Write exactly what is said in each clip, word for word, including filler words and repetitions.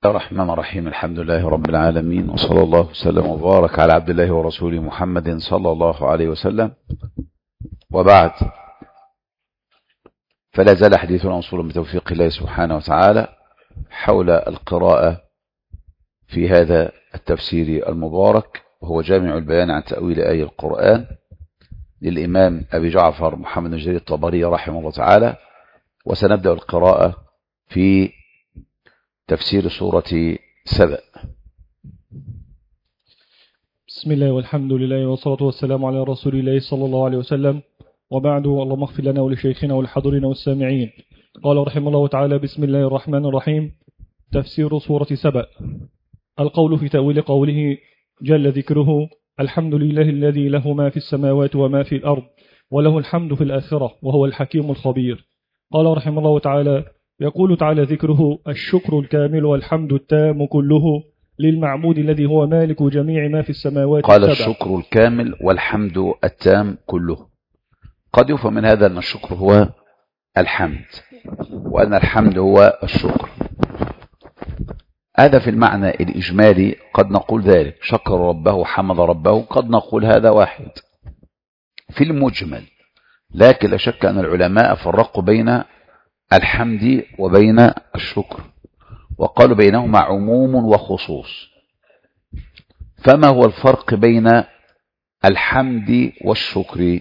الرحمن الرحيم. الحمد لله رب العالمين، وصلى الله وسلم وبارك على عبد الله ورسوله محمد صلى الله عليه وسلم، وبعد، فلا زال حديثنا موصولا بتوفيق الله سبحانه وتعالى حول القراءة في هذا التفسير المبارك، وهو جامع البيان عن تأويل آية القرآن للإمام أبي جعفر محمد بن جرير الطبري رحمه الله تعالى. وسنبدأ القراءة في تفسير سورة سبأ. بسم الله والحمد لله والصلاة والسلام على رسول الله صلى الله عليه وسلم، وبعد. اللهم اغفر لنا ولشيخنا ولحضرنا والسامعين. قال رحمه الله تعالى: بسم الله الرحمن الرحيم. تفسير سورة سبأ. القول في تأويل قوله جل ذكره: الحمد لله الذي له ما في السماوات وما في الأرض وله الحمد في الآخرة وهو الحكيم الخبير. قال رحمه الله تعالى: يقول تعالى ذكره: الشكر الكامل والحمد التام كله للمعبود الذي هو مالك جميع ما في السماوات قال السبع. الشكر الكامل والحمد التام كله. قد يفهم من هذا أن الشكر هو الحمد، وأن الحمد هو الشكر. هذا في المعنى الإجمالي قد نقول ذلك، شكر ربه حمد ربه، قد نقول هذا واحد في المجمل. لكن لا شك أن العلماء فرقوا بين الحمد وبين الشكر، وقالوا بينهما عموم وخصوص. فما هو الفرق بين الحمد والشكر؟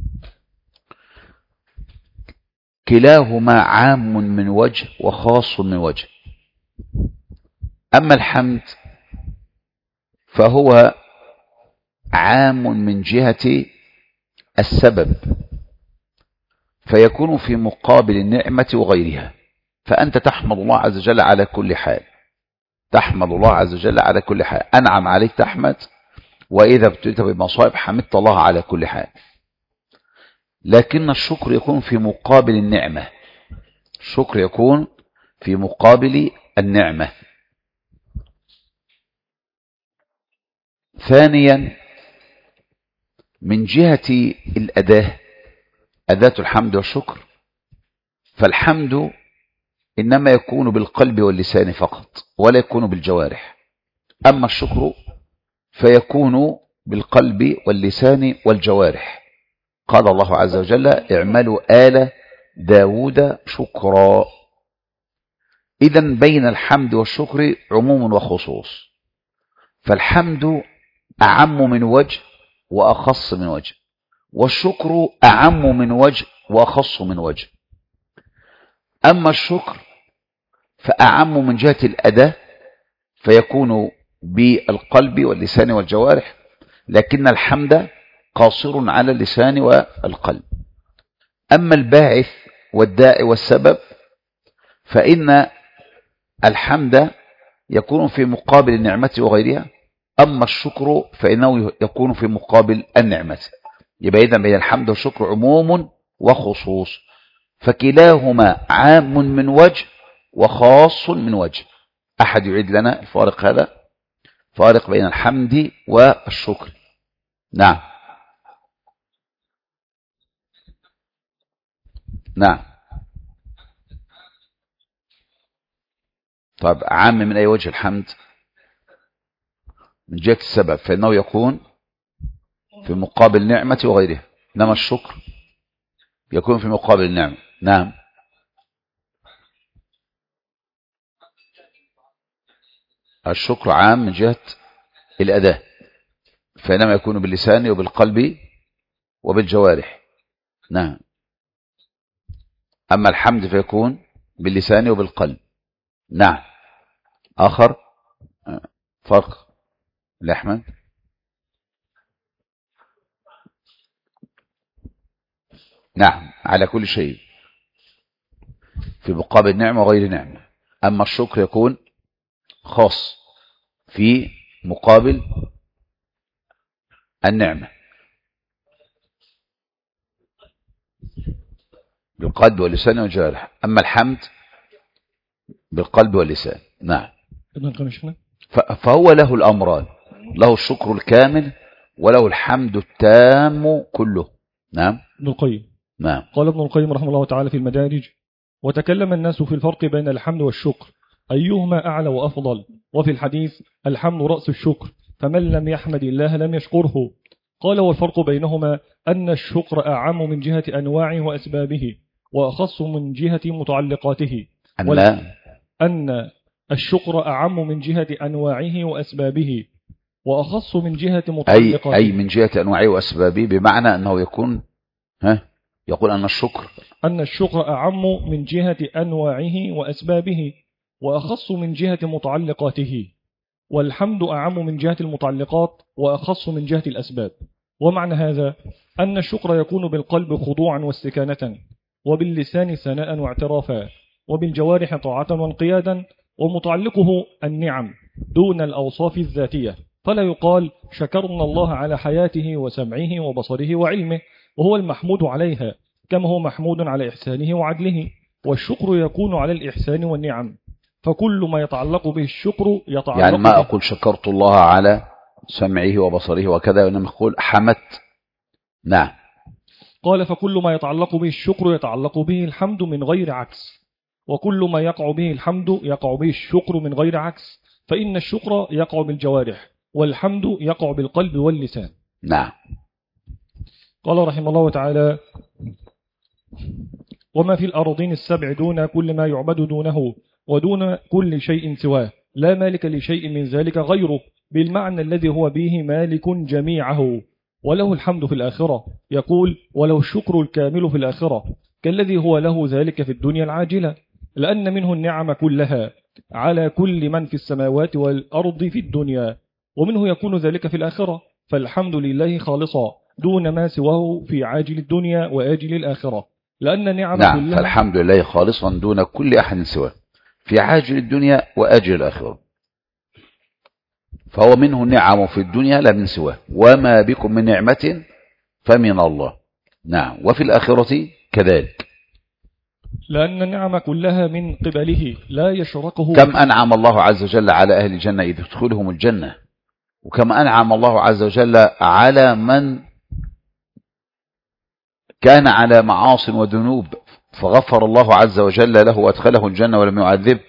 كلاهما عام من وجه وخاص من وجه. أما الحمد فهو عام من جهة السبب، فيكون في مقابل النعمة وغيرها. فأنت تحمد الله عز وجل على كل حال، تحمد الله عز وجل على كل حال. أنعم عليك تحمد، وإذا ابتليت بمصائب حمدت الله على كل حال. لكن الشكر يكون في مقابل النعمة، الشكر يكون في مقابل النعمة. ثانيا، من جهة الأداة، أداة الحمد والشكر، فالحمد إنما يكون بالقلب واللسان فقط، ولا يكون بالجوارح. أما الشكر فيكون بالقلب واللسان والجوارح. قال الله عز وجل: اعملوا آل داود شكرا. إذن بين الحمد والشكر عموم وخصوص، فالحمد أعم من وجه وأخص من وجه، والشكر أعم من وجه وأخص من وجه. أما الشكر فأعم من جهة الأداة، فيكون بالقلب واللسان والجوارح، لكن الحمد قاصر على اللسان والقلب. أما الباعث والداعي والسبب فإن الحمد يكون في مقابل النعمة وغيرها، أما الشكر فإنه يكون في مقابل النعمة. يبقى إذن بين الحمد والشكر عموم وخصوص، فكلاهما عام من وجه وخاص من وجه. أحد يعيد لنا الفارق هذا، فارق بين الحمد والشكر؟ نعم نعم. طب عام من أي وجه الحمد؟ من جهة السبب، فإنه يكون في مقابل نعمة وغيرها، إنما الشكر يكون في مقابل النعمة. نعم. الشكر عام من جهة الأداة، فإنما يكون باللسان وبالقلب وبالجوارح. نعم. أما الحمد فيكون باللسان وبالقلب. نعم. آخر فرق الأحمد؟ نعم، على كل شيء في مقابل نعمة وغير نعمة. أما الشكر يكون خاص في مقابل النعمة بالقلب واللسان والجوارح. أما الحمد بالقلب واللسان. نعم. فهو له الأمران، له الشكر الكامل وله الحمد التام كله. نعم. ابن القيم. نعم. قال ابن القيم رحمه الله تعالى في المدارج: وتكلم الناس في الفرق بين الحمد والشكر، أيهما أعلى وأفضل؟ وفي الحديث الحمد رأس الشكر، فمن لم يحمد الله لم يشكره. قال والفرق بينهما أن الشكر أعم من جهة أنواعه وأسبابه وأخص من جهة متعلقاته. أن أن الشكر أعم من جهة أنواعه وأسبابه وأخص من جهة متعلقاته. أي, أي من جهة أنواعه وأسبابه، بمعنى أنه يكون ها يقول أن الشكر أن الشكر أعم من جهة أنواعه وأسبابه وأخص من جهة متعلقاته، والحمد أعم من جهة المتعلقات وأخص من جهة الأسباب. ومعنى هذا أن الشكر يكون بالقلب خضوعا واستكانة، وباللسان ثناء واعترافا، وبالجوارح طاعة وانقيادا، ومتعلقه النعم دون الأوصاف الذاتية، فلا يقال شكرنا الله على حياته وسمعه وبصره وعلمه وهو المحمود عليها، كما هو محمود على إحسانه وعدله. والشكر يكون على الإحسان والنعم، فكل ما يتعلق به الشكر يتعلق يعني ما به. أقول شكرت الله على سمعه وبصره وكذا، وإنما أقول حمدت. نعم. قال فكل ما يتعلق به الشكر يتعلق به الحمد من غير عكس، وكل ما يقع به الحمد يقع به الشكر من غير عكس، فإن الشكر يقع بالجوارح والحمد يقع بالقلب واللسان. نعم. قال رحمه الله تعالى وما في الأرضين السبع دون كل ما يعبد دونه ودون كل شيء سواه، لا مالك لشيء من ذلك غيره، بالمعنى الذي هو به مالك جميعه، وله الحمد في الآخرة. يقول وله الشكر الكامل في الآخرة، كالذي هو له ذلك في الدنيا العاجلة، لأن منه النعم كلها على كل من في السماوات والأرض في الدنيا، ومنه يكون ذلك في الآخرة، فالحمد لله خالصا دون ما سواه في عاجل الدنيا وآجل الآخرة، لأن نعم نعم كلها فالحمد لله خالصا دون كل أحد سواه في عاجل الدنيا وآجل الآخرة، فهو منه نعم في الدنيا لا من سواه، وما بكم من نعمة فمن الله. نعم. وفي الآخرة كذلك، لأن النعم كلها من قبله لا يشركه. كم أنعم الله عز وجل على أهل الجنة إذ يدخلهم الجنة، وكم أنعم الله عز وجل على من كان على معاص وذنوب فغفر الله عز وجل له وادخله الجنة ولم يعذبه.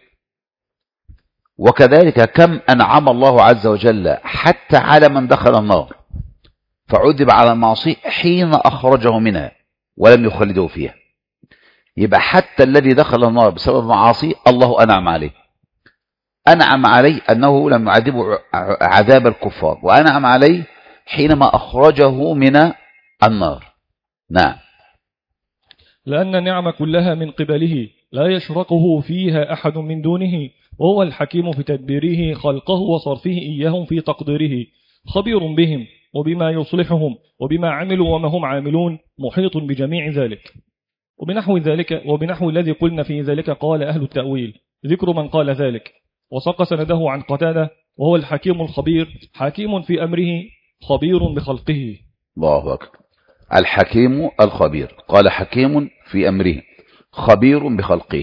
وكذلك كم أنعم الله عز وجل حتى على من دخل النار فعذب على المعصية حين أخرجه منها ولم يخلده فيها. يبقى حتى الذي دخل النار بسبب معاصي الله أنعم عليه، أنعم عليه أنه لم يعذبه عذاب الكفار، وأنعم عليه حينما أخرجه من النار. نعم. لأن النعم كلها من قبله لا يشركه فيها أحد من دونه، وهو الحكيم في تدبيره خلقه وصرفه إياهم في تقديره، خبير بهم وبما يصلحهم وبما عملوا وما هم عاملون، محيط بجميع ذلك. وبنحو ذلك وبنحو الذي قلنا في ذلك قال أهل التأويل ذكر من قال ذلك، وساق سنده عن قتادة، وهو الحكيم الخبير، حكيم في أمره خبير بخلقه. الله أكبر. الحكيم الخبير، قال حكيم في أمره خبير بخلقه.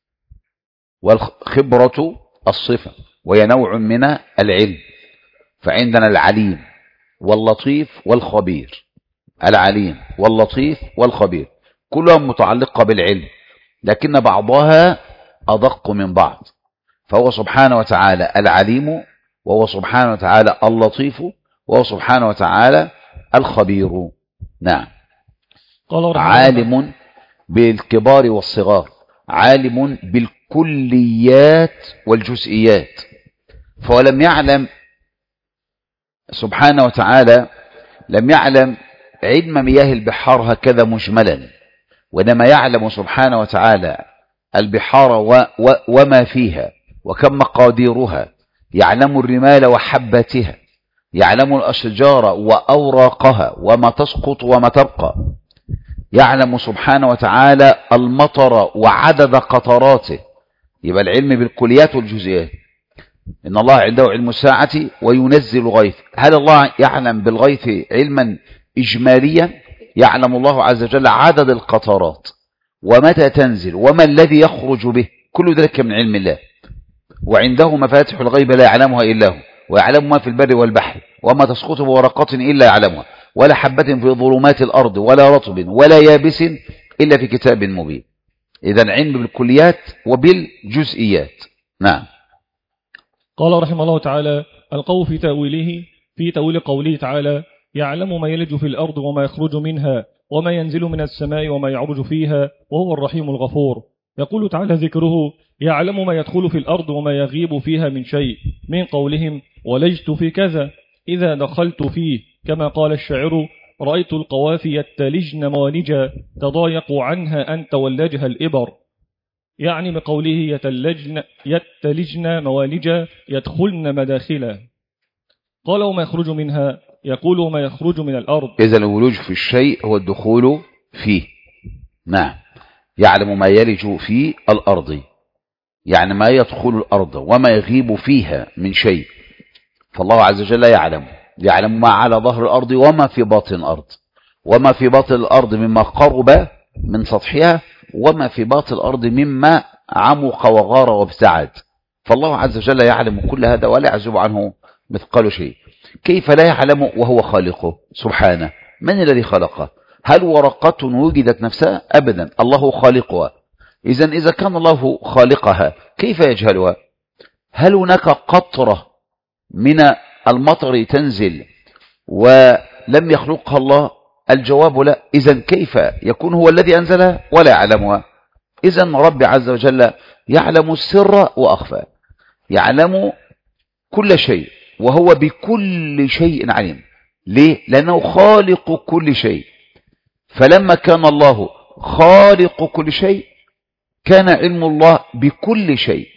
والخبرة الصفة وهي نوع من العلم، فعندنا العليم واللطيف والخبير. العليم واللطيف والخبير كلها متعلقة بالعلم، لكن بعضها أدق من بعض، فهو سبحانه وتعالى العليم، وهو سبحانه وتعالى اللطيف، وهو سبحانه وتعالى الخبير. نعم. عالم بالكبار والصغار، عالم بالكليات والجزئيات، فلم يعلم سبحانه وتعالى لم يعلم علم مياه البحار هكذا مجملا، وإنما يعلم سبحانه وتعالى البحار و و وما فيها وكم مقاديرها، يعلم الرمال وحبتها، يعلم الأشجار وأوراقها وما تسقط وما تبقى، يعلم سبحانه وتعالى المطر وعدد قطراته. يبقى العلم بالكليات والجزئيات. إن الله عنده علم الساعة وينزل الغيث. هل الله يعلم بالغيث علما إجماليا؟ يعلم الله عز وجل عدد القطرات ومتى تنزل وما الذي يخرج به، كل ذلك من علم الله. وعنده مفاتح الغيب لا يعلمها إلا هو، ويعلم ما في البر والبحر وما تسقط بورقة إلا يعلمها، ولا حبة في ظلمات الأرض ولا رطب ولا يابس إلا في كتاب مبين. إذن علم بالكليات وبالجزئيات. نعم. قال رحمه الله تعالى: القول في تأويله في تأويل قوله تعالى: يعلم ما يلج في الأرض وما يخرج منها وما ينزل من السماء وما يعرج فيها وهو الرحيم الغفور. يقول تعالى ذكره: يعلم ما يدخل في الأرض وما يغيب فيها من شيء، من قولهم ولجت في كذا إذا دخلت فيه، كما قال الشاعر: رأيت القوافي يتلجن موالجا تضايق عنها أن تولجها الإبر، يعني بقوله يتلجن, يتلجن موالجا يدخلن مداخلا. قال: وما يخرج منها، يقول: وما يخرج من الأرض. إذا الولوج في الشيء هو الدخول فيه. نعم، يعلم ما يلج في الأرض، يعني ما يدخل الأرض وما يغيب فيها من شيء، فالله عز وجل يعلم يعلم ما على ظهر الأرض وما في باطن الأرض، وما في باطن الأرض مما قرب من سطحها، وما في باطن الأرض مما عمق وغار وابتعد، فالله عز وجل يعلم كل هذا ولا يعزب عنه مثقال شيء. كيف لا يعلم وهو خالقه سبحانه؟ من الذي خلقه؟ هل ورقة وجدت نفسها؟ أبدا، الله خالقها. إذن إذا كان الله خالقها كيف يجهلها؟ هل هناك قطرة من المطر تنزل ولم يخلقها الله؟ الجواب لا. إذن كيف يكون هو الذي أنزلها ولا يعلمها؟ إذن رب عز وجل يعلم السر وأخفى، يعلم كل شيء وهو بكل شيء عليم. ليه؟ لأنه خالق كل شيء، فلما كان الله خالق كل شيء كان علم الله بكل شيء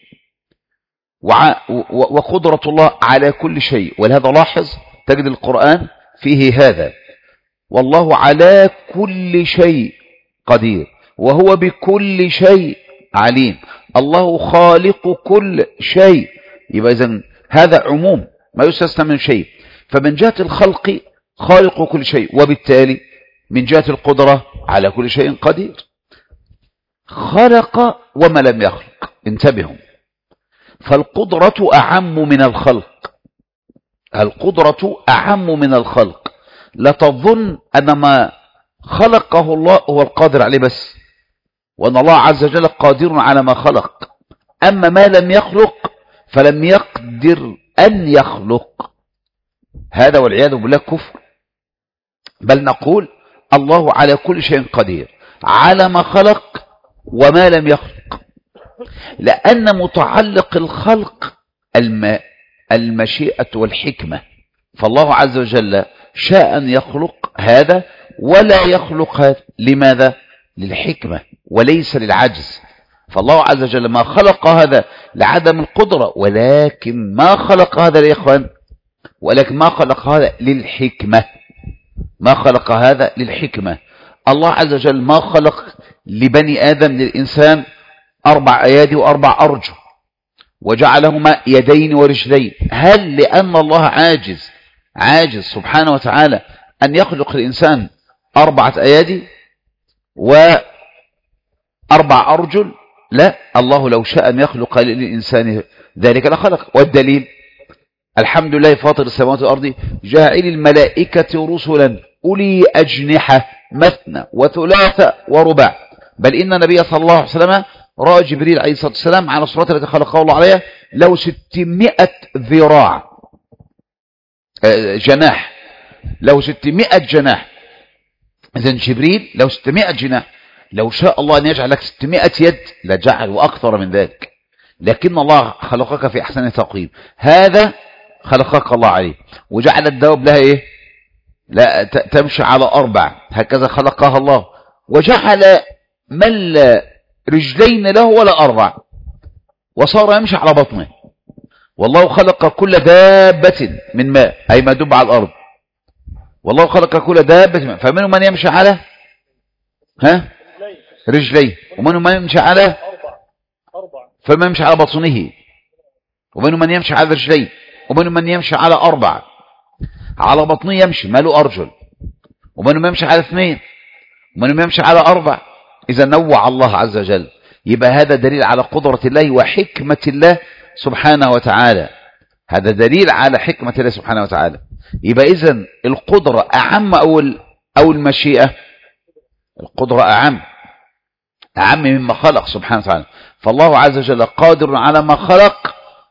وقدرة الله على كل شيء. ولهذا لاحظ تجد القرآن فيه هذا: والله على كل شيء قدير وهو بكل شيء عليم. الله خالق كل شيء، يبقى إذن هذا عموم ما يستثنى من شيء. فمن جهة الخلق خالق كل شيء، وبالتالي من جهة القدرة على كل شيء قدير. خلق وما لم يخلق، انتبهوا، فالقدرة أعم من الخلق، القدرة أعم من الخلق. لا تظن أن ما خلقه الله هو القادر عليه بس، وأن الله عز وجل قادر على ما خلق. أما ما لم يخلق فلم يقدر أن يخلق، هذا والعياذ بالله كفر. بل نقول الله على كل شيء قدير على ما خلق وما لم يخلق، لأن متعلق الخلق الماء المشيئة والحكمة، فالله عز وجل شاء أن يخلق هذا ولا يخلق هذا. لماذا؟ للحكمة وليس للعجز. فالله عز وجل ما خلق هذا لعدم القدرة، ولكن ما خلق هذا يا إخوان، ولكن ما خلق هذا للحكمة، ما خلق هذا للحكمة. الله عز وجل ما خلق لبني آدم للإنسان أربع أيادي وأربع أرجل وجعلهما يدين ورجلين. هل لأن الله عاجز عاجز سبحانه وتعالى أن يخلق الإنسان أربعة أيادي وأربع أرجل؟ لا، الله لو شاء أن يخلق للإنسان ذلك لخلق. والدليل: الحمد لله فاطر السماوات والأرض جاعل الملائكة رسلا أولي أجنحة مثنى وثلاث ورباع. بل إن النبي صلى الله عليه وسلم رأى جبريل عليه الصلاة والسلام على الصورة التي خلقه الله عليها له ستمائة ذراع جناح، له ستمائة جناح. إذن جبريل له ستمائة جناح، لو شاء الله أن يجعل لك ستمائة يد لجعل وأكثر من ذلك، لكن الله خلقك في أحسن تقويم. هذا خلقك الله عليه، وجعل الدواب لها إيه؟ لا تمشي على أربع، هكذا خلقها الله. وجعل من لا رجلين له ولا أربع، وصار يمشي على بطنه. والله خلق كل دابة من ماء، أي ما دب على الأرض. والله خلق كل دابة من ماء، فمنهم من يمشي على ها رجليه، ومنهم من يمشي على فمن يمشي على بطنه، ومنهم من يمشي على رجليه، ومنهم من يمشي على أربع. على بطنه يمشي ما له أرجل، ومنهم يمشي على اثنين، ومنهم يمشي على أربع. إذا نوع الله عز وجل، يبقى هذا دليل على قدرة الله وحكمة الله سبحانه وتعالى، هذا دليل على حكمة الله سبحانه وتعالى. يبقى إذن القدرة أعم أو أو المشيئة؟ القدرة أعم أعم مما خلق سبحانه وتعالى. فالله عز وجل قادر على ما خلق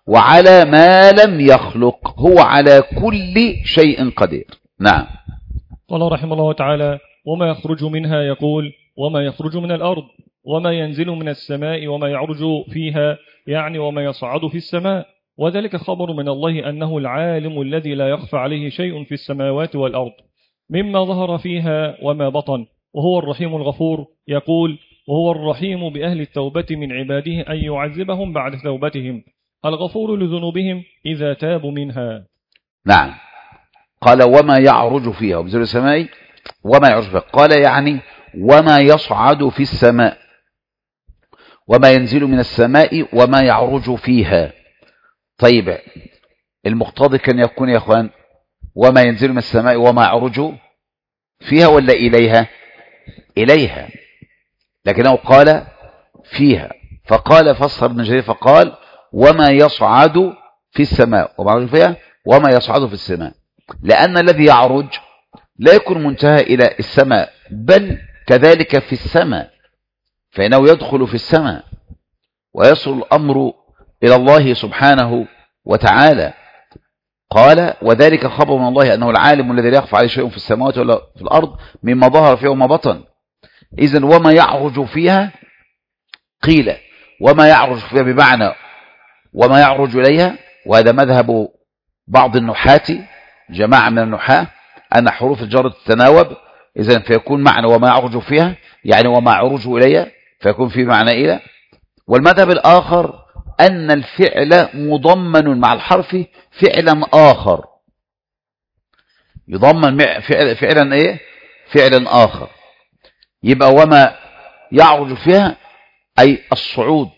وعلى ما لم يخلق، هو على كل شيء قدير. نعم. قال رحمه الله تعالى: وما يخرج منها يقول وما يخرج من الأرض وما ينزل من السماء وما يعرج فيها، يعني وما يصعد في السماء، وذلك خبر من الله أنه العالم الذي لا يخفى عليه شيء في السماوات والأرض مما ظهر فيها وما بطن، وهو الرحيم الغفور. يقول: وهو الرحيم بأهل التوبة من عباده أن يعذبهم بعد توبتهم، الغفور لذنوبهم إذا تابوا منها. نعم. قال: وما يعرج فيها وبزر السماء وما يعرج فيها، قال يعني وما يصعد في السماء وما ينزل من السماء وما يعرج فيها. طيب، المقتضي كان يكون يا أخوان وما ينزل من السماء وما يعرج فيها ولا إليها؟ إليها، لكنه قال فيها، فقال فسر ابن جرير فقال وما يصعد في السماء وما يعرج فيها وما يصعد في السماء، لأن الذي يعرج لا يكون منتهى إلى السماء، بل كذلك في السماء، فإنه يدخل في السماء ويصل الأمر إلى الله سبحانه وتعالى. قال: وذلك خبر من الله أنه العالم الذي لا يخفى عليه شيء في السماوات ولا في الأرض مما ظهر فيها وما بطن. إذن وما يعرج فيها، قيل وما يعرج فيها بمعنى وما يعرج إليها، وهذا مذهب بعض النحاة، جماعة من النحاة، أن حروف الجر تتناوب، إذن فيكون معنى وما يعرج فيها يعني وما يعرج إليها، فيكون في معنى إلى. والمذهب الآخر أن الفعل مضمن مع الحرف فعلا آخر، يضمن فعل فعلا إيه؟ فعلا آخر. يبقى وما يعرج فيها أي الصعود،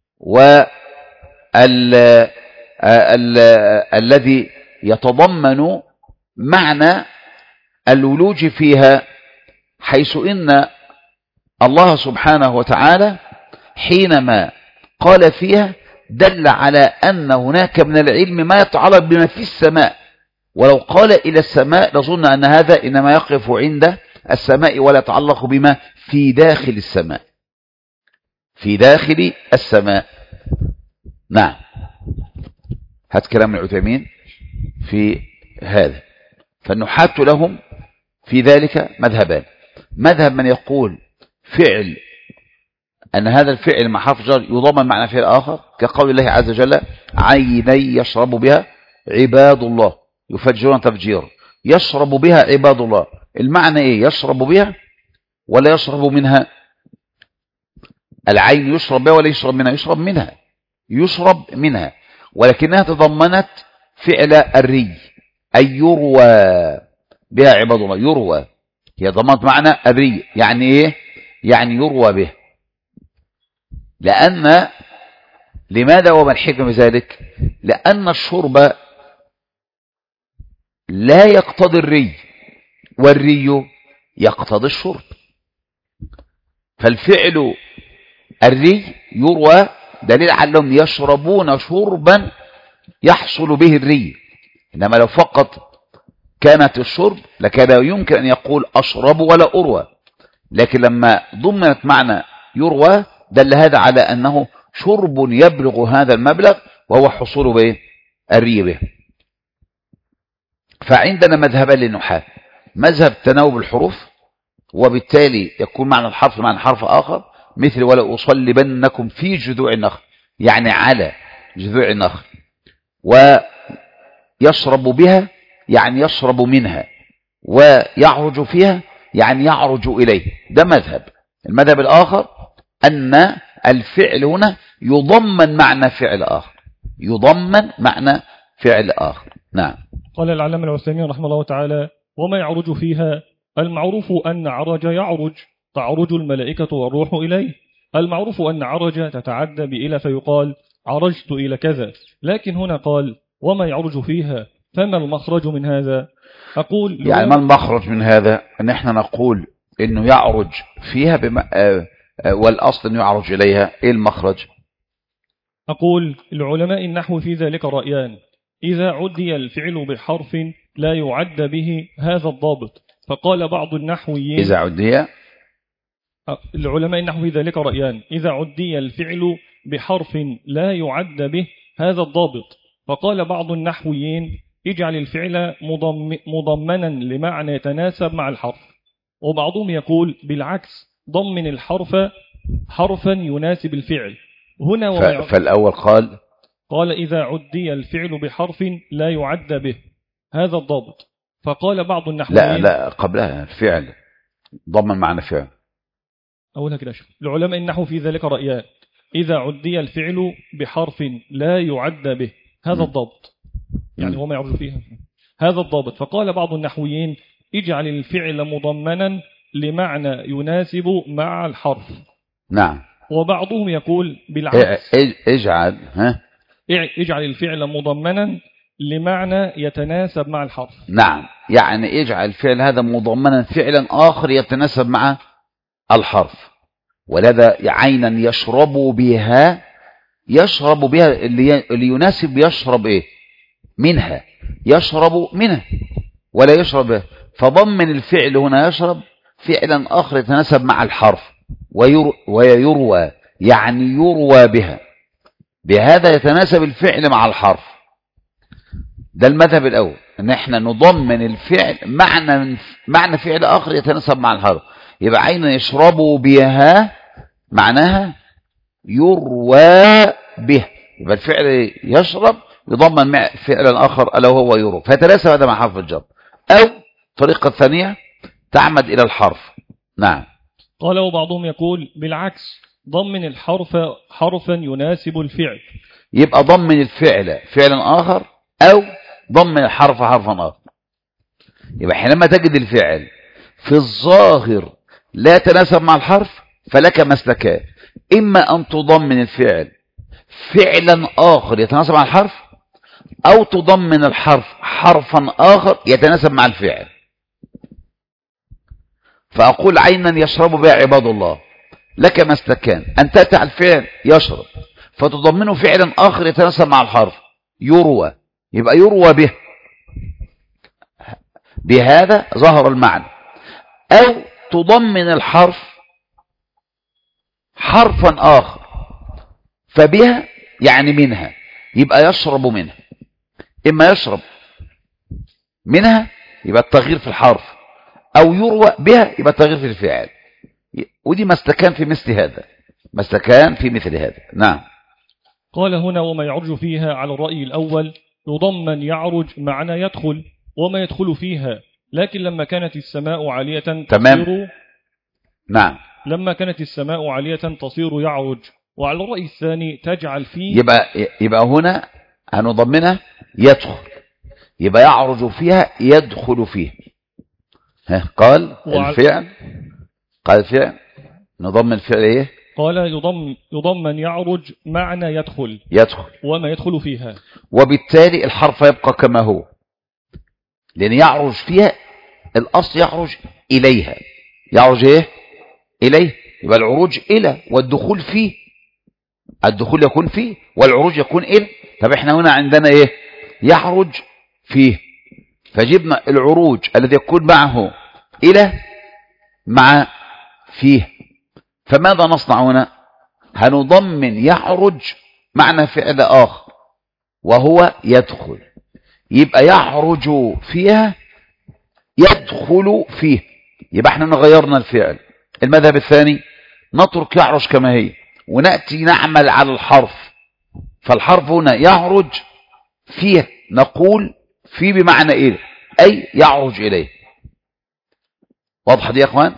والذي يتضمن معنى الولوج فيها، حيث إن الله سبحانه وتعالى حينما قال فيها دل على أن هناك من العلم ما يتعلق بما في السماء، ولو قال إلى السماء لظن أن هذا إنما يقف عند السماء ولا يتعلق بما في داخل السماء، في داخل السماء. نعم. هات كلام العثيمين في هذا. فالنحاة لهم في ذلك مذهبان: مذهب من يقول فعل أن هذا الفعل مع حرف جر يضمن معنى فعل آخر، كقول الله عز وجل: عيني يشرب بها عباد الله يفجرون تفجيرا، يشرب بها عباد الله. المعنى إيه؟ يشرب بها ولا يشرب منها؟ العين يشرب بها ولا يشرب منها؟ يشرب منها، يشرب منها، ولكنها تضمنت فعل الري، أي يروى بها عباد الله. يروى هي ضمنت معنى الري، يعني إيه؟ يعني يروى به. لأن لماذا وما الحكمة بذلك؟ لأن الشرب لا يقتضي الري، والري يقتضي الشرب، فالفعل الري يروى دليل على أنهم يشربون شربا يحصل به الري، إنما لو فقط كانت الشرب لكان يمكن أن يقول أشرب ولا أروى، لكن لما ضمنت معنى يروى دل هذا على أنه شرب يبلغ هذا المبلغ وهو حصول به الري به. فعندنا مذهبان للنحاة: مذهب تناوب الحروف، وبالتالي يكون معنى الحرف معنى حرف آخر، مثل ولا أصلبنكم في جذوع النخل، يعني على جذوع النخل، ويشرب بها يعني يشرب منها، ويعرج فيها يعني يعرج إليه. ده مذهب. المذهب الآخر أن الفعل هنا يضمن معنى فعل آخر، يضمن معنى فعل آخر. نعم. قال العلامة العثيمين رحمه الله تعالى: وما يعرج فيها، المعروف أن عرج يعرج، تعرج الملائكة والروح إليه. المعروف أن عرج تتعدى بإلى فيقال عرجت إلى كذا، لكن هنا قال وما يعرج فيها، فما المخرج من هذا؟ أقول يعني ما المخرج من هذا؟ أن احنا نقول إنه يعرج فيها بما آه آه والأصل أنه يعرج إليها. إيه المخرج؟ أقول العلماء النحو في ذلك رأيان: إذا عدي الفعل بحرف لا يعد به هذا الضابط، فقال بعض النحويين إذا عدي العلماء النحو في ذلك رأيان: إذا عدي الفعل بحرف لا يعد به هذا الضابط. فقال بعض النحويين اجعل الفعل مضم مضمنا لمعنى يتناسب مع الحرف، وبعضهم يقول بالعكس ضمن الحرف حرفا يناسب الفعل. هنا وما فالأول قال قال إذا عدي الفعل بحرف لا يعد به، هذا الضابط. فقال بعض النحويين لا لا قبلها الفعل ضمن معنى فعل. أولها كده شوف، العلماء النحو في ذلك رأيان: إذا عدي الفعل بحرف لا يعد به، هذا الضابط، يعني هو ما يعرف فيها، هذا الضابط. فقال بعض النحويين اجعل الفعل مضمنا لمعنى يناسب مع الحرف. نعم. وبعضهم يقول بالعكس اجعل ها اجعل الفعل مضمنا لمعنى يتناسب مع الحرف. نعم، يعني اجعل الفعل هذا مضمنا فعلا آخر يتناسب مع الحرف. ولذا عينا يشرب بها، يشرب بها اللي يناسب، يشرب ايه منها، يشرب منها ولا يشرب بها. فضمن الفعل هنا يشرب فعلا آخر يتناسب مع الحرف، ويروى يعني يروى بها، بهذا يتناسب الفعل مع الحرف. ده المذهب الأول، ان احنا نضمن الفعل معنى معنى فعل آخر يتناسب مع الحرف. يبقى عين يشربوا بها معناها يروى به، يبقى الفعل يشرب يضمن مع فعل آخر ألا وهو يروى، فيتناسب هذا مع حرف الجر. أو الطريقة الثانية تعمد إلى الحرف. نعم. قال وبعضهم يقول بالعكس ضمن الحرف حرفا يناسب الفعل، يبقى ضمن الفعل فعلا آخر أو ضمن الحرف حرفا آخر. يبقى حينما تجد الفعل في الظاهر لا يتناسب مع الحرف فلك مسلكان: إما أن تضمن الفعل فعلا آخر يتناسب مع الحرف، أو تضمن الحرف حرفا آخر يتناسب مع الفعل. فأقول عينا يشرب بها عباد الله، لك مسلكان: أن تأتي على الفعل يشرب فتضمنه فعلا آخر يتناسب مع الحرف يروى، يبقى يروى به، بهذا ظهر المعنى. أو تضمن الحرف حرفا آخر فبها يعني منها، يبقى يشرب منها. إما يشرب منها يبقى التغيير في الحرف، أو يروى بها يبقى التغيير في الفعل. ودي مسلكان في مثل هذا، مسلكان في مثل هذا. نعم. قال هنا وما يعرج فيها على الرأي الأول يضمن يعرج معنى يدخل وما يدخل فيها، لكن لما كانت السماء عالية تصير نعم لما كانت السماء عالية تصير يعرج. وعلى الرأي الثاني تجعل فيه، يبقى يبقى هنا هنضمنها يدخل، يبقى يعرج فيها يدخل فيه. ها قال الفعل، قال الفعل نضمن الفعل ايه؟ قال يضم يضمن يعرج معنى يدخل يدخل وما يدخل فيها، وبالتالي الحرف يبقى كما هو، لأن يعرج فيها الأصل يعرج إليها، يعرج ايه؟ إليه. يبقى العروج إلى والدخول فيه، الدخول يكون فيه والعروج يكون إلى. طب احنا هنا عندنا ايه؟ يعرج فيه، فجبنا العروج الذي يكون معه إلى مع فيه. فماذا نصنع هنا؟ هنضمن يعرج معنى فعل آخر وهو يدخل، يبقى يعرج فيها يدخل فيه، يبقى احنا نغيرنا الفعل. المذهب الثاني نترك يعرج كما هي ونأتي نعمل على الحرف، فالحرف هنا يعرج فيه، نقول فيه بمعنى إيه؟ أي يعرج إليه. واضح دي يا أخوان؟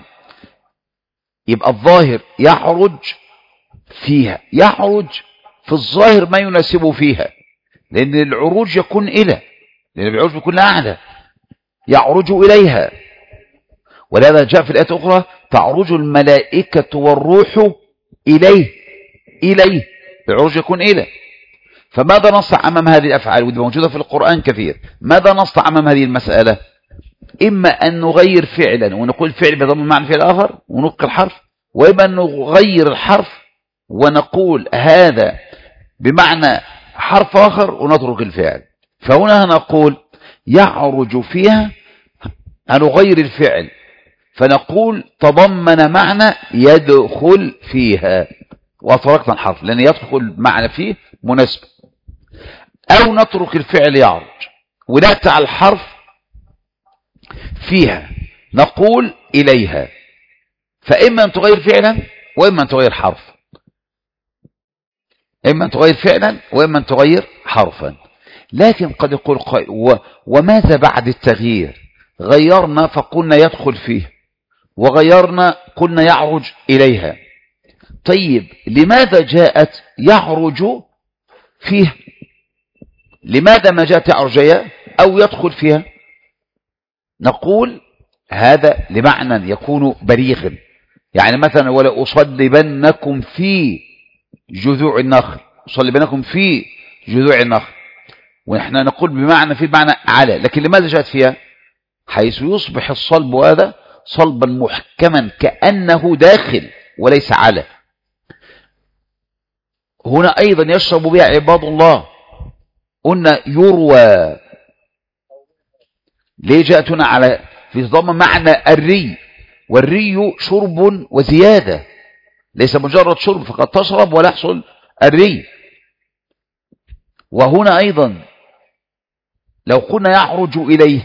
يبقى الظاهر يعرج فيها، يعرج في الظاهر ما يناسبه فيها، لأن العروج يكون إلى، لأن العروج يكون لأعلى، يعرج إليها. ولهذا جاء في الآية الأخرى تعرج الملائكة والروح إليه، إليه العروج يكون إلى. فماذا نصنع أمام هذه الأفعال؟ ودي موجودة في القرآن كثير. ماذا نصنع أمام هذه المسألة؟ إما أن نغير فعلا ونقول فعل بضم معنى فعل آخر ونبقي الحرف، وإما أن نغير الحرف ونقول هذا بمعنى حرف آخر ونترك الفعل. فهنا نقول يعرج فيها، هنغير الفعل فنقول تضمن معنى يدخل فيها وتركنا الحرف، لأن يدخل معنى فيه مناسب. أو نترك الفعل يعرج ونأتي على الحرف فيها نقول إليها، فإما أن تغير فعلا وإما أن تغير حرف، إما أن تغير فعلا وإما أن تغير حرفا. لكن قد يقول قائل وماذا بعد التغيير؟ غيرنا فقلنا يدخل فيه، وغيرنا قلنا يعرج إليها. طيب لماذا جاءت يعرج فيها؟ لماذا ما جاءت يعرج أو يدخل فيها؟ نقول هذا لمعنى يكون بليغا، يعني مثلا ولا أصلبنكم في جذوع النخل، أصلبنكم في جذوع النخل، ونحن نقول بمعنى في معنى على، لكن لماذا جاءت فيها؟ حيث يصبح الصلب هذا صلبا محكما كأنه داخل وليس على. هنا أيضا يشرب بها عباد الله، قلنا يروى، ليه جاءت هنا على في ضم معنى الري، والري شرب وزيادة، ليس مجرد شرب فقد تشرب ولا يحصل الري. وهنا أيضا لو قلنا يعرج إليه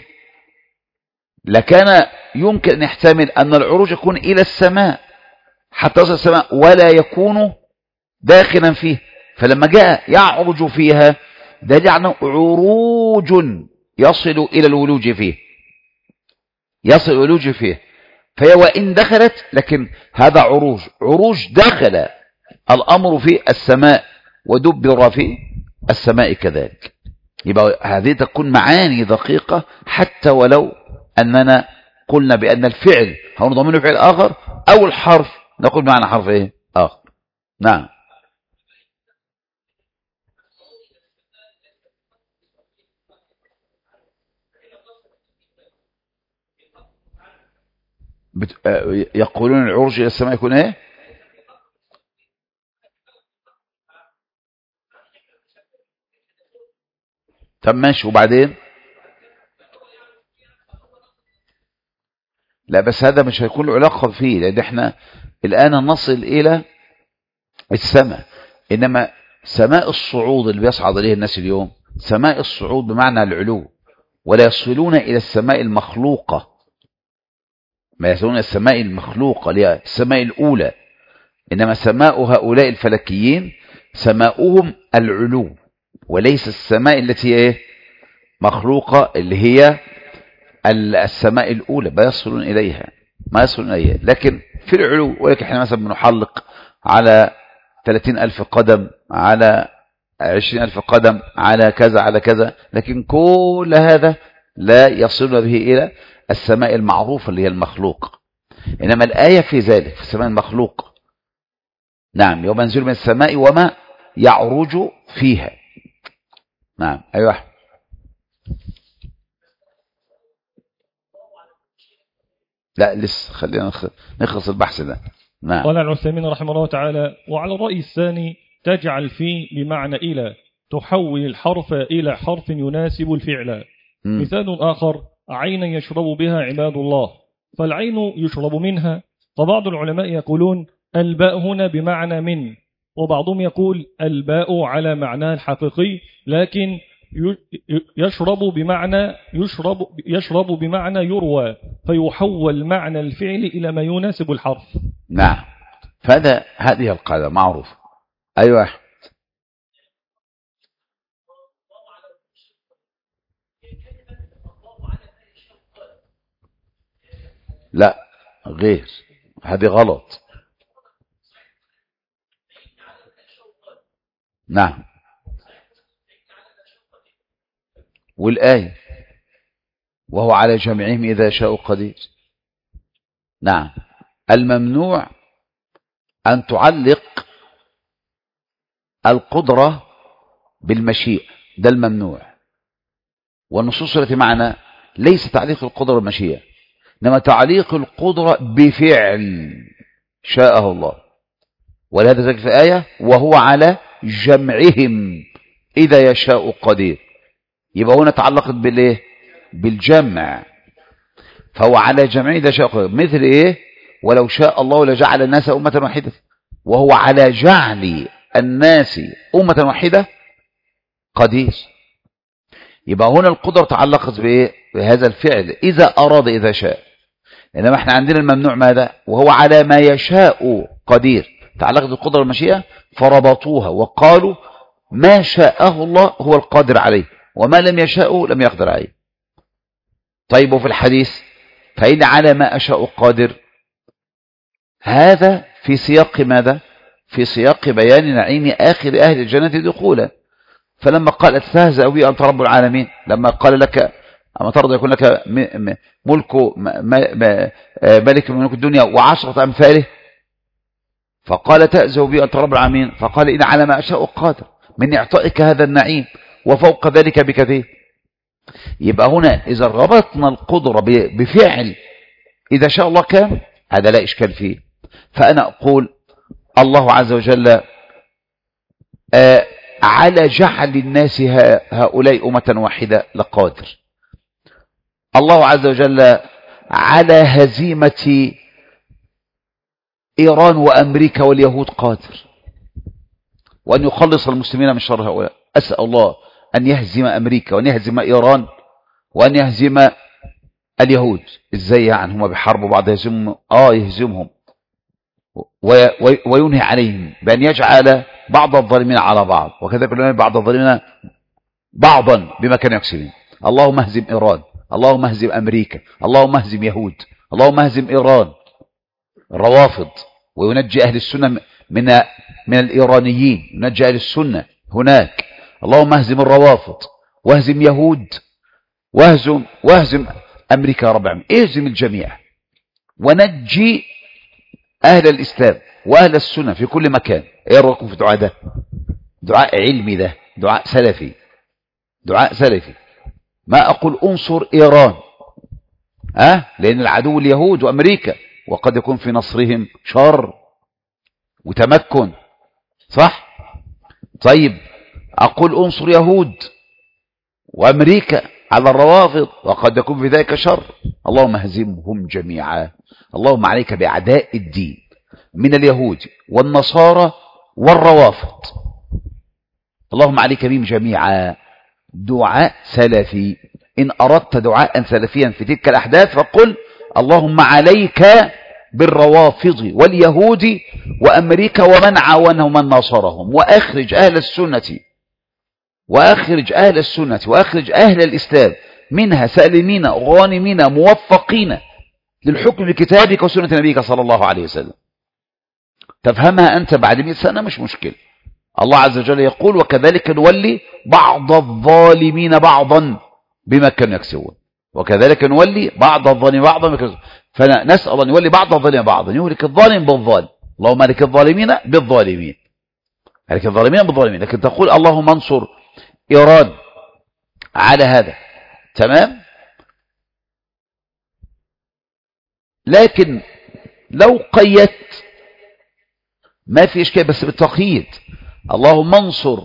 لكان يمكن أن يحتمل أن العروج يكون إلى السماء حتى يصل السماء ولا يكون داخلا فيه، فلما جاء يعرج فيها ده يعني عروج يصل إلى الولوج فيه، يصل الولوج فيه، فهي وإن دخلت لكن هذا عروج، عروج دخل الأمر في السماء ودبر في السماء كذلك. يبقى هذه تكون معاني دقيقة حتى ولو أننا قلنا بأن الفعل هنضمنه فعل آخر أو الحرف نقول معنى حرف إيه آخر. نعم. بت... يقولون العرج إلى السماء يكون إيه؟ طب ماشي وبعدين؟ لا بس هذا مش هيكون له علاقة فيه، لأن احنا الآن نصل إلى السماء، إنما سماء الصعود اللي بيصعد إليه الناس اليوم سماء الصعود بمعنى العلو، ولا يصلون إلى السماء المخلوقة، ما يصلون إلى السماء المخلوقة اللي السماء الأولى، إنما سماء هؤلاء الفلكيين سماؤهم العلو وليس السماء التي ايه مخلوقة اللي هي السماء الأولى ما يصلون إليها، ما يصلون إليها لكن في العلو. ولكن احنا مثلا بنحلق على ثلاثين ألف قدم، على عشرين ألف قدم، على كذا على كذا، لكن كل هذا لا يصلون به إلى السماء المعروفة اللي هي المخلوق. إنما الآية في ذلك في السماء المخلوق. نعم يوم ينزل من السماء وما يعرج فيها. نعم أيوة. لا لسه خلينا نخلص البحث ده. نعم. قال العثيمين رحمه الله تعالى: وعلى الرأي الثاني تجعل في بمعنى إلى، تحول الحرف إلى حرف يناسب الفعل. م. مثال آخر: عينا يشرب بها عباد الله، فالعين يشرب منها. فبعض العلماء يقولون الباء هنا بمعنى من، وبعضهم يقول الباء على معناه الحقيقي، لكن يشرب بمعنى يشرب يشرب بمعنى يروى، فيحول معنى الفعل إلى ما يناسب الحرف. نعم. فهذا هذه القاعدة معروفة. أيوة. لا غير، هذه غلط. نعم. والآية وهو على جميعهم إذا شاء قدير. نعم. الممنوع أن تعلق القدرة بالمشيئة، ده الممنوع. والنصوص التي معنا ليس تعليق القدرة بالمشيئة، إنما تعليق القدرة بفعل شاءه الله. ولهذا ذلك في الآية وهو على جمعهم إذا يشاء قدير. يبقى هنا تعلقت بالايه؟ بالجمع. فهو على جمعهم إذا شاء قدير. مثل ايه؟ ولو شاء الله لجعل الناس أمة واحدة، وهو على جعل الناس أمة واحدة قدير. يبقى هنا القدرة تعلقت بإيه؟ بهذا الفعل إذا أراد إذا شاء. إنما احنا عندنا الممنوع ماذا؟ وهو على ما يشاء قدير، تعلقت بالقدرة والمشيئة فربطوها وقالوا ما شاءه الله هو القادر عليه وما لم يشاءه لم يقدر عليه. طيب وفي الحديث فإن على ما أشاء قادر، هذا في سياق ماذا؟ في سياق بيان نعيم آخر أهل الجنة دخولا. فلما قال استهزأ بي أنت رب العالمين، لما قال لك أما ترضى يكون لك ملك ملك من ملك الدنيا وعشرة أمثاله، فقال تأزأ بي أنت رب العالمين، فقال إن على ما أشاء قادر من إعطائك هذا النعيم وفوق ذلك بكثير. يبقى هنا إذا ربطنا القدرة بفعل إذا شاء الله كان، هذا لا إشكال فيه. فأنا أقول الله عز وجل آه على جعل الناس هؤلاء أمة واحدة لقادر. الله عز وجل على هزيمة إيران وأمريكا واليهود قادر، وأن يخلص المسلمين من شر هؤلاء. أسأل الله أن يهزم أمريكا وأن يهزم إيران وأن يهزم اليهود. إزاي يعني؟ هم بيحاربوا بعض، يهزمهم آه يهزمهم وينهي عليهم بأن يجعل بعض الظالمين على بعض، وكذلك بعض الظالمين بعضا بما كانوا يكسبون. اللهم اهزم إيران، اللهم اهزم أمريكا، اللهم اهزم يهود، اللهم اهزم إيران الروافض، وينجي أهل السنة من من الإيرانيين، ينجي أهل السنة هناك. اللهم اهزم الروافض واهزم يهود واهزم واهزم أمريكا يا رب العالمين، اهزم الجميع ونجي أهل الإسلام وأهل السنة في كل مكان. ايه رأيكم في الدعاء ده؟ دعاء علمي، ده دعاء سلفي، دعاء سلفي. ما أقول انصر إيران أه؟ لأن العدو اليهود وأمريكا، وقد يكون في نصرهم شر وتمكن، صح؟ طيب أقول انصر يهود وأمريكا على الروافض، وقد يكون في ذلك شر. اللهم اهزمهم جميعا. اللهم عليك بأعداء الدين من اليهود والنصارى والروافض، اللهم عليك بهم جميعا. دعاء سلفي. إن أردت دعاء سلفيا في تلك الأحداث فقل اللهم عليك بالروافض واليهود وأمريكا ومن عاونهم ومن ناصرهم، وأخرج أهل السنة وأخرج أهل السنة وأخرج أهل الإسلام منها سالمين غانمين موفقين للحكم بكتابك وسنة نبيك صلى الله عليه وسلم. تفهمها أنت بعد مئة سنة مش مشكلة. الله عز وجل يقول وكذلك نولي بعض الظالمين بعضا بما كانوا يكسبون، وكذلك نولي بعض الظالمين بعضا بما كانوا يكسبون. فنسأل أن يولي بعض الظالمين بعضا، يهلك الظالم بالظالم. اللهم هلك الظالمين بالظالمين، هلك الظالمين بالظالمين. لكن تقول اللهم انصر إيران على هذا، تمام. لكن لو قيدت ما في إشكال، بس بالتقييد. اللهم انصر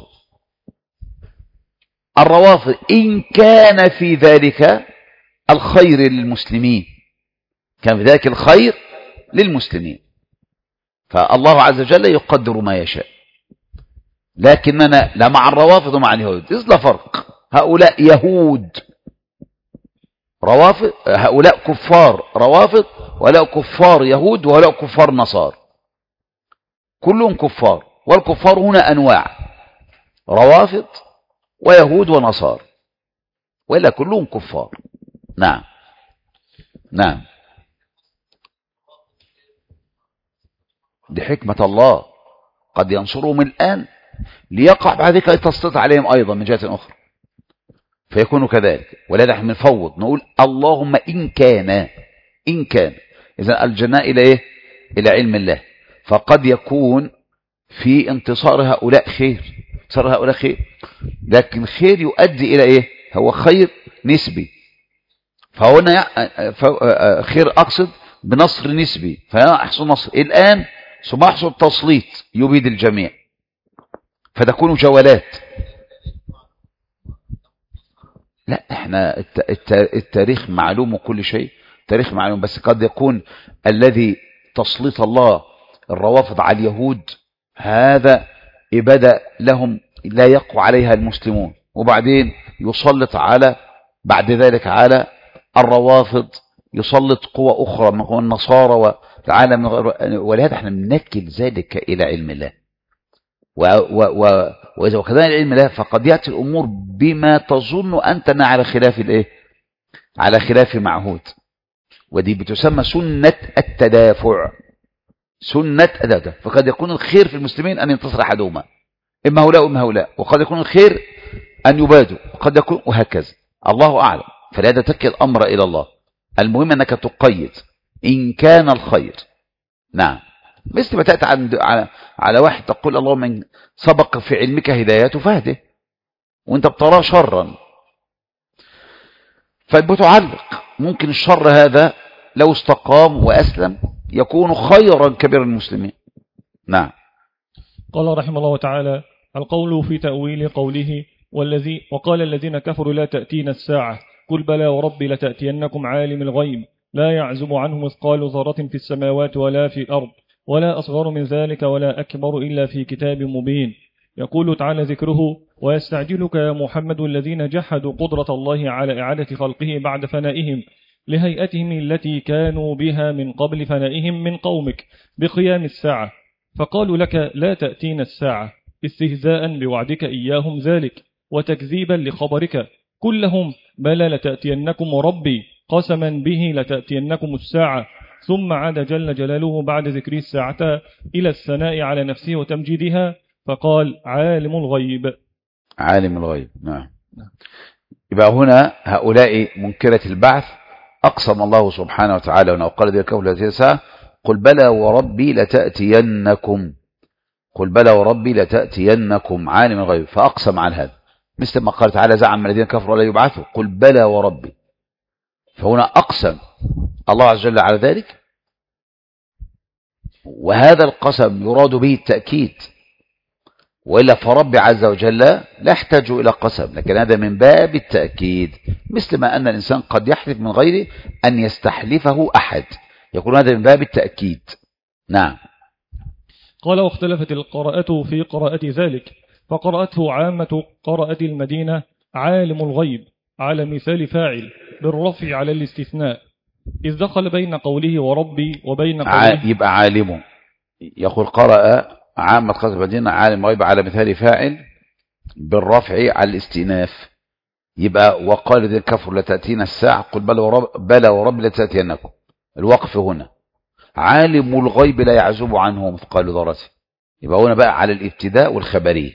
الروافض إن كان في ذلك الخير للمسلمين، كان في ذلك الخير للمسلمين، فالله عز وجل يقدر ما يشاء. لكننا لا مع الروافض ومع اليهود، إذ لا فرق. هؤلاء يهود روافض، هؤلاء كفار روافض، وهؤلاء كفار يهود، وهؤلاء كفار نصار، كلهم كفار. والكفار هنا أنواع، روافض ويهود ونصار، وإلا كلهم كفار. نعم نعم، دي حكمة الله، قد ينصرهم الآن ليقع بعد ذلك التسليط عليهم أيضا من جهة أخرى، فيكونوا كذلك. ولذا نحن نفوض نقول اللهم إن كان إن كان إذا الجناء إلى إيه؟ إلى علم الله. فقد يكون في انتصار هؤلاء خير، انتصار هؤلاء خير، لكن خير يؤدي إلى إيه؟ هو خير نسبي. فهنا خير أقصد بنصر نسبي، فيحصل نصر الآن ثم يحصل تسليط يبيد الجميع، فتكون جولات. لا، احنا التاريخ معلوم وكل شيء، تاريخ معلوم، بس قد يكون الذي تسليط الله الروافض على اليهود هذا إبادة لهم لا يقوى عليها المسلمون، وبعدين يسلط على بعد ذلك على الروافض، يسلط قوى أخرى من قوى النصارى والعالم. ولهذا احنا بنكل ذلك إلى علم الله، وإذا وكذلك علم الله فقد يأتي الأمور بما تظن أنت أنها على خلاف الإيه؟ على خلاف معهود. ودي بتسمى سنة التدافع، سنة التدافع. فقد يكون الخير في المسلمين أن ينتصر أحدهما، إما هؤلاء وإما هؤلاء، وقد يكون الخير أن يبادوا، وقد يكون وهكذا، الله أعلم. فلهذا تكل الأمر إلى الله. المهم أنك تقيد إن كان الخير. نعم، مثل ما تأتي على على واحد تقول اللهم من سبق في علمك هدايته فهده، وانت بتراه شرا فبتعلق. ممكن الشر هذا لو استقام وأسلم يكون خيرا كبير المسلمين. نعم. قال رحمه الله تعالى: القول في تأويل قوله والذي وقال الذين كفروا لا تأتينا الساعة قل بلى وربي لتأتينكم عالم الغيب لا يعزب عنه مثقال ذرة في السماوات ولا في الأرض ولا أصغر من ذلك ولا أكبر إلا في كتاب مبين. يقول تعالى ذكره: ويستعجلك يا محمد الذين جحدوا قدرة الله على إعادة خلقه بعد فنائهم لهيئتهم التي كانوا بها من قبل فنائهم من قومك بقيام الساعة، فقالوا لك لا تأتينا الساعة استهزاء بوعدك إياهم ذلك وتكذيبا لخبرك. قل لهم بلى لتأتينكم ربي قسما به لتأتينكم الساعة. ثم عاد جل جلاله بعد ذكر الساعة إلى الثناء على نفسه وتمجيدها فقال: عالم الغيب. عالم الغيب. نعم. يبقى هنا هؤلاء منكرة البعث أقسم الله سبحانه وتعالى وأنه قال ذلك التي الساعة قل بلى وربي لتأتينكم، قل بلى وربي لتأتينكم عالم الغيب، فأقسم على هذا. مثل ما قال تعالى: زعم الذين كفروا لا يبعثوا قل بلى وربي. فهنا أقسم الله عز وجل على ذلك، وهذا القسم يراد به التأكيد، وإلا فرب عز وجل لا يحتاج إلى قسم، لكن هذا من باب التأكيد. مثل ما أن الإنسان قد يحلف من غير أن يستحلفه أحد، يكون هذا من باب التأكيد. نعم. قال: واختلفت القراءة في قراءة ذلك، فقرأته عامة قراءة المدينة عالم الغيب على مثال فاعل بالرفع على الاستثناء، إذ دخل بين قوله وربي وبين قوله يبقى عالم. يقول قرأ عامة قراءة المدينة عالم الغيب على مثال فاعل بالرفع على الاستئناف، يبقى وقال الذين كفروا لا تأتينا الساعة قل بلى ورب بلى ورب لا تأتينكم. الوقف هنا عالم الغيب لا يعزب عنه مثقال ذرة، يبقى هنا بقى على الابتداء والخبرية.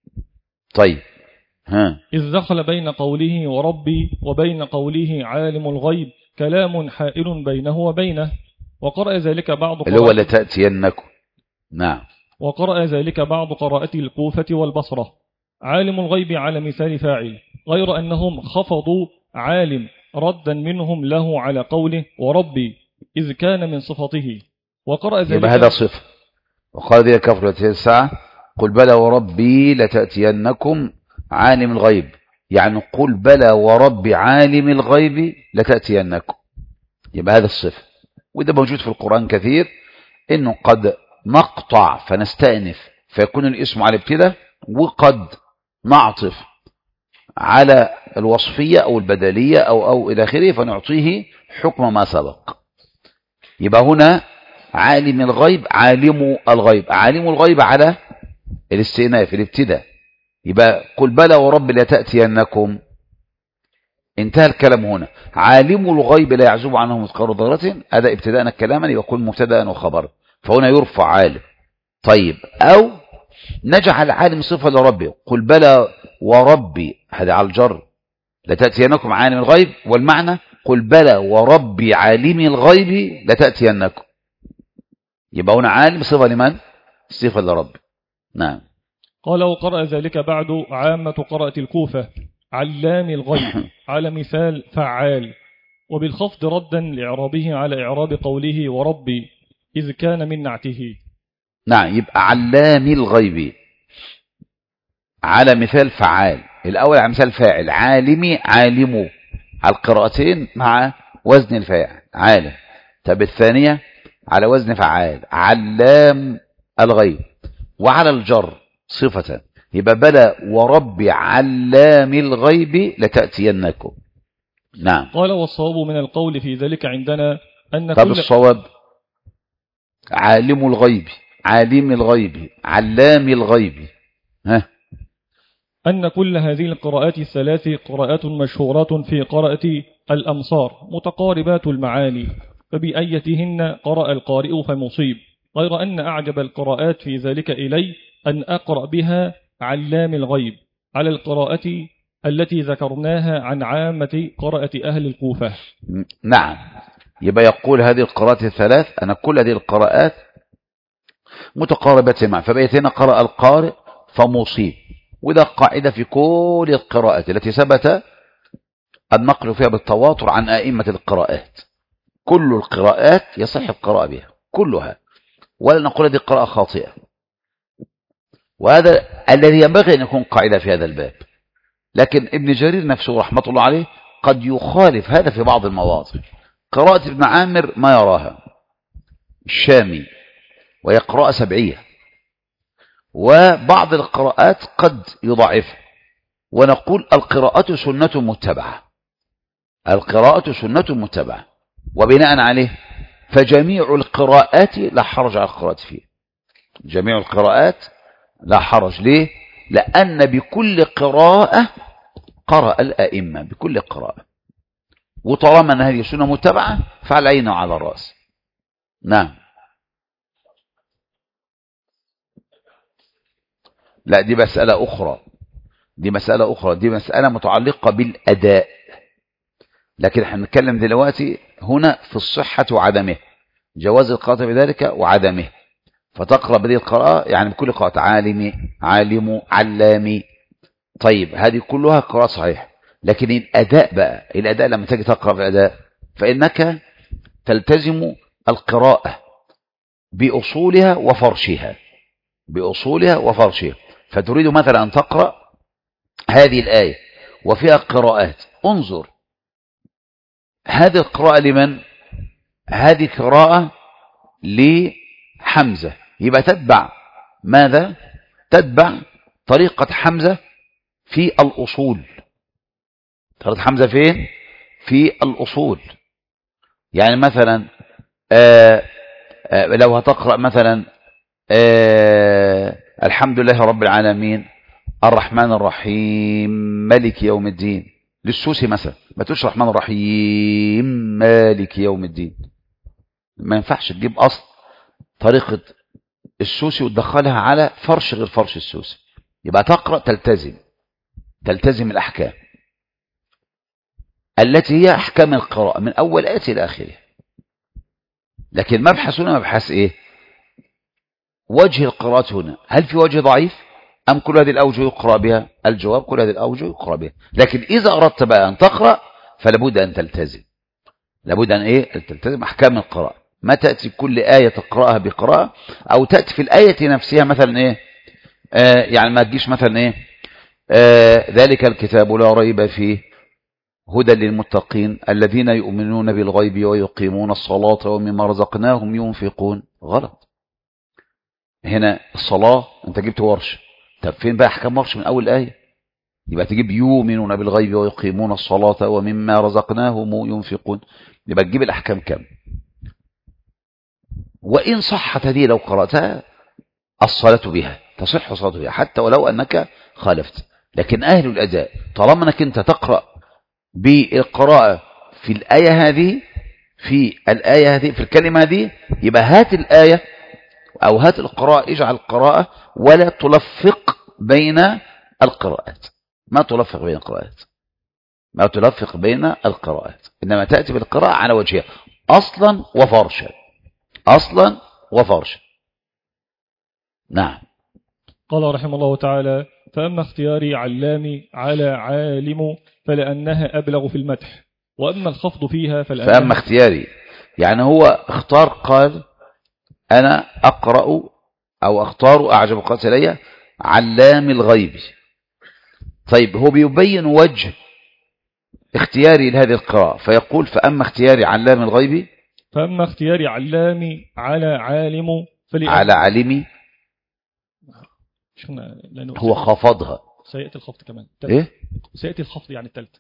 طيب ها إذ دخل بين قوله وربي وبين قوله عالم الغيب كلام حائل بينه وبينه، وقرأ ذلك بعض اللي هو لا تأتينكم. نعم. وقرأ ذلك بعض قراءة الكوفة والبصرة عالم الغيب على مثال فاعل، غير أنهم خفضوا عالم ردا منهم له على قوله وربي إذ كان من صفته. وقرأ ذلك يبقى هذا صفة. وقال ذي كفر الساعة قل بلى وربي لتأتينكم عالم الغيب، يعني قل بلى وربي عالم الغيب لتأتينكم، يبقى هذا الصفة. وده موجود في القرآن كثير، إنه قد نقطع فنستأنف فيكون الاسم على ابتداء، وقد نعطف على الوصفية أو البدلية أو أو إلى آخره فنعطيه حكم ما سبق. يبقى هنا عالم الغيب عالم الغيب، عالم الغيب على الاستئناف الابتداء، يبقى قل بلى ورب لا تأتينكم، انتهى الكلام هنا. عالم الغيب لا يعزب عنه مثقال ذرة، هذا ابتداء الكلام يكون مبتدا وخبر، فهنا يرفع عالم. طيب أو نجعل عالم صفة لربه، قل بلى وربي، هذا على الجر، لتأتينكم عالم الغيب، والمعنى قل بلى وربي عالم الغيب لتأتينكم، يبقى هنا عالم صفة لمن؟ صفة لربي. نعم. قال: وقرأ ذلك بعد عامة قراءة الكوفة علام الغيب على مثال فعال، وبالخفض ردا لإعرابه على إعراب قوله وربي إذ كان من نعته. نعم. يبقى علام الغيب على مثال فعال، الأول على مثال فاعل، عالمي عالمه على القراءتين مع وزن الفاعل عالم. طب الثانية على وزن فعال علام الغيب، وعلى الجر صفة يبقى بلى ورب علام الغيب لتأتينكم. نعم. قال والصواب من القول في ذلك عندنا أن طب كل الصواب عالم الغيب، عالم الغيب، علام الغيب، ها أن كل هذه القراءات الثلاث قراءات مشهورات في قراءة الأمصار متقاربات المعاني، فبأيتهن قرأ القارئ فمصيب، غير أن أعجب القراءات في ذلك إلي أن أقرأ بها علام الغيب على القراءة التي ذكرناها عن عامة قراءة أهل الكوفة. نعم. يبقى يقول هذه القراءات الثلاث أنا كل هذه القراءات متقاربة معا، فبأيتهن قرأ القارئ فمصيب. وده قاعدة في كل القراءات التي ثبت النقل فيها بالتواتر عن أئمة القراءات. كل القراءات يصح القراءة بها كلها، ولا نقول هذه قراءة خاطئة. وهذا الذي ينبغي أن يكون قاعدة في هذا الباب. لكن ابن جرير نفسه رحمة الله عليه قد يخالف هذا في بعض المواضع. قراءة ابن عامر ما يراها الشامي وهي قراءة سبعية، وبعض القراءات قد يضعفها، ونقول القراءة سنة متبعة، القراءة سنة متبعة، وبناء عليه فجميع القراءات لا حرج على القراءة فيه. جميع القراءات لا حرج. ليه؟ لأن بكل قراءة قرأ الأئمة بكل قراءة، وطالما أن هذه سنة متبعة فعلى العين وعلى الرأس. نعم. لا دي مسألة أخرى، دي مسألة أخرى، دي مسألة متعلقة بالأداء. لكن احنا نتكلم دلوقتي هنا في الصحة وعدمه، جواز القراءة بذلك وعدمه. فتقرأ بهذه القراءة يعني بكل قراءة عالمي، عالم، علامي. طيب هذه كلها قراءة صحيحة، لكن الأداء بقى، الأداء لما تجي تقرأ في الأداء فإنك تلتزم القراءة بأصولها وفرشها، بأصولها وفرشها. فتريد مثلا أن تقرأ هذه الآية وفيها قراءات، انظر هذه القراءة لمن؟ هذه قراءة لحمزة، يبقى تتبع ماذا؟ تتبع طريقة حمزة في الأصول. طريقة حمزة فين؟ في الأصول. يعني مثلا آآ آآ لو هتقرأ مثلا الحمد لله رب العالمين الرحمن الرحيم مالك يوم الدين، للسوسي مثلا ما تقولش الرحمن الرحيم مالك يوم الدين، ما ينفعش تجيب أصل طريقة السوسي وتدخلها على فرش غير فرش السوسي. يبقى تقرأ تلتزم تلتزم الأحكام التي هي أحكام القراءة من أول آية إلى آخره. لكن مبحث هنا مبحث إيه؟ وجه القراءة هنا، هل في وجه ضعيف أم كل هذه الأوجه يقرأ بها؟ الجواب كل هذه الأوجه يقرأ بها. لكن إذا أردت بقى أن تقرأ فلابد أن تلتزم، لابد أن إيه؟ تلتزم أحكام القراءة. ما تأتي كل آية تقرأها بقراءة، أو تأتي في الآية نفسها مثلا إيه؟ آه يعني ما تجيش مثلا إيه؟ آه ذلك الكتاب لا ريب فيه هدى للمتقين الذين يؤمنون بالغيب ويقيمون الصلاة ومما رزقناهم ينفقون. غلط. هنا الصلاة انت جبت ورش، طب فين بقى احكام ورش من اول آية؟ يبقى تجيب يؤمنون بالغيب ويقيمون الصلاة ومما رزقناهم ينفقون، يبقى تجيب الاحكام كم. وان صحت هذه لو قرأتها الصلاة بها تصح صلاة بها حتى ولو انك خالفت. لكن اهل الاداء طالما انك انت تقرأ بالقراءة في الآية هذه في الآية هذه في الكلمة هذه، يبقى هات الآية أو هات القراءة، اجعل القراءة ولا تلفق بين القراءات، ما تلفق بين القراءات، ما تلفق بين القراءات، إنما تأتي بالقراءة على وجهها أصلا وفرشا، أصلا وفرشا. نعم. قال رحمه الله تعالى: فأما اختياري علامي على عالم فلأنها أبلغ في المدح، وأما الخفض فيها فلأنها فأما اختياري يعني هو اختار، قال أنا أقرأ أو أختار أعجب قراءة إلي علام الغيب. طيب هو بيبين وجه اختياري لهذه القراءة فيقول فأما اختياري علام الغيب فأما اختياري علامي على عالم على عالمي هو خفضها، سيأتي الخفض كمان ايه سيأتي الخفض يعني الثالث.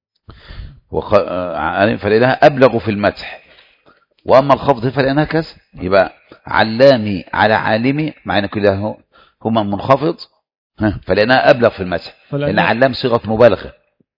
وخ... فلأنها أبلغ في المدح، وأما الخفض فلأنها كذا. يبقى علامي على عالمي مع أن كلها هما منخفض فلأنها أبلغ في المدح، لأن علام صيغة مبالغة،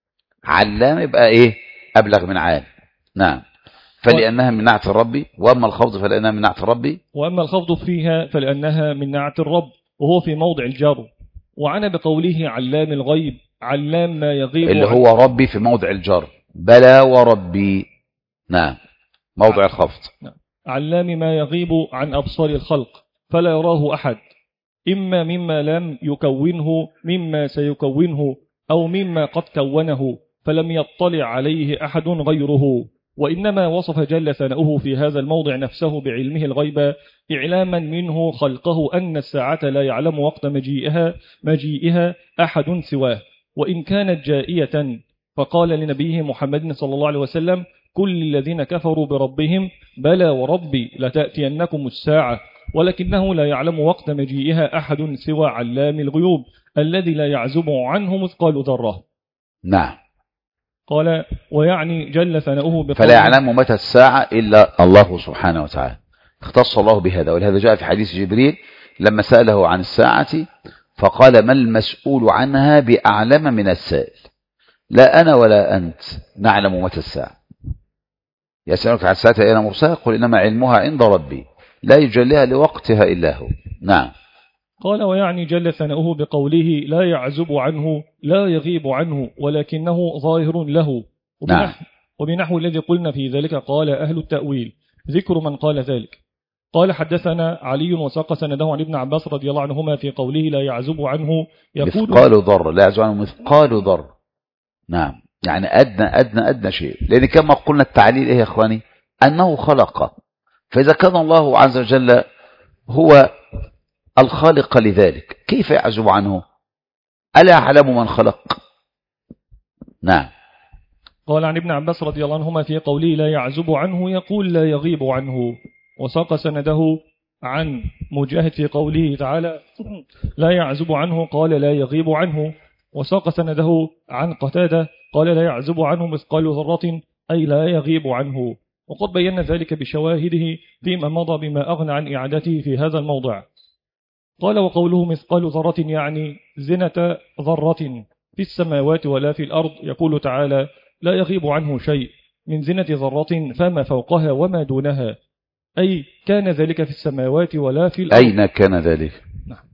علام يبقى إيه أبلغ من عالم. نعم. فلأنها من نعت الرب، وأما الخفض فلأنها من نعت الرب، وأما الخفض فيها فلأنها من نعت الرب وهو في موضع الجر. وعنا بقوله علام الغيب، علام ما يغيب اللي هو ربي في موضع الجر، بلى وربي. نعم موضع الخفض. نعم. علام ما يغيب عن أبصار الخلق فلا يراه أحد، إما مما لم يكونه مما سيكونه، أو مما قد كونه فلم يطلع عليه أحد غيره. وإنما وصف جل ثناؤه في هذا الموضع نفسه بعلمه الغيب إعلاما منه خلقه أن الساعة لا يعلم وقت مجيئها مجيئها أحد سواه، وإن كانت جائية. فقال لنبيه محمد صلى الله عليه وسلم: كل الذين كفروا بربهم بلى وربي لتأتينكم الساعة، ولكنه لا يعلم وقت مجيئها أحد سوى علام الغيوب الذي لا يعزب عنه مثقال ذرة. نعم. قال: ويعني جل ثناؤه بقوله فلا يعلم متى الساعة إلا الله سبحانه وتعالى، اختص الله بهذا. ولهذا جاء في حديث جبريل لما سأله عن الساعة فقال: ما المسؤول عنها بأعلم من السائل. لا أنا ولا أنت نعلم متى الساعة. يسألك عن الساعة أين مرساها؟ قل إنما علمها عند ربي لا يجليها لوقتها إلا هو. نعم. قال: ويعني جل ثناؤه بقوله لا يعزب عنه لا يغيب عنه ولكنه ظاهر له. وبنحو, نعم. وبنحو الذي قلنا في ذلك قال أهل التأويل ذكر من قال ذلك. قال: حدثنا علي وساق سنده عن ابن عباس رضي الله عنهما في قوله لا يعزب عنه يقول مثقال ذرة، لا يعزب عنه مثقال ذرة. نعم، يعني أدنى أدنى أدنى شيء، لأن كما قلنا التعليل إيه يا إخواني؟ أنه خلق. فإذا كان الله عز وجل هو الخالق لذلك كيف يعزب عنه؟ ألا يعلم من خلق؟ نعم. قال عن ابن عباس رضي الله عنهما في قوله لا يعزب عنه يقول لا يغيب عنه. وساق سنده عن مجاهد في قوله تعالى لا يعزب عنه قال لا يغيب عنه. وساق سنده عن قتادة قال لا يعزب عنه مثقال ذرة أي لا يغيب عنه. وقد بينا ذلك بشواهده فيما مضى بما أغنى عن إعادته في هذا الموضع. قال: وقوله مثقال ذرة يعني زنة ذرة في السماوات ولا في الأرض. يقول تعالى لا يغيب عنه شيء من زنة ذرة فما فوقها وما دونها، أي كان ذلك في السماوات ولا في الأرض. أين كان ذلك؟ نعم.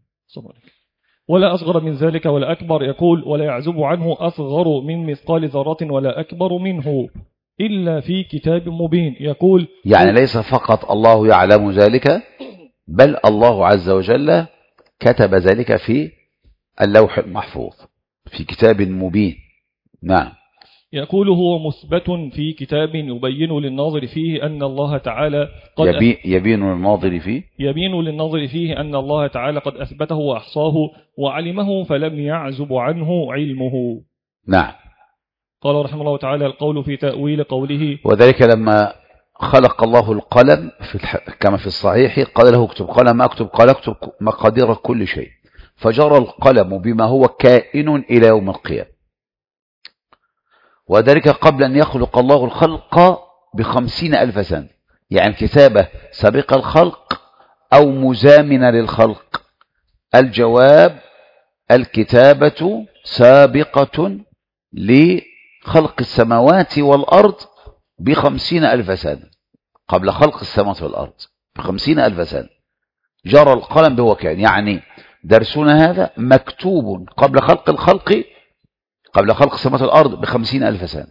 ولا أصغر من ذلك ولا أكبر. يقول ولا يعزب عنه أصغر من مثقال ذرة ولا أكبر منه إلا في كتاب مبين. يقول يعني ليس فقط الله يعلم ذلك، بل الله عز وجل كتب ذلك في اللوح المحفوظ في كتاب مبين. نعم. يقول هو مثبت في كتاب يبين للناظر فيه أن الله تعالى قد يبين, يبين للناظر فيه يبين للناظر فيه أن الله تعالى قد أثبته وأحصاه وعلمه فلم يعزب عنه علمه. نعم. قال رحمه الله تعالى القول في تأويل قوله وذلك لما خلق الله القلم في الح... كما في الصحيح قال له اكتب، قال ما اكتب؟ قال اكتب مقادير كل شيء، فجرى القلم بما هو كائن إلى يوم القيامة. وذلك قبل أن يخلق الله الخلق بخمسين ألف سنة، يعني الكتابة سابقة الخلق أو مزامنة للخلق؟ الجواب الكتابة سابقة لخلق السماوات والأرض بخمسين ألف سنة، قبل خلق السماوات والأرض بخمسين ألف سنة جرى القلم بهو كان. يعني درسنا هذا مكتوب قبل خلق الخلق قبل خلق السماوات والأرض بخمسين ألف سنة.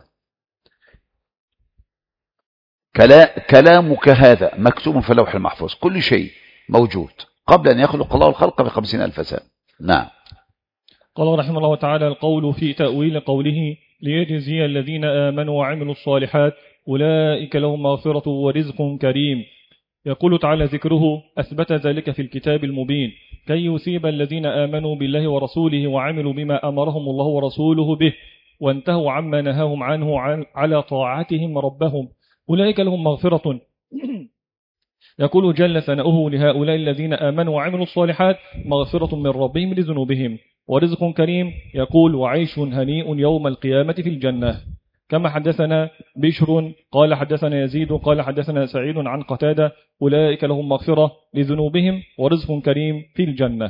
كلامك هذا مكتوب في اللوح المحفوظ، كل شيء موجود قبل أن يخلق الله الخلق بخمسين ألف سنة. نعم. قال رحمه الله تعالى القول في تأويل قوله ليجزي الذين آمنوا وعملوا الصالحات أولئك لهم مغفرة ورزق كريم. يقول تعالى ذكره أثبت ذلك في الكتاب المبين كي يثيب الذين آمنوا بالله ورسوله وعملوا بما أمرهم الله ورسوله به وانتهوا عما نهاهم عنه على طاعتهم ربهم أولئك لهم مغفرة يقول جل ثناؤه لهؤلاء الذين آمنوا وعملوا الصالحات مغفرة من ربهم لذنوبهم ورزق كريم. يقول وعيش هنيء يوم القيامة في الجنة. كما حدثنا بشر قال حدثنا يزيد قال حدثنا سعيد عن قتادة أولئك لهم مغفرة لذنوبهم ورزق كريم في الجنة.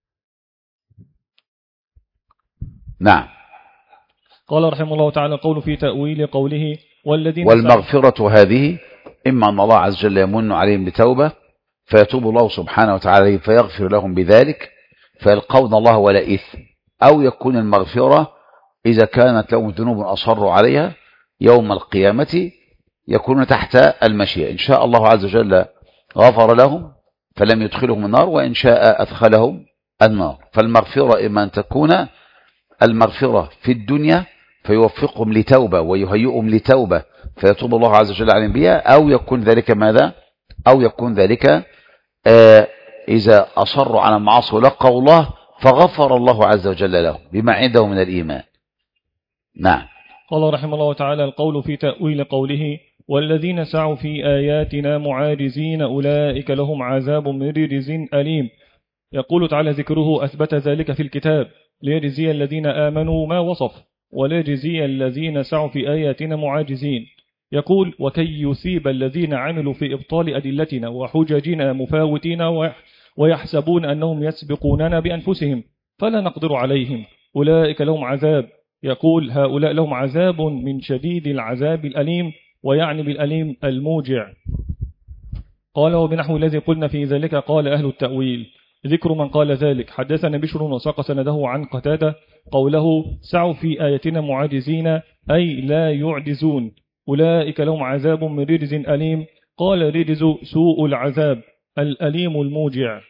نعم. قال رحمه الله تعالى قول في تأويل قوله والذين والمغفرة هذه إما أن الله عز وجل يمن عليهم بتوبة فيتوب الله سبحانه وتعالى فيغفر لهم بذلك فيلقون الله ولا إثم، أو يكون المغفرة إذا كانت لهم ذنوب أصروا عليها يوم القيامة يكونون تحت المشيئة، إن شاء الله عز وجل غفر لهم فلم يدخلهم النار، وإن شاء أدخلهم النار. فالمغفرة إما أن تكون المغفرة في الدنيا فيوفقهم لتوبة ويهيئهم لتوبة فيتوب الله عز وجل عليهم بها، أو يكون ذلك ماذا؟ أو يكون ذلك آه إذا أصروا على المعاصي ولقوا الله فغفر الله عز وجل لهم بما عنده من الإيمان. نعم. قال رحمه الله تعالى القول في تأويل قوله والذين سعوا في آياتنا معاجزين أولئك لهم عذاب من رجز أليم. يقول تعالى ذكره أثبت ذلك في الكتاب ليجزي الذين آمنوا ما وصف وليجزي الذين سعوا في آياتنا معاجزين. يقول وكي يثيب الذين عملوا في إبطال أدلتنا وحججنا مفاوتين ويحسبون أنهم يسبقوننا بأنفسهم فلا نقدر عليهم أولئك لهم عذاب. يقول هؤلاء لهم عذاب من شديد العذاب الأليم، ويعني بالأليم الموجع. قال وبنحو الذي قلنا في ذلك قال أهل التأويل. ذكر من قال ذلك حدثنا بشر وساق سنده عن قتادة قوله سعوا في آياتنا معاجزين أي لا يعجزون أولئك لهم عذاب من رجز أليم. قال رجز سوء العذاب الأليم الموجع.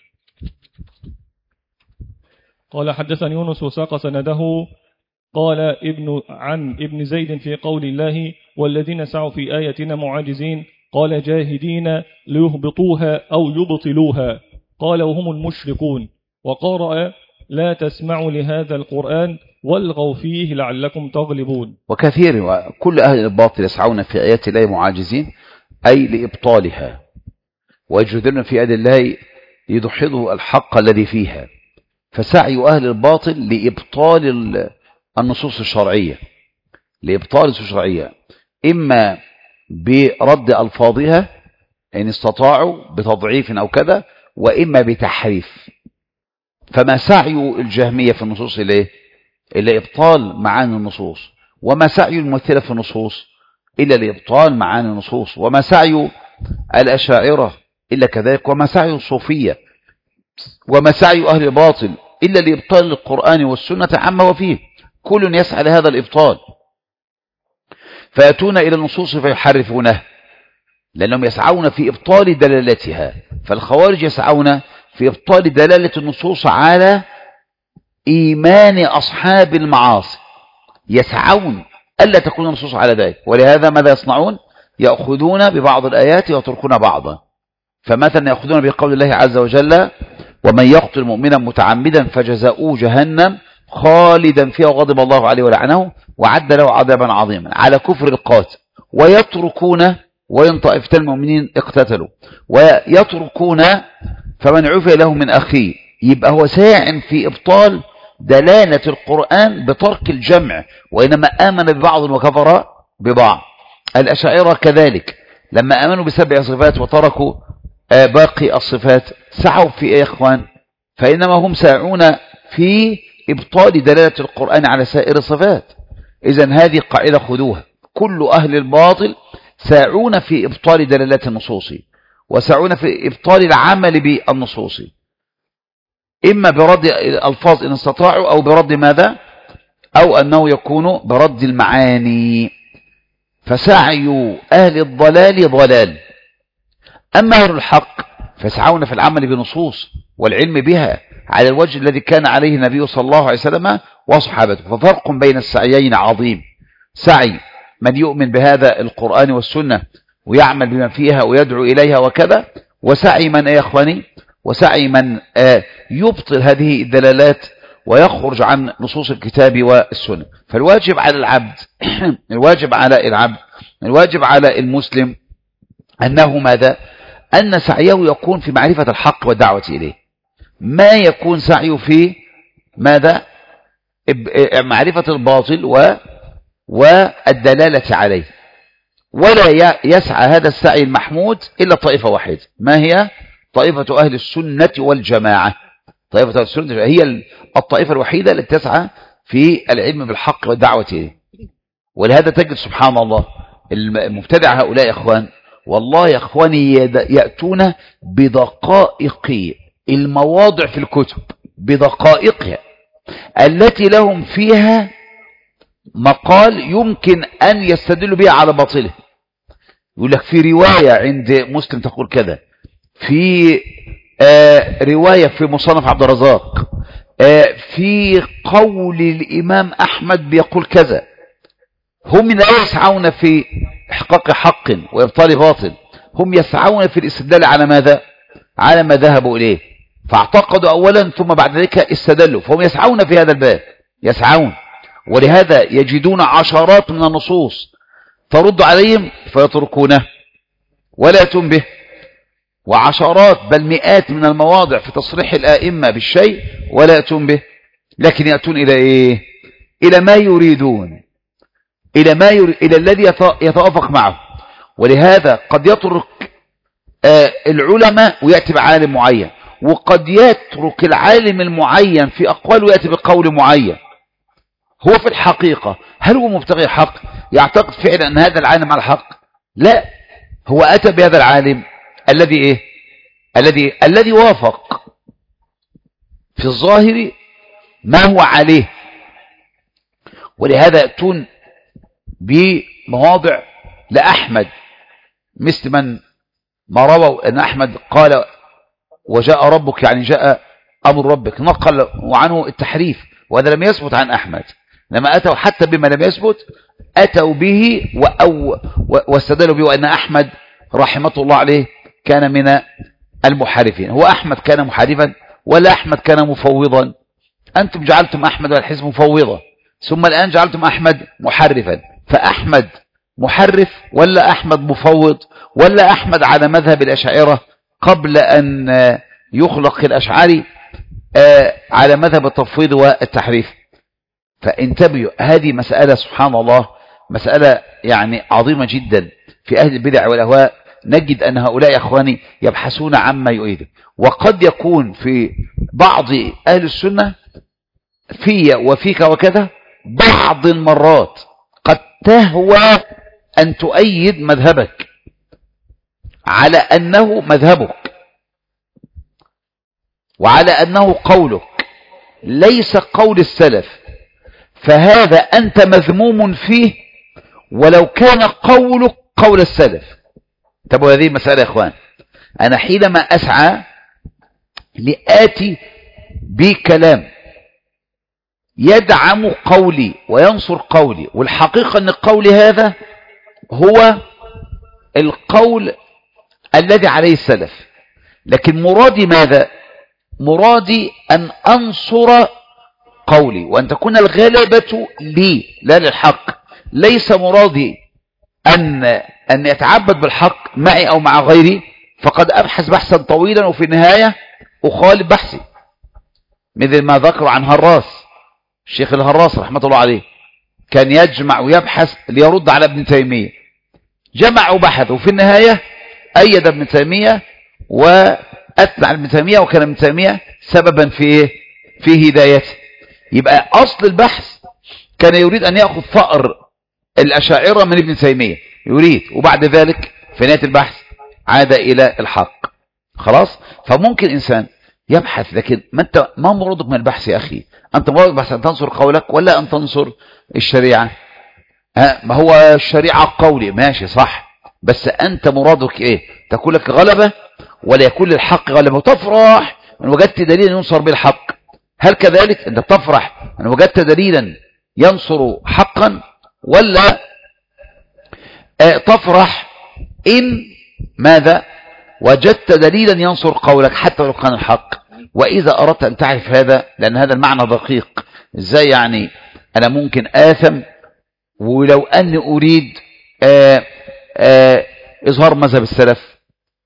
قال حدثني يونس وساق سنده قال ابن عن ابن زيد في قول الله والذين سعوا في آياتنا معاجزين قال جاهدين ليهبطوها أو يبطلوها قال وهم المشركون. وقرأ لا تسمعوا لهذا القرآن والغوا فيه لعلكم تغلبون. وكثير وكل أهل الباطل يسعون في آيات الله معاجزين أي لإبطالها ويجدون في آيات الله يدحضوا الحق الذي فيها. فسعي أهل الباطل لإبطال النصوص الشرعية لإبطال النصوص الشرعية إما برد ألفاظها إن استطاعوا بتضعيف أو كذا، وإما بتحريف. فما سعي الجهمية في النصوص إليه إلا إبطال معاني النصوص، وما سعي الممثلة في النصوص إلا لإبطال معاني النصوص، وما سعي الأشاعرة إلا كذلك، وما سعي الصوفية، وما سعي أهل الباطل إلا لإبطال القرآن والسنة عما وفيه. كل يسعى لهذا الإبطال فيأتون إلى النصوص فيحرفونه لأنهم يسعون في إبطال دلالتها. فالخوارج يسعون في إبطال دلالة النصوص على إيمان أصحاب المعاصي، يسعون ألا تكون النصوص على ذلك. ولهذا ماذا يصنعون؟ يأخذون ببعض الآيات ويتركون بعضا. فمثلا يأخذون بقول الله عز وجل ومن يقتل مؤمنا متعمدا فجزاؤه جهنم خالدا فيها وغضب الله عليه ولعنه وعد له عذابا عظيما على كفر القاتل، ويتركون وإن طائفتان المؤمنين اقتتلوا ويتركون فمن عفي له من أخيه. يبقى هو ساع في إبطال دلالة القرآن بترك الجمع، وإنما آمن ببعض وكفر ببعض. الأشاعرة كذلك لما آمنوا بسبع صفات وتركوا باقي الصفات سعوا في إيه يا إخوان؟ فإنما هم ساعون في إبطال دلالة القرآن على سائر الصفات. إذن هذه قاعدة خذوها، كل أهل الباطل ساعون في إبطال دلالات النصوص وساعون في إبطال العمل بالنصوص، إما برد الألفاظ إن استطاعوا أو برد ماذا؟ أو أنه يكون برد المعاني. فسعي أهل الضلال ضلال، أما أهل الحق فسعون في العمل بنصوص والعلم بها على الوجه الذي كان عليه النبي صلى الله عليه وسلم وصحابته. ففرق بين السعيين عظيم، سعي من يؤمن بهذا القرآن والسنة ويعمل بما فيها ويدعو إليها وكذا، وسعي من يا إخواني وسعي من يبطل هذه الدلالات ويخرج عن نصوص الكتاب والسنة. فالواجب على العبد الواجب على العبد الواجب على المسلم أنه ماذا؟ أن سعيه يكون في معرفة الحق والدعوة إليه، ما يكون سعيه في ماذا؟ معرفة الباطل و والدلالة عليه. ولا يسعى هذا السعي المحمود إلا طائفة واحدة، ما هي؟ طائفة أهل السنة والجماعة. طائفة أهل السنة والجماعة هي الطائفة الوحيدة التي تسعى في العلم بالحق والدعوة إليه. ولهذا تجد سبحان الله المبتدع هؤلاء يا إخوان، والله يا إخواني يأتون بدقائق المواضع في الكتب، بدقائقها التي لهم فيها مقال يمكن أن يستدلوا بها على باطله. يقول لك في رواية عند مسلم تقول كذا، في آه رواية في مصنف عبد الرزاق، آه في قول الإمام أحمد بيقول كذا. هم لا يسعون في إحقاق حق وإبطال باطل، هم يسعون في الاستدلال على ماذا؟ على ما ذهبوا إليه، فاعتقدوا أولا ثم بعد ذلك استدلوا، فهم يسعون في هذا الباب، يسعون. ولهذا يجدون عشرات من النصوص ترد عليهم فيتركونه ولا يأتون به، وعشرات بل مئات من المواضع في تصريح الآئمة بالشيء ولا يأتون به، لكن يأتون إلى إيه؟ إلى ما يريدون، إلى ما يريد، إلى الذي يتوافق معه. ولهذا قد يترك آه العلماء ويأتي بعالم معين، وقد يترك العالم المعين في أقوال ويأتي بقول معين. هو في الحقيقة هل هو مبتغي حق؟ يعتقد فعلا أن هذا العالم على حق؟ لا، هو أتى بهذا العالم الذي إيه؟ الذي الذي وافق في الظاهر ما هو عليه. ولهذا يأتون بمواضع لأحمد، مثل من ما رووا أن أحمد قال وجاء ربك، يعني جاء أمر ربك، نقل عنه التحريف، وهذا لم يثبت عن أحمد. لما أتوا حتى بما لم يثبت أتوا به واستدلوا به، وأن أحمد رحمة الله عليه كان من المحارفين. هو أحمد كان محارفا ولا أحمد كان مفوضا؟ أنتم جعلتم أحمد والحزب مفوضا، ثم الآن جعلتم أحمد محرفا. فأحمد محرف ولا أحمد مفوض ولا أحمد على مذهب الأشاعرة قبل أن يخلق الأشعري على مذهب التفويض والتحريف؟ فانتبهوا، هذه مسألة سبحان الله مسألة يعني عظيمة جدا في أهل البدع والأهواء. نجد أن هؤلاء يا أخواني يبحثون عما يؤيده، وقد يكون في بعض أهل السنة في وفيك وكذا بعض المرات قد تهوى أن تؤيد مذهبك على أنه مذهبك وعلى أنه قولك ليس قول السلف، فهذا أنت مذموم فيه ولو كان قولك قول السلف. تبقى هذه المسألة يا إخوان، أنا حينما أسعى لآتي بكلام يدعم قولي وينصر قولي، والحقيقة أن قولي هذا هو القول الذي عليه السلف، لكن مرادي ماذا؟ مرادي أن أنصر قولي وأن تكون الغلبة لي لا للحق. ليس مرادي أن أن يتعبد بالحق معي أو مع غيري، فقد أبحث بحثا طويلا وفي النهاية أخالف بحثي، مثل ما ذكر عن هراس، الشيخ الهراس رحمة الله عليه كان يجمع ويبحث ليرد على ابن تيمية، جمع وبحث وفي النهاية أيد ابن تيمية وأتبع ابن تيمية، وكان ابن تيمية سببا في في هدايته. يبقى أصل البحث كان يريد أن يأخذ ثأر الأشاعرة من ابن تيمية، يريد، وبعد ذلك في نهاية البحث عاد إلى الحق. خلاص؟ فممكن إنسان يبحث، لكن ما أنت ما مرادك من البحث يا أخي؟ أنت مرادك بحث أن تنصر قولك ولا أن تنصر الشريعة؟ ها، ما هو الشريعة قولي ماشي صح، بس أنت مرادك إيه؟ تكون لك غلبة ولا يكون للحق غلبة، وتفرح من وجدت دليلا ينصر بالحق. هل كذلك أنت بتفرح من وجدت دليلا ينصر حقا، ولا اه تفرح إن ماذا وجدت دليلا ينصر قولك حتى لو كان الحق؟ وإذا أردت أن تعرف هذا، لأن هذا المعنى دقيق، إزاي يعني أنا ممكن آثم ولو أني أريد آآ آآ إظهار مذهب السلف،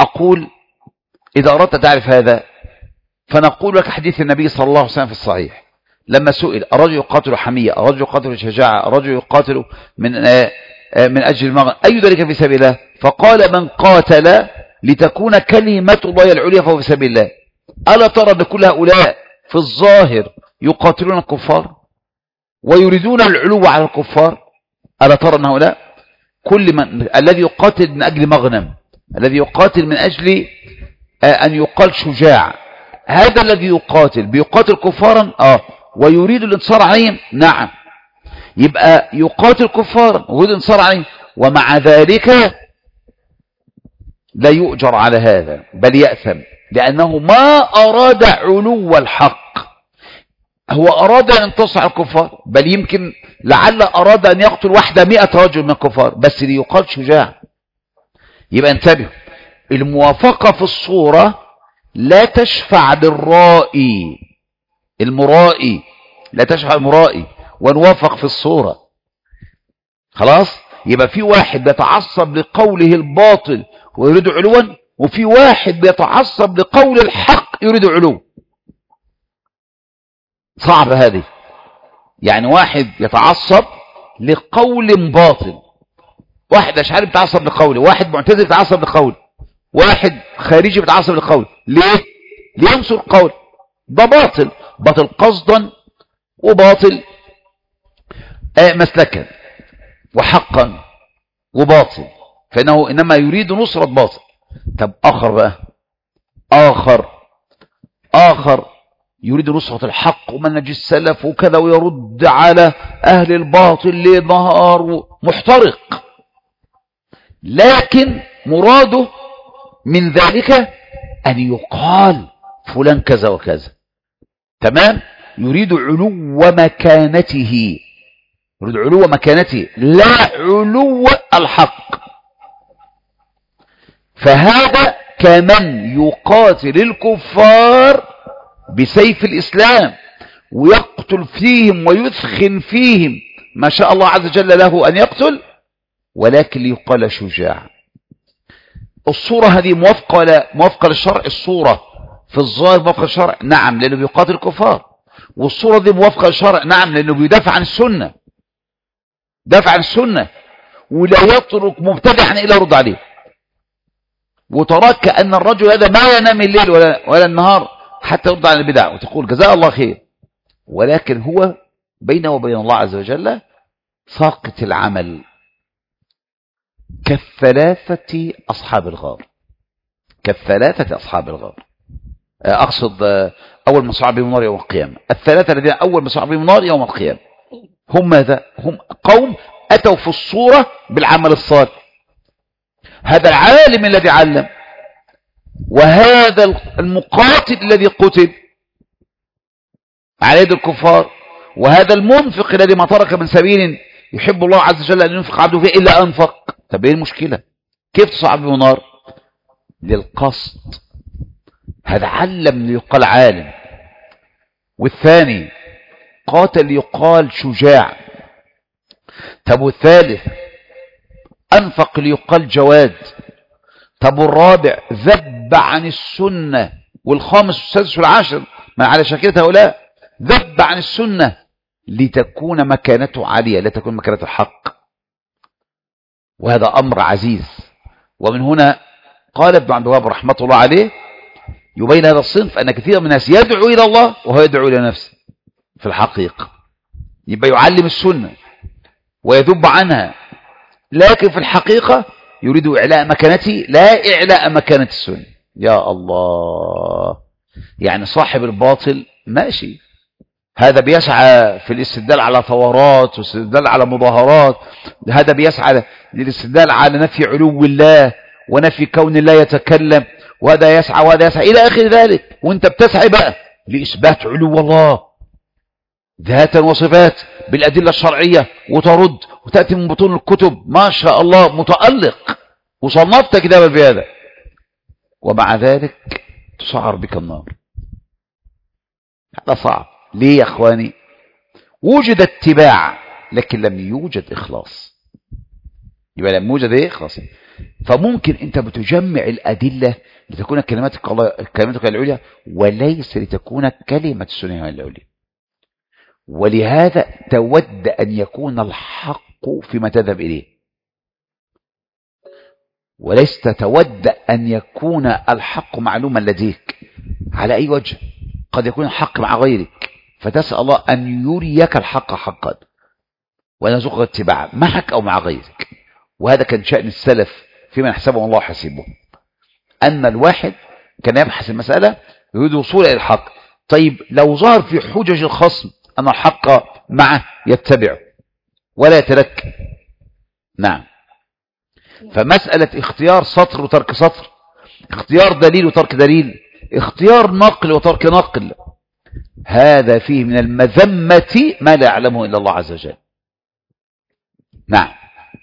أقول إذا أردت تعرف هذا فنقول لك حديث النبي صلى الله عليه وسلم في الصحيح لما سئل الرجل يقاتل حمية، الرجل يقاتل شجاعة، الرجل يقاتل من من أجل المغنم، أي ذلك في سبيل الله؟ فقال من قاتل لتكون كلمة الله العليا فهو في سبيل الله. ألا ترى أن كل هؤلاء في الظاهر يقاتلون الكفار ويريدون العلو على الكفار؟ ألا ترى أن هؤلاء كل من الذي يقاتل من أجل مغنم، الذي يقاتل من أجل أن يقال شجاع، هذا الذي يقاتل بيقاتل كفارا آه ويريد الانتصار عليهم؟ نعم. يبقى يقاتل كفارا ويريد الانتصار عليهم، ومع ذلك لا يؤجر على هذا بل يأثم، لأنه ما أراد علو الحق، هو أراد أن ينتصر على الكفار، بل يمكن لعل أراد أن يقتل واحدة مئة رجل من الكفار بس ليقال شجاع. يبقى انتبهوا، الموافقة في الصورة لا تشفع للرائي، المرائي لا تشفع المرائي، ونوافق في الصورة. خلاص؟ يبقى في واحد بيتعصب لقوله الباطل ويريد علوا، وفي واحد بيتعصب لقول الحق يريد علو. صعب هذه، يعني واحد يتعصب لقول باطل، واحد أشعري بيتعصب لقوله، واحد معتزلي بيتعصب لقوله، واحد خارجي بيتعصب لقوله. ليه؟ لينصر قول، ده باطل، باطل قصدا وباطل آه مسلكا، وحقا وباطل، فإنه إنما يريد نصرة باطل. طب آخر بقى، آخر آخر يريد نصرة الحق ومنهج السلف وكذا، ويرد على أهل الباطل ليل نهار محترق، لكن مراده من ذلك أن يقال فلان كذا وكذا، تمام؟ يريد علو مكانته، يريد علو مكانته لا علو الحق. فهذا كمن يقاتل الكفار بسيف الإسلام ويقتل فيهم ويثخن فيهم ما شاء الله عز وجل له أن يقتل، ولكن ليقال شجاع. الصورة هذه موافقة ولا موافقة للشرع؟ الصورة في الظاهر موافقة للشرع، نعم، لأنه بيقاتل الكفار. والصورة دي موافقة للشرع، نعم، لأنه بيدافع عن السنة، دافع عن السنة، ولا يترك مبتدعا إلا يرد عليه. وتراك كأن الرجل هذا ما ينام الليل ولا, ولا النهار حتى يرد عن البدع، وتقول جزاء الله خير، ولكن هو بينه وبين الله عز وجل ساقط العمل كالثلاثة أصحاب الغار، كالثلاثة أصحاب الغار. أقصد أول من صعب بهم النار يوم القيامة، الثلاثة الذين أول من صعب بهم النار يوم القيامة هم ماذا؟ هم قوم أتوا في الصورة بالعمل الصالح، هذا العالم الذي علم، وهذا المقاتل الذي قتل على يد الكفار، وهذا المنفق الذي ما ترك من سبيل يحب الله عز وجل أن ينفق عبده فيه إلا أنفق. طب ايه المشكلة؟ كيف تصعب به نار؟ للقصد، هذا علم ليقال عالم، والثاني قاتل ليقال شجاع. طب والثالث أنفق ليقال جواد. طب والرابع ذب عن السنة، والخامس والسادس والعاشر ما على شكلة هؤلاء ذب عن السنة لتكون مكانته عالية، لا تكون مكانته الحق، وهذا أمر عزيز. ومن هنا قال ابن عبد الوهاب رحمة الله عليه يبين هذا الصنف أن كثير من الناس يدعو إلى الله وهو يدعو إلى نفسه في الحقيقة، يبقى يعلم السنة ويذب عنها، لكن في الحقيقة يريد إعلاء مكانته لا إعلاء مكانة السنة. يا الله، يعني صاحب الباطل ماشي، هذا بيسعى في الاستدلال على ثورات واستدلال على مظاهرات، هذا بيسعى للاستدلال على نفي علو الله ونفي كون الله يتكلم، وهذا يسعى وهذا يسعى إلى آخر ذلك، وانت بتسعى بقى لإثبات علو الله ذاتا وصفات بالأدلة الشرعية، وترد وتأتي من بطون الكتب ما شاء الله متألق، وصنفت كتابا في هذا، ومع ذلك تسعر بك النار. هذا صعب. ليه يا أخواني؟ وجد اتباع لكن لم يوجد إخلاص. يبقى لم يوجد إيه؟ إخلاص. فممكن أنت بتجمع الأدلة لتكون كلماتك كلماتك العليا وليس لتكون كلمة السنة العليا. ولهذا تود أن يكون الحق فيما تذهب إليه، وليس تود أن يكون الحق معلوما لديك على أي وجه. قد يكون الحق مع غيرك، فتسأل الله أن يريك الحق حقا ونرزقك اتباعه معك أو مع غيرك. وهذا كان شأن السلف فيما يحسبه الله حسيبه، أن الواحد كان يبحث المسألة يريد وصول إلى الحق. طيب لو ظهر في حجج الخصم أن الحق معه يتبعه ولا يترك. نعم. فمسألة اختيار سطر وترك سطر، اختيار دليل وترك دليل، اختيار نقل وترك نقل، هذا فيه من المذمة ما لا يعلمه إلا الله عز وجل. نعم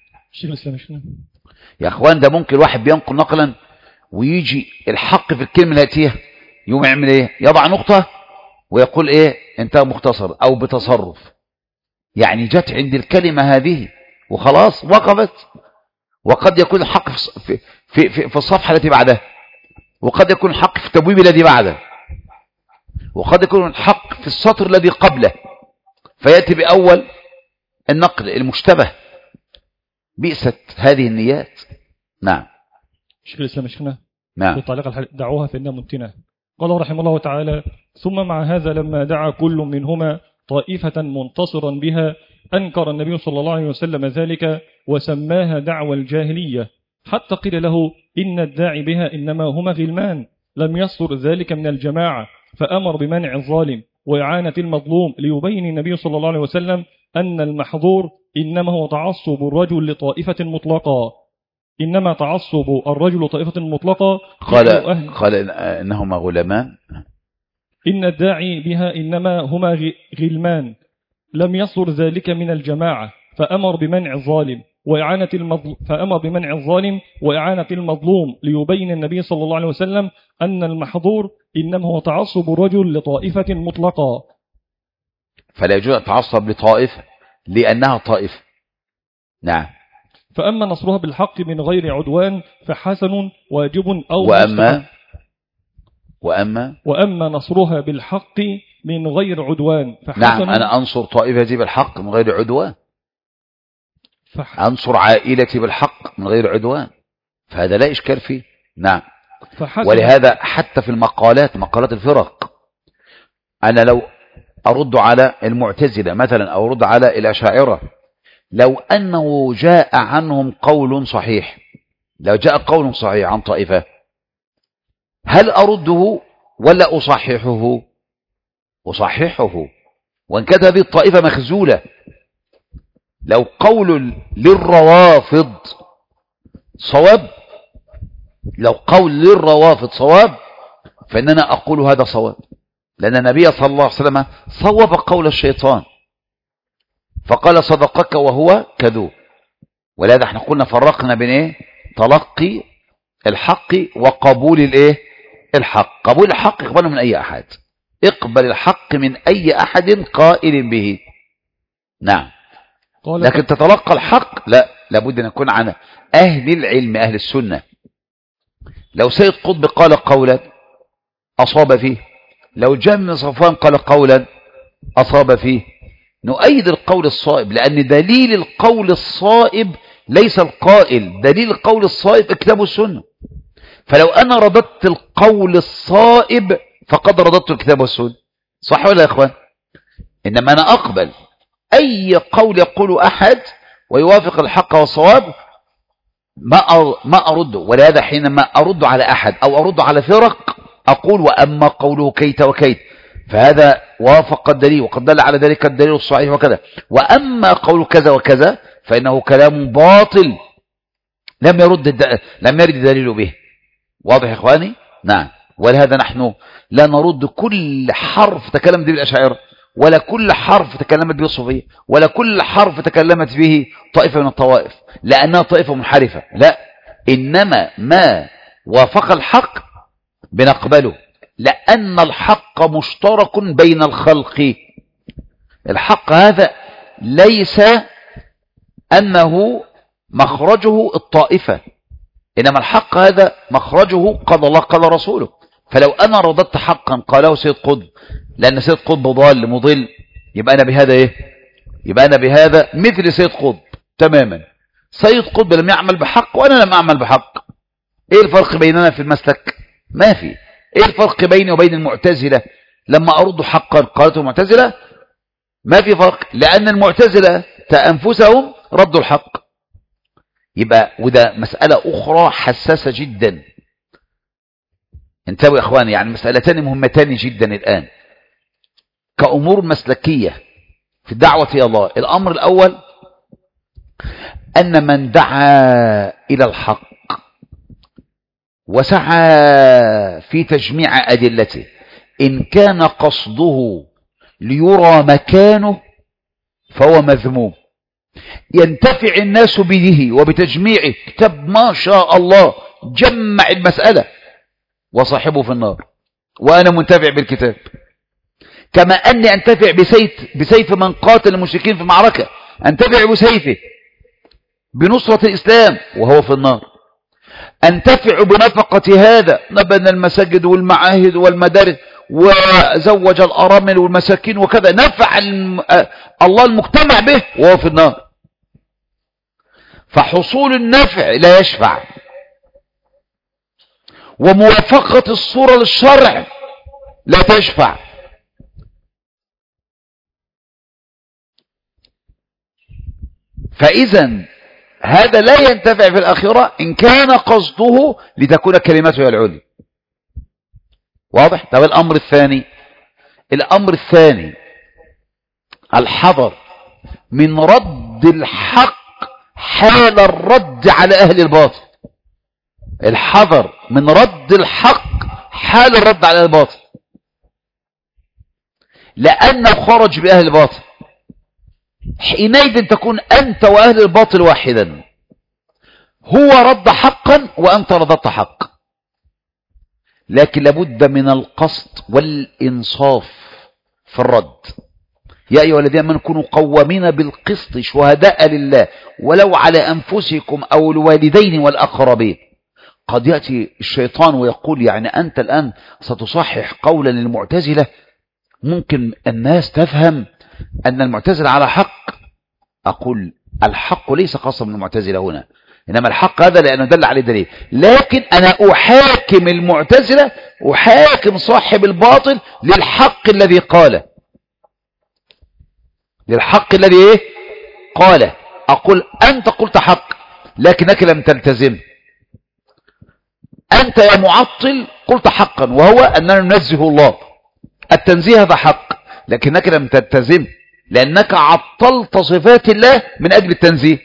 يا أخوان، ده ممكن واحد بينقل نقلا ويجي الحق في الكلمة التي يوم يعمل ايه؟ يضع نقطة ويقول ايه؟ انت مختصر او بتصرف، يعني جت عند الكلمة هذه وخلاص وقفت. وقد يكون الحق في, في, في, في الصفحة التي بعدها، وقد يكون الحق في التبويب الذي بعده، وقد يكون الحق في السطر الذي قبله، فيأتي بأول النقل المشتبه. بئست هذه النيات. نعم. شيخ الإسلام شيخنا نعم. في تعليق دعوها فإنها ممتنة. قال رحمه الله تعالى: ثم مع هذا لما دعا كل منهما طائفة منتصرا بها أنكر النبي صلى الله عليه وسلم ذلك وسماها دعوى الجاهلية، حتى قيل له إن الداعي بها إنما هما غلمان لم يصدر ذلك من الجماعة، فأمر بمنع الظالم وإعانة المظلوم، ليبين النبي صلى الله عليه وسلم أن المحظور إنما هو تعصب الرجل لطائفة مطلقة، إنما تعصب الرجل لطائفة مطلقة. قال, قال إنهما غلمان، إن الداعي بها إنما هما غلمان لم يصدر ذلك من الجماعة، فأمر بمنع الظالم وإعانة المظلوم فأمر بمنع الظالم وإعانة المظلوم، ليبين النبي صلى الله عليه وسلم أن المحظور إنما هو تعصب الرجل لطائفة مطلقة. فلا يجوز أن تعصب لطائفة لأنها طائفة. نعم. فأما نصرها بالحق من غير عدوان فحسن واجب أو وأما وأما وأما نصرها بالحق من غير عدوان فحسن. نعم، أنا أنصر طائفتي بالحق من غير عدوان، فح... أنصر عائلتي بالحق من غير عدوان، فهذا لا إشكال فيه. نعم. فحسن. ولهذا حتى في المقالات، مقالات الفرق، أنا لو أرد على المعتزلة مثلا أو أرد على الأشاعرة، لو أنه جاء عنهم قول صحيح، لو جاء قول صحيح عن طائفة، هل أرده ولا أصححه؟ أصححه، وإن كانت هذه الطائفة مخزولة. لو قول للروافض صواب، لو قول للروافض صواب فإننا أقول هذا صواب، لأن النبي صلى الله عليه وسلم صوب قول الشيطان فقال صدقك وهو كذوب. ولهذا احنا قلنا فرقنا بين ايه؟ تلقي الحق وقبول الايه؟ الحق. قبول الحق اقبله من اي احد، اقبل الحق من اي احد قائل به. نعم. لكن تتلقى الحق لا، لابد ان يكون عن اهل العلم، اهل السنة. لو سيد قطب قال قولا اصاب فيه، لو جهم بن صفوان قال قولا اصاب فيه، نؤيد القول الصائب، لأن دليل القول الصائب ليس القائل، دليل القول الصائب كتاب السنة. فلو أنا رددت القول الصائب فقد رددت الكتاب والسنة، صح ولا يا إخوان؟ إنما أنا أقبل أي قول يقول أحد ويوافق الحق والصواب ما ما أرده. ولهذا حينما أرد على أحد أو أرد على فرق أقول وأما قوله كيت وكيت فهذا وافق الدليل وقد دل على ذلك الدليل الصحيح وكذا، وأما قول كذا وكذا فإنه كلام باطل لم يرد الد... لم يرد دليل به. واضح يا إخواني؟ نعم. ولهذا نحن لا نرد كل حرف تكلمت به الأشاعرة، ولا كل حرف تكلمت به الصوفية، ولا كل حرف تكلمت به طائفة من الطوائف لأنها طائفة منحرفة، لا، إنما ما وافق الحق بنقبله، لأن الحق مشترك بين الخلق. الحق هذا ليس أنه مخرجه الطائفة، إنما الحق هذا مخرجه قال الله قال رسوله. فلو أنا رددت حقا قاله سيد قطب، لأن سيد قطب ضال مضل، يبقى أنا بهذا إيه؟ يبقى أنا بهذا مثل سيد قطب تماما. سيد قطب لم يعمل بحق وأنا لم أعمل بحق. إيه الفرق بيننا في المسلك؟ ما في. إيه الفرق بيني وبين المعتزلة لما أرد حقا قالته المعتزلة؟ ما في فرق، لأن المعتزلة أنفسهم ردوا الحق. يبقى وده مسألة أخرى حساسة جدا. انتبهوا يا إخواني، يعني مسألتان مهمتان جدا الآن كأمور مسلكية في الدعوة إلى الله. الأمر الأول أن من دعا إلى الحق وسعى في تجميع أدلته إن كان قصده ليرى مكانه فهو مذموم. ينتفع الناس به وبتجميعه، كتاب ما شاء الله جمع المسألة، وصاحبه في النار وأنا منتفع بالكتاب. كما أني أنتفع بسيف, بسيف من قاتل المشركين في معركة، أنتفع بسيفه بنصرة الإسلام وهو في النار. أنتفع بنفقة هذا، نبنى المساجد والمعاهد والمدارس وزوج الأرامل والمساكين وكذا، نفع الله المجتمع به وهو في النار. فحصول النفع لا يشفع، وموافقة الصورة للشرع لا تشفع. فإذا هذا لا ينتفع في الآخرة إن كان قصده لتكون كلمته العليا. واضح؟ طب الأمر الثاني، الأمر الثاني الحذر من رد الحق حال الرد على أهل الباطل. الحذر من رد الحق حال الرد على الباطل، لأنه خرج بأهل الباطل. حينئذ تكون أنت وأهل الباطل واحدا، هو رد حقا وأنت رددت حق. لكن لابد من القصد والإنصاف في الرد. يا أيها الذين آمنوا كونوا قوامين بالقسط شهداء لله ولو على أنفسكم أو الوالدين والأقربين. قد يأتي الشيطان ويقول يعني أنت الآن ستصحح قولا للمعتزلة، ممكن الناس تفهم أن المعتزلة على حق. أقول الحق ليس خاصا من المعتزلة هنا، إنما الحق هذا لأنه دل عليه دليل. لكن أنا أحاكم المعتزلة، أحاكم صاحب الباطل للحق الذي قاله، للحق الذي إيه؟ قاله. أقول أنت قلت حق لكنك لم تلتزم. أنت يا معطل قلت حقا وهو أننا ننزه الله، التنزيه هذا حق، لكنك لم تلتزم لأنك عطلت صفات الله من أجل التنزيه.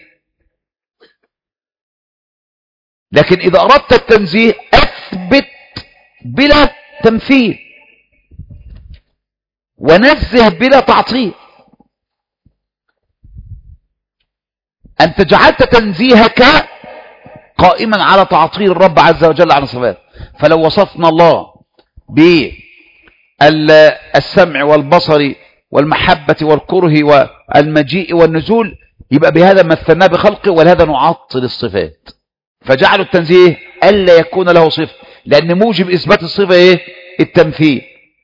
لكن إذا أردت التنزيه أثبت بلا تمثيل، ونزه بلا تعطيل. أنت جعلت تنزيهك قائما على تعطيل الرب عز وجل عن الصفات. فلو وصفنا الله بالسمع والبصر والمحبة والكره والمجيء والنزول، يبقى بهذا مثلنا بخلقه ولهذا نعطل الصفات. فجعلوا التنزيه ألا يكون له صفة، لأن موجب إثبات الصفة إيه؟ التمثيل.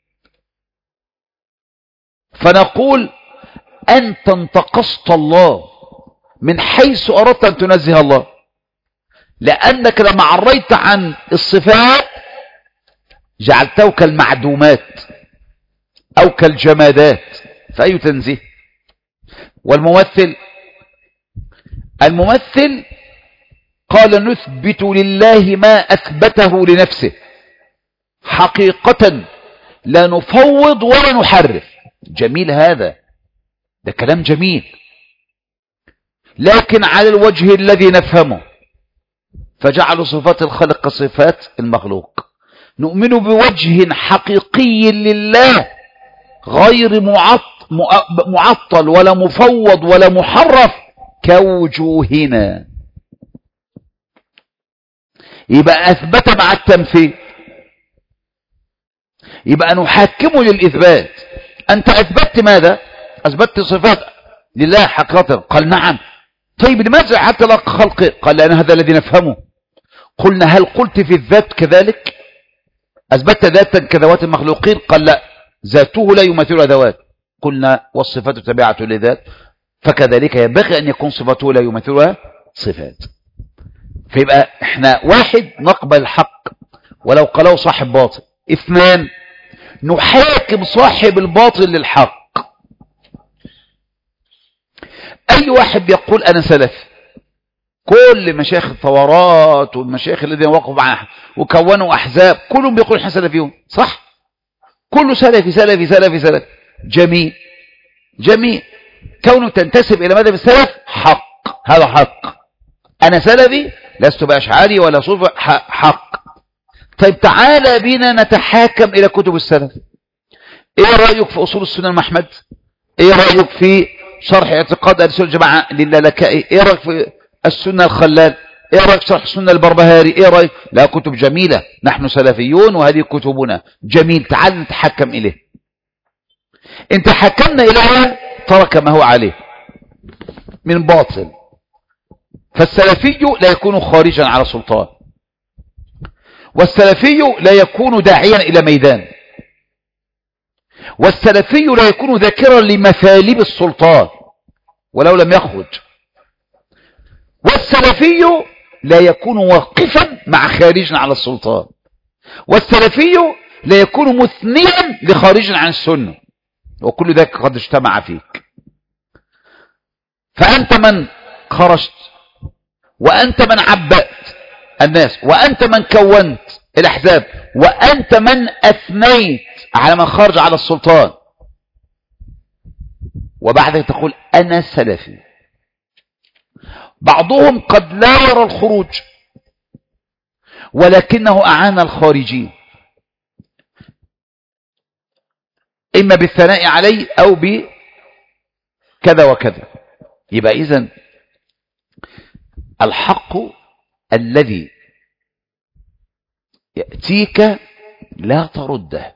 فنقول أنت انتقصت الله من حيث أردت أن تنزه الله، لأنك لما عريت عن الصفات جعلته كالمعدومات أو كالجمادات، فأي تنزيه؟ والممثل، الممثل قال نثبت لله ما أثبته لنفسه حقيقة، لا نفوض ولا نحرف. جميل هذا، ده كلام جميل، لكن على الوجه الذي نفهمه. فجعلوا صفات الخلق كصفات المخلوق. نؤمن بوجه حقيقي لله غير معطل ولا مفوض ولا محرف كوجوهنا. يبقى أثبت مع التمثيل، يبقى نحكمه للإثبات. أنت أثبتت ماذا؟ أثبتت صفات لله حقيقة. قال نعم. طيب لماذا حتى لا خلقه؟ قال لأن هذا الذي نفهمه. قلنا هل قلت في الذات كذلك؟ أثبتت ذاتا كذوات المخلوقين؟ قال لا، ذاته لا يمثل ذوات. قلنا والصفات تابعة لذات، فكذلك ينبغي أن يكون صفاته لا يمثلها صفات. فيبقى احنا واحد نقبل الحق ولو قاله صاحب باطل. اثنان نحاكم صاحب الباطل للحق. اي واحد بيقول انا سلفي، كل مشايخ الثورات والمشايخ الذين وقفوا معاه وكونوا احزاب كلهم بيقولوا احنا سلفيون، صح؟ كله سلفي سلفي سلفي سلفي. جميل جميل، كونه تنتسب الى مذهب السلف حق، هذا حق. انا سلفي لست باشعري ولا صوفي، حق. طيب تعالى بنا نتحاكم الى كتب السلف. ايه رايك في اصول السنه المحمد؟ ايه رايك في شرح اعتقاد اهل السنه والجماعه للالكائي؟ ايه رايك في السنه الخلال؟ ايه رايك في شرح السنه البربهاري؟ ايه رايك؟ لا، كتب جميله، نحن سلفيون وهذه كتبنا. جميل، تعال نتحكم اليه. ان تحكمنا اليها ترك ما هو عليه من باطل. فالسلفي لا يكون خارجا على سلطان، والسلفي لا يكون داعيا الى ميدان، والسلفي لا يكون ذاكرا لمثالب السلطان ولو لم يخرج، والسلفي لا يكون واقفا مع خارج على السلطان، والسلفي لا يكون مثنيا لخارج عن السنة، وكل ذلك قد اجتمع فيك. فأنت من خرجت، وأنت من عبأت الناس، وأنت من كونت الأحزاب، وأنت من أثنيت على من خرج على السلطان، وبعد تقول أنا سلفي. بعضهم قد لا يرى الخروج ولكنه أعان الخارجين، إما بالثناء عليه أو بكذا وكذا. يبقى إذن الحق الذي يأتيك لا ترده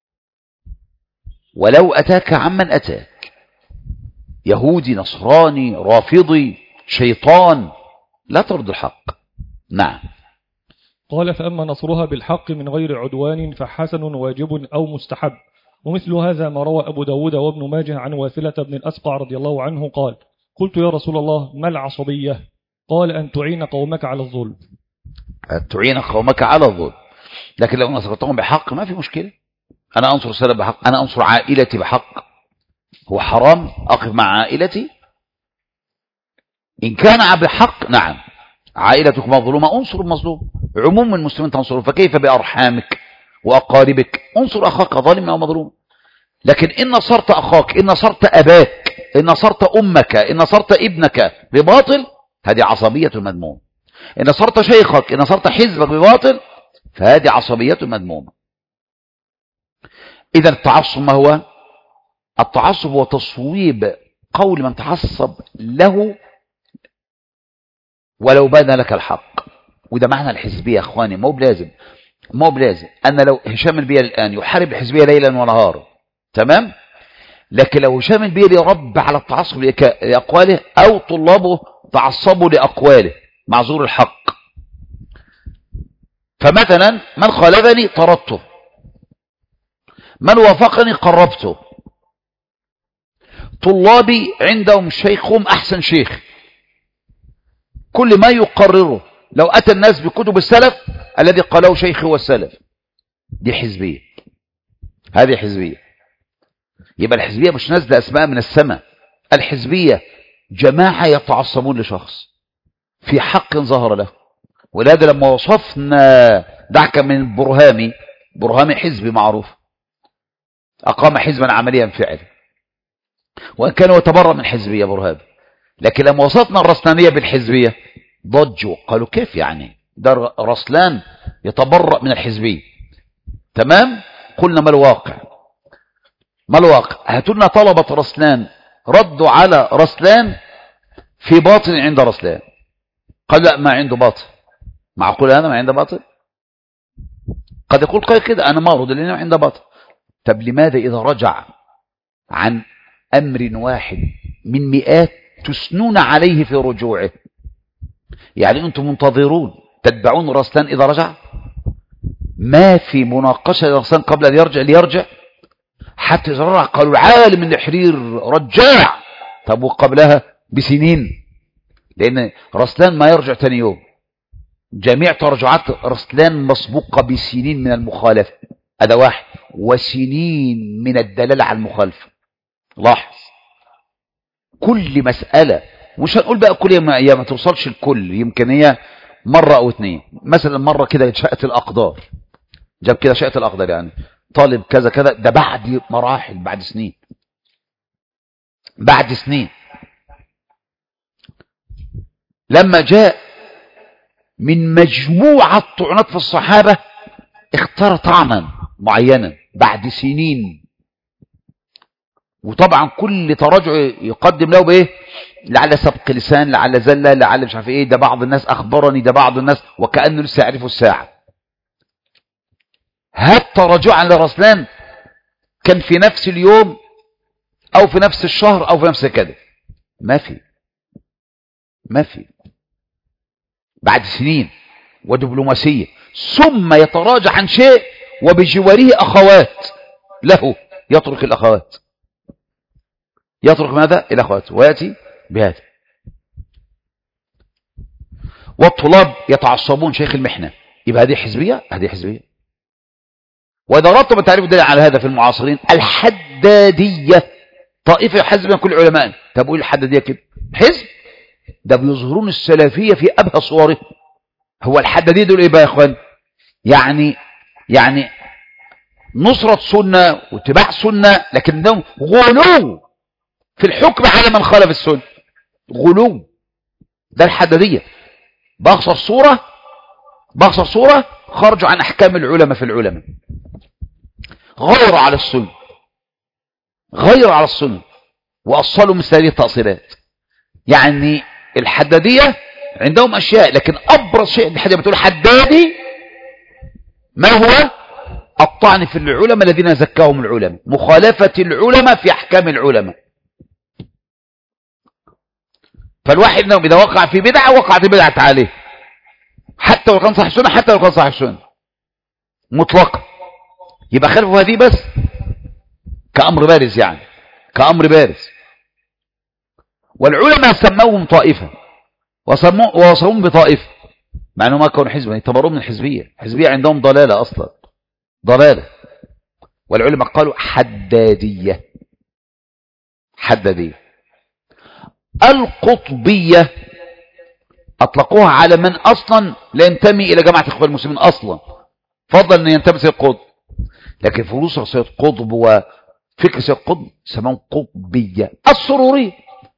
ولو أتاك عمن أتاك، يهودي نصراني رافضي شيطان، لا ترد الحق. نعم. قال فأما نصرها بالحق من غير عدوان فحسن واجب أو مستحب. ومثل هذا ما روى أبو داود وابن ماجه عن واثلة بن الأسقع رضي الله عنه قال: قلت يا رسول الله ما العصبية؟ قال أن تعين قومك على الظلم. أن تعين قومك على الظلم، لكن لو نصرتهم بحق ما في مشكلة. أنا أنصر سلف بحق، أنا أنصر عائلتي بحق. هو حرام أقف مع عائلتي؟ إن كان بحق نعم. عائلتك مظلومة أنصر المظلوم، عموم المسلمين تنصرون، فكيف بأرحامك وأقاربك؟ أنصر أخاك ظالم أو مظلوم. لكن إن نصرت أخاك، إن نصرت أباك، إن نصرت أمك، إن نصرت ابنك بباطل، هذه عصبية مذمومة. إن نصرت شيخك، إن نصرت حزبك بباطل، فهذه عصبية مذمومة. إذا التعصب ما هو؟ التعصب هو تصويب قول من تعصب له ولو بان لك الحق. وده معنى الحزبية يا أخواني. مو بلازم مو بلازم أن لو هشام البيلي الآن يحارب الحزبية ليلا ونهارا، تمام، لكن لو هشام البيلي رب على التعصب لأقواله أو طلابه تعصبوا لأقواله معذور الحق. فمثلا من خالفني طردته، من وافقني قربته. طلابي عندهم شيخهم أحسن شيخ، كل ما يقرره لو أتى الناس بكتب السلف الذي قاله شيخي هو السلف. دي حزبية، هذه حزبية. يبقى الحزبية مش نازلة أسماء من السماء. الحزبية جماعة يتعصبون لشخص في حق ظهر له. ولهذا لما وصفنا دعك من برهامي، برهامي حزبي معروف، أقام حزبا عمليا فعلا، وإن كان يتبرأ من حزبية برهامي، لكن لما وصفنا الرسلانية بالحزبية ضجوا، قالوا كيف يعني ده رسلان يتبرأ من الحزبية؟ تمام. قلنا ما الواقع؟ ما الواقع؟ هاتوا لنا طلبة رسلان ردوا على رسلان في باطل عند رسلان، قال لا ما عنده باطل. معقول أنا ما عنده باطل؟ قد يقول قال كده أنا ما أرد لأنه عنده باطل. طب لماذا إذا رجع عن أمر واحد من مئات تسنون عليه في رجوعه؟ يعني أنتم منتظرون تتبعون رسلان إذا رجع؟ ما في مناقشة لرسلان قبل أن يرجع ليرجع حتى يرجع. قالوا العالم النحرير رجاع. طب وقبلها بسنين، لأن رسلان ما يرجع ثاني يوم. جميع ترجعات رسلان مسبوقة بسنين من المخالفة، هذا واحد، وسنين من الدلالة على المخالفة. لاحظ كل مسألة، مش هنقول بقى كل ما, ما توصلش الكل، يمكن هي مرة أو اثنين. مثلا مرة كده شاءت الأقدار، جاب كده شاءت الأقدار يعني طالب كذا كذا، ده بعد مراحل، بعد سنين، بعد سنين. لما جاء من مجموعة طعنات في الصحابة اختار طعنا معينا بعد سنين، وطبعا كل تراجع يقدم له بايه؟ لعل سبق لسان، لعل زله، لعل مش عارف ايه، ده بعض الناس اخبرني، ده بعض الناس، وكأنه لسه يعرف الساعة. هل تراجعا لرسلان كان في نفس اليوم او في نفس الشهر او في نفس كده؟ ما في ما في بعد سنين ودبلوماسية. ثم يتراجع عن شيء وبجواره أخوات له، يترك الأخوات، يترك ماذا؟ الأخوات، ويأتي بهذا. والطلاب يتعصبون شيخ المحنة، يبقى هذه حزبية، هذه حزبية. وإذا رتب التعريف الدليل على هذا في المعاصرين، الحدادية طائفة يحزب كل علماء. طب قول الحدادية كده حزب؟ ده بيظهرون السلفية في أبهى صوره. هو الحدادية دول إيه بقى يا إخوان؟ يعني يعني نصرة سنة واتباع سنة، لكن عندهم غلو في الحكم على من خالف السنة، غلو. ده الحدادية. بأخصر صورة بأخصر صورة خرجوا عن أحكام العلماء في العلماء، غير على السنة، غير على السنة، وأصلوا مثل هذه التأصيلات. يعني الحدادية عندهم أشياء، لكن أبرز شيء دي حاجة بتقول حدادي ما هو؟ الطعن في العلماء الذين زكاهم العلماء، مخالفة العلماء في أحكام العلماء. فالواحد منهم إذا وقع في بدعة وقعت بدعة عليه، حتى لو كان صاحب سنة، حتى لو كان صاحب سنة مطلقا، يبقى خلفوا هذه بس كأمر بارز، يعني كأمر بارز. والعلماء سموهم طائفة ووصفوهم بطائفة، مع أنهم ما كانوا حزبا، يعتبرون من الحزبية. الحزبية عندهم ضلالة أصلا، ضلالة. والعلماء قالوا حدادية، حدادية. القطبية أطلقوها على من أصلا لا ينتمي إلى جماعة الإخوان المسلمين أصلا، فضل أن ينتمي سيد قطب، لكن فلوس سيد قطب وفكر سيد قطب سموهم قطبية. السرورية،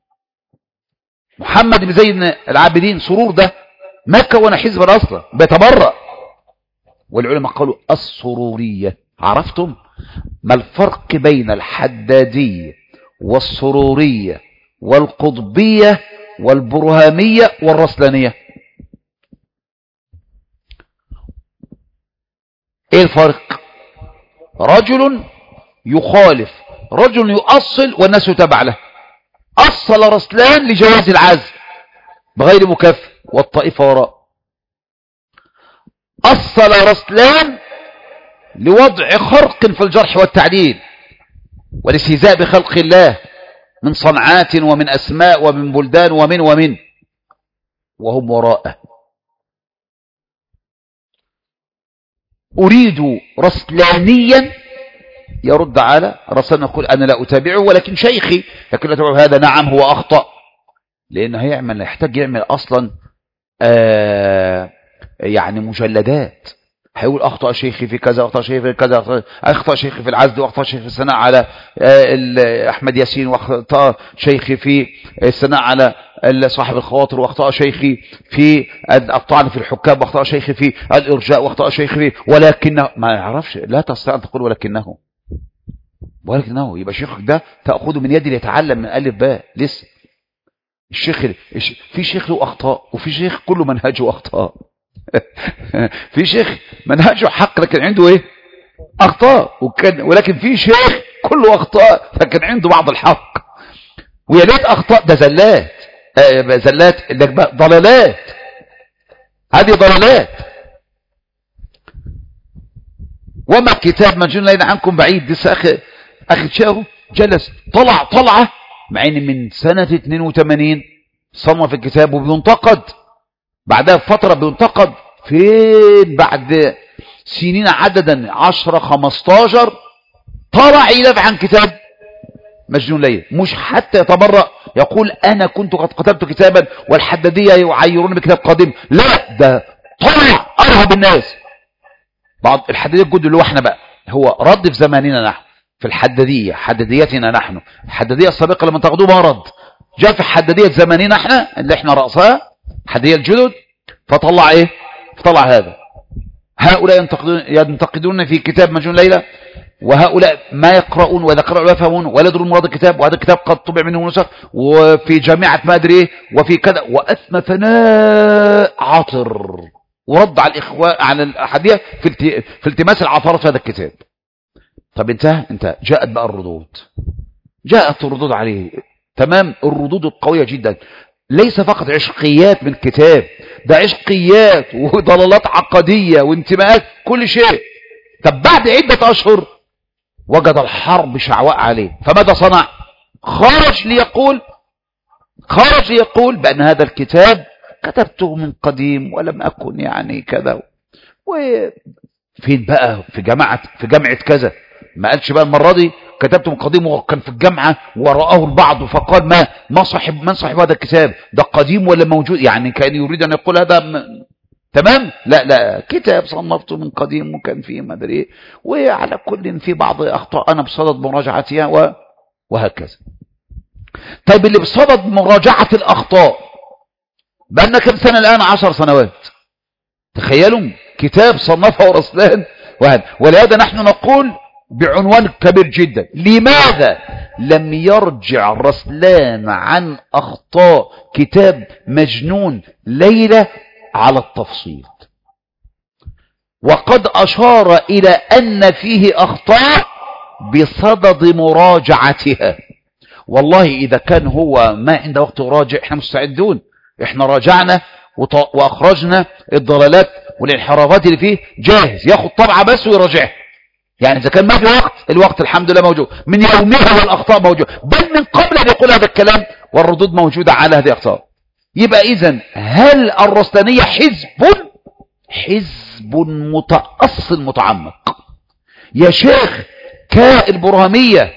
محمد بن زين العابدين سرور ده ما كون حزبا أصلا، بيتبرأ. والعلماء قالوا السرورية. عرفتم ما الفرق بين الحدادية والسرورية والقطبية والبرهامية والرسلانية؟ ايه الفرق؟ رجل يخالف، رجل يؤصل والناس يتبع له. أصل رسلان لجواز العزل بغير مكفر والطائفة وراء. أصل رسلان لوضع خرق في الجرح والتعديل والاستهزاء بخلق الله من صنعات ومن أسماء ومن بلدان ومن ومن وهم وراءه. أريد رسلانيا يرد على رسلنا، يقول أنا لا أتابعه ولكن شيخي، لكن لا أتابعه هذا، نعم هو أخطأ، لأنه هيعمل، يحتاج يعمل أصلا آه يعني مجلدات، هيقول أخطأ شيخي في كذا، أخطأ شيخي في كذا، أخطأ شيخي في العزل، وأخطأ شيخي في الثناء على أحمد ياسين، وأخطأ شيخي في الثناء على صاحب الخواطر، وأخطأ شيخي في الطعن في الحكام، وأخطأ شيخي في الإرجاء، وأخطأ شيخي في، ولكنه ما يعرفش. لا تستطيع أن تقول ولكنه، ولكنه يبقى شيخك ده تأخذه من يدي ليتعلم من ألف باء لسه. الشيخ في شيخ له أخطاء، وفي شيخ كله منهجه أخطاء. في شيخ منهجه حق لكن عنده ايه؟ اخطاء. وكان ولكن في شيخ كله اخطاء لكن عنده بعض الحق. ويا ريت اخطاء ده زلات، آه زلات ضلالات. هذه هذه ضلالات. وما كتاب مجنون ليلة عنكم بعيد. لسه أخي أخي شاهو جلس طلع طلعة، مع ان من سنة اثنين وثمانين صنف الكتاب وبينتقد، بعدها فترة بينتقد. فين بعد سنين عددا عشرة خمستاشر طلع يدافع عن كتاب مجنون ليلى، مش حتى يتبرأ يقول أنا كنت قد كتبت كتابا والحدادية يعيرون بكتاب قديم، لا ده طلع أرهب الناس. بعض الحدادية الجد اللي هو احنا بقى، هو رد في زماننا نحن في الحدادية، حداديتنا نحن. الحدادية السابقة لما تاخدوه ما رد، جاء في حدادية زماننا احنا اللي احنا رأسها حدادية الجدد، فطلع ايه؟ فطلع هذا. هؤلاء ينتقدون, ينتقدون في كتاب مجنون ليلى، وهؤلاء ما يقرؤون وإذا قرأوا لا يفهمون ولا يدرون مراد الكتاب، وهذا الكتاب قد طبع منه نسخ وفي جامعة ما أدري إيه وفي كذا، وأثنى ثناء عاطر ورد على الإخوة على الأحادية في, في التماس العثرة في هذا الكتاب. طب انتهى انتهى جاءت بقى الردود، جاءت الردود عليه. تمام، الردود القوية جدا، ليس فقط عشقيات من كتاب، ده عشقيات وضلالات عقدية وانتماءات كل شيء. طب بعد عدة أشهر وجد الحرب شعواء عليه، فماذا صنع؟ خرج ليقول خرج ليقول بأن هذا الكتاب كتبته من قديم ولم أكن يعني كذا. وفين بقى؟ في جامعة في جامعة كذا، ما قالش بقى المرة دي كتبته من قديم وكان في الجامعة ورآه البعض فقال ما ما صاحب من صاحب هذا الكتاب، ده قديم ولا موجود؟ يعني كان يريد أن يقول هذا م... تمام، لا لا كتاب صنفته من قديم وكان فيه ما ادري ايه، وعلى كل في بعض اخطاء انا بصدد مراجعتها و... وهكذا. طيب اللي بصدد مراجعة الاخطاء بقالنا كم سنة الان؟ عشر سنوات. تخيلوا كتاب صنفه رسلان وهذا. ولهذا نحن نقول بعنوان كبير جدا، لماذا لم يرجع رسلان عن اخطاء كتاب مجنون ليلى على التفصيل؟ وقد أشار إلى أن فيه أخطاء بصدد مراجعتها. والله إذا كان هو ما عنده وقت يراجع احنا مستعدون، احنا راجعنا وأخرجنا الضلالات والانحرافات اللي فيه جاهز، ياخد طبعة بس ويراجعها. يعني إذا كان ما في وقت، الوقت الحمد لله موجود من يومها والأخطاء موجود، بل من قبل أن يقول هذا الكلام والردود موجودة على هذه الأخطاء. يبقى إذن هل الرسلانية حزب حزب متأصل متعمق يا شيخ؟ كالبرهامية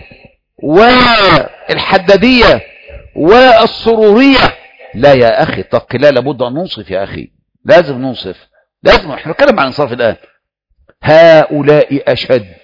والحدادية والسرورية؟ لا يا أخي، اتق الله، لابد أن ننصف يا أخي، لازم ننصف، لازم. احنا نتكلم عن الانصاف الآن. هؤلاء أشد.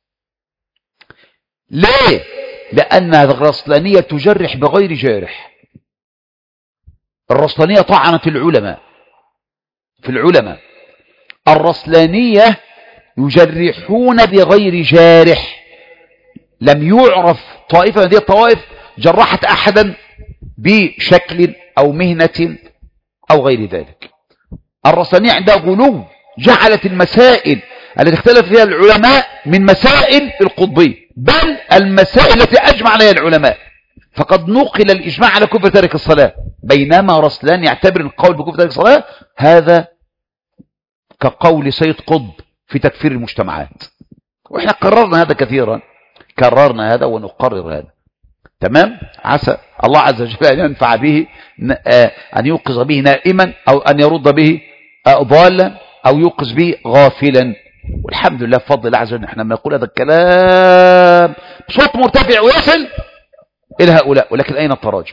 ليه؟ لأن الرسلانية تجرح بغير جارح. الرسلانية طعنت العلماء في العلماء، الرسلانية يجرحون بغير جارح. لم يعرف طائفة من هذه الطوائف جرحت أحدا بشكل أو مهنة أو غير ذلك. الرسلانية عندها غلو، جعلت المسائل التي اختلف فيها العلماء من مسائل القطبية، بل المسائل التي أجمع عليها العلماء. فقد نقل الإجماع على كفر تارك الصلاة، بينما رسلان يعتبر القول بكفر تارك الصلاة هذا كقول سيد قطب في تكفير المجتمعات. وإحنا قررنا هذا كثيرا، كررنا هذا ونقرر هذا. تمام؟ عسى الله عز وجل أن ينفع به، أن يوقظ به نائما أو أن يرد به ضالا أو يوقظ به غافلا. والحمد لله بفضل الله عز وجل احنا لما نقول هذا الكلام بصوت مرتفع ويصل إلى هؤلاء، ولكن أين التراجع؟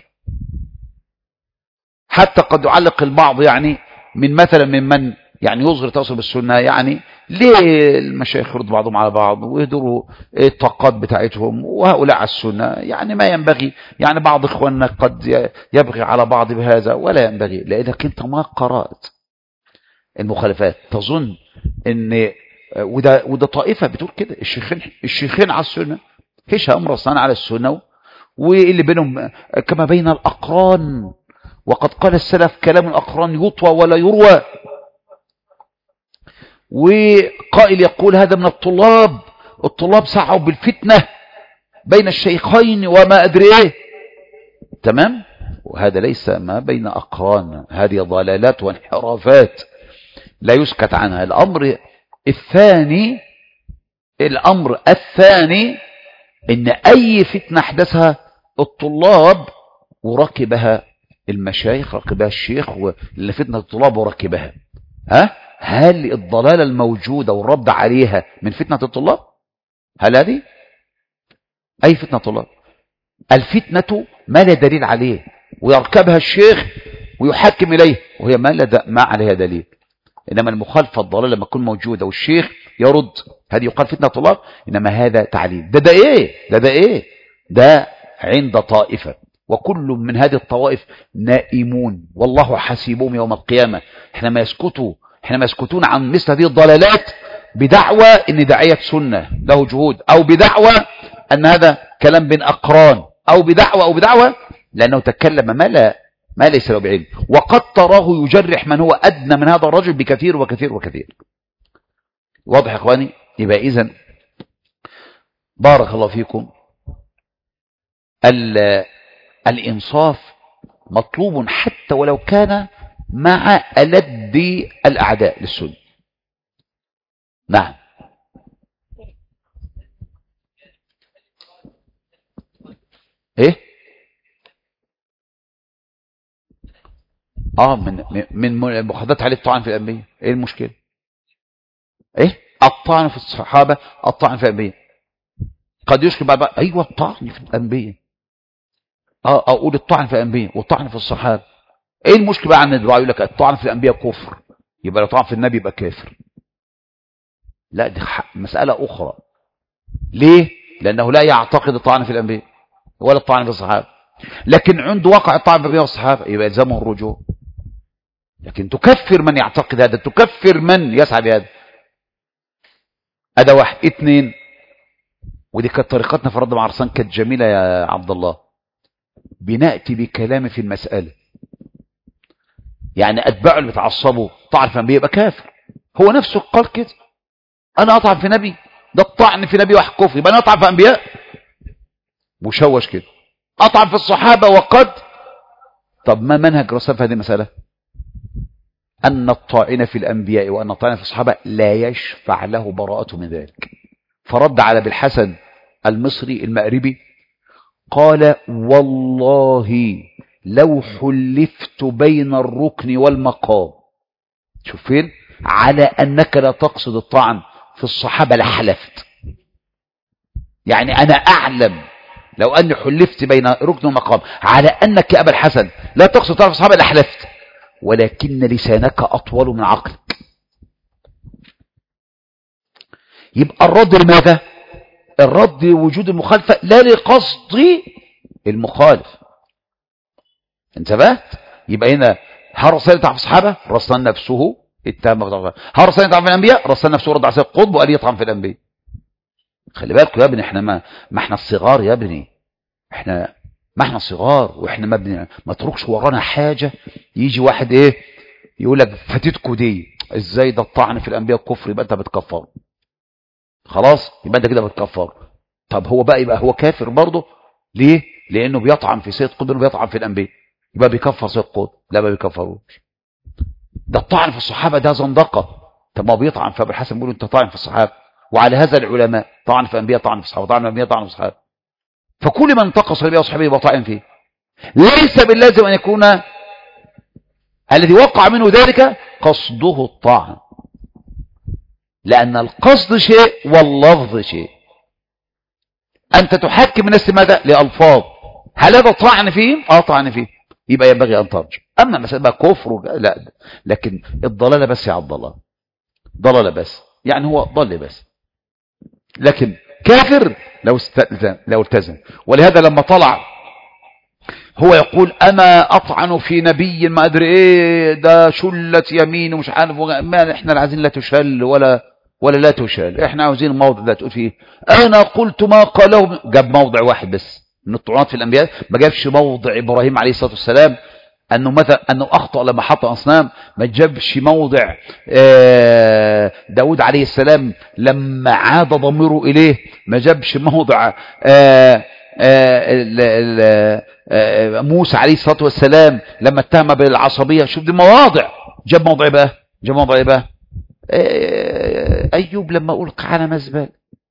حتى قد يعلق البعض يعني من مثلا ممن يعني يظهر توصل بالسنة، يعني ليه المشايخ يرد بعضهم على بعض ويهدروا الطاقات بتاعتهم وهؤلاء على السنة؟ يعني ما ينبغي، يعني بعض إخواننا قد يبغي على بعض بهذا ولا ينبغي، لأنك أنت ما قرأت المخالفات تظن ان وده وده طائفه بتقول كده. الشيخين الشيخين على السنه، هشام رسلان على السنه، واللي بينهم كما بين الاقران. وقد قال السلف كلام الاقران يطوى ولا يروى. وقائل يقول هذا من الطلاب، الطلاب سعوا بالفتنه بين الشيخين وما ادري ايه. تمام، وهذا ليس ما بين اقران، هذه ضلالات وانحرافات. لا يسكت عنها. الأمر الثاني الأمر الثاني إن أي فتنة أحدثها الطلاب وركبها المشايخ، ركبها الشيخ، لأن فتنة الطلاب وركبها، ها هل الضلالة الموجودة والرد عليها من فتنة الطلاب؟ هل هذه أي فتنة طلاب؟ الفتنة ما لا دليل عليه ويركبها الشيخ ويحكم إليه وهي ما, لا ما عليها دليل. إنما المخالفة الضلالة لما تكون موجودة والشيخ يرد، هذه يقال فتنة طلاب. إنما هذا تعليل. ده ده إيه ده ده إيه ده عند طائفة، وكل من هذه الطوائف نائمون والله حسيبهم يوم القيامة. حينما يسكتوا حينما يسكتون عن مثل هذه الضلالات بدعوى ان داعية سنة له جهود، او بدعوى ان هذا كلام بين اقران، او بدعوى او بدعوى لانه تكلم ما لا ما ليس له بعلم، وقد تراه يجرح من هو ادنى من هذا الرجل بكثير وكثير وكثير. واضح يا اخواني؟ يبقى اذا بارك الله فيكم الانصاف مطلوب حتى ولو كان مع ألد الأعداء للسنة. نعم. ايه اه من من مخاضات عليه الطعن في الأنبياء. ايه المشكلة؟ ايه الطعن في الصحابة، الطعن في الأنبياء قد يشكل بعد بعض. ايوه الطعن في الأنبياء، اه اقول الطعن في الأنبياء والطعن في الصحابة. ايه المشكله بقى عن الدعاء؟ يقول لك الطعن في الانبياء كفر، يبقى لو طعن في النبي يبقى كافر. لا دي مساله اخرى. ليه؟ لانه لا يعتقد الطعن في الانبياء ولا الطعن في الصحابه، لكن عنده واقع الطعن في الانبياء والصحابه يبقى يلزمه الرجوع. لكن تكفر من يعتقد هذا، تكفر من يسعى بهذا. هذا واحد. اثنين، ودي كانت طريقتنا في الرد مع عرسان كانت جميله يا عبد الله، بناتي بكلام في المساله. يعني أتباعه اللي بتعصبوا طعن في الأنبياء يبقى كافر. هو نفسه قال كده، أنا أطعن في نبي، ده الطعن في نبي واحد كفر، يبقى أنا أطعن في أنبياء. مشوش كده. أطعن في الصحابة وقد. طب ما منهج رسول في هذه المسألة؟ أن الطاعن في الأنبياء وأن الطاعن في الصحابة لا يشفع له براءته من ذلك. فرد على ابن الحسن المصري المأربي قال والله لو حلفت بين الركن والمقام، شوف فين، على أنك لا تقصد الطعن في الصحابة لحلفت. يعني أنا أعلم لو أني حلفت بين ركن ومقام على أنك يا أبا الحسن لا تقصد الطعن في الصحابة لحلفت، ولكن لسانك أطول من عقلك. يبقى الرد لماذا؟ الرد لوجود المخالفة لا لقصد المخالف. انتبهت؟ يبقى هنا هل رسول يطعن في الصحابة؟ رسول نفسه اتهم. هل رسول يطعن في الأنبياء؟ رسول نفسه رد على سيد قطب وقال يطعن في الأنبياء. خلي بالكم يا ابني، احنا ما ما احنا الصغار يا ابني، احنا ما احنا صغار، واحنا ما بن... ما تروحش ورانا حاجة يجي واحد ايه يقول لك فاتتكوا دي ازاي، ده الطعن في الأنبياء كفر، يبقى انت بتكفر. خلاص يبقى انت كده بتكفر. طب هو بقى يبقى هو كافر برضه. ليه؟ لانه بيطعن في سيد قطب وبيطعن في الأنبياء، يبقى بيكفر سيد قطب؟ لا ما بيكفروش. ده الطعن في الصحابة ده زندقة. طب ما بيطعن في ابو الحسن بيقولوا انت طعن في الصحابة، وعلى هذا العلماء طعن في الأنبياء طعن في الصحابة، طعن في الأنبياء طعن في الصحابة. فكل من انتقص الأنبياء والصحابة يبقى طاعن فيه. ليس باللازم أن يكون الذي وقع منه ذلك قصده الطعن، لأن القصد شيء واللفظ شيء. أنت تحكم الناس ماذا؟ لألفاظ. هل هذا طعن فيه؟ اه طعن فيه، يبقى ينبغي أن ترجع. أما مثلا بقى كفر لا، لكن الضلالة بس يا عبد الله، ضلالة بس، يعني هو ضل بس، لكن كافر لو استلزم لو التزم. ولهذا لما طلع هو يقول أنا أطعن في نبي ما أدري إيه، ده شلت يمين ومش عارف، ما إحنا عايزين لا تشل ولا ولا لا تشل، إحنا عاوزين موضع ده تقول فيه أنا قلت ما قاله. جاب موضع واحد بس من الطعنات في الأنبياء، ما جابش موضع إبراهيم عليه الصلاة والسلام أنه مثلا أنه أخطأ لما حط أصنام، ما جابش موضع داود عليه السلام لما عاد ضميره إليه، ما جابش موضع موسى عليه الصلاة والسلام لما اتهم بالعصبية. شوف دي مواضع. جاب موضع بقى جاب موضع بقى أيوب لما ألقى على مزبل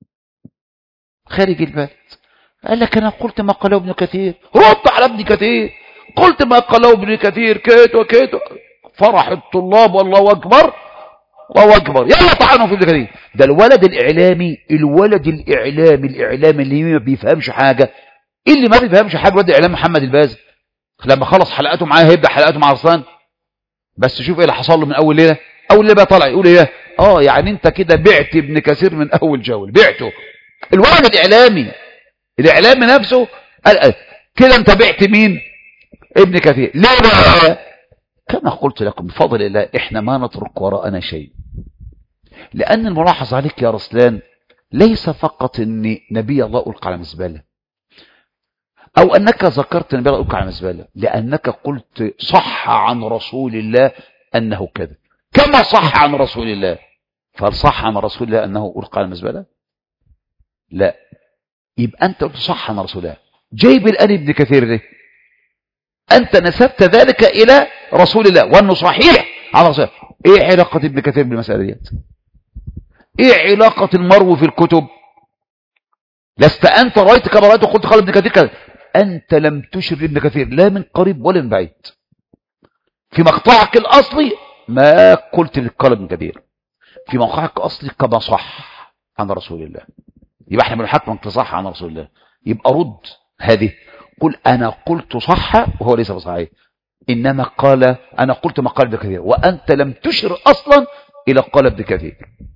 خارج البلد قال لك أنا قلت ما قاله ابن كثير، رد على ابن كثير، قلت ما قاله ابن كثير كيت وكيت. فرح الطلاب والله أكبر الله أكبر، يلا طعنوا في ابن كثير. ده الولد الإعلامي الولد الإعلامي الإعلامي اللي ما بيفهمش حاجة، اللي ما بيفهمش حاجة ولد الإعلام محمد الباز لما خلص حلقاته معاه هيبدأ حلقاته مع أرسلان. بس شوف ايه اللي حصل له من اول ليله. اول ليله بقى طالع يقول ايه؟ اه يعني انت كده بعت ابن كثير من اول جوله، بعته. الولد الاعلامي الاعلامي نفسه قال كده انت بعت مين؟ ابن كثير. ليه بقى؟ كما قلت لكم بفضل الله احنا ما نترك وراءنا شيء، لان الملاحظ عليك يا رسلان ليس فقط ان نبي الله ألقى على مزبله او انك ذكرت نبي الله ألقى على مزبله، لانك قلت صح عن رسول الله انه كذا كما صح عن رسول الله. فهل صح عن رسول الله انه ألقى على مزبله؟ لا. يبقى انت قلت صح عن رسول الله، جايب الان ابن كثير ليه؟ انت نسبت ذلك الى رسول الله وانه صحيح عن رسول الله. ايه علاقه ابن كثير بالمساله ديت؟ ايه علاقه المروي في الكتب؟ لست انت رايت كما رايت وقلت قال ابن كثير كذا. انت لم تشر ابن كثير لا من قريب ولا من بعيد. في مقطعك الاصلي ما قلت قال ابن كثير، في موقعك الاصلي كما صح عن رسول الله. يبقى احنا بنحكم انت صح عن رسول الله، يبقى رد هذه، قل انا قلت صح وهو ليس بصحيح، انما قال انا قلت ما قال ابن كثير، وانت لم تشر اصلا الى قال ابن كثير.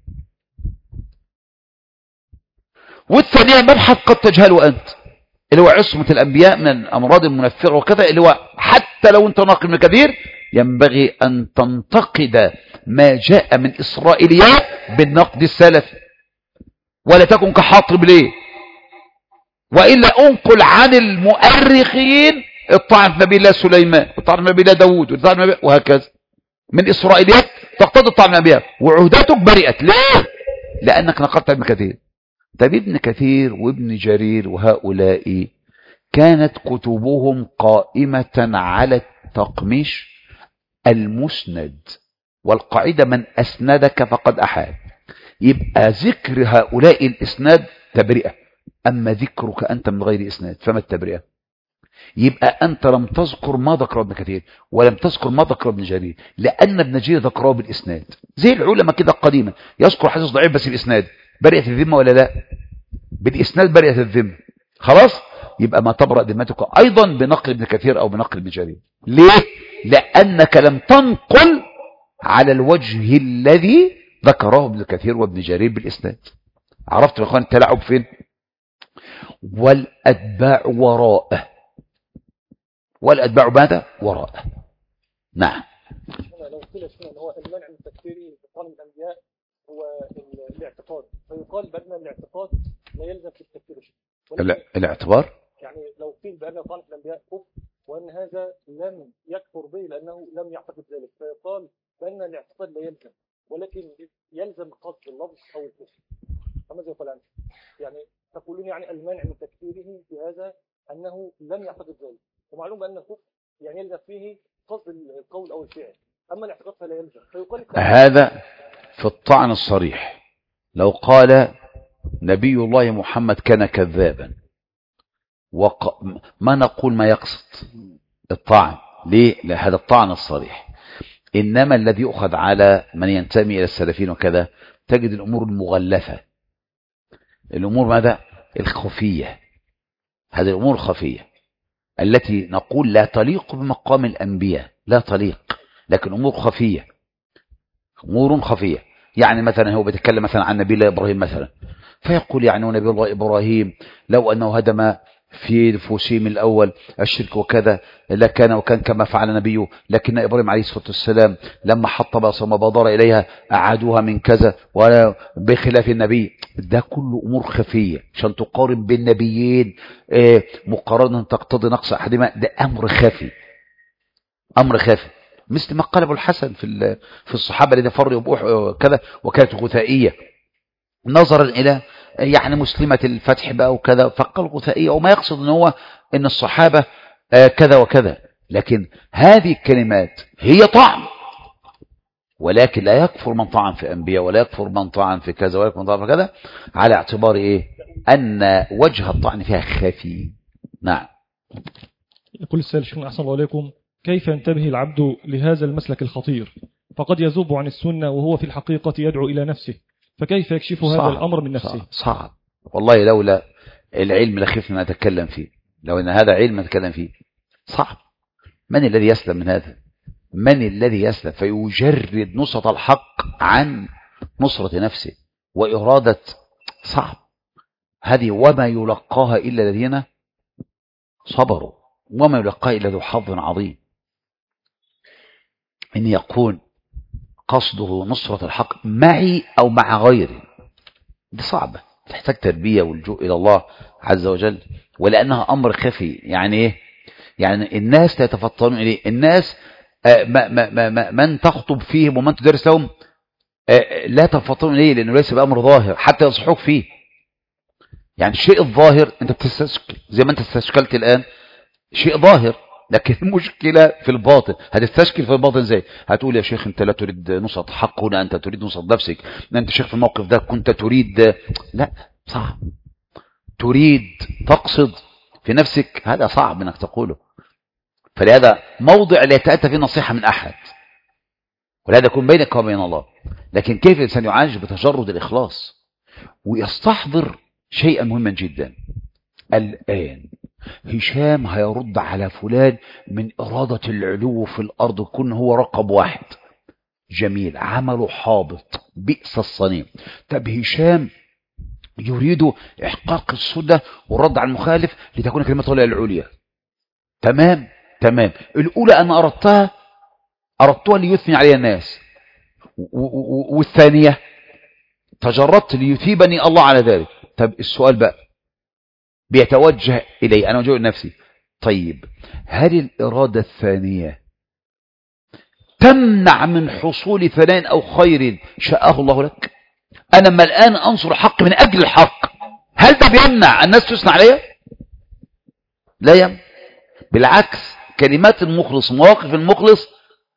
والثانيه مبحث قد تجهله انت، اللي هو عصمه الانبياء من الامراض المنفره وكذا، اللي هو حتى لو انت ناقل ابن كثير ينبغي ان تنتقد ما جاء من اسرائيليات بالنقد السلفي، ولا تكن كحاطب ليه، وإلا أنقل عن المؤرخين الطعن في نبي الله سليمان والطعن في نبي الله داود والطعن في نبي وهكذا من إسرائيليات تقتضي الطعن في نبيها، وعهدتك برئت. ليه؟ لأنك نقلت ابن كثير. طب ابن كثير وابن جرير وهؤلاء كانت كتبهم قائمة على التقميش المسند، والقاعدة من أسندك فقد أحال. يبقى ذكر هؤلاء الإسناد تبرئة، أما ذكرك أنت من غير إسناد فما التبرئة؟ يبقى أنت لم تذكر ما ذكر ابن كثير ولم تذكر ما ذكر ابن جرير، لأن ابن جرير ذكره بالإسناد زي العلماء كده قديما يذكر حديث ضعيف بس بالإسناد، برئة الذمة ولا لا؟ بالإسناد برئة الذمة. خلاص؟ يبقى ما تبرأ ذمتك أيضا بنقل ابن كثير أو بنقل ابن جرير. ليه؟ لأنك لم تنقل على الوجه الذي ذكره ابن كثير وابن جرير بالإسناد. عرفت يا اخوان التلاعب فين؟ والأتباع وراءه، والأتباع ماذا؟ وراءه. نعم. لو قيل شنو هو المنع من التكفير في قانون الأنبياء هو الاعتقاد، فيقال بأن الاعتقاد لا يلزم في التكفير شيء. الاعتبار؟ يعني لو قيل بأن قانون الأنبياء كفر وأن هذا لم يكفر به لأنه لم يعتقد ذلك، فيقال بأن الاعتقاد لا يلزم، ولكن يلزم قصد اللفظ أو الكفر. فماذا يقول أنت؟ يعني تقولون يعني المانع من تكفيره في هذا أنه لم يعتقد ذلك، ومعلوم بأن الكفر يعني يلزم فيه قصد القول أو الفعل، أما الاعتقاد فلا يلزم. فيقال هذا في الطعن الصريح. لو قال نبي الله محمد كان كذابا وق... ما نقول ما يقصد الطعن. ليه؟ لهذا الطعن الصريح. إنما الذي يؤخذ على من ينتمي إلى السلفين وكذا تجد الأمور المغلفة، الأمور ماذا؟ الخفية. هذه الأمور الخفية التي نقول لا تليق بمقام الأنبياء، لا تليق، لكن أمور خفية، أمور خفية. يعني مثلا هو بيتكلم مثلا عن نبي الله إبراهيم مثلا، فيقول يعني نبي الله إبراهيم لو أنه هدم في نفوسهم الأول الشرك وكذا لكان وكان كما فعل نبيه، لكن إبراهيم عليه الصلاة والسلام لما حط بصمة بادر إليها أعادوها من كذا ولا بخلاف النبي. ده كله أمور خفية عشان تقارن بين النبيين مقارنة تقتضي نقص أحدهما، ده أمر خفي، أمر خفي. مثل ما قال أبو الحسن في في الصحابة الذين فروا كذا وكانت غثائية نظرا إلى يعني مسلمة الفتح بقى وكذا، فقال غثائية، وما يقصد ان هو ان الصحابة كذا وكذا، لكن هذه الكلمات هي طعن ولكن لا يكفر من طعن في أنبياء، ولا يكفر من طعن في كذا، ولا يكفر من طعن في كذا، على اعتبار إيه؟ أن وجه الطعن فيها خفي. نعم. يقول السائل شيخنا أحسن الله عليكم: كيف ينتبه العبد لهذا المسلك الخطير؟ فقد يذوب عن السنة وهو في الحقيقة يدعو إلى نفسه، فكيف يكشف هذا الأمر من نفسه؟ صعب, صعب والله. لولا العلم لخفنا نتكلم فيه، لو أن هذا علم نتكلم فيه. صعب. من الذي يسلم من هذا؟ من الذي يسلم فيجرد نصرة الحق عن نصرة نفسه وإرادة؟ صعب هذه. وما يلقاها إلا الذين صبروا، وما يلقاها إلا ذو حظ عظيم. إن يكون قصده نصرة الحق معي أو مع غيري، دي صعبة، تحتاج تربية والجوء إلى الله عز وجل، ولأنها أمر خفي. يعني إيه؟ يعني الناس لا يتفطنون إليه. الناس ما ما ما من تخطب فيهم ومن تدرس لهم لا تفطنون إليه، لأنه ليس بأمر ظاهر حتى يصحوك فيه. يعني الشيء الظاهر أنت بتستشكل زي ما أنت استشكلت الآن، شيء ظاهر، لكن المشكلة في الباطن. هتستشكل في الباطن ازاي؟ هتقول يا شيخ انت لا تريد نصرة حق هنا، انت تريد نصرة نفسك، انت شيخ في الموقف ده كنت تريد. لا، صعب. تريد تقصد في نفسك، هذا صعب انك تقوله. فلهذا موضع لا يتأتى فيه نصيحة من احد، ولهذا يكون بينك وبين الله. لكن كيف الانسان يعالج بتجرد الاخلاص ويستحضر شيئا مهما جدا. الآن هشام هيرد على فلان من إرادة العلو في الأرض، يكون هو رقم واحد. جميل، عمله حابط، بئس الصنيع. طب هشام يريد إحقاق السنة والرد على المخالف لتكون كلمة الله العليا. تمام تمام. الأولى أنا أردتها أردتها ليثني عليها الناس، والثانية تجردت ليثيبني الله على ذلك. طب السؤال بقى بيتوجه إلي أنا وجهه لنفسي، طيب هل الإرادة الثانية تمنع من حصول ثناء أو خير شاءه الله لك؟ أنا ما الآن أنصر الحق من أجل الحق، هل ده بيمنع الناس تثنى عليها؟ لا يمنع، بالعكس. كلمات المخلص، مواقف المخلص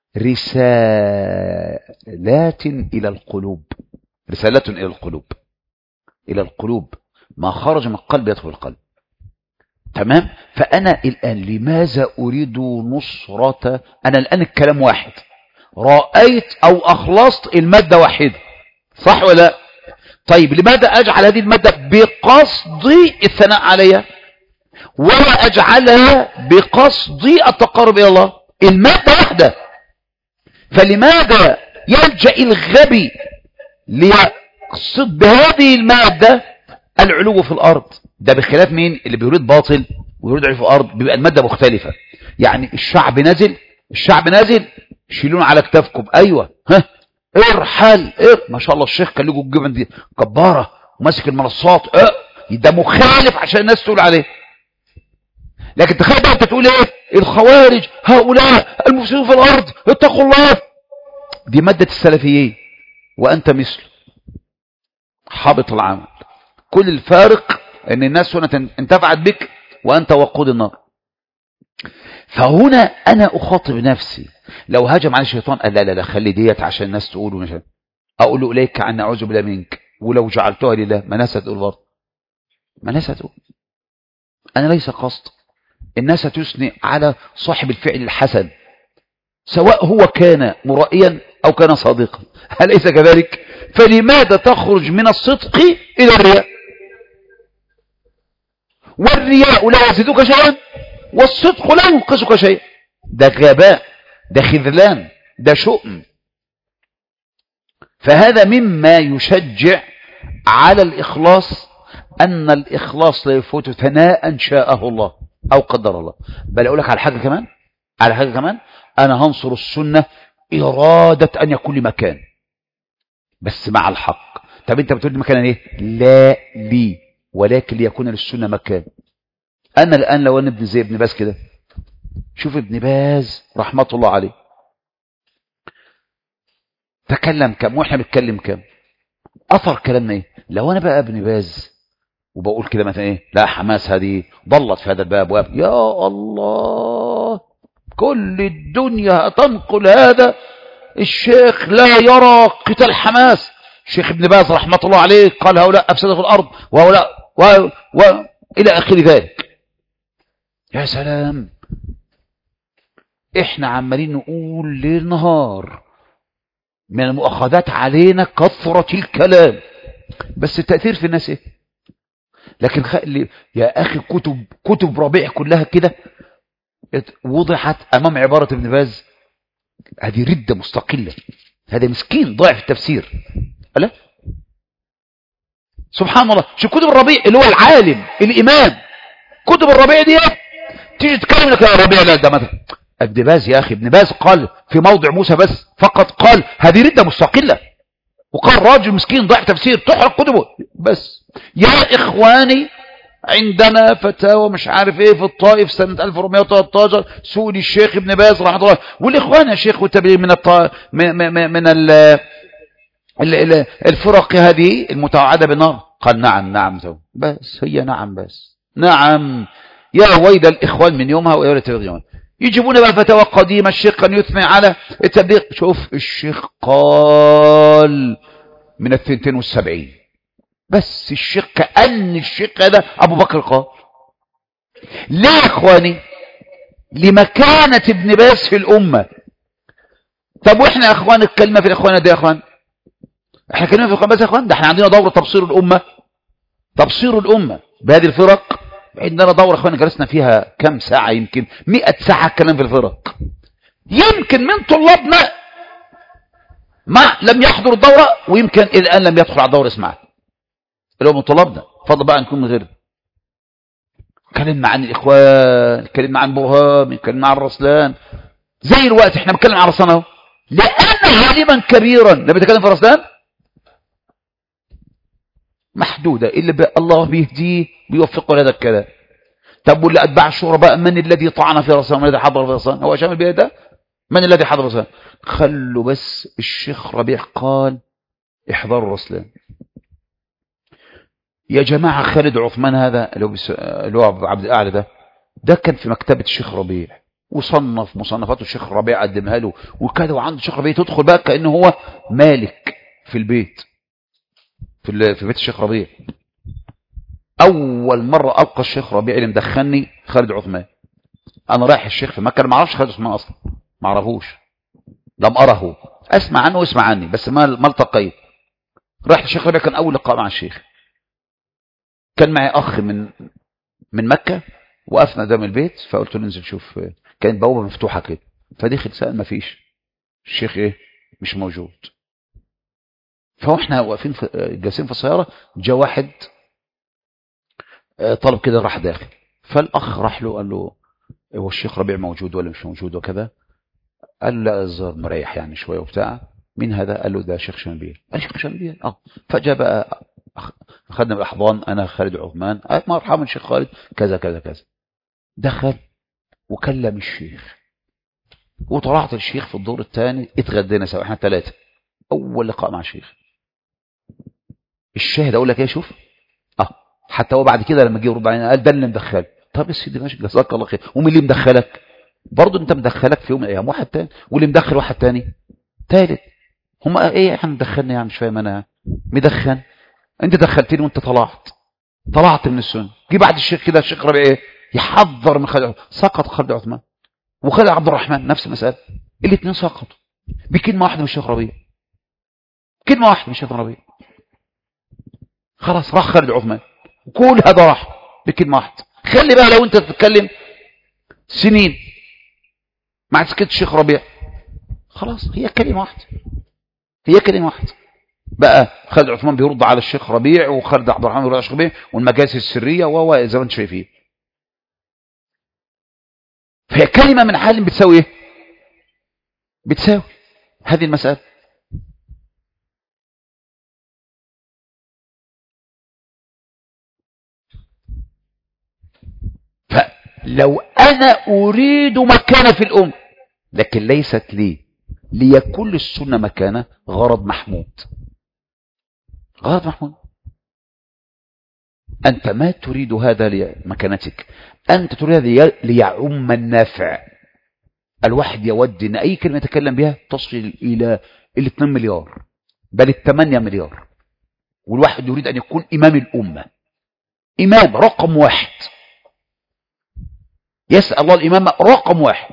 رسالات إلى القلوب، رسالات إلى القلوب، إلى القلوب. ما خرج من القلب يدخل القلب. تمام. فأنا الآن لماذا أريد نصرة؟ أنا الآن الكلام واحد، رأيت أو أخلصت المادة واحدة، صح ولا؟ طيب لماذا أجعل هذه المادة بقصد الثناء عليها ولا أجعلها بقصد التقرب إلى الله؟ المادة واحدة. فلماذا يلجأ الغبي ليقصد بهذه المادة العلو في الأرض؟ ده بخلاف مين اللي بيريد باطل ويريد علو في الأرض، بيبقى المادة مختلفة. يعني الشعب نازل، الشعب نازل شيلون على كتافكم، أيوة، ها ارحل، ار ما شاء الله الشيخ كان له الجبن دي كبارة وماسك المنصات، اه ده مخالف عشان الناس تقول عليه. لكن تخيل بقى انت تقول ايه؟ الخوارج هؤلاء المفسدون في الأرض اتقوا الله. دي مادة السلفيين وأنت مثله حابط العمل. كل الفارق ان الناس هنا انتفعت بك وانت وقود النار. فهنا انا اخاطب نفسي. لو هجم على الشيطان قال لا لا لا خلي ديت عشان الناس تقول ونشان. اقول له اليك عن اعوذ بالله منك، ولو جعلتها لله ما ناس هتقول برضه، ما ناس هتقول. انا ليس قصد الناس تثني على صاحب الفعل الحسن سواء هو كان مرائيا او كان صادقا، أليس كذلك؟ فلماذا تخرج من الصدق الى الرياء؟ والرياء لا يزيدك شيئا والصدق لا ينقصك شيئا. ده غباء، ده خذلان، ده شؤم. فهذا مما يشجع على الإخلاص، أن الإخلاص لا يفوت ثناء شاءه الله أو قدر الله. بل أقول لك على حاجة كمان، على حاجة كمان أنا هنصر السنة إرادة أن يكون لي مكان بس مع الحق. طب أنت بتقول لي مكان إيه؟ لا لي، ولكن ليكون للسنة مكان. أنا الآن لو أنا ابن زي ابن باز كده، شوف ابن باز رحمة الله عليه تكلم كم وإحنا بنتكلم كم، أثر كلامنا إيه؟ لو أنا بقى ابن باز وبقول كده مثلا إيه، لا حماس هذه ضلت في هذا الباب واب. يا الله، كل الدنيا تنقل هذا الشيخ لا يرى قتال حماس. الشيخ ابن باز رحمة الله عليه قال هؤلاء أفسدوا في الأرض وهؤلاء و... و... إلى آخر ذلك. يا سلام، احنا عمالين نقول ليل نهار من المؤاخذات علينا كثرة الكلام، بس التأثير في الناس ايه؟ لكن خلي يا أخي كتب كتب ربيع كلها كده وضحت أمام عبارة ابن باز، هذه ردة مستقلة، هذا مسكين ضعف التفسير. ألا سبحان الله، شو كتب الربيع اللي هو العالم الإمام، كتب الربيع دي تيجي تتكلم لك يا ربيع لا ده مثلا ابن باز يا أخي. ابن باز قال في موضع موسى بس فقط قال هذه ردة مستقلة، وقال راجل مسكين ضعف تفسير تحرق كتبه بس. يا إخواني عندنا فتاوى مش عارف ايه في الطائف سنة ألف وأربعمائة وثلاثة عشر سؤال الشيخ ابن باز رحمه الله، والاخوان يا شيخ والتبليغ من الط... من, من, من ال... ال... الفرق هذه المتوعدة بالنار. قال نعم نعم بس، هي نعم بس نعم. يا ويل الإخوان من يومها ويا ويل التبليغ يومها. يجيبون بقى فتاوى قديمة الشيخ كان يثني على التبليغ. شوف الشيخ قال من الثنتين والسبعين بس، الشيخ كأن الشيخ هذا أبو بكر قال. ليه يا إخواني؟ لمكانة ابن باز في الأمة. طب وإحنا يا إخوان الكلمة في الإخوان ده يا إخوان، إحنا كلمة في الإخوان بس يا إخوان، ده إحنا عندنا دورة تبصير الأمة، تبصير الأمة بهذه الفرق. عندنا دورة إخوان جلسنا فيها كم ساعة، يمكن مئة ساعة كلام في الفرق. يمكن من طلابنا ما لم يحضر الدورة، ويمكن الآن لم يدخل على الدورة اسمعها اللي هو من طلابنا. فضل بقى نكون من غير. كلمنا عن الإخوان، كلمنا عن بوهام، كلمنا عن رسلان. زي الوقت احنا بنتكلم عن رسلان اهو، لأن عالما كبيرا لما بيتكلم في رسلان محدودة، اللي بي الله بيهديه بيوفقه لهذا الكلام. طب واللي أتباع الشورى بقى، من الذي طعن في رسلان؟ من الذي حضر في رسلان؟ هو شامل بيه ده؟ من الذي حضر في رسلان؟ خلوا بس الشيخ ربيع قال احضروا رسلان يا جماعة. خالد عثمان هذا اللي هو عبد الأعلى ده ده كان في مكتبة الشيخ ربيع، وصنف مصنفاته الشيخ ربيع قدمها له وكذا، وعنده الشيخ ربيع تدخل بقى كأنه هو مالك في البيت في, في بيت الشيخ ربيع. أول مرة ألقى الشيخ ربيع اللي مدخلني خالد عثمان. أنا رايح الشيخ في مكة، ما أعرفش خالد عثمان أصلا، ما أعرفوش، لم أره، أسمع عنه واسمع عني بس ما ما التقيت. رايح الشيخ ربيع، كان أول لقاء مع الشيخ. كان معي أخ من من مكة، وقفنا قدام البيت فقلت له ننزل شوف، كانت بوابة مفتوحة كده، فدخل سأل ما فيش، الشيخ ايه مش موجود. فاحنا واقفين جالسين في السيارة، جاء واحد طلب كده راح داخل، فالأخ راح له قال له هو الشيخ ربيع موجود ولا مش موجود وكذا؟ قال له لا الظاهر مريح يعني شوية وبتاع. مين هذا؟ قال له ده شيخ شنبيل. قال شيخ شنبيل اه. فجاء بقى أخذنا بالأحضان، أنا خالد عثمان، مرحبا الشيخ خالد كذا كذا كذا. دخل وكلم الشيخ، وطلعت الشيخ في الدور الثاني، اتغدينا سوا احنا ثلاثة، أول لقاء مع الشيخ. الشاهد أقول لك ايه، شوف اه حتى هو بعد كده لما جه يرد علينا قال ده اللي مدخل. طب يا سيدي ماشي جزاك الله خير، ومين اللي مدخلك؟ برضه انت مدخلك في يوم من الايام واحد تاني، واللي مدخل واحد تاني ثالث. هم ايه احنا مدخلنا يعني؟ مش فاهم انا. مدخل انت دخلتني وانت طلعت طلعت من السنه. جه بعد الشيخ كده الشيخ ربيع ايه يحذر من خالد، سقط خالد عثمان وخالد عبد الرحمن نفس المساله، الاثنين سقطوا بكلمه واحده من الشيخ ربيع، كلمه واحده من الشيخ ربيع. خلاص راح خالد عثمان وكل هذا راح بكلمه واحده. خلي بقى لو انت تتكلم سنين مع سكت الشيخ ربيع، خلاص هي كلمه واحده، هي كلمه واحده. بقى خالد عثمان بيرد على الشيخ ربيع، وخالد عبد الرحمن بيرد على الشيخ ربيع، والمجالس السريه و زي ما انتم شايفين. فهي كلمه من حال بتساوي ايه؟ بتساوي هذه المساله. فلو انا اريد مكانه في الامه، لكن ليست لي ليكون للسنه مكانه، غرض محمود، غرض محمود. أنت ما تريد هذا لمكانتك، أنت تريد هذا ليعم النافع. الواحد يود ان اي كلمة يتكلم بها تصل الى الاثنين مليار بل الثمانية مليار، والواحد يريد ان يكون امام الامة، امام رقم واحد، يسأل الله الامامة رقم واحد،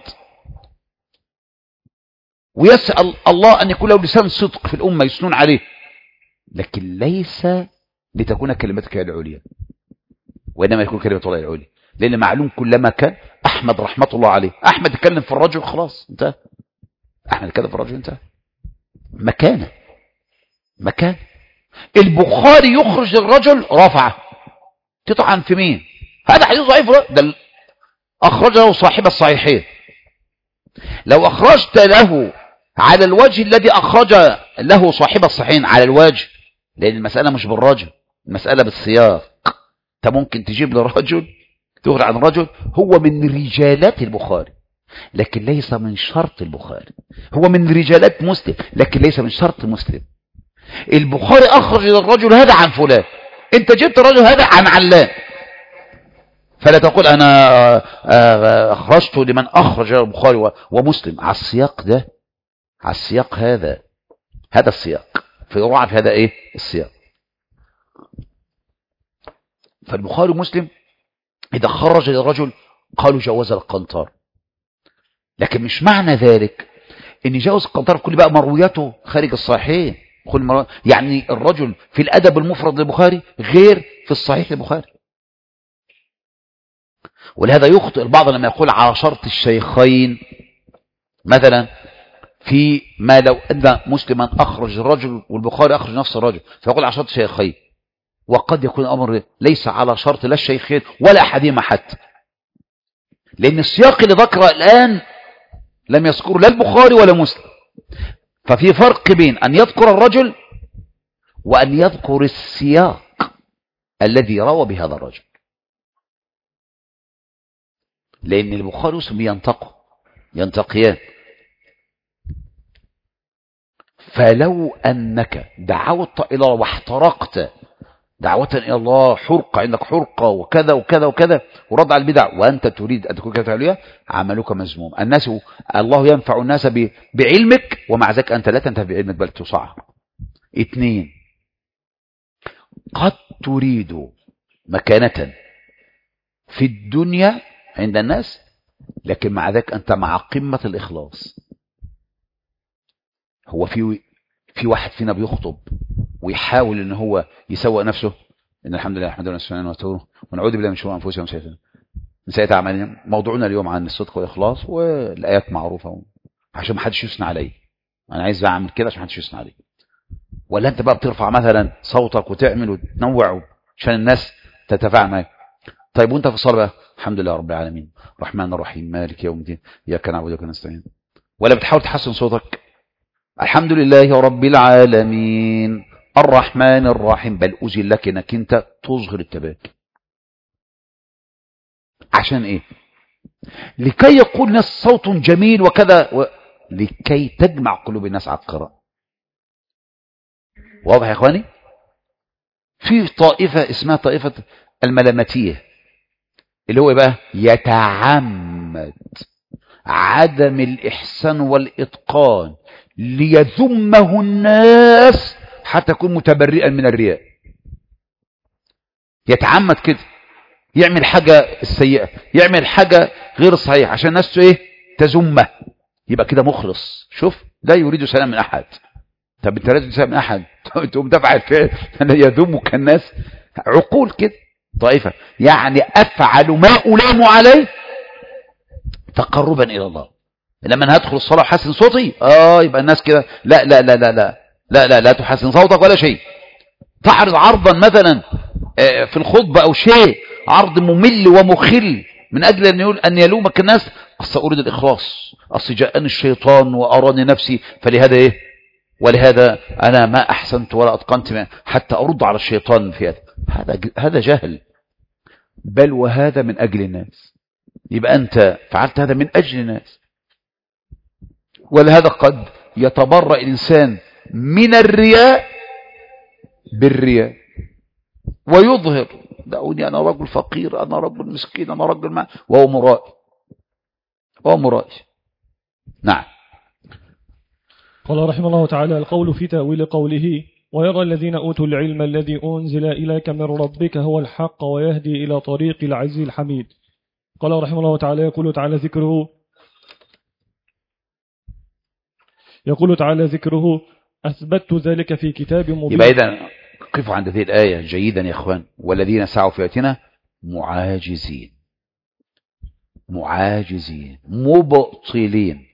ويسأل الله ان يكون له لسان صدق في الامة يسنون عليه، لكن ليس لتكون كلمتك هي العليا، وإنما يكون كلمة الله العليا. لأن معلوم كلما كان أحمد رحمة الله عليه، أحمد يتكلم في الرجل خلاص انتهى، أحمد يتكلم في الرجل انتهى، مكانه مكان. البخاري يخرج الرجل رفعه، تطعن في مين؟ هذا حديث ضعيف، ده أخرج له صاحب الصحيحين. لو أخرجت له على الوجه الذي أخرج له صاحب الصحيحين على الوجه، لأن المسألة مش بالرجل، المسألة بالسياق. انت ممكن تجيب لرجل تخرج عن رجل هو من رجالات البخاري لكن ليس من شرط البخاري، هو من رجالات مسلم لكن ليس من شرط مسلم. البخاري أخرج الرجل هذا عن فلان، انت جبت الرجل هذا عن علان، فلا تقول أنا أخرجت لمن أخرج البخاري ومسلم، على السياق ده، على السياق هذا، هذا السياق، فيراعى في هذا إيه السياق. فالبخاري ومسلم إذا خرج للرجل قالوا جوز القنطار، لكن مش معنى ذلك إن جوز القنطار كل بقى مروياته خارج الصحيحين، يعني الرجل في الأدب المفرد للبخاري غير في الصحيح للبخاري. ولهذا يخطئ البعض لما يقول على شرط الشيخين، مثلا في ما لو أن مسلما أخرج الرجل والبخاري أخرج نفس الرجل فيقول على شرط الشيخين، وقد يكون الأمر ليس على شرط لا الشيخين ولا أحدهما حتى، لأن السياق اللي ذكره الآن لم يذكره لا البخاري ولا مسلم. ففي فرق بين أن يذكر الرجل وأن يذكر السياق الذي روى بهذا الرجل، لأن البخاري ومسلم ينتقوا ينتقيان. فلو أنك دعوت إلى الله واحترقت دعوة إلى الله، حرقة عندك حرقة وكذا وكذا وكذا ورد على البدع، وأنت تريد أن تكون كتابية، عملك مذموم. الناس الله ينفع الناس بعلمك ومع ذلك أنت لا تنتفع بعلمك بل تصعر. اثنين، قد تريد مكانة في الدنيا عند الناس لكن مع ذلك أنت مع قمة الإخلاص. هو في في واحد فينا بيخطب ويحاول ان هو يسوق نفسه ان الحمد لله نحمده ونستعينه ونستغفره ونعوذ بالله من شرور انفسنا ومن سيئات اعمالنا. موضوعنا اليوم عن الصدق والاخلاص، والايات معروفه عشان ما حدش يثني علي، انا عايز اعمل كده عشان ما حدش يثني علي. ولا انت بقى بترفع مثلا صوتك وتعمل وتنوع عشان الناس تتفاعل معاك. طيب وانت في الصلاه بقى الحمد لله رب العالمين الرحمن الرحيم مالك يوم الدين اياك نعبد واياك نستعين، ولا بتحاول تحسن صوتك الحمد لله رب العالمين الرحمن الرحيم، بل أذن لك انك انت تظهر التباكي. عشان ايه؟ لكي يقول الناس صوت جميل وكذا و... لكي تجمع قلوب الناس على القراءة. واضح يا اخواني؟ في طائفة اسمها طائفة الملامتية، اللي هو بقى يتعمد عدم الإحسان والإتقان ليذمه الناس حتى يكون متبرئا من الرياء. يتعمد كده يعمل حاجة السيئة، يعمل حاجة غير الصحيح عشان الناس ايه تذمه، يبقى كده مخلص. شوف لا يريد سلام من أحد. طب انت لازم تسلم من أحد تقوم تفعل فعل يذمك الناس، عقول كده طائفة يعني أفعل ما ألام عليه تقربا إلى الله. لما انا هدخل الصلاة وحسن صوتي اه يبقى الناس كده لا لا لا لا لا لا لا لا تحسن صوتك ولا شيء. تعرض عرضا مثلا في الخطبة او شيء عرض ممل ومخل من اجل ان يقول ان يلومك الناس، اصل اريد الاخلاص، اصل جاءني الشيطان واراني نفسي فلهذا ايه ولهذا انا ما احسنت ولا اتقنت حتى ارد على الشيطان في هذا. هذا هذا جهل، بل وهذا من اجل الناس. يبقى انت فعلت هذا من اجل الناس. ولهذا قد يتبرأ الإنسان من الرياء بالرياء ويظهر دعوني أنا رجل فقير، أنا رجل مسكين، أنا رجل ما، وهو مرائي، وهو مرائي. نعم. قال رحمه الله تعالى: القول في تأويل قوله: ويرى الذين أوتوا العلم الذي أنزل إليك من ربك هو الحق ويهدي إلى طريق العزيز الحميد. قال رحمه الله تعالى: يقول تعالى ذكره يقول تعالى ذكره أثبت ذلك في كتاب مبين. يبقى إذن قفوا عند هذه الآية جيدا يا إخوان. والذين سعوا في آياتنا معاجزين معاجزين مبطلين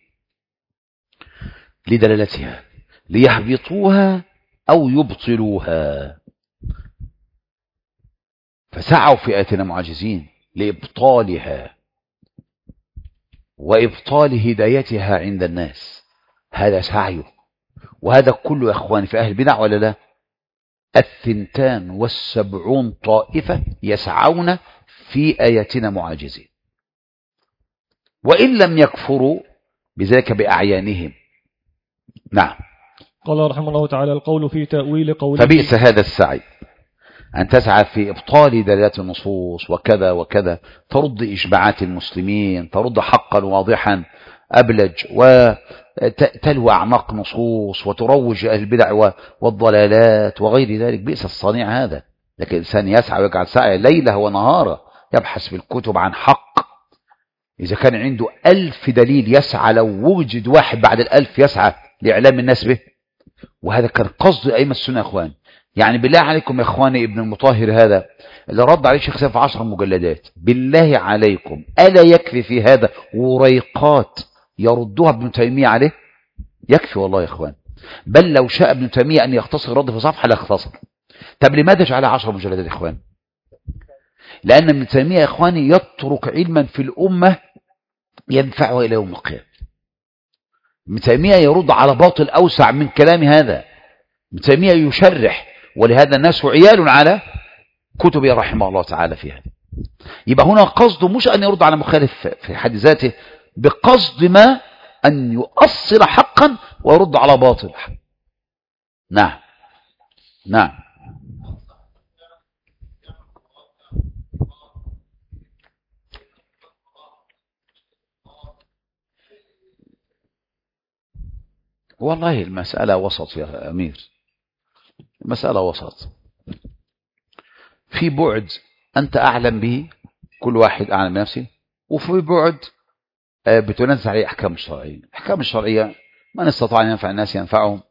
لدلالتها ليحبطوها أو يبطلوها. فسعوا في آياتنا معاجزين لإبطالها وإبطال هدايتها عند الناس. هذا سعيه، وهذا كله يا أخواني في أهل البدع ولا لا؟ الثنتان والسبعون طائفة يسعون في آياتنا معاجزين، وإن لم يكفروا بذلك بأعيانهم. نعم. قال رحمه الله تعالى: القول في تأويل قوله. فبئس هذا السعي أن تسعى في إبطال دلالات النصوص وكذا وكذا، ترد إشباعات المسلمين، ترد حقا واضحا أبلج، وتلوى أعماق نصوص، وتروج أهل البدع والضلالات وغير ذلك. بئس الصنيع هذا. لكن الإنسان يسعى ويجعل سعي ليلة ونهارا، يبحث في الكتب عن حق. إذا كان عنده ألف دليل يسعى، لو وجد واحد بعد الألف يسعى لإعلام الناس به. وهذا كان قصد أئمة السنة يا إخوان. يعني بالله عليكم يا إخواني، ابن المطهر هذا اللي رد عليه شيخ سيف في عشر مجلدات، بالله عليكم ألا يكفي في هذا وريقات يردها ابن تيمية عليه؟ يكفي والله يا إخوان. بل لو شاء ابن تيمية أن يختصر رد في صفحة لاختصر. طب لماذا جعلها عشر مجلدات يا إخوان؟ لأن ابن تيمية يا إخواني يترك علما في الأمة ينفعها إلى يوم القيامة. ابن تيمية يرد على باطل أوسع من كلام هذا. ابن تيمية يشرح، ولهذا الناس عيال على كتبه رحمه الله تعالى فيها. يبقى هنا قصده مش أن يرد على مخالف في حد ذاته، بقصد ما أن يؤصل حقا ويرد على باطل. نعم نعم. والله المسألة وسط يا أمير، المسألة وسط. في بعد أنت أعلم به، كل واحد أعلم بنفسه، وفي بعد بتنزل عليه أحكام الشرعية. الأحكام الشرعية من استطاع أن ينفع الناس ينفعهم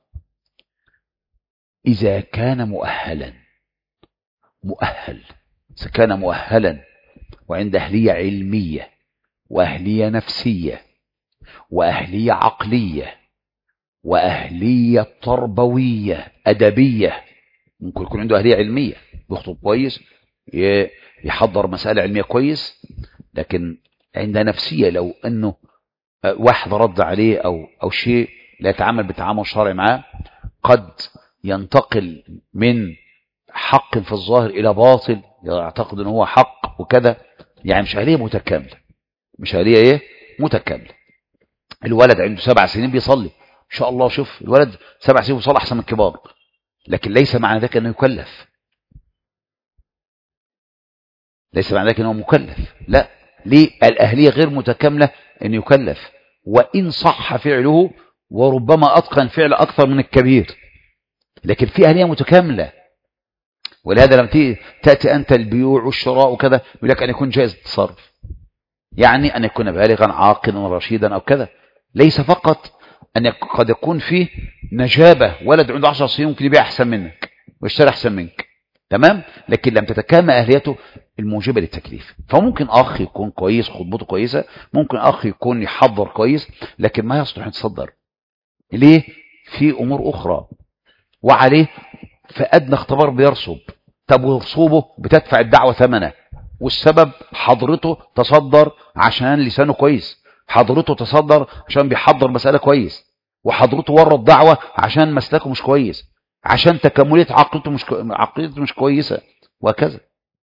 إذا كان مؤهلا مؤهل إذا كان مؤهلا وعند أهلية علمية وأهلية نفسية وأهلية عقلية وأهلية تربوية أدبية. ممكن يكون عنده أهلية علمية، بيخطب كويس، يحضر مسألة علمية كويس، لكن عند نفسية لو أنه واحد رد عليه أو, أو شيء لا يتعامل بتعامل شرعي معاه، قد ينتقل من حق في الظاهر إلى باطل، يعتقد أنه هو حق وكذا. يعني مش أهلية متكاملة، مش أهلية إيه متكاملة. الولد عنده سبع سنين بيصلي إن شاء الله، شوف الولد سبع سنين بيصلي أحسن من الكبار، لكن ليس معنى ذلك أنه يكلف، ليس معنى ذلك أنه مكلف. لا، ليه؟ الأهلية غير متكاملة أن يكلف، وإن صح فعله وربما أتقن فعل أكثر من الكبير، لكن في أهلية متكاملة. ولهذا لما تأتي أنت البيوع والشراء وكذا يقول لك أن يكون جائز التصرف، يعني أن يكون بالغا عاقلا رشيدا أو كذا. ليس فقط أن قد يكون فيه نجابة، ولد عنده عشر سنين ممكن يبيع أحسن منك ويشتري أحسن منك، تمام، لكن لم تتكامل أهليته الموجبة للتكليف. فممكن أخ يكون كويس، خطبته كويسة، ممكن أخ يكون يحضر كويس، لكن ما يصلح يتصدر. ليه؟ في أمور أخرى، وعليه فأدنى اختبار بيرصب. طب ورصوبه بتدفع الدعوة ثمنه، والسبب حضرته تصدر عشان لسانه كويس، حضرته تصدر عشان بيحضر مسألة كويس، وحضرته ورد دعوة عشان مسلكه مش كويس، عشان تكاملية عقيدته مش كو... عقيدته مش كويسة، وهكذا.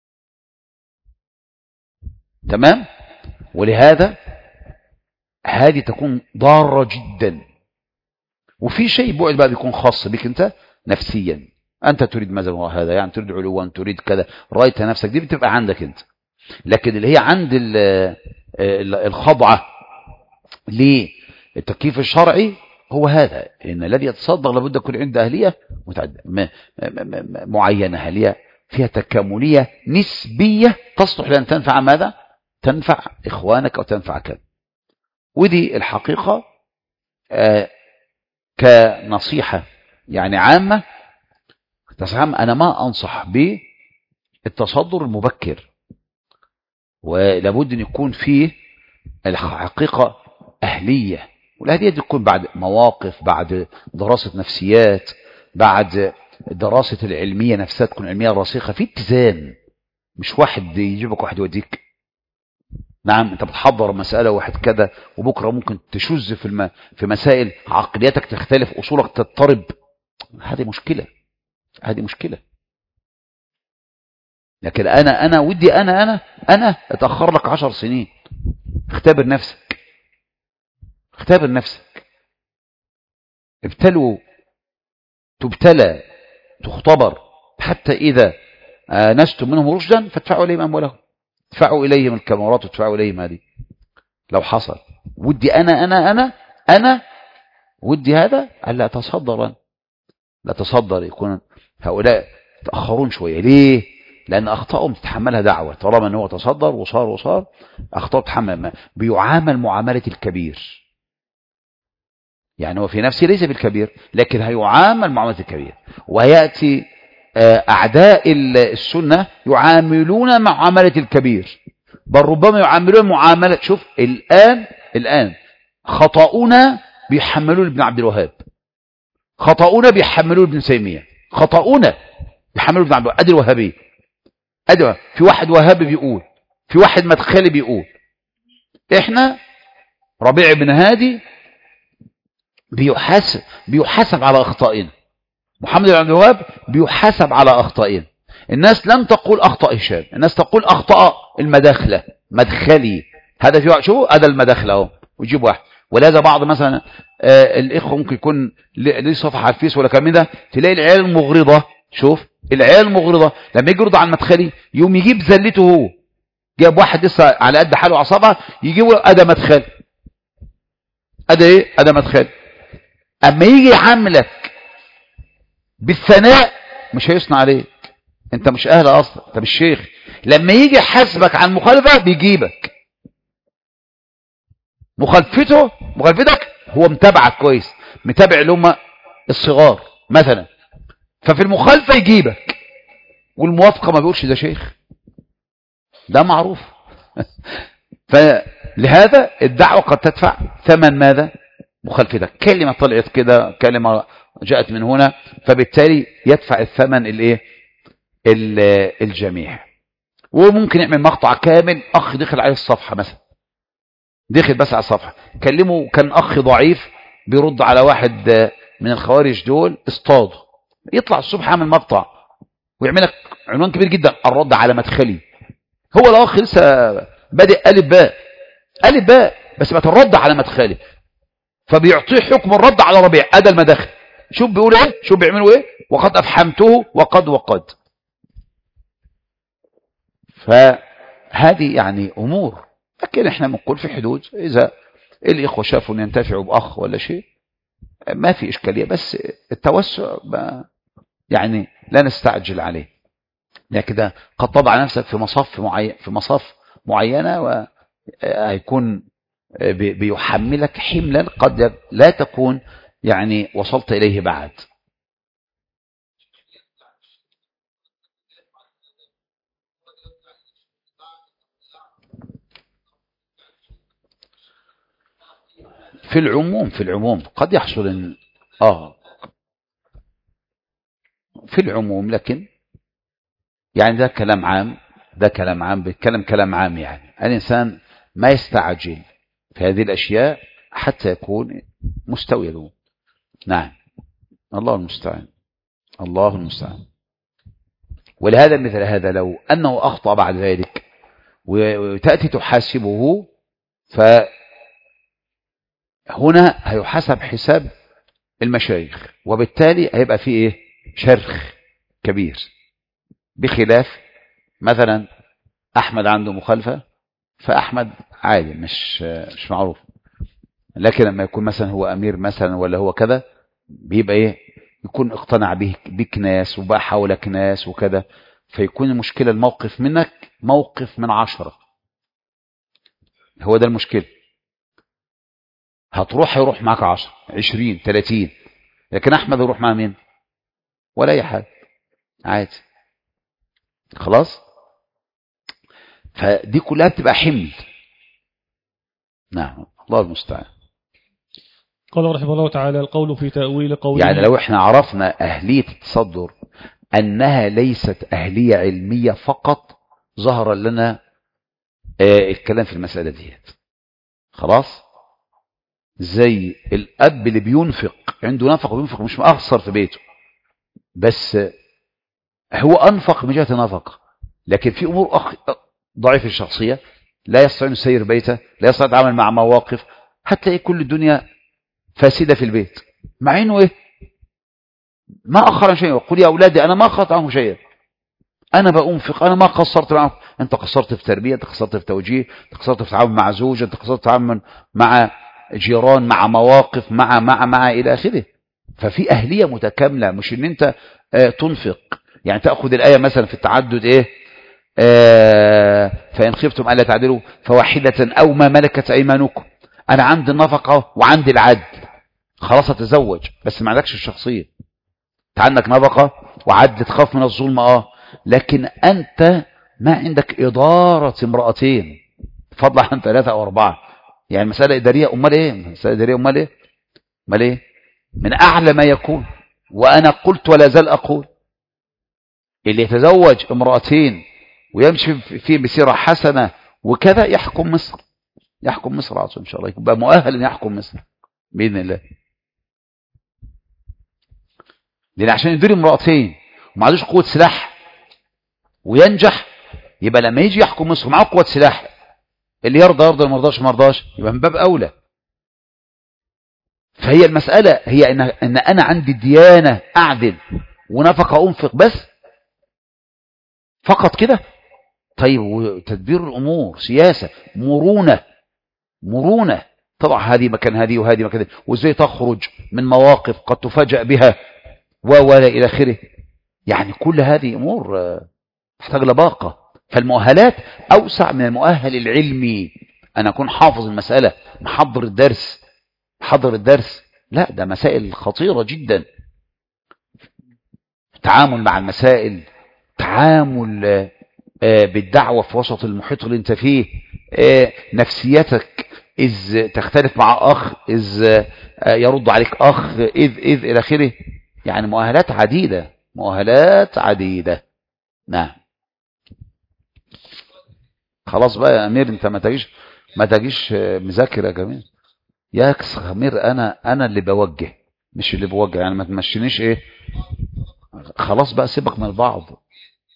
تمام. ولهذا هذه تكون ضارة جدا. وفي شيء بعد بقى بيكون خاص بك انت نفسيا، انت تريد ماذا هذا، يعني تريد علوا، تريد كذا، رايت نفسك، دي بتبقى عندك انت. لكن اللي هي عند الخضعة التكييف الشرعي هو هذا، إن الذي يتصدق لابد يكون عنده أهلية معينة، أهلية فيها تكاملية نسبية تصلح لأن تنفع ماذا؟ تنفع إخوانك أو تنفع كذا. ودي الحقيقة آه كنصيحة يعني عامة، أنا ما أنصح بالتصدر المبكر، ولابد أن يكون فيه الحقيقة أهلية، والأهلية دي تكون بعد مواقف، بعد دراسة نفسيات، بعد دراسة العلمية نفسها تكون علمية راسخة في اتزان، مش واحد يجيبك واحد يوديك. نعم انت بتحضر مسألة واحد كده وبكرة ممكن تشذ في الم... في مسائل عقلياتك تختلف، أصولك تضطرب، هذه مشكلة، هذه مشكلة. لكن أنا أنا ودي أنا أنا أنا أتأخر لك عشر سنين، اختبر نفسك، اختبر نفسك، ابتلوا تبتلى تختبر، حتى إذا آنستم منهم رشدا فادفعوا إليهم أموالهم، ادفعوا إليهم الكاميرات وادفعوا إليهم هذه. لو حصل ودي أنا أنا أنا أنا ودي هذا ألا أتصدر، لا تصدر يكون هؤلاء تأخرون شوية. ليه؟ لأن أخطائهم تتحملها دعوة، طالما أنه تصدر وصار وصار أخطاء تتحمل، بيعامل معاملة الكبير، يعني هو في نفسه ليس بالكبير لكن هيعامل معاملة الكبير. ويأتي أعداء السنة يعاملون معاملة الكبير، بل ربما يعاملون معاملة، شوف الآن الآن خطأونا بيحملون ابن عبد الوهاب، خطأونا بيحملون ابن تيمية، خطأونا بيحملون ابن عبد الوهاب. أدي الوهابي، أدي في واحد وهابي بيقول، في واحد مدخلي بيقول. إحنا ربيع بن هادي بيحاسب بيحاسب على أخطائنا، محمد بن عبد الوهاب بيحاسب على أخطائنا. الناس لم تقول أخطأ هشام، الناس تقول أخطأ المداخلة، مدخلي هذا في واحد، شو هذا المداخلة اهو ويجيب واحد. ولهذا بعض مثلا آه الإخوة ممكن يكون ليه صفحة على الفيس ولا كم ده، تلاقي العيال المغرضة، شوف العيال المغرضة لما يجي يرضى على المدخلي يوم يجيب زلته هو، جاب واحد لسه على قد حاله عصابة يجيبه أدا مدخل، أدا إيه أدا مدخل. أما يجي يحملك بالثناء مش هيصنع عليك، انت مش اهل اصلا، انت مش شيخ. لما يجي يحاسبك عن مخالفه بيجيبك، مخالفته مخالفتك هو متابعك كويس، متابع اللي هم الصغار مثلا، ففي المخالفه يجيبك، والموافقه ما بيقولش ده شيخ، ده معروف. فلهذا الدعوه قد تدفع ثمن ماذا؟ مخالفتك، كلمه طلعت كده، كلمه جاءت من هنا، فبالتالي يدفع الثمن الايه الجميع. وممكن يعمل مقطع كامل، اخ دخل عليه الصفحه مثلا، دخل بس على الصفحه كلمه، كان اخ ضعيف بيرد على واحد من الخوارج دول اصطاده، يطلع الصبح يعمل مقطع ويعمل لك عنوان كبير جدا، الرد على مدخلي. هو الاخ لسه بادئ الف باء الف باء بس بقى الرد على مدخلي، فبيعطيه حكم الرد على ربيع ادى المداخل. شوف بيقول ايه، شوف بيعملوا ايه، وقد افحمته وقد وقد. فهذه يعني امور، لكن احنا بنقول في حدود، اذا الاخوه شافوا ان ينتفعوا باخ ولا شيء ما في اشكاليه، بس التوسع يعني لا نستعجل عليه، لكن قد تضع نفسك في مصف معين في مصف معينه وهيكون بيحملك حملا قد لا تكون يعني وصلت اليه بعد. في العموم في العموم قد يحصل إن اه في العموم، لكن يعني ده كلام عام، ده كلام عام بيتكلم كلام عام، يعني الإنسان ما يستعجل في هذه الأشياء حتى يكون مستوي له. نعم الله المستعان، الله المستعان. ولهذا مثل هذا لو أنه أخطأ بعد ذلك وتأتي تحاسبه، فهنا هيحاسب حساب المشايخ، وبالتالي هيبقى فيه إيه؟ شرخ كبير، بخلاف مثلا أحمد عنده مخالفة، فأحمد عادي مش مش معروف، لكن لما يكون مثلا هو أمير مثلا ولا هو كذا، بيبقى إيه، يكون اقتنع به بك ناس وبقى حولك ناس وكذا، فيكون المشكلة الموقف منك موقف من عشرة. هو ده المشكلة. هتروح هيروح معك عشرة عشرين تلاتين، لكن أحمد يروح مع مين؟ ولا أي حاجة، عادي خلاص. فدي كلها بتبقى حمل. نعم، الله المستعان. قال رحمه الله تعالى: القول في تأويل قوله، يعني لو احنا عرفنا أهلية التصدر أنها ليست أهلية علمية فقط، ظهر لنا آه الكلام في المسألة ديت خلاص. زي الأب اللي بينفق، عنده نفق وينفق، مش مأخسر في بيته، بس هو أنفق من جهة نفق، لكن في أمور أخ... ضعيف الشخصية، لا يستطيع أن يسير بيته، لا يستطيع أن يتعامل مع مواقف، هتلاقي كل الدنيا فاسدة في البيت، مع إنه إيه، ما أخر عن شيء. قل يا أولادي أنا ما أخرت عنه شيئا، أنا بأنفق، أنا ما قصرت معه. أنت قصرت في تربية، أنت قصرت في توجيه، أنت قصرت في تعامل مع زوجة، أنت قصرت في تعامل مع جيران، مع مواقف، مع مع مع إلى آخره. ففي أهلية متكاملة، مش إن أنت آه تنفق. يعني تأخذ الآية مثلا في التعدد إيه، آه فإن خفتم ألا تعدلوا فواحدة أو ما ملكت أيمانكم. أنا عندي النفقة وعندي العدل، خلاص أتزوج، بس ما عندكش الشخصية. أنت عندك نفقة وعدل، تخاف من الظلم اه، لكن أنت ما عندك إدارة امرأتين فضلا عن ثلاثة أو أربعة. يعني مسألة إدارية، أمال إيه؟ مسألة إدارية أمال إيه؟ أمال إيه؟ من أعلى ما يكون. وأنا قلت ولا زال أقول، اللي يتزوج امرأتين ويمشي في بسيرة حسنة وكذا يحكم مصر، يحكم مصر عصر إن شاء الله، يبقى مؤهل أن يحكم مصر بإذن الله. لأن عشان يدير امرأتين وما عندوش قوة سلاح وينجح، يبقى لما يجي يحكم مصر معه قوة سلاح، اللي يرضى يرضى، ما يرضاش ما يرضاش، يبقى من باب أولى. فهي المسألة هي إن, إن أنا عندي ديانة أعدل ونفقة أنفق بس فقط كده. طيب وتدبير الأمور سياسة، مرونة، مرونة طبعا، هذه مكان هذه وهذه مكان، وإزاي تخرج من مواقف قد تفاجأ بها ولا إلى آخره. يعني كل هذه أمور تحتاج لباقة. فالمؤهلات أوسع من المؤهل العلمي، أنا أكون حافظ المسألة، محضر الدرس، محضر الدرس، لا، ده مسائل خطيرة جدا. تعامل مع المسائل، تعامل بالدعوة في وسط المحيط اللي انت فيه، نفسيتك إذ تختلف مع أخ، إذ يرد عليك أخ، إذ إذ إلى آخره. يعني مؤهلات عديدة، مؤهلات عديدة. نعم. خلاص بقى يا أمير، انت ما تجيش ما تجيش مذاكر يا جميل يا أمير، أنا أنا اللي بوجه مش اللي بوجه، يعني ما تمشينيش إيه. خلاص بقى، سيبك من بعض،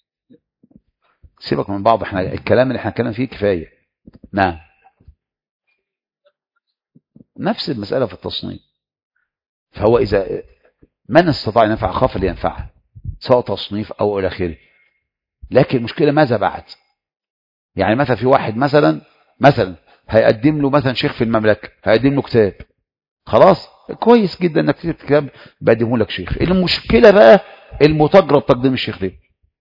سيبك من بعض، احنا الكلام اللي احنا اتكلم فيه كفاية. نعم. نفس المسألة في التصنيف. فهو إذا من استطاع أن ينفع خاف لينفعه، سواء تصنيف أو إلى آخره. لكن المشكلة ماذا بعد؟ يعني مثلا في واحد مثلا مثلا هيقدم له مثلا شيخ في المملكة، هيقدم له كتاب، خلاص كويس جدا انك تكتب كتاب بقدمه لك شيخ. المشكلة بقى المتجرب تقديم الشيخ ده.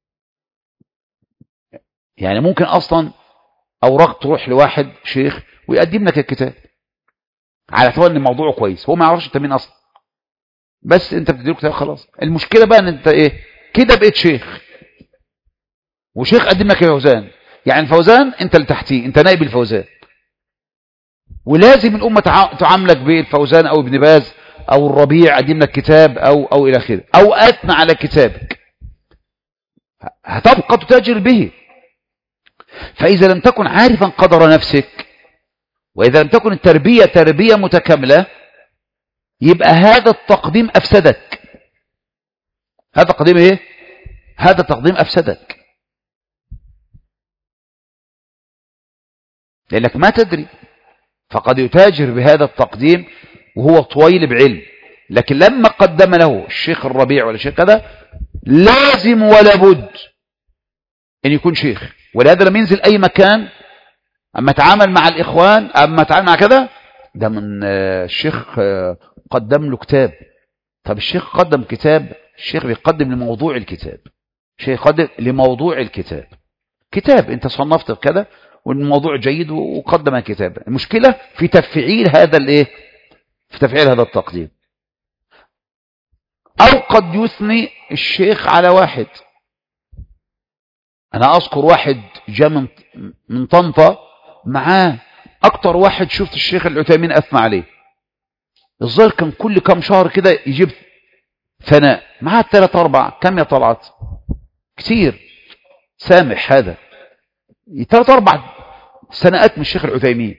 يعني ممكن اصلا اوراق تروح لواحد شيخ ويقدم لك الكتاب على اعتبار ان موضوعه كويس، هو ما يعرفش انت مين اصلا، بس انت بتديله كتاب خلاص. المشكلة بقى ان انت ايه كده بقيت شيخ، وشيخ قدم لك الفوزان، يعني الفوزان انت اللي تحتيه، انت نائب الفوزان، ولازم الامه تعاملك بالفوزان او ابن باز او الربيع قدم لك كتاب او او الى اخره، او اثنى على كتابك، هتبقى تتاجر به. فاذا لم تكن عارفا قدر نفسك، واذا لم تكن التربيه تربيه متكامله، يبقى هذا التقديم افسدك. هذا تقديم ايه؟ هذا تقديم افسدك، لانك ما تدري. فقد يتاجر بهذا التقديم وهو طويل بعلم، لكن لما قدم له الشيخ الربيع ولا الشيخ كذا، لازم ولا بد ان يكون شيخ. ولهذا لما ينزل اي مكان، اما تعامل مع الاخوان، اما تعامل مع كذا، ده من الشيخ قدم له كتاب. طب الشيخ قدم كتاب، الشيخ بيقدم لموضوع الكتاب، الشيخ يقدم لموضوع الكتاب. كتاب انت صنفت بكذا والموضوع جيد وقدم كتاب. المشكلة في تفعيل هذا الايه، في تفعيل هذا التقديم. او قد يثني الشيخ على واحد. انا اذكر واحد جاء من من طنطا معاه اكتر واحد شفت الشيخ العثيمين اثنى عليه. الظاهر كان كل كم شهر كده يجيب ثناء معاه ثلاث اربع كم يا طلعت كتير سامح هذا ثلاث اربع سنوات من الشيخ العثيمين.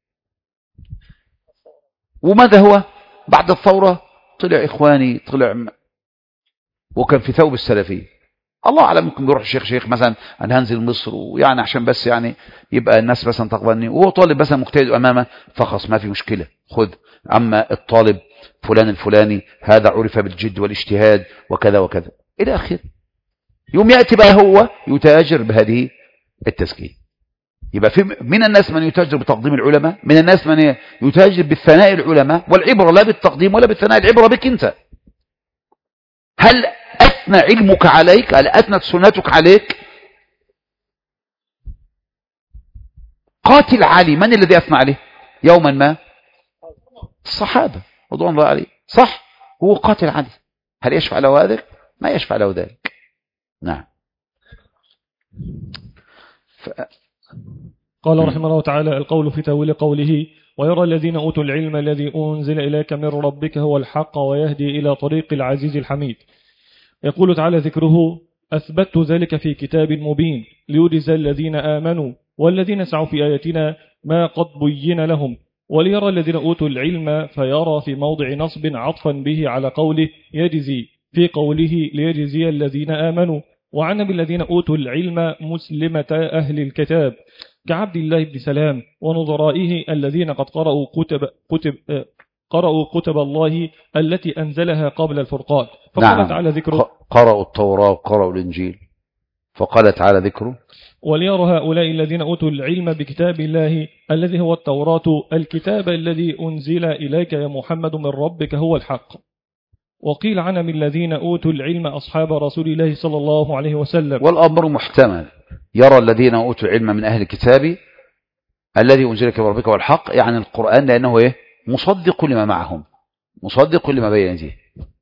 وماذا هو بعد الثورة؟ طلع إخواني، طلع م... وكان في ثوب السلفي. الله أعلم ممكن بيروح الشيخ شيخ مثلا أنا هنزل مصر ويعني عشان بس يعني يبقى الناس مثلا تقبلني، وهو طالب مثلا مجتهد أمامه فخص ما في مشكلة خذ. أما الطالب فلان الفلاني هذا عرف بالجد والاجتهاد وكذا وكذا إلى آخره. يوم يأتي بقى هو يتاجر بهذه التزكية. يبقى في من الناس من يتاجر بتقديم العلماء، من الناس من يتاجر بالثناء العلماء، والعبرة لا بالتقديم ولا بالثناء، العبرة بك أنت. هل أثنى علمك عليك؟ هل أثنت سنتك عليك؟ قاتل علي من الذي أثنى عليه يوما ما؟ الصحابة رضوان الله عليه. صح، هو قاتل علي. هل يشفع له ذلك؟ ما يشفع له ذلك. نعم. ف... قال رحمه الله تعالى: القول في تأويل قوله: ويرى الذين أوتوا العلم الذي أنزل إليك من ربك هو الحق ويهدي إلى طريق العزيز الحميد. يقول تعالى ذكره: أثبت ذلك في كتاب مبين ليجزي الذين آمنوا والذين سعوا في آياتنا ما قد بين لهم، وليرى الذين أوتوا العلم فيرى في موضع نصب عطفا به على قوله يجزي في قوله ليجزي الذين آمنوا، وعن بالذين أوتوا العلم مسلمة أهل الكتاب كعبد الله بن سلام ونظرائه الذين قد قرأوا كتب, كتب قرأوا كتب الله التي أنزلها قبل الفرقان. فقال نعم. تعالى ذكره: قرأوا التوراة وقرأوا الإنجيل. فقال تعالى ذكره: وليرى هؤلاء الذين أوتوا العلم بكتاب الله الذي هو التوراة الكتاب الذي أنزل إليك يا محمد من ربك هو الحق. وقيل عن من الذين أوتوا العلم أصحاب رسول الله صلى الله عليه وسلم. والأمر محتمل. يرى الذين أوتوا العلم من أهل الكتاب الذي أنزل إليك من ربك هو الحق، يعني القرآن، لأنه إيه؟ مصدق لما معهم، مصدق لما بين يديه.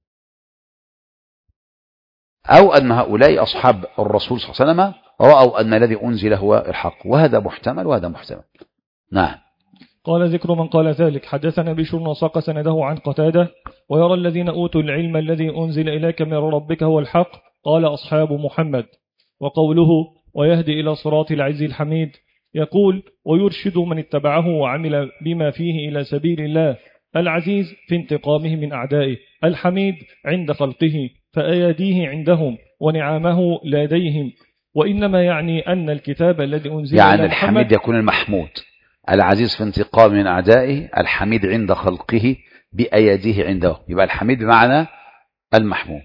أو أن هؤلاء أصحاب الرسول صلى الله عليه وسلم رأوا أن الذي أنزل هو الحق، وهذا محتمل وهذا محتمل. نعم. قال ذكر من قال ذلك: حدثنا بشر وساق سنده عن قتادة: ويرى الذين أوتوا العلم الذي أنزل إليك من ربك هو الحق قال أصحاب محمد. وقوله ويهدي إلى صراط العز الحميد يقول: ويرشد من اتبعه وعمل بما فيه إلى سبيل الله، العزيز في انتقامه من أعدائه، الحميد عند خلقه فأيديه عندهم ونعمه لديهم. وإنما يعني أن الكتاب الذي أنزل يعني الحميد يكون المحمود، العزيز في انتقام من أعدائه، الحميد عند خلقه بأيديه عنده. يبقى الحميد بمعنى المحمود.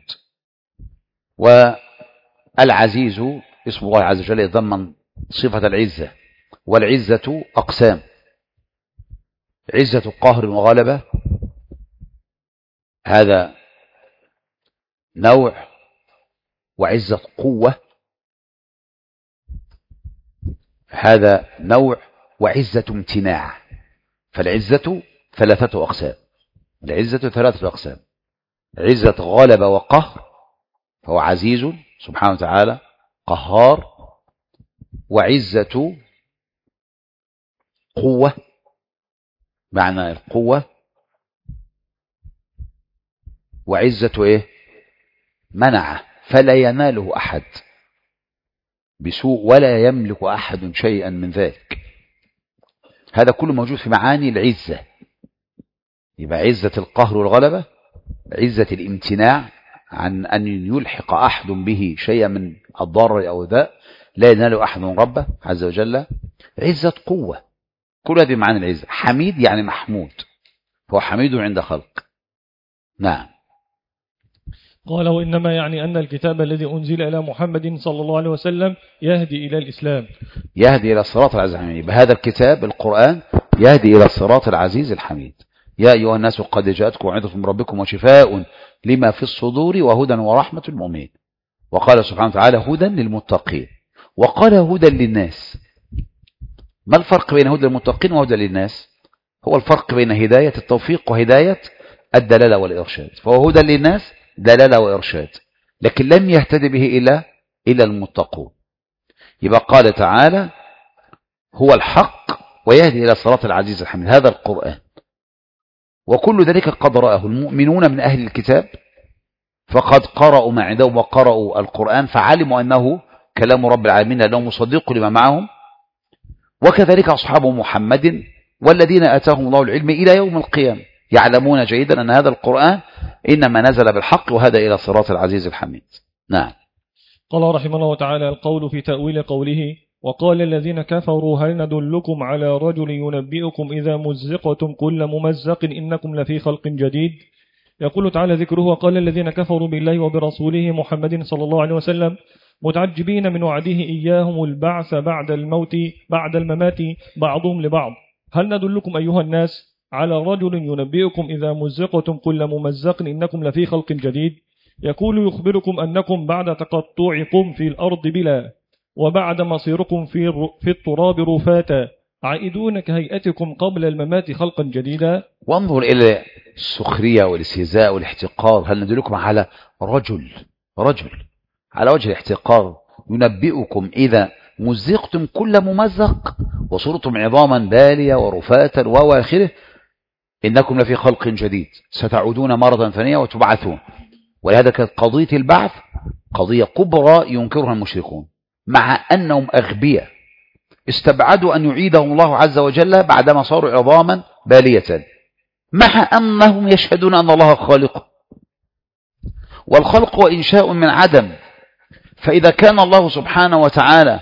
والعزيز اسم الله عز وجل يتضمن صفة العزة، والعزة أقسام: عزة قهر وغلبة، هذا نوع، وعزة قوة هذا نوع، وعزة امتناع. فالعزة ثلاثة أقسام، العزة ثلاثة أقسام: عزة غلبة وقهر فهو عزيز سبحانه وتعالى قهار، وعزة قوة معنى القوة، وعزة إيه؟ منعه فلا يناله أحد بسوء ولا يملك أحد شيئا من ذلك. هذا كله موجود في معاني العزة. يبقى عزة القهر والغلبة، عزة الامتناع عن أن يلحق أحد به شيئا من الضرر أو ذا لا ينال أحد ربه عز وجل، عزة قوة، كل هذه معاني العزة. حميد يعني محمود، هو حميد عند خلق. نعم. قال: وإنما يعني أن الكتاب الذي أنزل إلى محمد صلى الله عليه وسلم يهدي إلى الإسلام، يهدي إلى الصراط العزيز الحميد. بهذا الكتاب القرآن يهدي إلى الصراط العزيز الحميد. يا أيها الناس قد جاءتكم موعظة من ربكم وشفاء لما في الصدور وهدى ورحمة للمؤمنين. وقال سبحانه وتعالى هدى للمتقين، وقال هدى للناس. ما الفرق بين هدى للمتقين وهدى للناس؟ هو الفرق بين هداية التوفيق وهداية الدلالة والإرشاد. فهو هدى للناس دلالة وإرشاد، لكن لم يهتدي به إلا إلى المتقون. يبقى قال تعالى هو الحق ويهدي إلى صراط العزيز الحميد، هذا القرآن. وكل ذلك قد رآه المؤمنون من أهل الكتاب، فقد قرأوا ما عندهم وقرأوا القرآن فعلموا أنه كلام رب العالمين لأنه مصدق لما معهم. وكذلك أصحاب محمد والذين آتاهم الله العلم إلى يوم القيامة يعلمون جيدا أن هذا القرآن إنما نزل بالحق وهذا إلى صراط العزيز الحميد. نعم. قال رحمه الله تعالى القول في تأويل قوله وقال الذين كفروا هل ندلكم على رجل ينبئكم إذا مزقتم كل ممزق إنكم لفي خلق جديد. يقول تعالى ذكره وقال الذين كفروا بالله وبرسوله محمد صلى الله عليه وسلم متعجبين من وعده إياهم البعث بعد الموت بعد الممات بعضهم لبعض هل ندلكم أيها الناس على رجل ينبئكم إذا مزقتم كل ممزق إنكم لفي خلق جديد. يقول يخبركم أنكم بعد تقطعكم في الأرض بلا وبعد مصيركم في في التراب رفاتا عائدون كهيئتكم قبل الممات خلقا جديدا. وانظر إلى السخرية والاستهزاء والاحتقار. هل ندلكم على رجل رجل على وجه الاحتقار ينبئكم إذا مزقتم كل ممزق وصرتم عظاما بالية ورفاتا وآخره إنكم لفي خلق جديد ستعودون مرة ثانية وتبعثون. ولهذا كانت قضية البعث قضية كبرى ينكرها المشركون، مع أنهم أغبياء استبعدوا أن يعيدهم الله عز وجل بعدما صاروا عظاما بالية، مع أنهم يشهدون أن الله خالق، والخلق وإنشاء من عدم. فإذا كان الله سبحانه وتعالى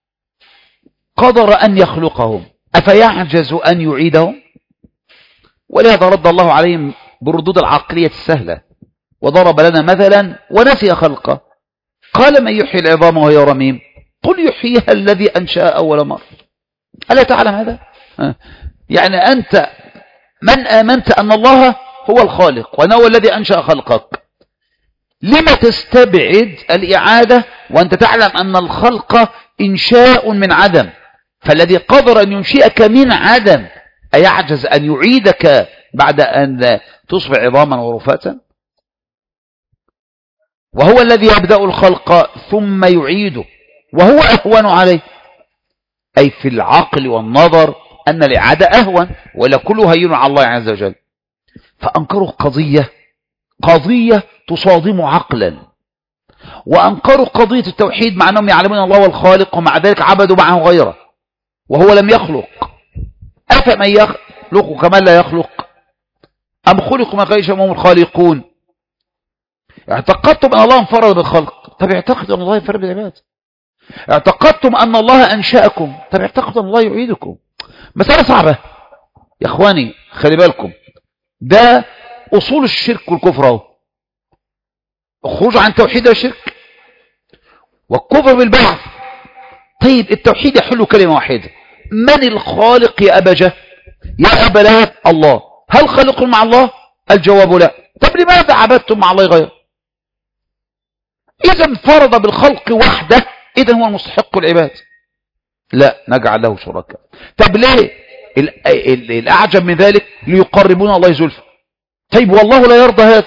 قدر أن يخلقهم أفيعجز أن يعيدهم؟ ولهذا رد الله عليهم بالردود العقلية السهلة وضرب لنا مثلا ونسي خلقه. قال من يحيي العظام وهي رميم قل يحييها الذي أنشأ أول مرة. ألا تعلم هذا؟ يعني أنت من آمنت أن الله هو الخالق وأنه الذي أنشأ خلقك، لما تستبعد الإعادة وأنت تعلم أن الخلق إنشاء من عدم؟ فالذي قدر أن ينشئك من عدم أيعجز أن يعيدك بعد أن تصبح عظاما ورفاتا؟ وهو الذي يبدأ الخلق ثم يعيده وهو أهون عليه، أي في العقل والنظر أن الإعادة أهون ولا كله هين على الله عز وجل. فأنكروا قضية قضية تصادم عقلا، وأنكروا قضية التوحيد مع أنهم يعلمون الله والخالق ومع ذلك عبدوا معه غيره وهو لم يخلق. أفمن يخلق كمن لا يخلق أم خلقوا من غير شيء وهم الخالقون. اعتقدتم أن الله انفرد بالخلق، طب اعتقدوا أن الله ينفرد بالعباد. اعتقدتم أن الله أنشأكم، طب اعتقدوا أن الله يعيدكم. مسألة صعبة يا أخواني، خلي بالكم، ده أصول الشرك والكفر اهو. الخروج عن توحيد الشرك والكفر بالبعث. طيب التوحيد يحل كلمة واحدة، من الخالق يا أبا جهل يا أبا لهب؟ الله. هل خلق مع الله؟ الجواب لا. طب لماذا عبدتم مع الله غيره؟ إذا انفرد بالخلق وحده إذا هو المستحق العباد، لا نجعل له شركاء. طب ليه؟ الأعجب من ذلك ليقربون الله زلفى. طيب والله لا يرضى هذا.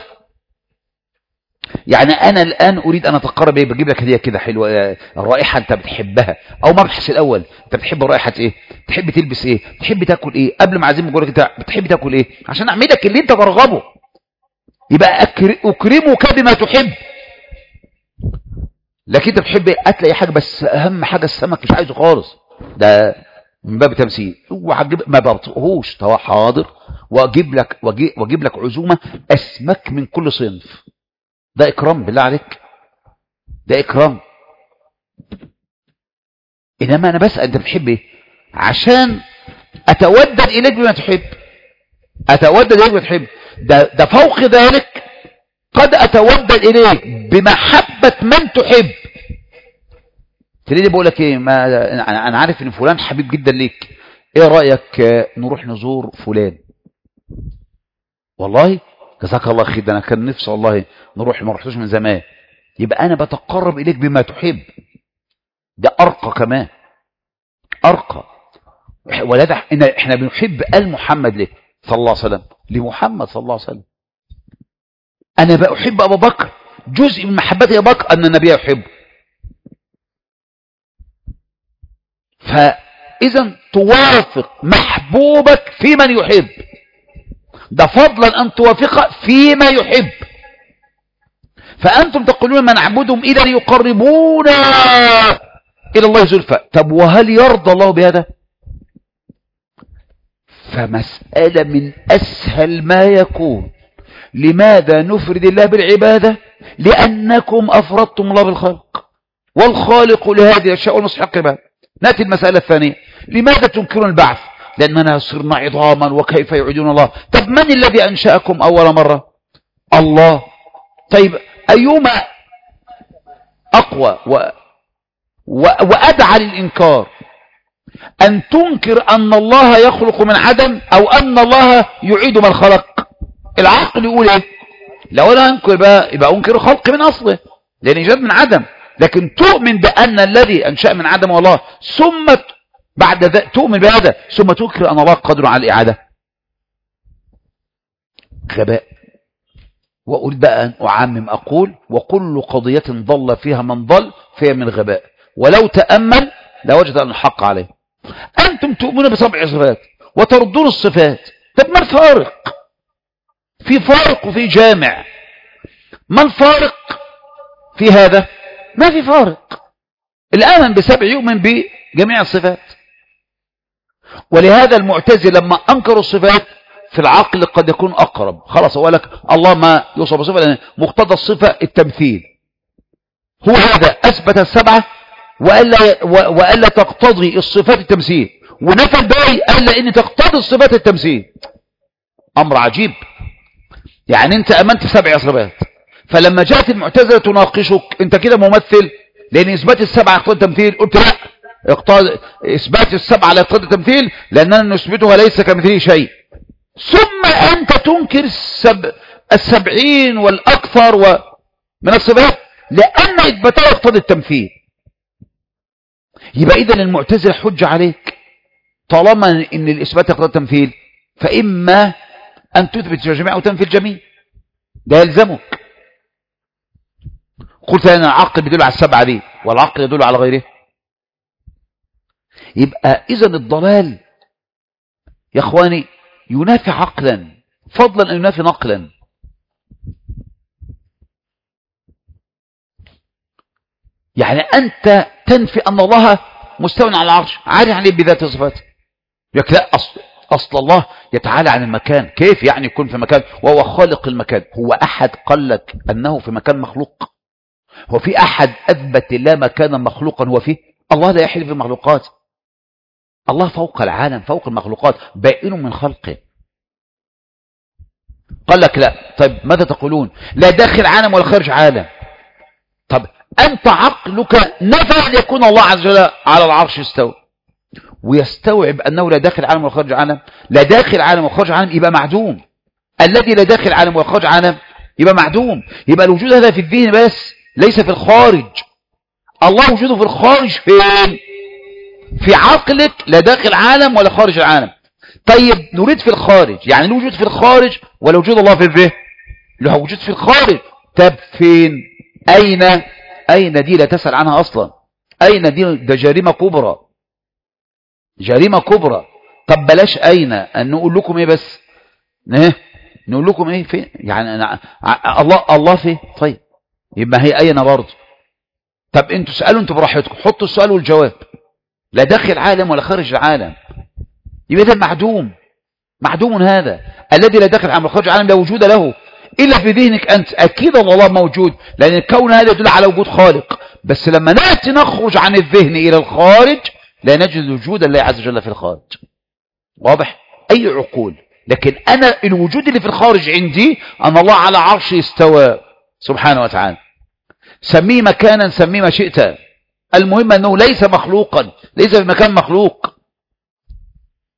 يعني أنا الآن أريد أن أتقرب إيه؟ بجيب لك هدية كده حلوة، رائحة أنت بتحبها، أو مبحث الأول أنت بتحب رائحة إيه؟ تحب تلبس إيه؟ تحب تاكل إيه؟ قبل ما عايزين نقول لك أنت بتحب تاكل إيه؟ عشان أعملك اللي أنت ترغبه، يبقى أكرمك بما تحب. لكن أنت بتحب إيه؟ هتلاقي حاجة، بس أهم حاجة السمك مش عايزه خالص، ده من باب تمثيل. وهجيب ما بطقهوش، طب حاضر، واجيب لك واجيب لك عزومه اسماك من كل صنف. ده اكرام بالله عليك، ده اكرام. انما انا بسال انت بتحب ايه عشان اتودد اليك بما تحب، اتودد اليك بما تحب. ده ده فوق ذلك قد اتودد اليك بمحبه من تحب. تلاقيني بقول لك ايه، ما انا عارف ان فلان حبيب جدا ليك، ايه رأيك نروح نزور فلان؟ والله جزاك الله خير، ده انا كان نفسي والله نروح، ما رحتوش من زمان. يبقى انا بتقرب اليك بما تحب. ده ارقى كمان، ارقى. ولذا احنا بنحب آل محمد ليه صلى الله عليه وسلم، لمحمد صلى الله عليه وسلم. انا بحب ابو بكر، جزء من محبتي ابو بكر ان النبي يحبه. فاذا توافق محبوبك في من يحب، ده فضلا ان توافق فيما يحب. فانتم تقولون من نعبدهم اذا يقربونا الى الله زلفى. طب وهل يرضى الله بهذا؟ فمسألة من أسهل ما يكون. لماذا نفرد الله بالعبادة؟ لأنكم أفردتم الله بالخلق، والخالق لهذه الأشياء والمستحق بها. نأتي المسألة الثانية، لماذا تنكرون البعث؟ لأننا صرنا عظاما وكيف يعيدون الله. طب من الذي أنشأكم أول مرة؟ الله. طيب أيما أقوى و... و... وأدعى للإنكار، أن تنكر أن الله يخلق من عدم أو أن الله يعيد من خلق؟ العقل يقول إيه؟ لو أنا أنكر بقى يبقى أنكر خلق من أصله، لأن إيجاد من عدم. لكن تؤمن بأن الذي أنشأ من عدم والله، ثم بعد ذلك تؤمن بهذا ثم تنكر أن الله قادر على الإعادة. غباء. وأريد بقى أن أعمم أقول وكل قضية ضل فيها من ضل فيها من غباء، ولو تأمل لوجد أن الحق عليه. أنتم تؤمنون بسبع صفات وتردون الصفات. طب ما الفارق؟ في فارق وفي جامع. ما الفارق في هذا؟ ما في فارق. الآمن بسبع يؤمن بجميع الصفات. ولهذا المعتزلة لما أنكروا الصفات في العقل قد يكون أقرب. خلاص أقول لك الله ما يوصف بصفة، لأن مقتضى الصفة التمثيل. هو هذا أثبت السبعة وألا, وألا تقتضي الصفات التمثيل، ونفى الباقي ألا إن تقتضي الصفات التمثيل. أمر عجيب. يعني أنت أمنت بسبع صفات، فلما جاءت المعتزلة تناقشك أنت كده ممثل، لأن إثبات السبعة يقتضي التمثيل. قلت لا، اقتضي إثبات السبعة لا يقتضي التمثيل، لأننا نثبتها ليس كمثله شيء. ثم أنت تنكر السب... السبعين والأكثر و... من الصفات لأن إثباتها يقتضي التمثيل. يبقى إذن المعتزلة حجة عليك طالما إن الإثبات يقتضي التمثيل، فإما أن تثبت الجميع أو تنفي الجميع، ده يلزمك. قلت أن العقل بيدل على السبعة دي والعقل يدل على غيره. يبقى إذن الضلال يا أخواني ينافي عقلا فضلا أن ينافي نقلا. يعني أنت تنفي أن الله مستوى على العرش، عارف عليه بذات صفاته. يقول لا، أصل, أصل الله يتعالى عن المكان. كيف يعني يكون في مكان وهو خالق المكان؟ هو أحد قال لك أنه في مكان مخلوق؟ هو في أحد أثبت لا مكانا مخلوقا هو فيه؟ الله لا يحل في المخلوقات. الله فوق العالم، فوق المخلوقات، بائن من خلقه. قال لك لا. طيب ماذا تقولون؟ لا داخل عالم ولا خارج عالم. طب أنت عقلك نفى أن يكون الله عز وجل على العرش استوى، ويستوعب أنه لا داخل عالم ولا خارج عالم. لا داخل عالم ولا خارج عالم يبقى معدوم. الذي لا داخل عالم ولا خارج عالم يبقى معدوم. يبقى الوجود هذا في الذهن بس، ليس في الخارج. الله وجوده في الخارج فين؟ في عقلك لا داخل عالم ولا خارج العالم. طيب نريد في الخارج، يعني الوجود في الخارج ولا وجود الله في الذهن؟ له وجود في الخارج. طب فين؟ أين؟ أين دي لا تسأل عنها أصلا. أين دي؟ ده جريمة كبرى، جريمة كبرى. طب بلاش أين، أن نقول لكم إيه بس؟ نه نقول لكم إيه فين؟ يعني أنا الله الله فين؟ طيب يبقى هي أين برضه. طب أنتوا سألوا أنتوا براحتكم، حطوا السؤال والجواب. لا داخل عالم ولا خارج العالم، يبقى ده معدوم. معدوم هذا الذي لا داخل عالم ولا خارج العالم لا وجود له إلا في ذهنك أنت. أكيد الله موجود، لأن الكون هذا يدل على وجود خالق. بس لما نأتي نخرج عن الذهن إلى الخارج لا نجد وجود الله عز وجل في الخارج. واضح؟ أي عقول. لكن أنا الوجود اللي في الخارج عندي أن الله على عرشه استوى سبحانه وتعالى. سميه مكانا، سميه ما شئت، المهم أنه ليس مخلوقا، ليس في مكان مخلوق.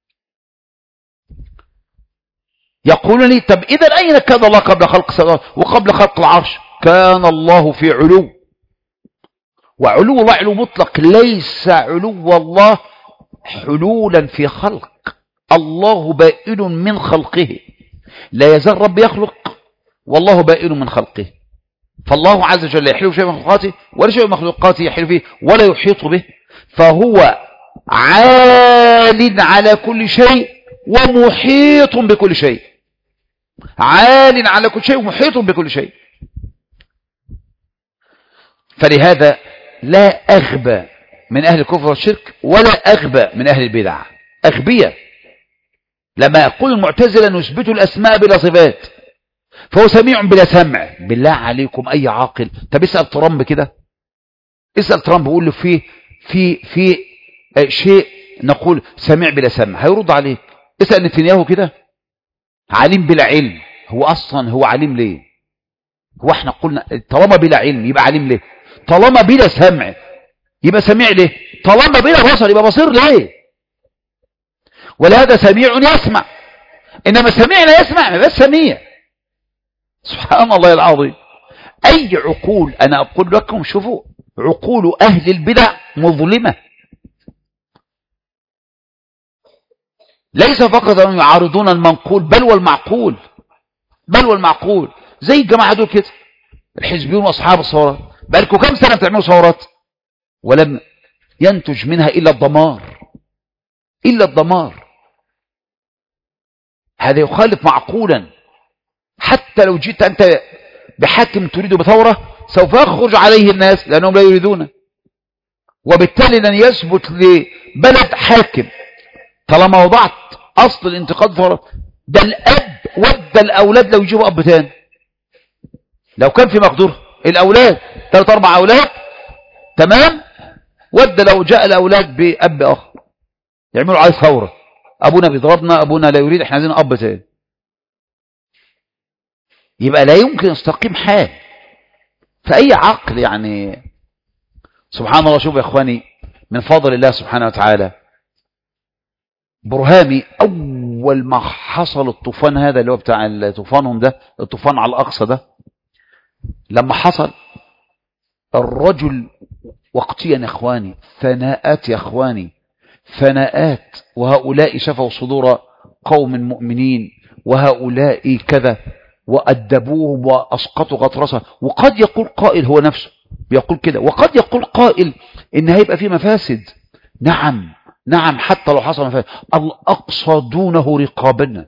يقول لي طب إذا أين كان الله قبل خلق السماوات وقبل خلق العرش؟ كان الله في علو، وعلو الله علو مطلق، ليس علو الله حلولا في خلق. الله بائن من خلقه، لا يزال رب يخلق والله بائن من خلقه. فالله عز وجل يحل شيء من مخلوقاته ولا شيء من مخلوقاته يحل فيه ولا يحيط به، فهو عال على كل شيء ومحيط بكل شيء، عال على كل شيء ومحيط بكل شيء. فلهذا لا أغبى من أهل الكفر والشرك ولا أغبى من أهل البدع، أغبية. لما يقول المعتزلة نثبت الأسماء بلا صفات فهو سميع بلا سمع. بالله عليكم أي عاقل، طب اسأل ترامب كده، اسأل ترامب وقول له في في في شيء نقول سميع بلا سمع، هيرد عليك. اسأل نتنياهو كده، عليم بلا علم. هو أصلا هو عليم ليه؟ هو احنا قلنا طالما بلا علم يبقى عليم ليه؟ طالما بلا سمع يبقى سميع ليه؟ طالما بلا بصر يبقى بصير ليه؟ ولهذا سميع يسمع، إنما سميع لا يسمع، ما بس سميع. سبحان الله العظيم. أي عقول، أنا أقول لكم شوفوا عقول أهل البدع مظلمة، ليس فقط أنهم يعارضون المنقول بل والمعقول، بل والمعقول. زي الجماعة دول كده الحزبيون وأصحاب الثورات، بقالكم كم سنة بتعملوا ثورات ولم ينتج منها إلا الدمار، إلا الدمار. هذا يخالف معقولا. حتى لو جئت أنت بحاكم تريد بثورة سوف يخرج عليه الناس لأنهم لا يريدونه، وبالتالي لن يثبت لبلد حاكم طالما وضعت أصل الانتقاد ثورة. ده الأب ودى الأولاد لو يجيبوا أب تاني، لو كان في مقدور الأولاد ثلاث أربع أولاد تمام، ودى لو جاء الأولاد بأب آخر يعملوا عليه ثورة، أبونا بيضربنا، أبونا لا يريد، احنا عايزين أب تاني. يبقى لا يمكن يستقيم حال. فأي عقل يعني سبحان الله. شوف يا إخواني من فضل الله سبحانه وتعالى، برهامي أول ما حصل الطوفان هذا اللي هو بتاع طوفانهم ده، الطوفان على الأقصى ده، لما حصل الرجل وقتيا يا إخواني ثناءات، يا إخواني ثناءات، وهؤلاء شفوا صدور قوم مؤمنين وهؤلاء كذا، وأدبوهم وأسقطوا غطرسة. وقد يقول قائل، هو نفسه بيقول كده، وقد يقول قائل إن هيبقى فيه مفاسد. نعم نعم، حتى لو حصل مفاسد، الأقصى دونه رقابنا،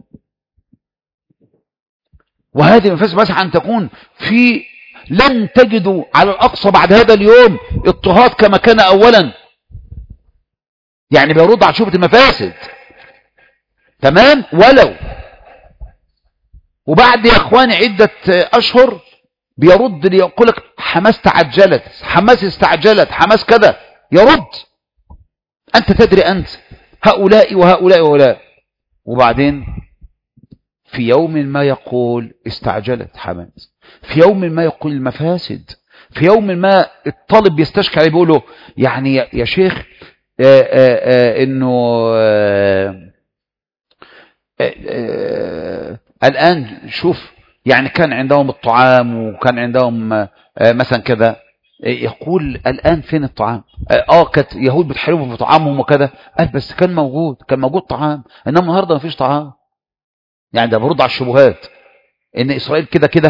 وهذه المفاسد مثلا أن تكون في، لن تجدوا على الأقصى بعد هذا اليوم اضطهاد كما كان أولا، يعني بيرد على شبهة المفاسد تمام. ولو وبعد يا اخواني عدة اشهر بيرد ليقول لك حماس تعجلت، حماس استعجلت، حماس كذا، يرد. انت تدري انت هؤلاء وهؤلاء وهؤلاء، وبعدين في يوم ما يقول استعجلت حماس، في يوم ما يقول المفاسد، في يوم ما الطالب يستشكى عليه بيقول له يعني يا, يا شيخ آآ آآ انه آآ آآ الآن شوف يعني كان عندهم الطعام وكان عندهم مثلا كذا، يقول الآن فين الطعام؟ اه كانت يهود بتحاربهم في طعامهم وكذا، قال بس كان موجود، كان موجود طعام، انما النهارده ما فيش طعام. يعني ده برد على الشبهات ان اسرائيل كده كده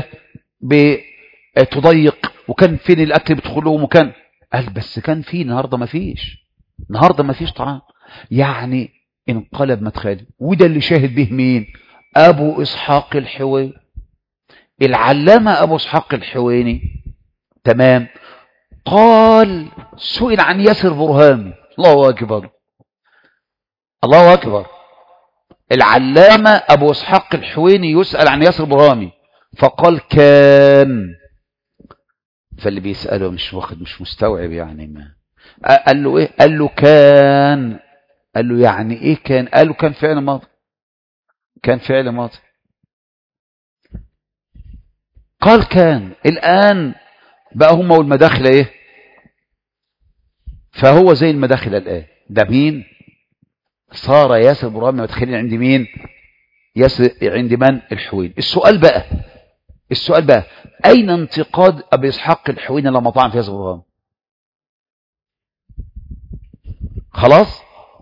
بتضيق، وكان فين الاكل بيدخل لهم، وكان قال بس كان فيه، النهارده ما فيش، النهارده ما فيش طعام. يعني انقلب مدخلي. وده اللي شاهد به مين؟ أبو إسحاق الحويني، العلامة أبو إسحاق الحويني تمام. قال سئل عن ياسر برهامي، الله أكبر الله أكبر، العلامة أبو إسحاق الحويني يسأل عن ياسر برهامي فقال كان. فاللي بيسأله مش واخد، مش مستوعب يعني. ما قال له إيه؟ قال له كان. قال له يعني إيه كان؟ قال له كان فعل ماضي، كان فعل ماضي. قال كان. الآن بقى هم والمداخل ايه؟ فهو زي المداخل الآن. ده مين؟ صار ياسر برهامي مدخلين عند مين؟ ياسر عند من؟ الحويني. السؤال بقى السؤال بقى أين انتقاد أبي إسحاق الحويني لما طعن في ياسر برهامي؟ خلاص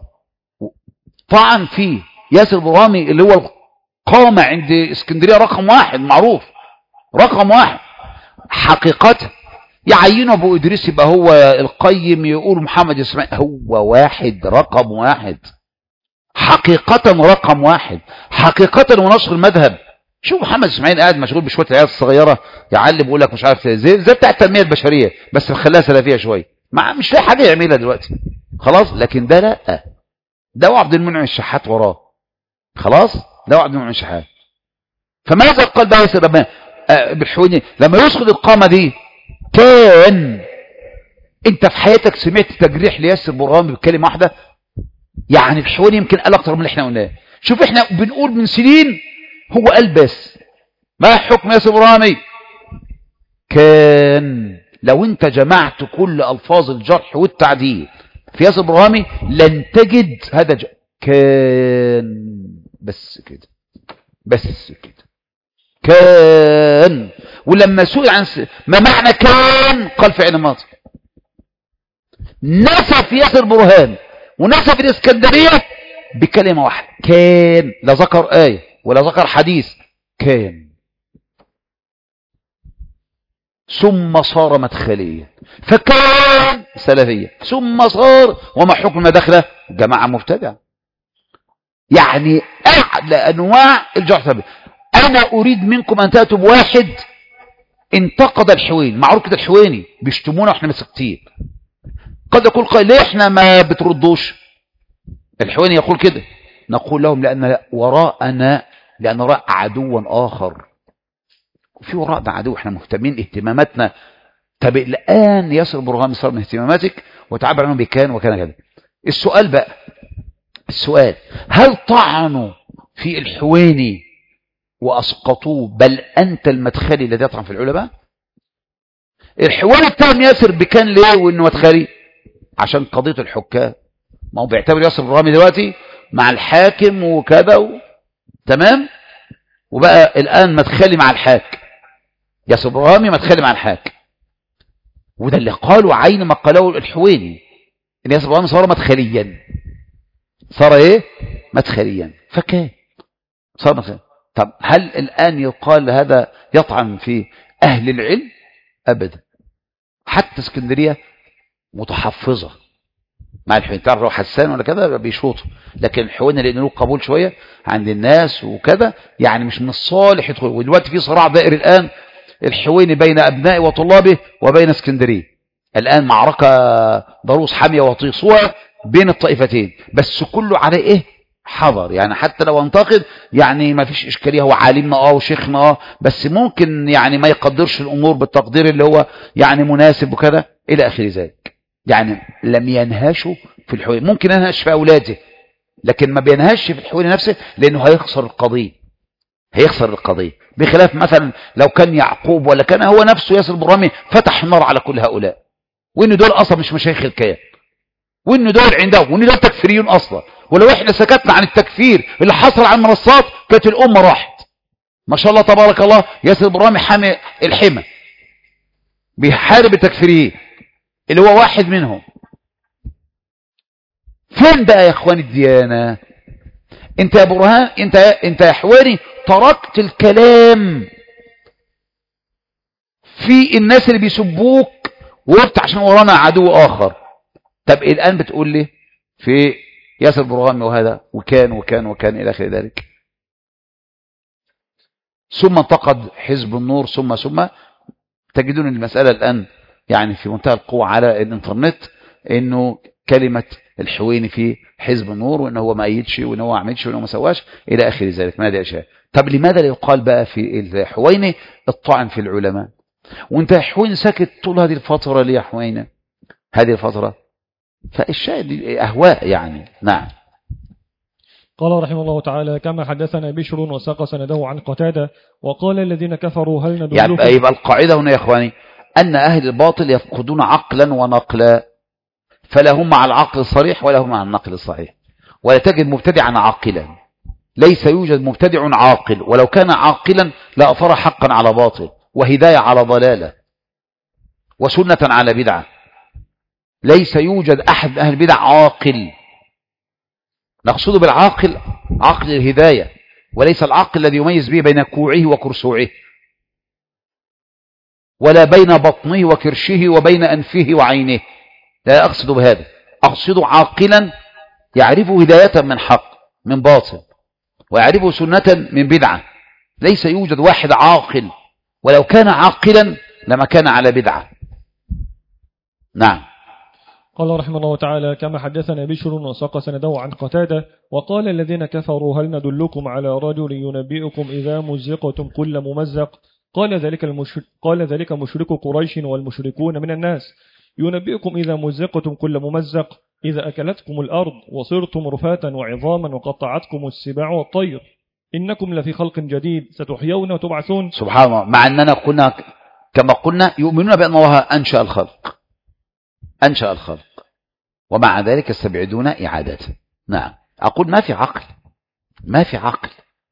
طعن فيه ياسر برهامي اللي هو القامة عند اسكندرية رقم واحد معروف، رقم واحد حقيقة. يعينه أبو إدريس يبقى هو القيم، يقول محمد إسماعيل، هو واحد رقم واحد حقيقة، رقم واحد حقيقة ونشر المذهب. شوف محمد إسماعيل قاعد مشغول بشوية العيال الصغيرة يعلم يقول لك مش عارف زي زي بتاع التنمية البشرية، بس خلاها سلفية شوية، مع مش لاقي حاجة يعملها دلوقتي خلاص. لكن ده لا، ده عبد المنعم الشحات وراه خلاص، ده عبد المنعم الشحات. فماذا قال بقى ياسر بالحويني لما يسقط القامة دي؟ كان انت في حياتك سمعت تجريح لياسر برهامي بكلمة واحدة؟ يعني الحويني يمكن قال اكتر من اللي احنا قلناه. شوف احنا بنقول من سنين، هو قال بس ما حكم ياسر برهامي؟ كان لو انت جمعت كل الفاظ الجرح والتعديل في ياسر برهامي لن تجد هذا ج... كان بس كده بس كده كان. ولما سئل عن س... ما معنى كان قال فعل ماضي. نسف ياسر برهامي ونسف الاسكندرية بكلمة واحدة كان، لا ذكر آية ولا ذكر حديث، كان. ثم صار مدخليا فكان سلفيا، ثم صار وما حكم مدخله؟ جماعة مبتدع. يعني أعلى أنواع الجرح. أنا أريد منكم أن تأتوا بواحد انتقد الحويني، معروف كده الحويني بيشتمونا وإحنا مسكتين. قد يقول قائل ليه إحنا ما بتردوش؟ الحويني يقول كده، نقول لهم لأن وراءنا لأن وراء عدوا آخر، وفي وراءنا عدو، إحنا مهتمين اهتماماتنا. طب الآن ياسر برهامي صار من اهتماماتك وتعبر عنه بكان وكان كذا. السؤال بقى السؤال هل طعنوا في الحويني وأسقطوه بل أنت المدخلي الذي يطعن في العلماء؟ الحويني اتهم ياسر بكان ليه وإنه مدخلي؟ عشان قضية الحكام. ما هو بيعتبر ياسر برهامي دلوقتي مع الحاكم وكذا و... تمام، وبقى الآن مدخلي مع الحاكم. ياسر برهامي مدخلي مع الحاكم، وده اللي قالوا عين ما قاله الحويني ان ياسر برهامي صار مدخليا. صار ايه؟ مدخليا. فكان صار مدخليا. طب هل الآن يقال هذا يطعن في أهل العلم؟ أبدا. حتى اسكندرية متحفظة مع الحويني، تعرف لو حسان ولا كذا بيشوطه، لكن الحويني لأنه له قبول شوية عند الناس وكذا، يعني مش من الصالح يدخل. ودلوقتي في صراع دائر الآن الحويني بين أبنائه وطلابه وبين اسكندرية، الآن معركة ضروس حامية وطيسوها بين الطائفتين، بس كله على إيه؟ حذر. يعني حتى لو انتقد يعني ما فيش إشكالية، هو عالمنا اه وشيخنا اه، بس ممكن يعني ما يقدرش الأمور بالتقدير اللي هو يعني مناسب وكذا إلى آخر ذلك. يعني لم ينهاشوا في الحويني، ممكن ينهش في أولاده لكن ما بينهش في الحويني نفسه، لأنه هيخسر القضية هيخسر القضية. بخلاف مثلا لو كان يعقوب ولا كان هو نفسه ياسر برهامي فتح النار على كل هؤلاء، وإن دول أصلا مش مشايخ الكيان، وإن دول عندهم، وإن دول تكفيريون أصلا. ولو إحنا سكتنا عن التكفير اللي حصل على المنصات كانت الأمة راحت. ما شاء الله تبارك الله، ياسر برهامي حامي الحمى بيحارب التكفيريين اللي هو واحد منهم. فين بقى يا اخوان الديانة؟ انت يا برهان، انت انت يا حواري تركت الكلام في الناس اللي بيسبوك وقفت عشان ورانا عدو اخر. طب الان بتقول لي في ياسر برهامي وهذا وكان وكان وكان الى اخر ذلك. ثم انتقد حزب النور، ثم ثم تجدون المسألة الآن يعني في منتهى القوة على الانترنت، انه كلمة الحويني في حزب النور، وانه هو ما أيدش وانه هو ما عملش وانه ما سواش الى اخر ذلك. ماذا اشياء. طب لماذا لا يقال بقى في الحويني الطعن في العلماء؟ وانت يا حويني ساكت طول هذه الفترة ليه يا حويني هذه الفترة؟ فالشاهد اهواء يعني. نعم. قال رحمه الله تعالى: كما حدثنا بشر وساق سنده عن قتادة وقال الذين كفروا هل ندلكم. يعني يبقى القاعدة هنا يا اخواني ان اهل الباطل يفقدون عقلا ونقلا، فلا هم مع العقل الصريح ولا هم مع النقل الصحيح، ولا تجد مبتدعا عاقلا. ليس يوجد مبتدع عاقل، ولو كان عاقلا لأثر حقا على باطل وهداية على ضلالة وسنة على بدعة. ليس يوجد أحد من أهل البدع عاقل. نقصد بالعاقل عقل الهداية، وليس العاقل الذي يميز به بين كوعه وكرسوعه، ولا بين بطنه وكرشه وبين أنفه وعينه. لا أقصد بهذا، أقصد عاقلا يعرف هداية من حق من باطل، ويعرف سنة من بدعة. ليس يوجد واحد عاقل، ولو كان عاقلا لما كان على بدعة. نعم. قال رحمه الله تعالى: كما حدثنا بشر وساق سنده عن قتادة وقال: الذين كفروا هل ندلكم على رجل ينبئكم إذا مزقتم كل ممزق؟ قال ذلك, المشر... قال ذلك مشرك قريش والمشركون من الناس. ينبئكم إذا مزقتم كل ممزق، إذا أكلتكم الأرض وصرتم رفاتا وعظاما وقطعتكم السباع والطير، إنكم لفي خلق جديد ستحيون وتبعثون. سبحان الله. مع أننا كنا كما قلنا يؤمنون بأن الله أنشأ الخلق أنشأ الخلق ومع ذلك يستبعدون إعادته. نعم. أقول ما في عقل، ما في عقل.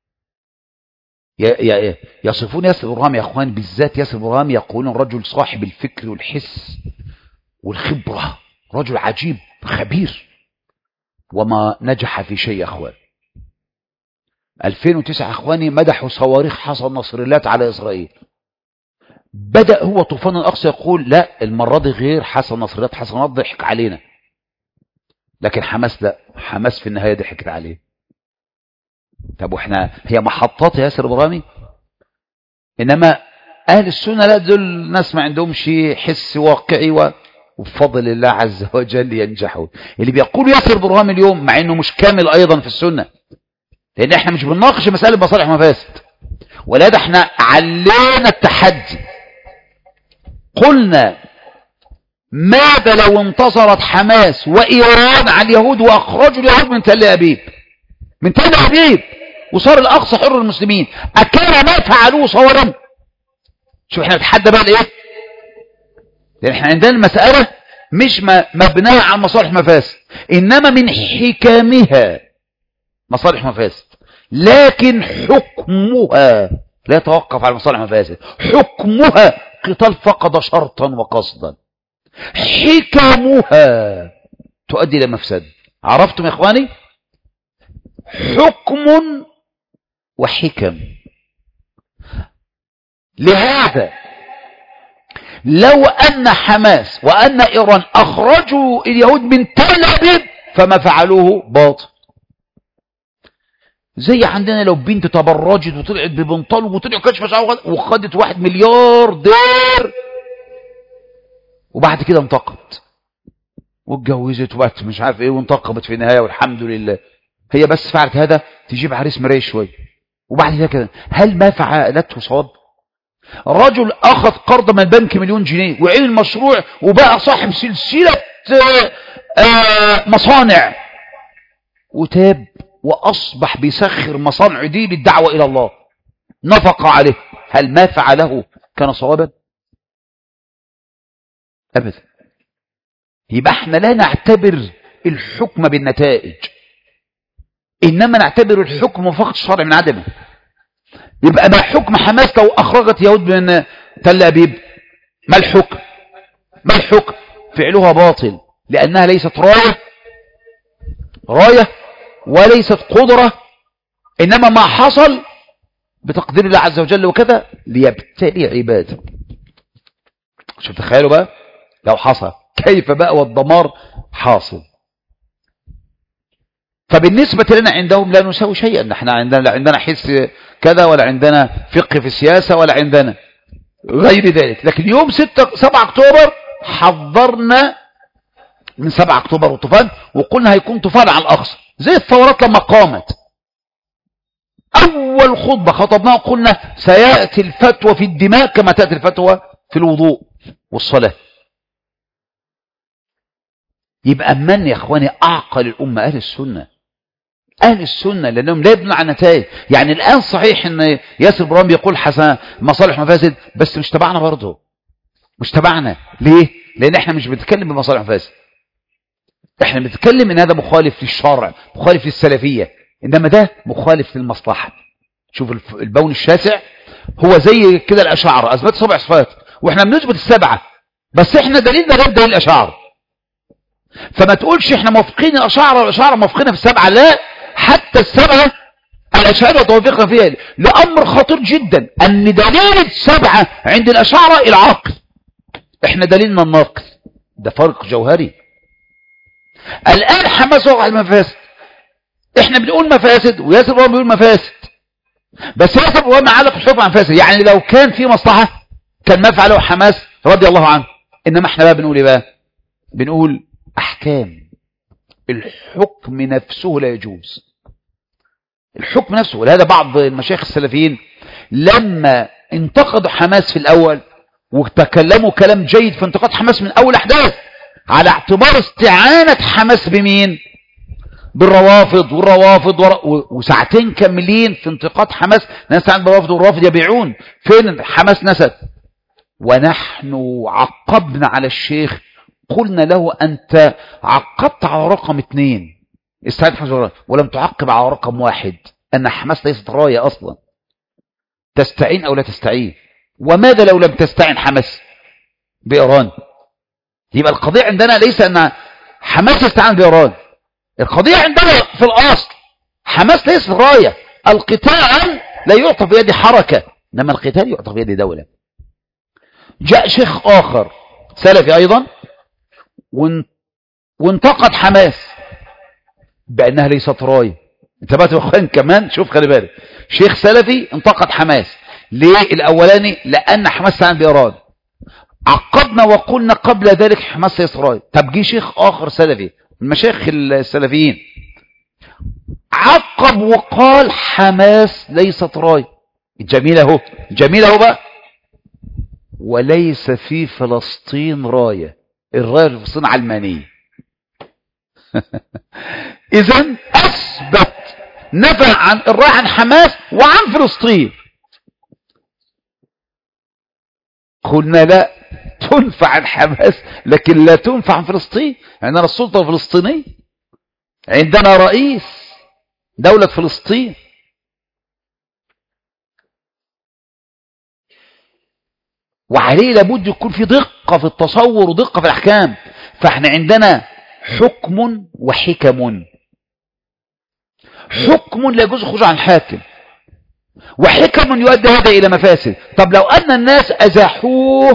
يصفون ياسر برهام يا أخوان، بالذات ياسر برهام، يقولون رجل صاحب الفكر والحس والخبرة، رجل عجيب خبير، وما نجح في شيء. أخوان ألفين وتسعة أخواني مدحوا صواريخ حسن نصر الله على إسرائيل. بدأ هو طوفان الأقصى يقول لا المرة دي غير، حسن نصر الله حسن نصر ضحك علينا. لكن حماس لا، حماس في النهاية ضحكت عليه. طب واحنا هي محطات ياسر برامي؟ إنما أهل السنة لا، دول ناس ما عندهم شيء حس واقعي و... وبفضل الله عز وجل ينجحوا. اللي بيقول ياسر برهامي اليوم مع انه مش كامل ايضا في السنة، لان احنا مش بنناقش مسألة مصالح ومفاسد، ولا ده احنا علينا التحدي. قلنا ماذا لو انتصرت حماس وإيران على اليهود وأخرجوا اليهود من تل أبيب من تل أبيب وصار الأقصى حر المسلمين؟ أكان ما فعلوه صورا؟ شوف احنا نتحدى بقى الايه، لأن احنا عندنا المسألة مش مبناها على مصالح مفاسد، إنما من حكامها مصالح مفاسد، لكن حكمها لا يتوقف على مصالح مفاسد. حكمها قتال فقد شرطا وقصدا، حكمها تؤدي إلى مفسد. عرفتم يا إخواني؟ حكم وحكم. لهذا لو أن حماس وأن إيران أخرجوا اليهود من تل أبيب فما فعلوه باطل. زي عندنا لو بنت تبرجت وطلعت ببنطال وطلعوا كشف شعر وخدت واحد مليار دير وبعد كده انتقبت واتجوزت وبعت مش عارف ايه وانتقبت في النهايه والحمد لله، هي بس فعلت هذا تجيب عريس مريش شويه وبعد كده، هل ما فعلته صواب؟ رجل أخذ قرض من البنك مليون جنيه وعمل مشروع وبقى صاحب سلسلة مصانع وتاب وأصبح بيسخر مصانع دي للدعوة إلى الله، نفق عليه، هل ما فعله كان صوابا؟ أبدا. يبقى احنا لا نعتبر الحكم بالنتائج، إنما نعتبر الحكم فقط الشرع من عدمه. يبقى ما حكم حماس لو أخرجت يهود من تل أبيب؟ ما الحكم؟ ما الحكم؟ فعلها باطل، لأنها ليست راية راية وليست قدرة، إنما ما حصل بتقدير الله عز وجل وكذا ليبتلي عباده. شوف تخيلوا بقى لو حصل كيف بقى والدمار حاصل. فبالنسبة لنا عندهم لا نساوي شيئا، نحن عندنا لا عندنا حس كذا ولا عندنا فقه في السياسة ولا عندنا غير ذلك. لكن يوم ستة سبعة أكتوبر حضرنا من سبعة أكتوبر والطوفان وقلنا هيكون طوفان على الأقصى زي الثورات لما قامت. أول خطبة خطبناها قلنا سيأتي الفتوى في الدماء كما تأتي الفتوى في الوضوء والصلاة. يبقى من يا أخواني أعقل الأمة؟ أهل السنة. أهل السنة لأنهم لا يبنوا على نتائج. يعني الآن صحيح أن ياسر برام بيقول حسن مصالح مفاسد، بس مش تبعنا برضه، مش تبعنا. ليه؟ لأن احنا مش بنتكلم بمصالح مفاسد، احنا بنتكلم ان هذا مخالف للشرع، مخالف للسلفية، إنما ده مخالف للمصلحة. شوف البون الشاسع هو زي كده الأشاعرة أثبت سبع صفات وإحنا بنثبت السبعة، بس إحنا دليلنا غير دليل الأشاعرة. فما تقولش إحنا موافقين الأشاعرة والأشاعرة موافقين في السبعة، لا، حتى السبعة الأشاعرة توافقنا فيها لأمر خطير جدا، أن دليل السبعة عند الأشاعرة العقل، إحنا دليلنا الناقل. ده فرق جوهري. الآن حماس وقع المفاسد، إحنا بنقول مفاسد وياسر بابا بيقول مفاسد، بس ياسر بابا معلق الحكم عن فاسد، يعني لو كان في مصلحة كان ما فعله حماس رضي الله عنه. إنما إحنا بقى بنقول إيه بقى؟ بنقول أحكام الحكم نفسه لا يجوز. الحكم نفسه. ولهذا بعض المشايخ السلفيين لما انتقدوا حماس في الأول وتكلموا كلام جيد في انتقاد حماس من أول أحداث على اعتبار استعانة حماس بمين؟ بالروافض، والروافض وساعتين كاملين في انتقاد حماس، ناس عن بالروافض والروافض يبيعون. فين حماس نسد؟ ونحن عقبنا على الشيخ، قلنا له أنت عقبت على رقم اثنين استعانة حماس ولم تعقب على رقم واحد، أن حماس ليست راية أصلا، تستعين أو لا تستعين. وماذا لو لم تستعين حماس بإيران؟ يبقى القضية عندنا ليس أن حماس يستعين بإيران، القضية عندنا في الأصل حماس ليس راية. القتال لا يعطى بيد حركة، إنما القتال يعطى بيد دولة. جاء شيخ آخر سلفي أيضا وانتقد حماس بأنها ليست راية. انتبهتوا يا اخوان كمان؟ شوف خلي بالك، شيخ سلفي انتقد حماس. ليه الأولاني؟ لأن حماس استعان بإيران. عقبنا وقلنا قبل ذلك حماس ليست راية. طب جه شيخ آخر سلفي من مشايخ السلفيين عقب وقال حماس ليست راية. جميل اهو، جميل اهو بقى. وليس في فلسطين راية، الراية في فلسطين علمانية. إذن أثبت نفى عن الراية عن حماس وعن فلسطين. قلنا لا، تنفع عن حماس لكن لا تنفع عن فلسطين. عندنا السلطة الفلسطينية، عندنا رئيس دولة فلسطين. وعليه لابد يكون في دقة في التصور ودقة في الأحكام. فاحنا عندنا حكم وحكم. حكم لا يجوز الخروج عن الحاكم، وحكم يؤدي هذا إلى مفاسد. طب لو أن الناس أزاحوه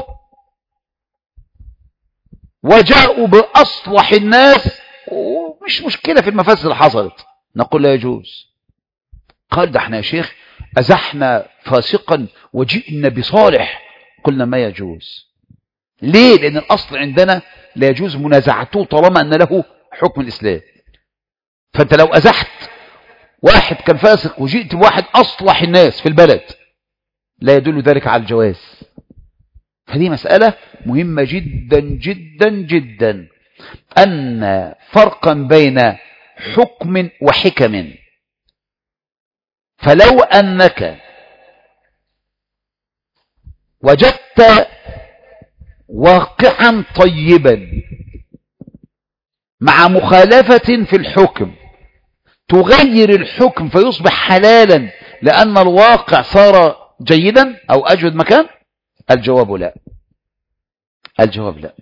وجاءوا بأصلح الناس ومش مشكلة في المفاسد اللي حصلت، نقول لا يجوز. قال ده احنا يا شيخ أزحنا فاسقا وجئنا بصالح، قلنا ما يجوز. ليه؟ لأن الأصل عندنا لا يجوز منازعته طالما أن له حكم الإسلام. فأنت لو أزحت واحد كان فاسق وجئت بواحد أصلح الناس في البلد لا يدل ذلك على الجواز. فدي مسألة مهمة جدا جدا جدا، أن فرقا بين حكم وحكم. فلو أنك وجدت واقعا طيبا مع مخالفة في الحكم تغير الحكم فيصبح حلالا لأن الواقع صار جيدا أو أجود مكان، الجواب لا. الجواب لا.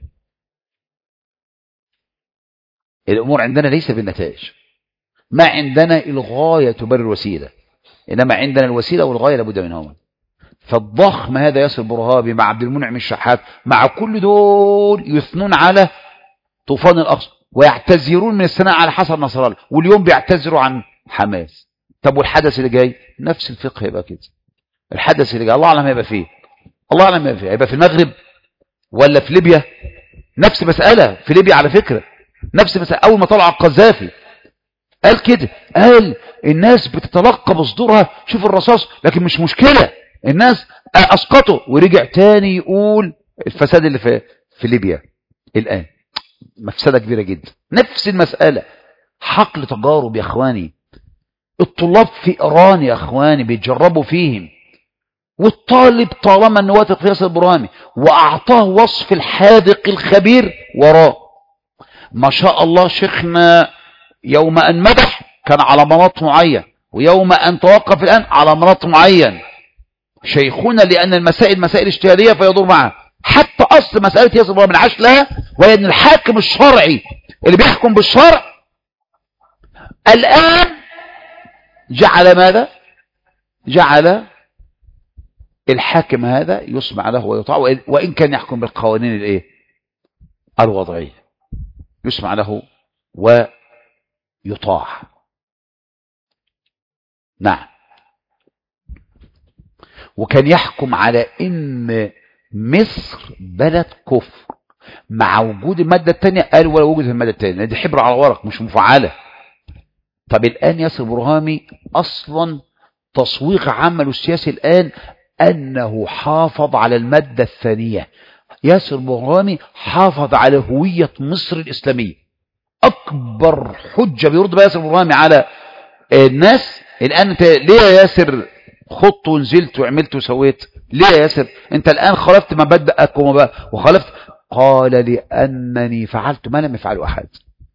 الأمور عندنا ليس بالنتائج، ما عندنا الغاية تبرر الوسيلة، إنما عندنا الوسيلة والغاية لابد منهما. فالضخم هذا ياسر برهابي مع عبد المنعم الشحات مع كل دول يثنون على طوفان الأقصى ويعتذرون من الثناء على حسن نصر الله، واليوم بيعتذروا عن حماس. طب والحدث اللي جاي نفس الفقه يبقى كده. الحدث اللي جاي الله أعلم هيبقى فيه، الله أعلم هيبقى فيه، هيبقى في المغرب ولا في ليبيا. نفس مسألة في ليبيا على فكرة، نفس مسألة. أول ما طلع القذافي قال كده، قال الناس بتتلقى بصدورها شوف الرصاص لكن مش مشكلة، الناس أسقطوا، ورجع تاني يقول الفساد اللي في, في ليبيا الآن مفسدة كبيرة جدا. نفس المسألة، حقل تجارب يا أخواني. الطلاب في إيران يا أخواني بيتجربوا فيهم، والطالب طالما أنه واثق في ياسر برهامي وأعطاه وصف الحاذق الخبير وراه، ما شاء الله شيخنا يوم أن مدح كان على مناط معين، ويوم أن توقف الآن على مناط معين. شيخنا لأن المسائل مسائل اجتهادية فيدور معها. حتى أصل مسألة ياسر إبراهيم من عاش لها، وهي أن الحاكم الشرعي اللي بيحكم بالشرع الآن جعل ماذا؟ جعل الحاكم هذا يسمع له ويطاع، وإن كان يحكم بالقوانين الايه الوضعية يسمع له ويطاع. نعم. وكان يحكم على ان مصر بلد كفر مع وجود المادة الثانية، قال ولا وجود المادة الثانية، دي حبر على ورق مش مفعلة. طب الآن ياسر برهامي أصلا تصويغ عمله السياسي الآن أنه حافظ على المادة الثانية. ياسر برهامي حافظ على هوية مصر الإسلامية. أكبر حجة بيرد بها ياسر برهامي على الناس الآن، أنت ليه يا ياسر خط ونزلت وعملت وسويت؟ ليه يا ياسر أنت الآن خالفت مبادئك وخالفت؟ قال لأنني فعلت ما لم يفعله أحد.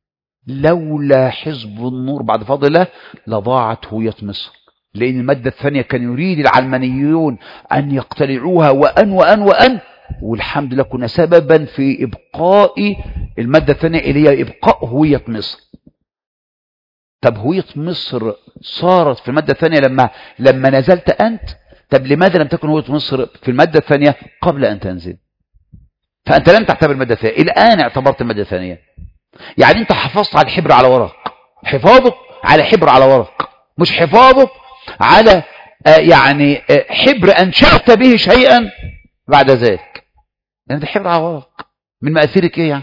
لولا حزب النور بعد فضل الله لضاعت هوية مصر، لأن المادة الثانية كان يريد العلمانيون أن يقتلعوها وأن وأن وأن والحمد لله كنا سببا في إبقاء المادة الثانية اللي هي إبقاء هوية مصر. طب هوية مصر صارت في المادة الثانية لما لما نزلت أنت. طب لماذا لم تكن هوية مصر في المادة الثانية قبل أن تنزل؟ فأنت لم تعتبر المادة الثانية، الآن اعتبرت المادة الثانية. يعني أنت حفظت على الحبر على ورق، حفاظك على حبر على ورق، مش حفاظك على آه يعني آه حبر أنشأت به شيئا بعد ذلك. يعني ده حبر على ورق، من مأثيرك إيه يعني؟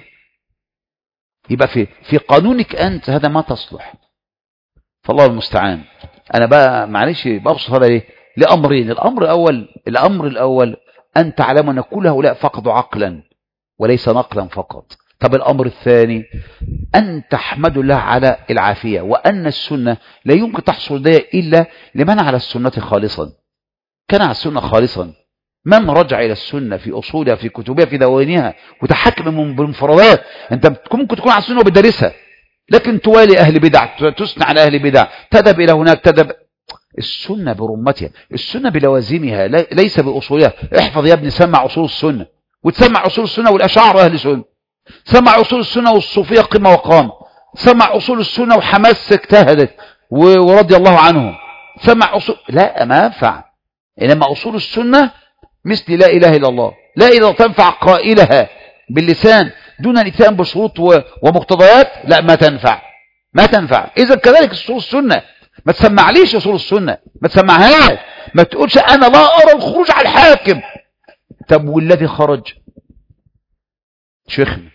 يبقى في في قانونك أنت هذا ما تصلح. فالله المستعان. أنا بقى معلش ببسط هذا ليه؟ لأمرين. الأمر الأول الأمر الأول أن تعلم أن كل هؤلاء فقدوا عقلا وليس نقلا فقط. طب الأمر الثاني أن تحمد الله على العافية، وأن السنة لا يمكن تحصل بها إلا لمن على السنة خالصا. كان على السنة خالصا، من رجع إلى السنة في أصولها في كتبها في دواوينها وتحكم بالمفردات. أنت ممكن تكون على السنة وبتدرسها، لكن توالي أهل بدع، تثنى على أهل بدع، تذهب إلى هناك تذهب. السنة برمتها، السنة بلوازمها ليس بأصولها. احفظ يا ابني، سمع أصول السنة وتسمع أصول السنة والأشاعرة أهل سنة، سمع أصول السنة والصوفية قمة وقام، سمع أصول السنة وحماس اجتهدت ورضي الله عنهم، سمع أصول. لا ما ينفع. إنما أصول السنة مثل لا إله إلا الله، لا إله تنفع قائلها باللسان دون الاتيان بشروط ومقتضيات، لا ما تنفع ما تنفع. إذا كذلك أصول السنة ما تسمعليش أصول السنة، ما تسمعهاش، ما تقولش أنا لا أرى الخروج على الحاكم. طب والذي خرج شيخنا،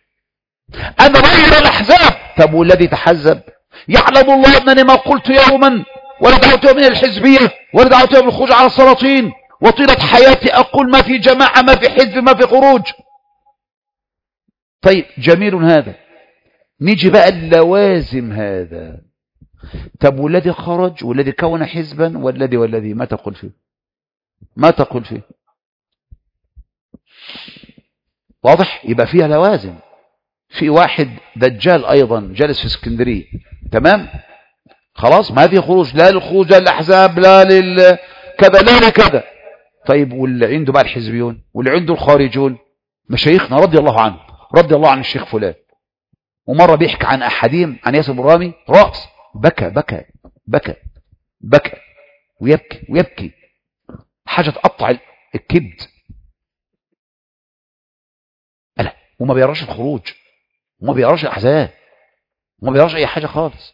أنا رأي الأحزاب. طب والذي تحزب؟ يعلم الله أنني ما قلت يوما ولا دعوت من الحزبية ولا دعوت من الخروج على السلاطين، وطيلة حياتي أقول ما في جماعة ما في حزب ما في خروج. طيب جميل هذا. نيجي بقى اللوازم هذا. طب والذي خرج والذي كون حزبا والذي والذي ما تقول فيه؟ ما تقول فيه؟ واضح؟ يبقى فيها لوازم. في واحد دجال أيضا جالس في اسكندرية، تمام؟ خلاص ما في خروج، لا للخروج لا للأحزاب لا للكذا لا لكذا. طيب واللي عنده بقى الحزبيون واللي عنده الخارجون، مشايخنا رضي الله عنه، رضي الله عن الشيخ فلان، ومرة بيحكي عن أحدهم عن ياسر برهامي رأس بكى بكى بكى بكى ويبكي ويبكي، حاجة تقطع الكبد. ألا وما بيراش الخروج وما بيراش الأحزاب وما بيراش أي حاجة خالص،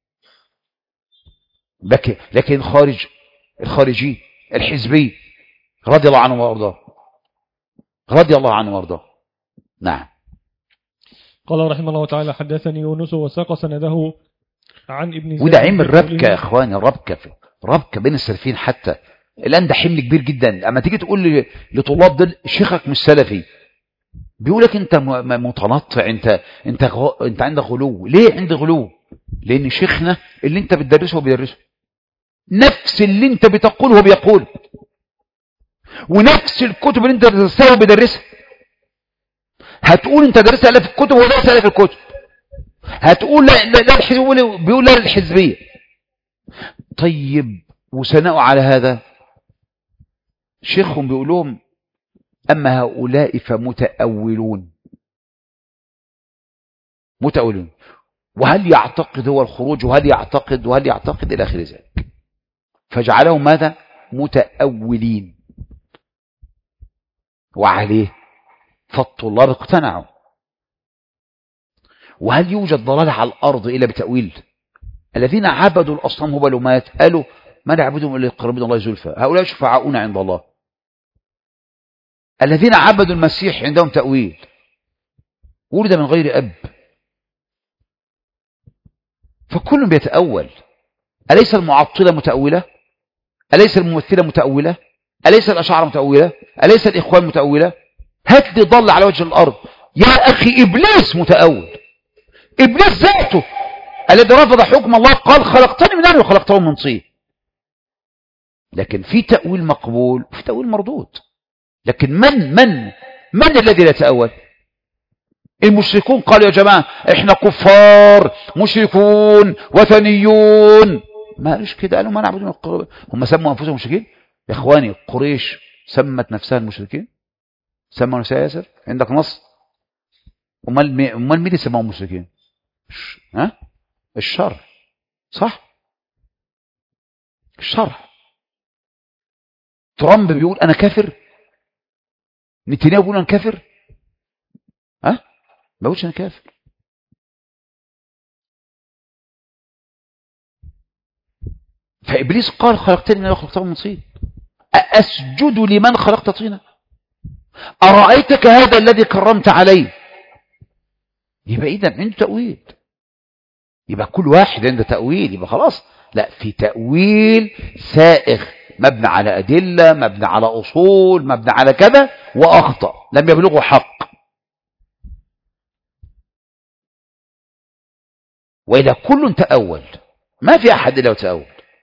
بكى. لكن الخارج الخارجي الحزبي رضي الله عنه وارضاه، رضي الله عنه وارضاه. نعم. قال رحمه الله تعالى حدثني يونس وساق سنده عن ابن زيد. وده عمل ربكة يا اخواني، ربكة ربكة بين السلفيين. حتى الان ده حمل كبير جدا. اما تيجي تقول لطلاب دول شيخك مش سلفي، بيقول لك انت متنطع، انت انت غ... انت عندك غلو. ليه عندي غلو؟ لان شيخنا اللي انت بتدرسه هو بيدرسه، نفس اللي انت بتقوله هو بيقول، ونفس الكتب اللي انت بتدرسها هو بيدرسها. هتقول انت درست الاف الكتب وهو درس الاف الكتب، هتقول لا لا, لا الحزب بيقول لا للحزبية. طيب وثناء على هذا شيخهم بيقول لهم أما هؤلاء فمتأولون، متأولون، وهل يعتقد هو الخروج، وهل يعتقد وهل يعتقد إلى آخر ذلك، فجعلهم ماذا؟ متأولين. وعليه فالطلاب اقتنعوا. وهل يوجد ضلال على الأرض إلا بتأويل؟ الذين عبدوا الأصنام هبلومات قالوا ما نعبدهم إلا ليقربونا الله زلفى، هؤلاء شفعاؤنا عند الله. الذين عبدوا المسيح عندهم تأويل، ولد من غير أب، فكل بيتأول. أليس المعطلة متأولة؟ أليس الممثلة متأولة؟ أليس الأشاعرة متأولة؟ أليس الإخوان متأولة؟ هات لي ضل على وجه الأرض. يا أخي إبليس متأول، إبليس ذاته الذي رفض حكم الله قال خلقتني من نار وخلقته من طين. لكن في تأويل مقبول وفي تأويل مردود. لكن من من من الذي لا يتأول؟ المشركون قالوا يا جماعة احنا كفار مشركون وثنيون. ما قالوش كده، قالوا ما نعبدون القرب. هم سموا أنفسهم مشركين؟ يا إخواني قريش سمت نفسها المشركين، سموا نفسها ياسر. عندك نص؟ امال مين امال مين اللي سموهم مشركين؟ ها؟ الشرع، صح؟ الشرع. ترامب بيقول انا كافر، نتنياهو بيقول انا كافر، ها؟ ما بيقولش انا كافر. فابليس قال خلقتني من نار وخلقته من طين، أسجد لمن خلقت طينا؟ أرأيتك هذا الذي كرمت عليه؟ يبقى إذا عنده تأويل، يبقى كل واحد عنده تأويل، يبقى خلاص. لا، في تأويل سائغ مبنى على أدلة، مبنى على أصول، مبنى على كذا، وأخطأ لم يبلغه حق. وإذا كل تأول ما في أحد إلا تأول.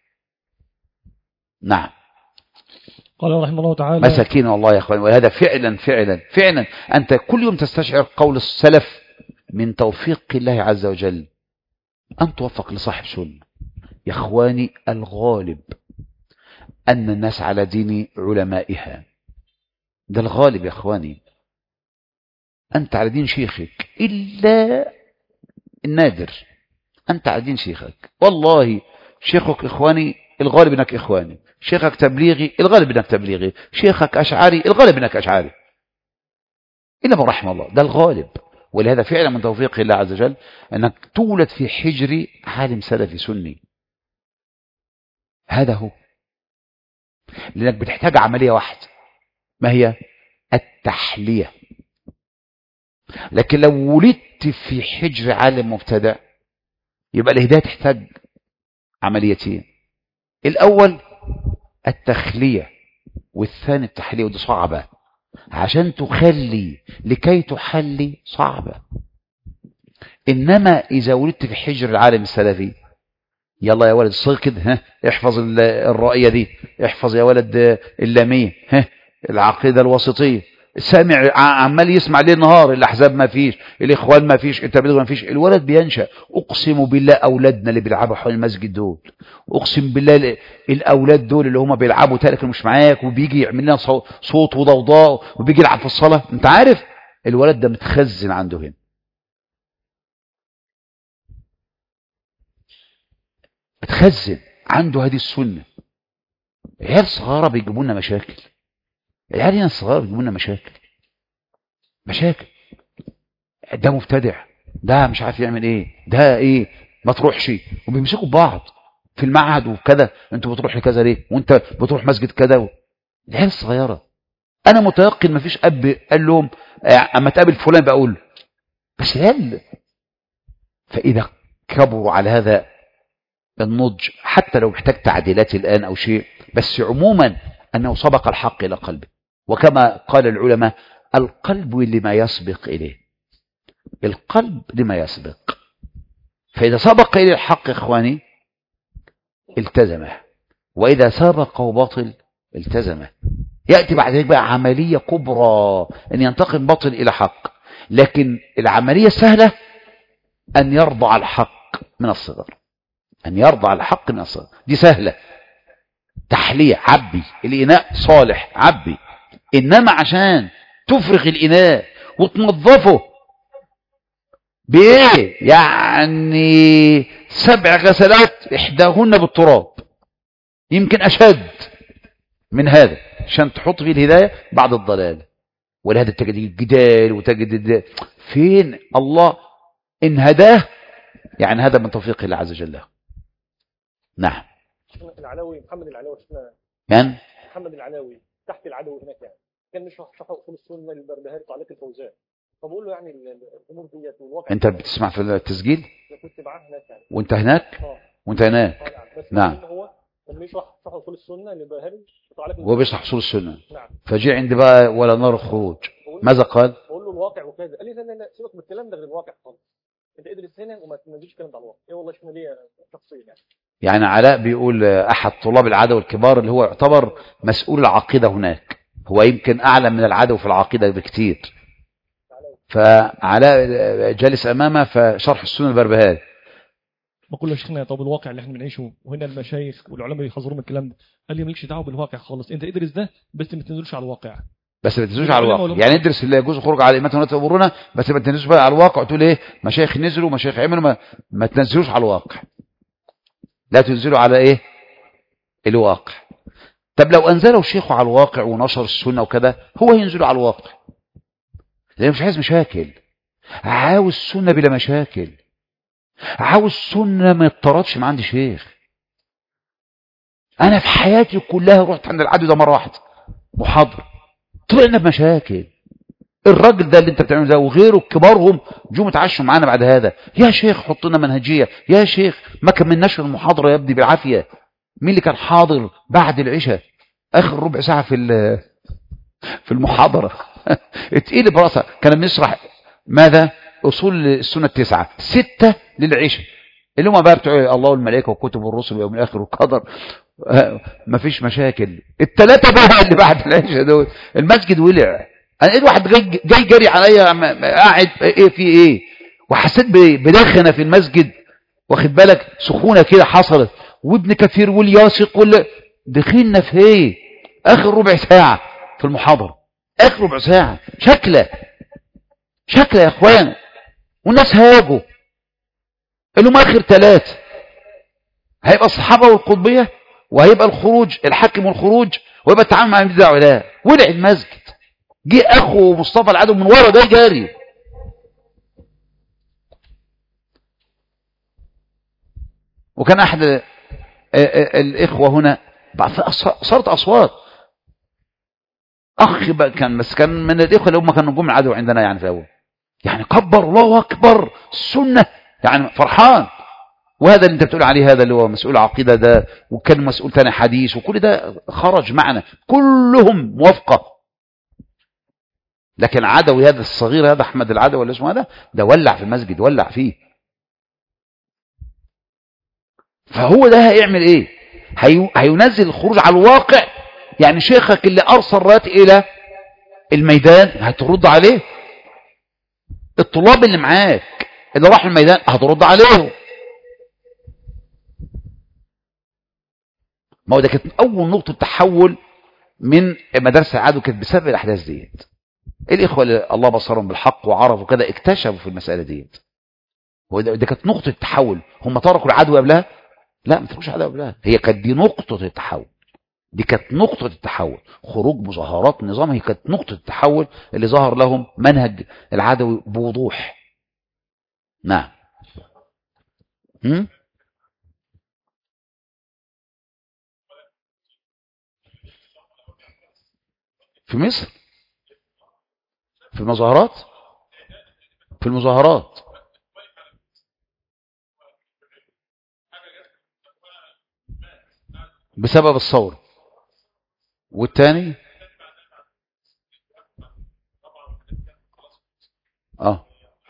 نعم. قال رحمه الله تعالى مساكين والله يا أخوان. وهذا فعلا فعلا فعلا أنت كل يوم تستشعر قول السلف من توفيق الله عز وجل أن توفق لصاحب سنة. يا أخواني الغالب أن الناس على دين علمائها، ده الغالب يا أخواني. أنت على دين شيخك إلا النادر، أنت على دين شيخك. والله شيخك إخواني الغالب أنك إخواني، شيخك تبليغي الغالب أنك تبليغي، شيخك أشعري الغالب أنك أشعري، إلا من رحم الله، ده الغالب. ولهذا فعلا من توفيق الله عز وجل أنك تولد في حجر عالم سلفي سني. هذا هو، لأنك بتحتاج عملية واحدة، ما هي؟ التحلية. لكن لو ولدت في حجر عالم مبتدع يبقى الهداية تحتاج عمليتين، الأول التخلية والثاني التحلية، ودي صعبة. عشان تخلي لكي تحلي صعبة. إنما إذا ولدت في حجر العالم السلفي، يلا يا ولد الصغير كده، ها احفظ الرائية دي، احفظ يا ولد اللامية، ها العقيدة الوسطية، سامع عمال يسمع ليه نهار، الأحزاب ما فيش، الإخوان ما فيش، التبليغ ما فيش، الولد بينشأ. أقسم بالله أولادنا اللي بيلعبوا حول المسجد دول، أقسم بالله الأولاد دول اللي هم بيلعبوا تارك مش معاك، وبيجي يعمل لنا صوت وضوضاء، وبيجي يلعب في الصلاة، أنت عارف الولد ده متخزن عنده هنا، متخزن عنده هذه السنة. عيال صغيرة بيجيبوا لنا مشاكل، العيال هنا الصغيرة بيجيبوا لنا مشاكل مشاكل ده مبتدع، ده مش عارف يعمل ايه، ده ايه، ما تروحش، وبيمسكوا بعض في المعهد وكذا، انتوا بتروح لكذا ليه، وانت بتروح مسجد كذا. العيال الصغيرة انا متيقن ما فيش اب قال لهم اما تقابل فلان بقول، بس العيال. فاذا كبروا على هذا النضج، حتى لو محتاج تعديلات الآن أو شيء، بس عموما أنه سبق الحق إلى قلبه. وكما قال العلماء القلب لما يسبق إليه، القلب لما يسبق. فإذا سبق إليه الحق إخواني التزمه، وإذا سبقه باطل التزمه. يأتي بعد ذلك بقى عملية كبرى أن ينتقل باطل إلى حق. لكن العملية السهلة أن يرضع الحق من الصغر، أن يرضع الحق من الصغر، دي سهلة، تحلية، عبي الإناء صالح عبي. إنما عشان تفرغ الإناء وتنظفه بإيه؟ يعني سبع غسلات إحداهن بالتراب، يمكن أشد من هذا، عشان تحط فيه الهداية بعد الضلال. ولهذا تجد الجدال وتجد فين الله إن هداه، يعني هذا من توفيق الله عز وجل. نعم. العلوي محمد العلوي يعني محمد العلوي تحت العدو هناك، يعني كان مش شرح اصول السنه للبربهاري تعليق الفوزان، فبقول له يعني الامور ديت والواقع. انت بتسمع في التسجيل؟ انا كنت معاه هناك يعني. وانت هناك؟ اه وانت هناك؟ اه يعني. بس نعم. هو كان بيشرح شرح اصول السنه للبربهاري تعليق هو بيشرح اصول السنه. نعم. فجاء عندي بقى ولا نار الخروج، ماذا قال؟ بقول له الواقع وكذا، قال لي لا لا لا سيبك من الكلام ده غير الواقع خالص، انت ادرس هنا وما تنزلش الكلام ده على الواقع. ايه والله شفنا ليه شخصيا يعني. يعني علاء بيقول احد طلاب العدو الكبار اللي هو يعتبر مسؤول العقيده هناك، هو يمكن اعلى من العدو في العقيده بكتير، فعلاء جالس امامه فشرح السنه البربهاري. بقول له يا شيخنا طب الواقع اللي احنا بنعيشه وهنا المشايخ والعلماء بيحذروا من الكلام ده، قال لي مالكش دعوه بالواقع خالص، انت ادرس ده بس ما تنزلش على الواقع. بس ما تنزلوش على الواقع، يعني ادرس اللي يجوز خروج على الائمه ونتبرنا، بس ما تنزلوش بقى على الواقع وتقول ايه مشايخ نزلوا مشايخ عملوا، ما, ما تنزلوش على الواقع، لا تنزلوا على ايه الواقع. طب لو انزلوا شيخه على الواقع ونشر السنه وكذا، هو ينزلوا على الواقع، لانه مش عايز مشاكل، عاوز سنه بلا مشاكل، عاوز سنه ما يضطردش ما عندي شيخ. انا في حياتي كلها رحت عند العدو ده مره واحده محاضره، طلعنا بمشاكل. الراجل ده اللي انت بتعمله ده وغيره كبارهم جو متعشوا معانا بعد هذا، يا شيخ حط لنا منهجيه، يا شيخ ما كملناش المحاضره يا ابني بالعافيه. مين اللي كان حاضر بعد العشاء اخر ربع ساعه في في المحاضره اتقلب براسها، كان بنشرح ماذا اصول السنه التسعه، سته للعشاء اللي هم بقى بتوع الله والملائكه والكتب والرسل واليوم الاخر والقدر، مفيش مشاكل. الثلاثه بقى اللي بعد العشاء دول المسجد ولع، انا لقيت واحد جاي, جاي جري عليا قاعد ايه في ايه، وحسيت بدخنه في المسجد، واخد بالك سخونه كده حصلت، وابن كثير والياسق ولا دخلنا في ايه اخر ربع ساعه في المحاضره، اخر ربع ساعه شكله شكله يا اخوان، والناس هاجوا اللي هم اخر ثلاثه، هيبقى الصحابه والقطبيه، وهيبقى الخروج الحاكم والخروج، ويبقى التعامل مع المدعي ولا ولع المسجد. جه اخو مصطفى العدو من ورا ده جاري، وكان احد الاخوه هنا صارت اصوات، اخ بقى كان بس كان من الاخوه اللي هم كانوا نجوم العدو عندنا يعني في اول، يعني كبر الله اكبر السنه، يعني فرحان. وهذا اللي انت بتقول عليه هذا اللي هو مسؤول عقيده ده، وكان مسؤول ثاني حديث، وكل ده خرج معنا كلهم موافقه. لكن عدوي هذا الصغير هذا احمد العدوي ولا اسمه هذا، ده ولع في المسجد ولع فيه. فهو ده هيعمل ايه؟ هي... هينزل الخروج على الواقع، يعني شيخك اللي ارسل رات الى الميدان هترد عليه، الطلاب اللي معاك اللي راح الميدان هترد عليهم. ما هو ده كانت اول نقطه تحول من مدارس العدو، كانت بسبب الاحداث ديت. الاخوه اللي الله بصرهم بالحق وعرفوا كده اكتشفوا في المساله ديت، هو ده, ده كانت نقطه التحول. هم تركوا العدو قبلها؟ لا ما تركوش العدو قبلها، هي كانت دي نقطه التحول، دي كانت نقطه التحول. خروج مظاهرات نظام هي كانت نقطه التحول اللي ظهر لهم منهج العدو بوضوح. نعم. هم؟ في مصر في المظاهرات في المظاهرات بسبب الثورة، والتاني اه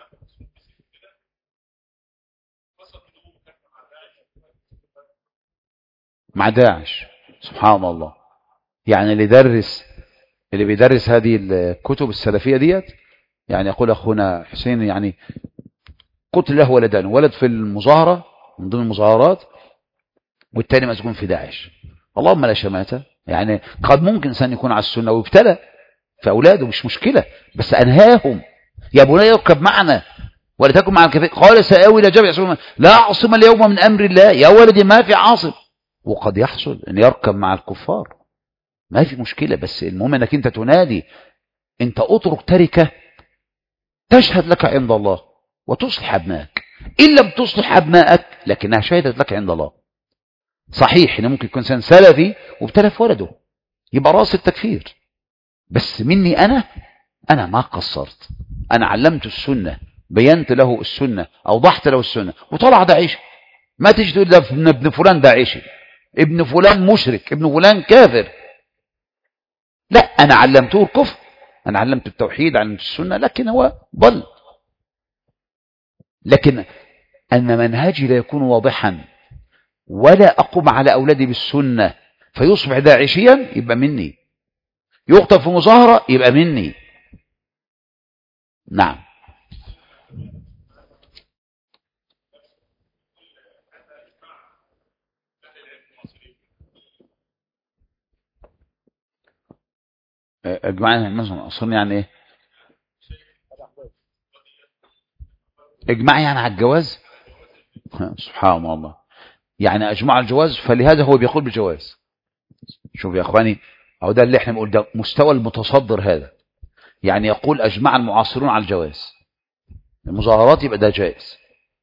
مع داعش. سبحان الله، يعني اللي درس اللي بيدرس هذه الكتب السلفية ديت، يعني يقول أخونا حسين، يعني قتل له ولدان، ولد في المظاهرة من ضمن المظاهرات، والتاني مسجون في داعش. اللهم لا شماتة. يعني قد ممكن إنسان يكون على السنة ويبتلى في أولاده، مش مشكلة، بس أنهاهم: يا بني اركب معنا ولا تكن مع الكافرين. قال سآوي إلى جبل يعصمني لا أعصم اليوم من أمر الله. يا ولدي ما في عاصم. وقد يحصل أن يركب مع الكفار، ما في مشكلة، بس المهم أنك أنت تنادي. أنت أترك تركة تشهد لك عند الله وتصلح أبنائك. إن لم تصلح أبنائك لكنها شهدت لك عند الله. صحيح إن ممكن يكون إنسان سلفي وابتلى في ولده، يبقى راس التكفير، بس مني أنا أنا ما قصرت. أنا علمت السنة، بينت له السنة، أوضحت له السنة، وطلع داعشي. ما تجي تقول ده ابن فلان داعشي، ابن فلان مشرك، ابن فلان كافر. لا، أنا علمته الكفر، أنا علمت التوحيد، علمت السنة، لكن هو ضل. لكن أن منهجي لا يكون واضحا ولا أقوم على أولادي بالسنة فيصبح داعشيا، يبقى مني. يقتل في مظاهرة، يبقى مني. نعم. اجماع مثلا اصلا يعني ايه؟ اجماع يعني على الجواز. سبحان الله. يعني اجمع الجواز، فلهذا هو بيقول بالجواز. شوف يا اخواني، او ده اللي احنا بنقول، ده مستوى المتصدر هذا. يعني يقول اجمع المعاصرون على الجواز، المظاهرات يبقى ده جائز.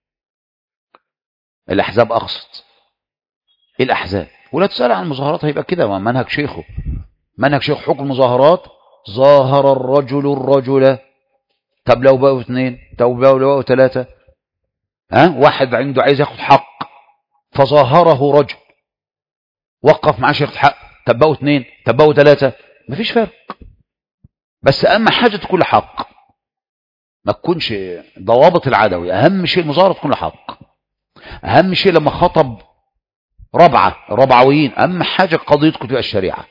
الاحزاب اقصد، ايه الاحزاب؟ ولا تسال عن المظاهرات، هيبقى كده منهج شيخه. منهج شيخ حكم المظاهرات: ظاهر الرجل الرجل. طب لو بقوا اثنين، طب لو بقوا ثلاثه، ها، واحد عنده عايز ياخد حق فظاهره رجل، وقف معاه شيخ حق، طب بقوا اثنين، طب بقوا ثلاثه، مفيش فرق. بس اهم حاجه تكون لحق، ما تكونش ضوابط العدوي. اهم شيء المظاهره تكون لحق. اهم شيء لما خطب ربعه ربعويين، اهم حاجه قضيتكم تبقى الشريعه.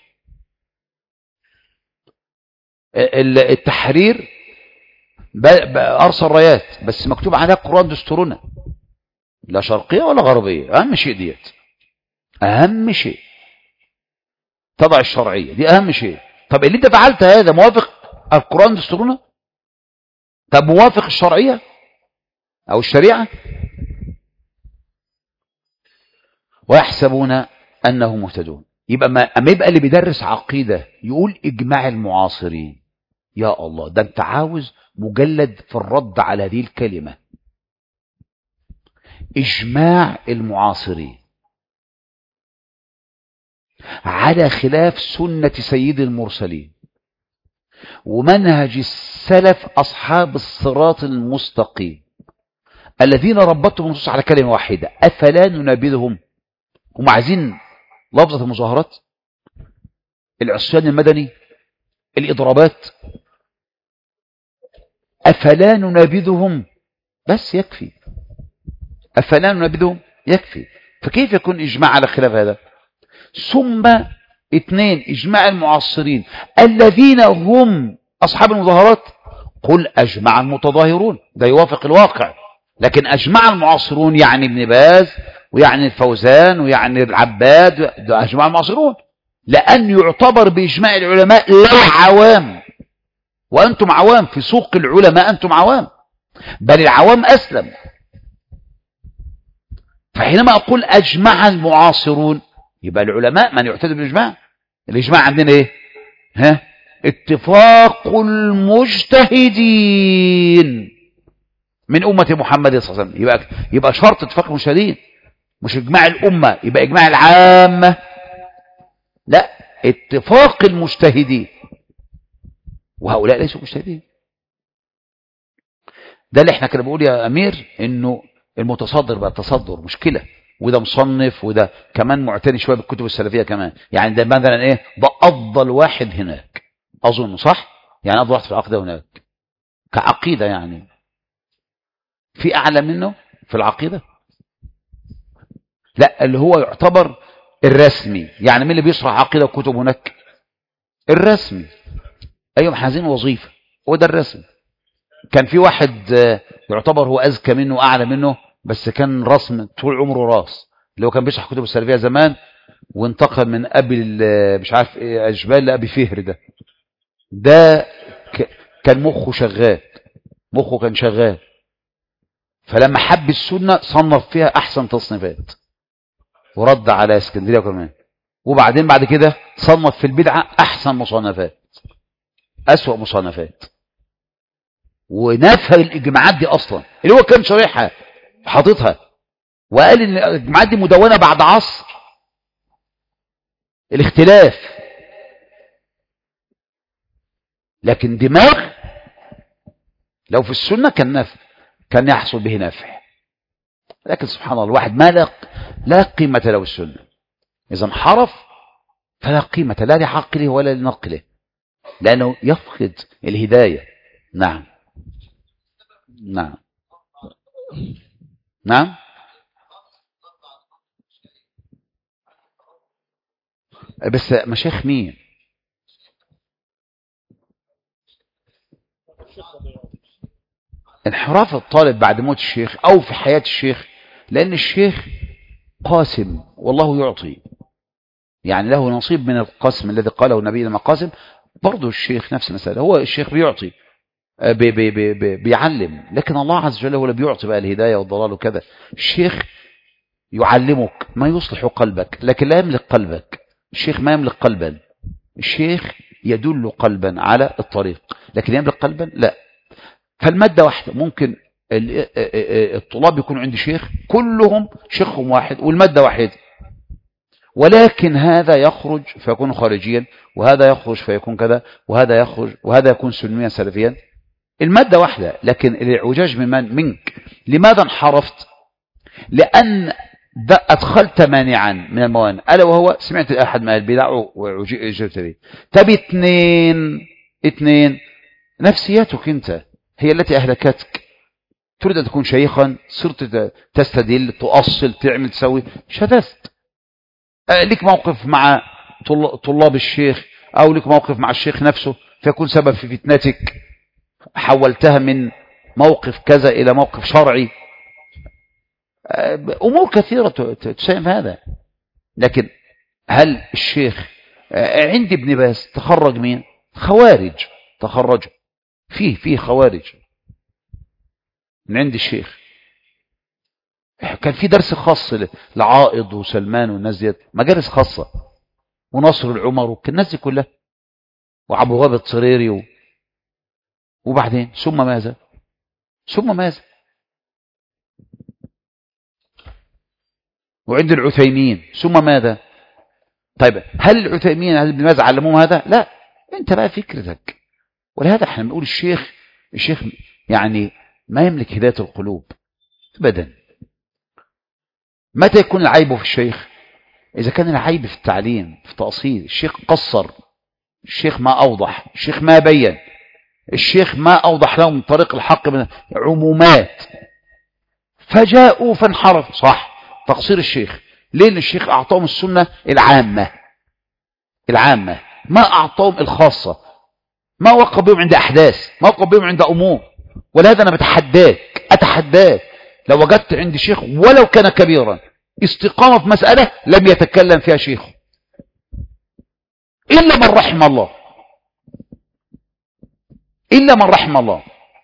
التحرير ارسل رايات بس مكتوب عليها قرآن دستورنا، لا شرقيه ولا غربيه. اهم شيء ديت، اهم شيء تضع الشرعيه دي، اهم شيء. طب اللي انت فعلت هذا موافق القرآن دستورنا؟ طب موافق الشرعيه او الشريعه؟ ويحسبون انهم مهتدون. يبقى ما اما يبقى اللي بيدرس عقيده يقول اجماع المعاصرين، يا الله، ده انت عاوز مجلد في الرد على هذه الكلمه. اجماع المعاصرين على خلاف سنه سيد المرسلين ومنهج السلف اصحاب الصراط المستقيم الذين ربطهم النصوص على كلمه واحده. افلا ننابذهم؟ هم عايزين لفظه المظاهرات، العصيان المدني، الاضرابات. افلا ننابذهم؟ بس يكفي. افلا ننابذهم؟ يكفي. فكيف يكون اجماع على خلاف هذا؟ ثم اثنين، اجماع المعاصرين الذين هم اصحاب المظاهرات. قل اجمع المتظاهرون، ده يوافق الواقع. لكن اجمع المعاصرون يعني ابن باز ويعني الفوزان ويعني العباد، ده اجمع المعاصرون، لان يعتبر باجماع العلماء لا عوام، وانتم عوام في سوق العلماء، انتم عوام، بل العوام اسلم. فحينما اقول اجمع المعاصرون يبقى العلماء من يعتد بالاجماع. الاجماع عندنا ايه؟ ها، اتفاق المجتهدين من امه محمد صلى الله عليه وسلم. يبقى يبقى شرط اتفاق المجتهدين، مش اجماع الامه يبقى اجماع العامه، لا، اتفاق المجتهدين، وهؤلاء ليسوا مجتهدين. ده اللي احنا كده بنقول يا امير انه المتصدر بقى تصدر مشكله، وده مصنف، وده كمان معتني شويه بالكتب السلفيه كمان. يعني ده مثلا ايه؟ ده افضل واحد هناك اظن، صح؟ يعني افضل واحد في العقيده هناك كعقيده. يعني في اعلى منه في العقيده؟ لا، اللي هو يعتبر الرسمي. يعني مين اللي بيشرح عقيده وكتب هناك؟ الرسمي. ايوه، احنا عايزين وظيفه، هو ده الرسمي. كان في واحد يعتبر هو أذكى منه وأعلى منه، بس كان رسم طول عمره راس، اللي هو كان بيشرح كتب السلفية زمان، وانتقل من أبي مش عارف ايه أجبال لأبي فهر. ده ده كان مخه شغال، مخه كان شغال. فلما حب السنة صنف فيها أحسن تصنيفات ورد على اسكندرية كمان، وبعدين بعد كده صنف في البدعة أحسن مصنفات، أسوأ مصنفات، ونفى الإجماعات دي أصلا اللي هو كان شريحها حاططها، وقال إن الإجماعات دي مدونة بعد عصر الاختلاف، لكن دماغ لو في السنة كان نفع، كان يحصل به نفع. لكن سبحان الله الواحد ما لا لا قيمة له السنة، إذا انحرف فلا قيمة لا لعقله ولا لنقله، لأنه يفقد الهداية. نعم نعم نعم. بس مشايخ مين؟ انحراف الطالب بعد موت الشيخ أو في حياة الشيخ، لأن الشيخ قاسم والله يعطي، يعني له نصيب من القسم الذي قاله النبي لما قاسم. برضه الشيخ نفس المسألة، هو الشيخ بيعطي بي بي بي بي بيعلم، لكن الله عز وجل هو اللي بيعطي بقى الهداية والضلال وكذا. الشيخ يعلمك ما يصلح قلبك، لكن لا يملك قلبك. الشيخ ما يملك قلبا، الشيخ يدل قلبا على الطريق، لكن يملك قلبا لا. فالمادة واحدة، ممكن الطلاب يكون عند شيخ كلهم شيخهم واحد والمادة واحدة، ولكن هذا يخرج فيكون خارجيا، وهذا يخرج فيكون كذا، وهذا يخرج وهذا يكون سنيا سلفيا. المادة واحدة، لكن الاعوجاج من من منك. لماذا انحرفت؟ لأن أدخلت مانعا من الموانع، ألا وهو سمعت أحد ما البدع وجئت به. طب اثنين اثنين نفسياتك أنت هي التي أهلكتك. تريد أن تكون شيخا، صرت تستدل، تؤصل، تعمل، تسوي، شذست. لك موقف مع طلاب الشيخ أو لك موقف مع الشيخ نفسه فيكون سبب في فتنتك، حولتها من موقف كذا إلى موقف شرعي. أمور كثيرة تساهم هذا. لكن هل الشيخ عندي ابن باز تخرج مين؟ خوارج تخرج فيه فيه خوارج من عند الشيخ. كان في درس خاص لعائض وسلمان والناس ديت، مجالس خاصة، ونصر العمر والناس دي كلها، وعبو غاب الصريري و... وبعدين ثم ماذا ثم ماذا وعند العثيمين ثم ماذا؟ طيب هل العثيمين هل ابن باز علموهم هذا؟ لا، انت بقى فكرتك. ولهذا احنا بنقول الشيخ الشيخ يعني ما يملك هداية القلوب ابدا. متى يكون العيب في الشيخ؟ إذا كان العيب في التعليم، في تأصيل. الشيخ قصر، الشيخ ما أوضح، الشيخ ما بين، الشيخ ما أوضح لهم طريق الحق من عمومات، فجاءوا فانحرف. صح، تقصير الشيخ. ليه؟ الشيخ أعطاهم السنة العامة العامة، ما أعطاهم الخاصة، ما وقف بهم عند أحداث، ما وقف بهم عند أمور. ولهذا أنا بتحداك أتحداك لو وجدت عند شيخ ولو كان كبيرا استقامة في مسألة لم يتكلم فيها شيخ إلا من رحم الله، إلا من رحم الله.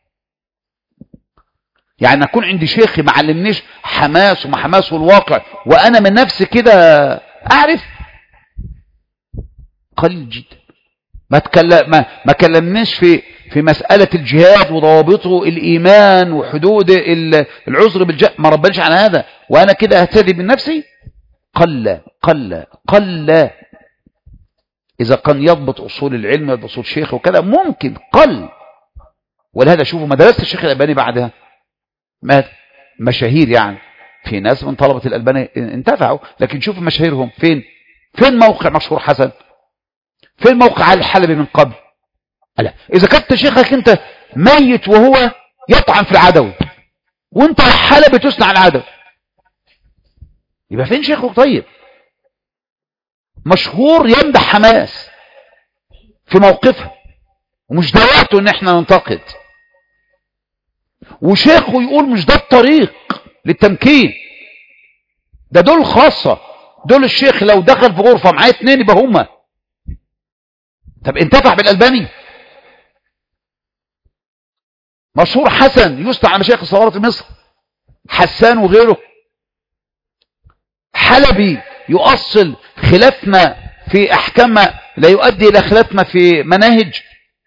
يعني أكون عندي شيخ ما علمنيش حماس وما حماس والواقع، وأنا من نفسي كده أعرف، قليل جدا. ما تكلم ما ما كلمناش في في مسألة الجهاد وضوابطه، الإيمان وحدود العذر بالجهل، ما ربناش على هذا، وأنا كده أهتدي من نفسي. قل قل قل إذا كان يضبط أصول العلم يضبط أصول الشيخ وكذا ممكن قل. ولهذا شوفوا مدرسة الشيخ الألباني بعدها مات مشاهير، يعني في ناس من طلبة الألباني انتفعوا، لكن شوفوا مشاهيرهم فين فين موقع مشهور حسن، فين موقع علي الحلبي من قبل. لا، إذا كنت شيخك أنت ميت وهو يطعن في العدو وانت حلبي تسنع العدو، يبقى فين شيخك؟ طيب مشهور يمدح حماس في موقفها، ومش دعوته ان احنا ننتقد. وشيخه يقول مش ده الطريق للتمكين، ده دول خاصة، دول الشيخ لو دخل في غرفة معاه اتنين يبقى هما. طب انتفع بالألباني؟ مشهور حسن يستع على مشايخ الصلوات مصر، حسان وغيره. حلبي يؤصل خلافنا في أحكام لا يؤدي إلى خلافنا في مناهج.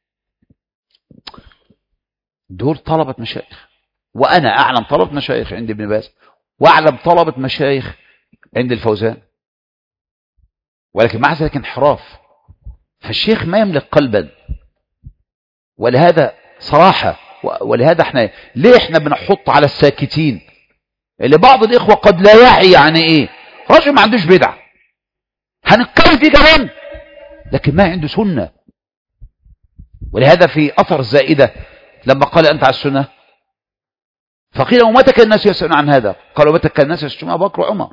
دول طلبة مشايخ، وأنا أعلم طلبة مشايخ عند ابن باز، وأعلم طلبة مشايخ عند الفوزان، ولكن مع ذلك انحراف. فالشيخ ما يملك قلبا، ولهذا صراحة، ولهذا احنا ليه احنا بنحط على الساكتين اللي بعض الإخوة قد لا يعي يعني ايه رجل ما عندوش بدعة، هنتكلم فيه كمان، لكن ما عنده سنة. ولهذا في أثر الزائدة لما قال أنت على السنة فقيل ومتى كان الناس يسألون عن هذا؟ قالوا متى كان الناس يسألون أبو بكر وعمر.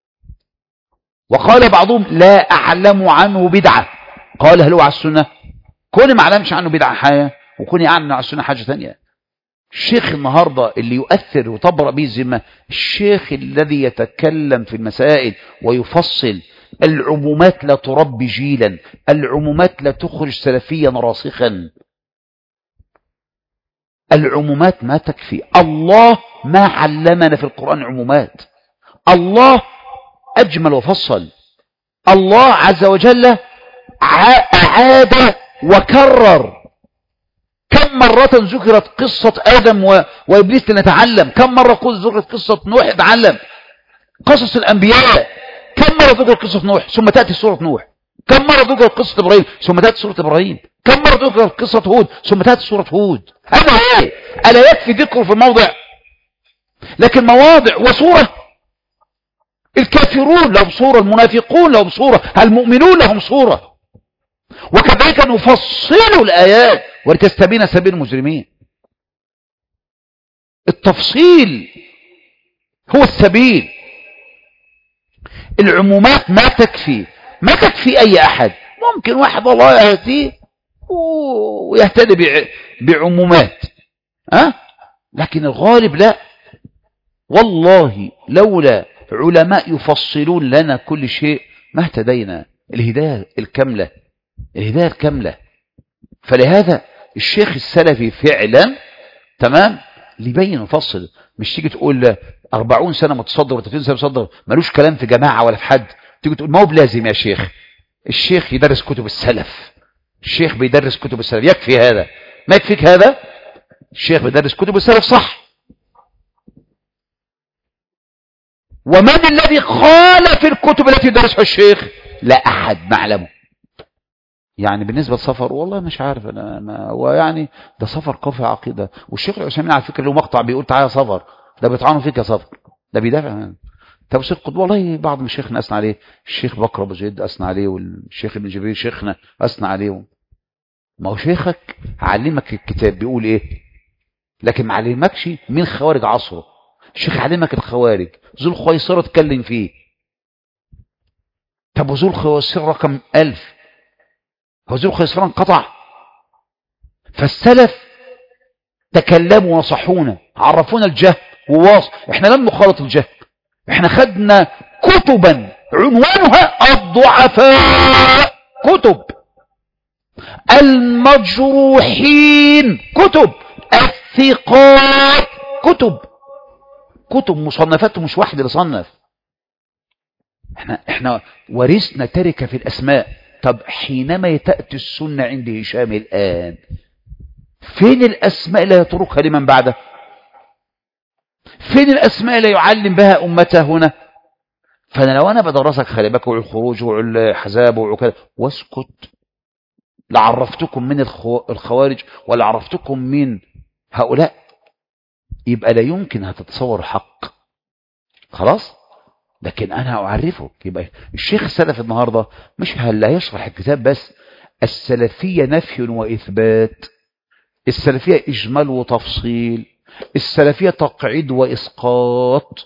وقال بعضهم لا أعلم عنه بدعة، قال هل هو على السنة؟ كوني ما أعلمش عنه بدعة حاجة، وكوني أعلم على السنة حاجة ثانية. الشيخ النهاردة اللي يؤثر وتبرأ به الذمة الشيخ الذي يتكلم في المسائل ويفصل. العمومات لا تربي جيلا، العمومات لا تخرج سلفيا راسخا، العمومات ما تكفي. الله ما علمنا في القرآن عمومات، الله أجمل وفصل. الله عز وجل أعاد وكرر. كم مرة ذكرت قصة آدم و... وإبليس لنتعلم؟ كم مرة ذكرت قصة نوح نتعلم؟ قصص الأنبياء كم مرة ذكرت قصة نوح ثم تأتي سورة نوح؟ كم مرة ذكرت قصة إبراهيم ثم تأتي سورة إبراهيم؟ كم مرة ذكرت قصة هود ثم تأتي سورة هود؟ أما إيه؟ ألا يكفي ذكره في الموضع؟ لكن مواضع وصورة. الكافرون لهم صورة، المنافقون لهم صورة، المؤمنون لهم صورة. وكذلك نفصل الآيات ولتستبين سبيل المجرمين. التفصيل هو السبيل. العمومات ما تكفي، ما تكفي أي أحد. ممكن واحد الله يهديه ويهتدي بعمومات، أه؟ لكن الغالب لا. والله لولا علماء يفصلون لنا كل شيء ما اهتدينا. الهداية الكاملة، الهداية الكاملة. فلهذا الشيخ السلفي فعلا تمام اللي يبين ويفصل. مش تيجي تقول أربعون سنة متصدر وثلاثين سنة متصدر ملوش كلام في جماعة ولا في حد، تيجي تقول ما هو بلازم يا شيخ. الشيخ يدرس كتب السلف، الشيخ بيدرس كتب السلف، يكفي هذا. ما يكفيك هذا؟ الشيخ بيدرس كتب السلف صح. ومن الذي خالف الكتب التي يدرسها الشيخ؟ لا أحد نعلمه. يعني بالنسبة للسفر والله مش عارف أنا ما ويعني ده سفر قوي عقيدة. والشيخ العثيمين على فكرة له مقطع بيقول تعالى سفر، ده بيطعنوا فيك يا سفر، ده بيدافع. طب الشيخ قد والله بعض من شيخنا أثنى عليه، الشيخ بكر أبو زيد أثنى عليه، والشيخ ابن جبريل شيخنا أثنى عليه. ما هو شيخك علمك الكتاب بيقول إيه، لكن ما علمكش من خوارج عصره. الشيخ علمك الخوارج، ذو الخويصرة اتكلم فيه. طب وذو الخويصرة رقم ألف، هو ذو الخيصرة انقطع؟ فالسلف تكلموا ونصحونا، عرفونا الجهل وواص. احنا لم نخالط الجهل، احنا خدنا كتبا عنوانها الضعفاء، كتب المجروحين، كتب الثقات، كتب كتب مصنفات، مش واحد اللي صنف. احنا احنا ورثنا تركة في الاسماء. طب حينما تأتي السنة عند هشام الآن، فين الأسماء لا يتركها لمن بعده؟ فين الأسماء لا يعلم بها أمته هنا؟ فأنا لو أنا بدرسك خلي بالك والخروج والحزاب وكذا واسكت، لعرفتكم من الخوارج ولا عرفتكم من هؤلاء، يبقى لا يمكن هتتصور الحق. خلاص؟ لكن أنا أعرفك. يبقى الشيخ السلف النهاردة مش هل لا يشرح الكتاب بس، السلفية نفي وإثبات، السلفية إجمال وتفصيل، السلفية تقعيد وإسقاط.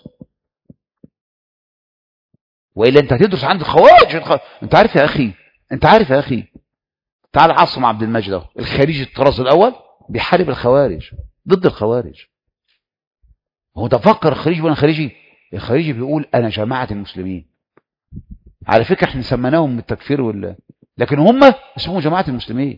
وإلا أنت هتدرس عند الخوارج. أنت عارف يا أخي، أنت عارف يا أخي، تعال عاصم عبد المجيد الخارجي الطراز الأول بيحارب الخوارج، ضد الخوارج. هو تفكر الخارجي ولا خارجي؟ الخارجي بيقول انا جماعه المسلمين. على فكره احنا سميناهم من التكفير ولا، لكن هم اسمهم جماعه المسلمين.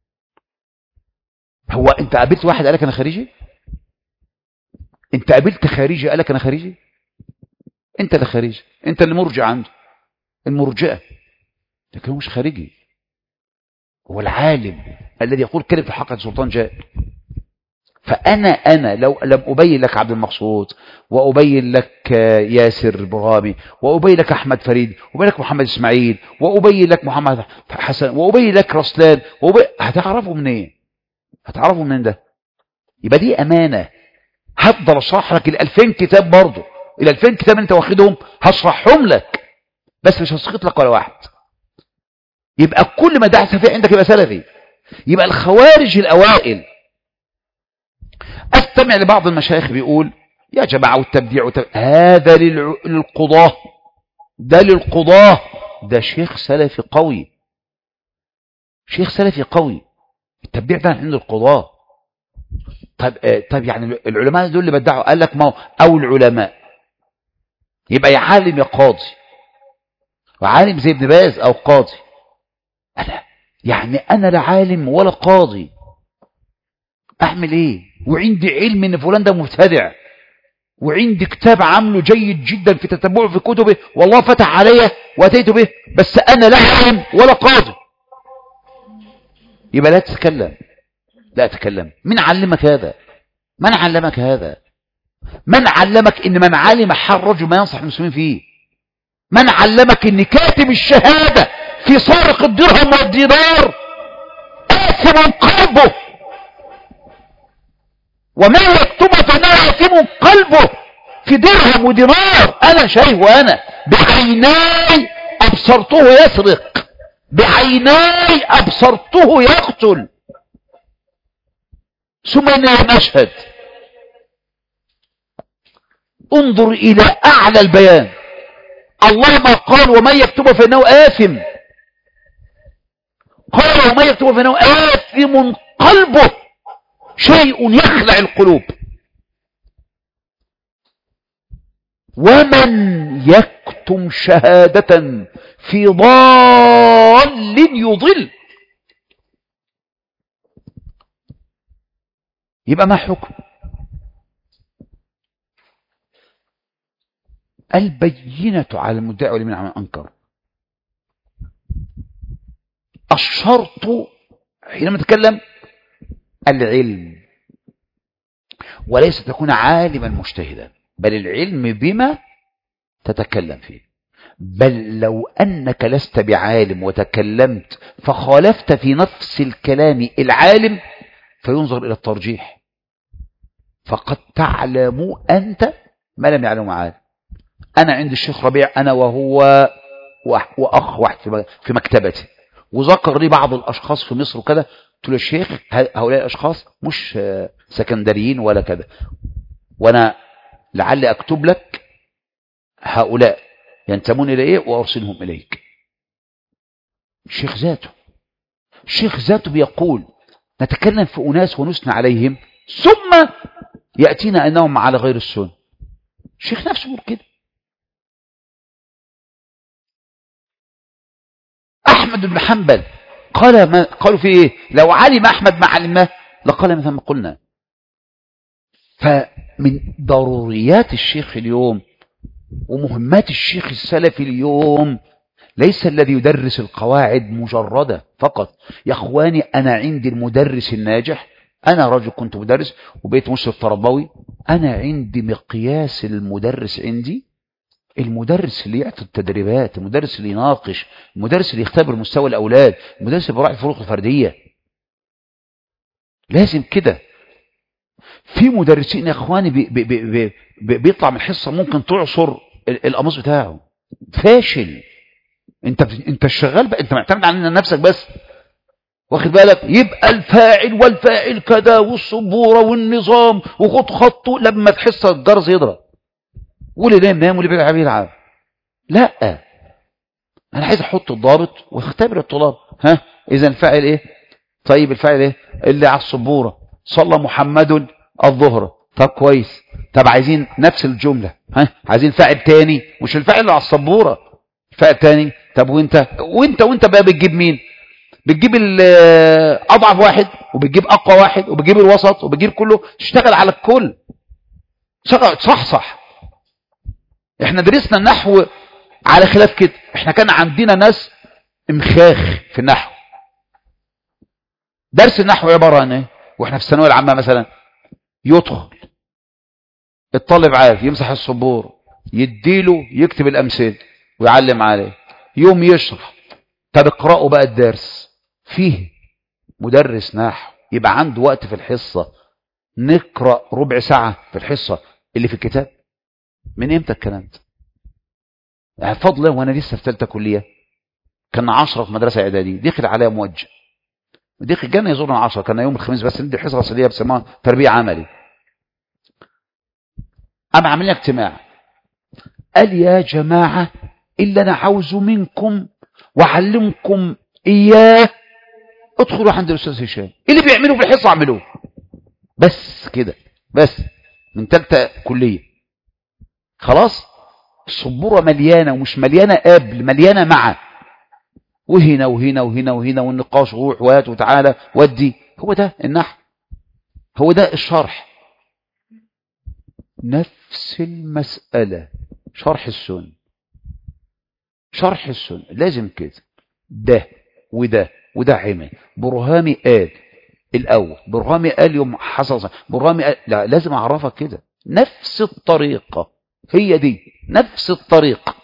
هو انت قابلت واحد قالك انا خارجي؟ انت قابلت خارجي قالك انا خارجي؟ انت اللي خارجي، انت اللي مرجع عنده، المرجئه، لكن هو مش خارجي. هو العالم الذي يقول كلمه الحق سلطان جائر. فانا انا لو لم ابين لك عبد المقصود، وابين لك ياسر البرهامي، وابين لك احمد فريد، وابين لك محمد اسماعيل، وابين لك محمد حسن، وابين لك رسلان، وأبين... هتعرفوا منين؟ إيه؟ هتعرفوا منين ده؟ يبقى دي امانه. هفضل اشرح لك الألفين كتاب، برضه الألفين كتاب انت واخدهم هشرحهم لك، بس مش هسقط لك ولا واحد. يبقى كل ما دعس فيه عندك يبقى سلفي. يبقى الخوارج الاوائل، استمع لبعض المشايخ بيقول يا جماعه والتبديع وتب... هذا للع... للقضاه، ده للقضاه، ده شيخ سلفي قوي، شيخ سلفي قوي. التبديع ده عند القضاه. طيب آه طيب يعني العلماء دول اللي بدعوا، قال لك ما هو او العلماء يبقى يا عالم يا قاضي، وعالم زي ابن باز او قاضي. انا يعني انا لا عالم ولا قاضي، اعمل ايه؟ وعندي علم ان فلان ده مبتدع، وعندي كتاب عامله جيد جدا في تتبعه في كتبه، والله فتح عليا واتيت به، بس انا لا عالم ولا قاضي. يبقى لا تتكلم، لا تتكلم. من علمك هذا؟ من علمك هذا؟ من علمك ان من علم حرج ما ينصح المسلمين فيه؟ من علمك ان كاتب الشهاده في سارق الدرهم والدينار آثم قلبه، ومن يكتب فإنه آثم قلبه في درهم ودينار؟ أنا شايف، وأنا بعيناي أبصرته يسرق، بعيناي أبصرته يقتل، ثم إنه نشهد. انظر إلى أعلى البيان، الله ما قال ومن يكتب فإنه آثم، قال ومن يكتب فإنه آثم قلبه، شيء يخلع القلوب. ومن يكتم شهادة في ضال يضل. يبقى ما حكم؟ البينة على المدعي ولمن أنكر. الشرط حينما تتكلم العلم، وليس تكون عالما مجتهدا، بل العلم بما تتكلم فيه. بل لو أنك لست بعالم وتكلمت فخالفت في نفس الكلام العالم، فينظر إلى الترجيح، فقد تعلم أنت ما لم يعلم عالم. أنا عند الشيخ ربيع أنا وهو وأخ واحد في مكتبتي، وذكر لي بعض الأشخاص في مصر وكذا، قلت له الشيخ هؤلاء الأشخاص مش سكندريين ولا كذا، وأنا لعلي أكتب لك هؤلاء ينتمون إلى إيه وأرسلهم إليك. الشيخ ذاته الشيخ ذاته بيقول نتكلم في أناس ونثنى عليهم، ثم يأتينا أنهم على غير السنة. الشيخ نفسه يقول كده. أحمد بن حنبل قال ما قالوا في إيه؟ لو علم أحمد ما علمه لقال مثل ما قلنا. فمن ضروريات الشيخ اليوم ومهمات الشيخ السلفي اليوم ليس الذي يدرس القواعد مجردة فقط. يا اخواني أنا عندي المدرس الناجح، أنا رجل كنت مدرس وبقيت مشرف تربوي، أنا عندي مقياس المدرس، عندي المدرس اللي يعطي التدريبات، المدرس اللي يناقش، المدرس اللي يختبر مستوى الأولاد، المدرس اللي براعي الفروق الفردية. لازم كده. في مدرسين يا اخواني بي بي بي بي بيطلع من الحصة ممكن تعصر القميص بتاعه، فاشل. انت انت الشغال بقى، انت معتمد على نفسك بس، واخد بالك؟ يبقى الفاعل والفاعل كذا والسبوره والنظام وخد خطه، لما تحس الجرس يضرب واللي نام نام واللي بيلعب يلعب. لا، انا عايز احط الضابط واختبر الطلاب. ها اذا الفاعل ايه؟ طيب الفاعل ايه؟ اللي على السبوره صلى محمد الظهر، طب كويس، طب عايزين نفس الجملة، ها عايزين فاعل تاني، مش الفاعل اللي على السبورة، فاعل تاني. طب وانت وانت وانت بقى بتجيب مين؟ بتجيب اضعف واحد، وبتجيب اقوى واحد، وبتجيب الوسط، وبتجيب كله، تشتغل على الكل، صح صح. احنا درسنا النحو على خلاف كده. احنا كان عندنا ناس امخاخ في النحو. درس النحو عبارة عن ايه؟ واحنا في الثانويه العامه مثلا، يدخل الطالب عارف يمسح السبور، يديله يكتب الامثله ويعلم عليه، يوم يشرح. طب اقرأوا بقى الدرس، فيه مدرس نحو يبقى عنده وقت في الحصه نقرأ ربع ساعه في الحصه اللي في الكتاب؟ من امتى الكلام ده؟ يعني فضلا وانا لسه في ثالثه كليه، كان عشرة في مدرسه اعداديه، دخل عليا موجه، دخل جانا يزورنا عشرة، كان يوم الخميس بس، ندي حصه اصليه بسموها تربيه عملي. قام عاملين اجتماع، قال يا جماعه اللي انا عاوزه منكم واعلمكم اياه، ادخلوا عند الاستاذ هشام، اللي بيعملوا في الحصه اعملوه. بس كده، بس من ثالثه كليه. خلاص السبوره مليانه، ومش مليانه قبل، مليانه مع، وهنا وهنا وهنا وهنا، والنقاش روح وهات وتعالى ودي. هو ده النحو، هو ده الشرح. نفس المسألة شرح السنة، شرح السنة لازم كده، ده وده وده عمل. برهامي قال الأول، برهامي قال يوم حصل، برهامي قال، لا لازم أعرفك كده، نفس الطريقة، هي دي نفس الطريقة،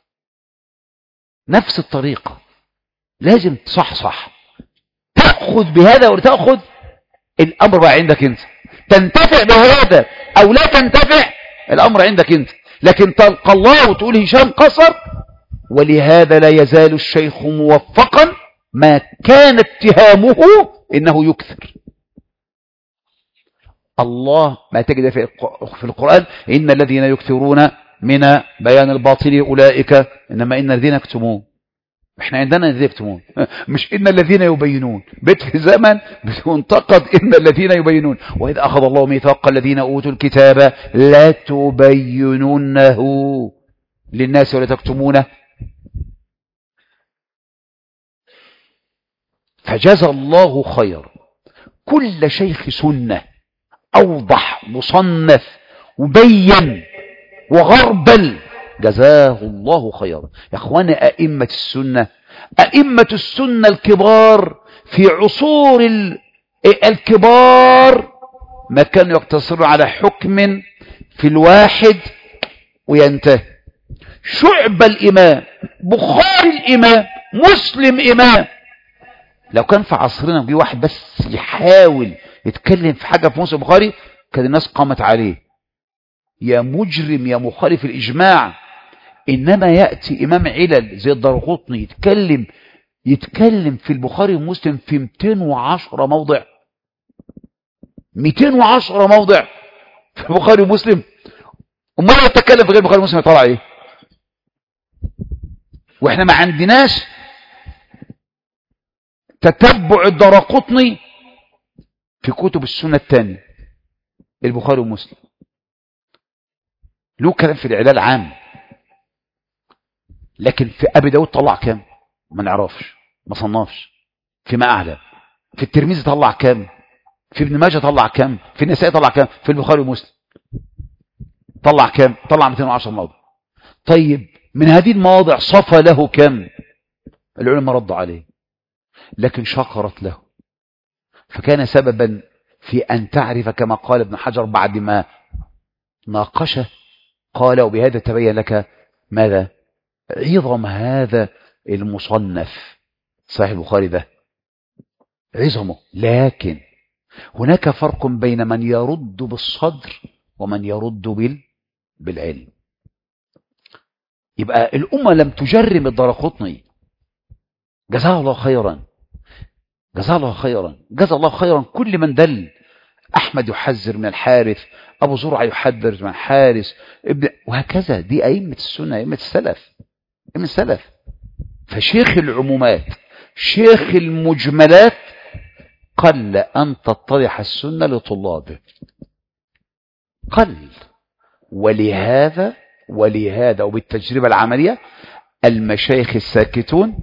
نفس الطريقة، لازم صح صح. تأخذ بهذا ولا تأخذ، الأمر بقى عندك أنت، تنتفع بهذا أو لا تنتفع، الأمر عندك أنت. لكن تلقى الله وتقول هشام قصر، ولهذا لا يزال الشيخ موفقا ما كان اتهامه إنه يكثر. الله ما تجد في القرآن إن الذين يكثرون من بيان الباطل أولئك، إنما إن الذين يكتمون. احنا عندنا الذين يكتمون، مش إن الذين يبينون. بيت في زمن بتنتقد إن الذين يبينون، وإذ أخذ الله ميثاق الذين أوتوا الكتاب لا تبينونه للناس ولا تكتمونه. فجزى الله خير كل شيخ سنة أوضح مصنف وبين وغربل، جزاه الله خيرا. يا اخوانا ائمه السنه، ائمه السنه الكبار في عصور الكبار ما كانوا يقتصرون على حكم في الواحد وينتهي. شعبة الامام، بخاري الامام، مسلم امام. لو كان في عصرنا جه واحد بس يحاول يتكلم في حاجه في مسلم البخاري، كان الناس قامت عليه، يا مجرم يا مخالف الإجماع. إنما يأتي إمام علل زي الدرقطني يتكلم يتكلم في البخاري ومسلم في مئتين وعشرة موضع، مئتين وعشرة موضع في البخاري ومسلم. أمال لو تتكلم في غير البخاري ومسلم يطلع إيه؟ وإحنا ما عندناش تتبع الدرقطني في كتب السنة الثانية، البخاري ومسلم له كلام في العلال عام، لكن في أبي داود طلع كام؟ ما نعرفش، ما صنفش. فيما أعلم في الترمذي طلع كام؟ في ابن ماجه طلع كام؟ في النسائي طلع كام؟ في البخاري ومسلم طلع كام؟ طلع مئتين وعشرة موضع. طيب من هذه المواضع صفى له كم؟ العلماء ردوا عليه، لكن شكرت له، فكان سببا في أن تعرف كما قال ابن حجر بعد ما ناقشه، قال وبهذا تبين لك ماذا؟ عظم هذا المصنف صحيح البخاري ده، عظمه. لكن هناك فرق بين من يرد بالصدر ومن يرد بال بالعلم. يبقى الأمة لم تجرم الدرقطني، جزاه الله خيرا، جزاه الله خيرا، جزا الله خيرا كل من دل. أحمد يحذر من الحارث، أبو زرعة يحذر من الحارث، ابن وهكذا. دي أئمة السنة، أئمة السلف، أئمة السلف. فشيخ العمومات، شيخ المجملات، قل أن تتضح السنة لطلابه. قل. ولهذا ولهذا وبالتجربة العملية المشايخ الساكتون،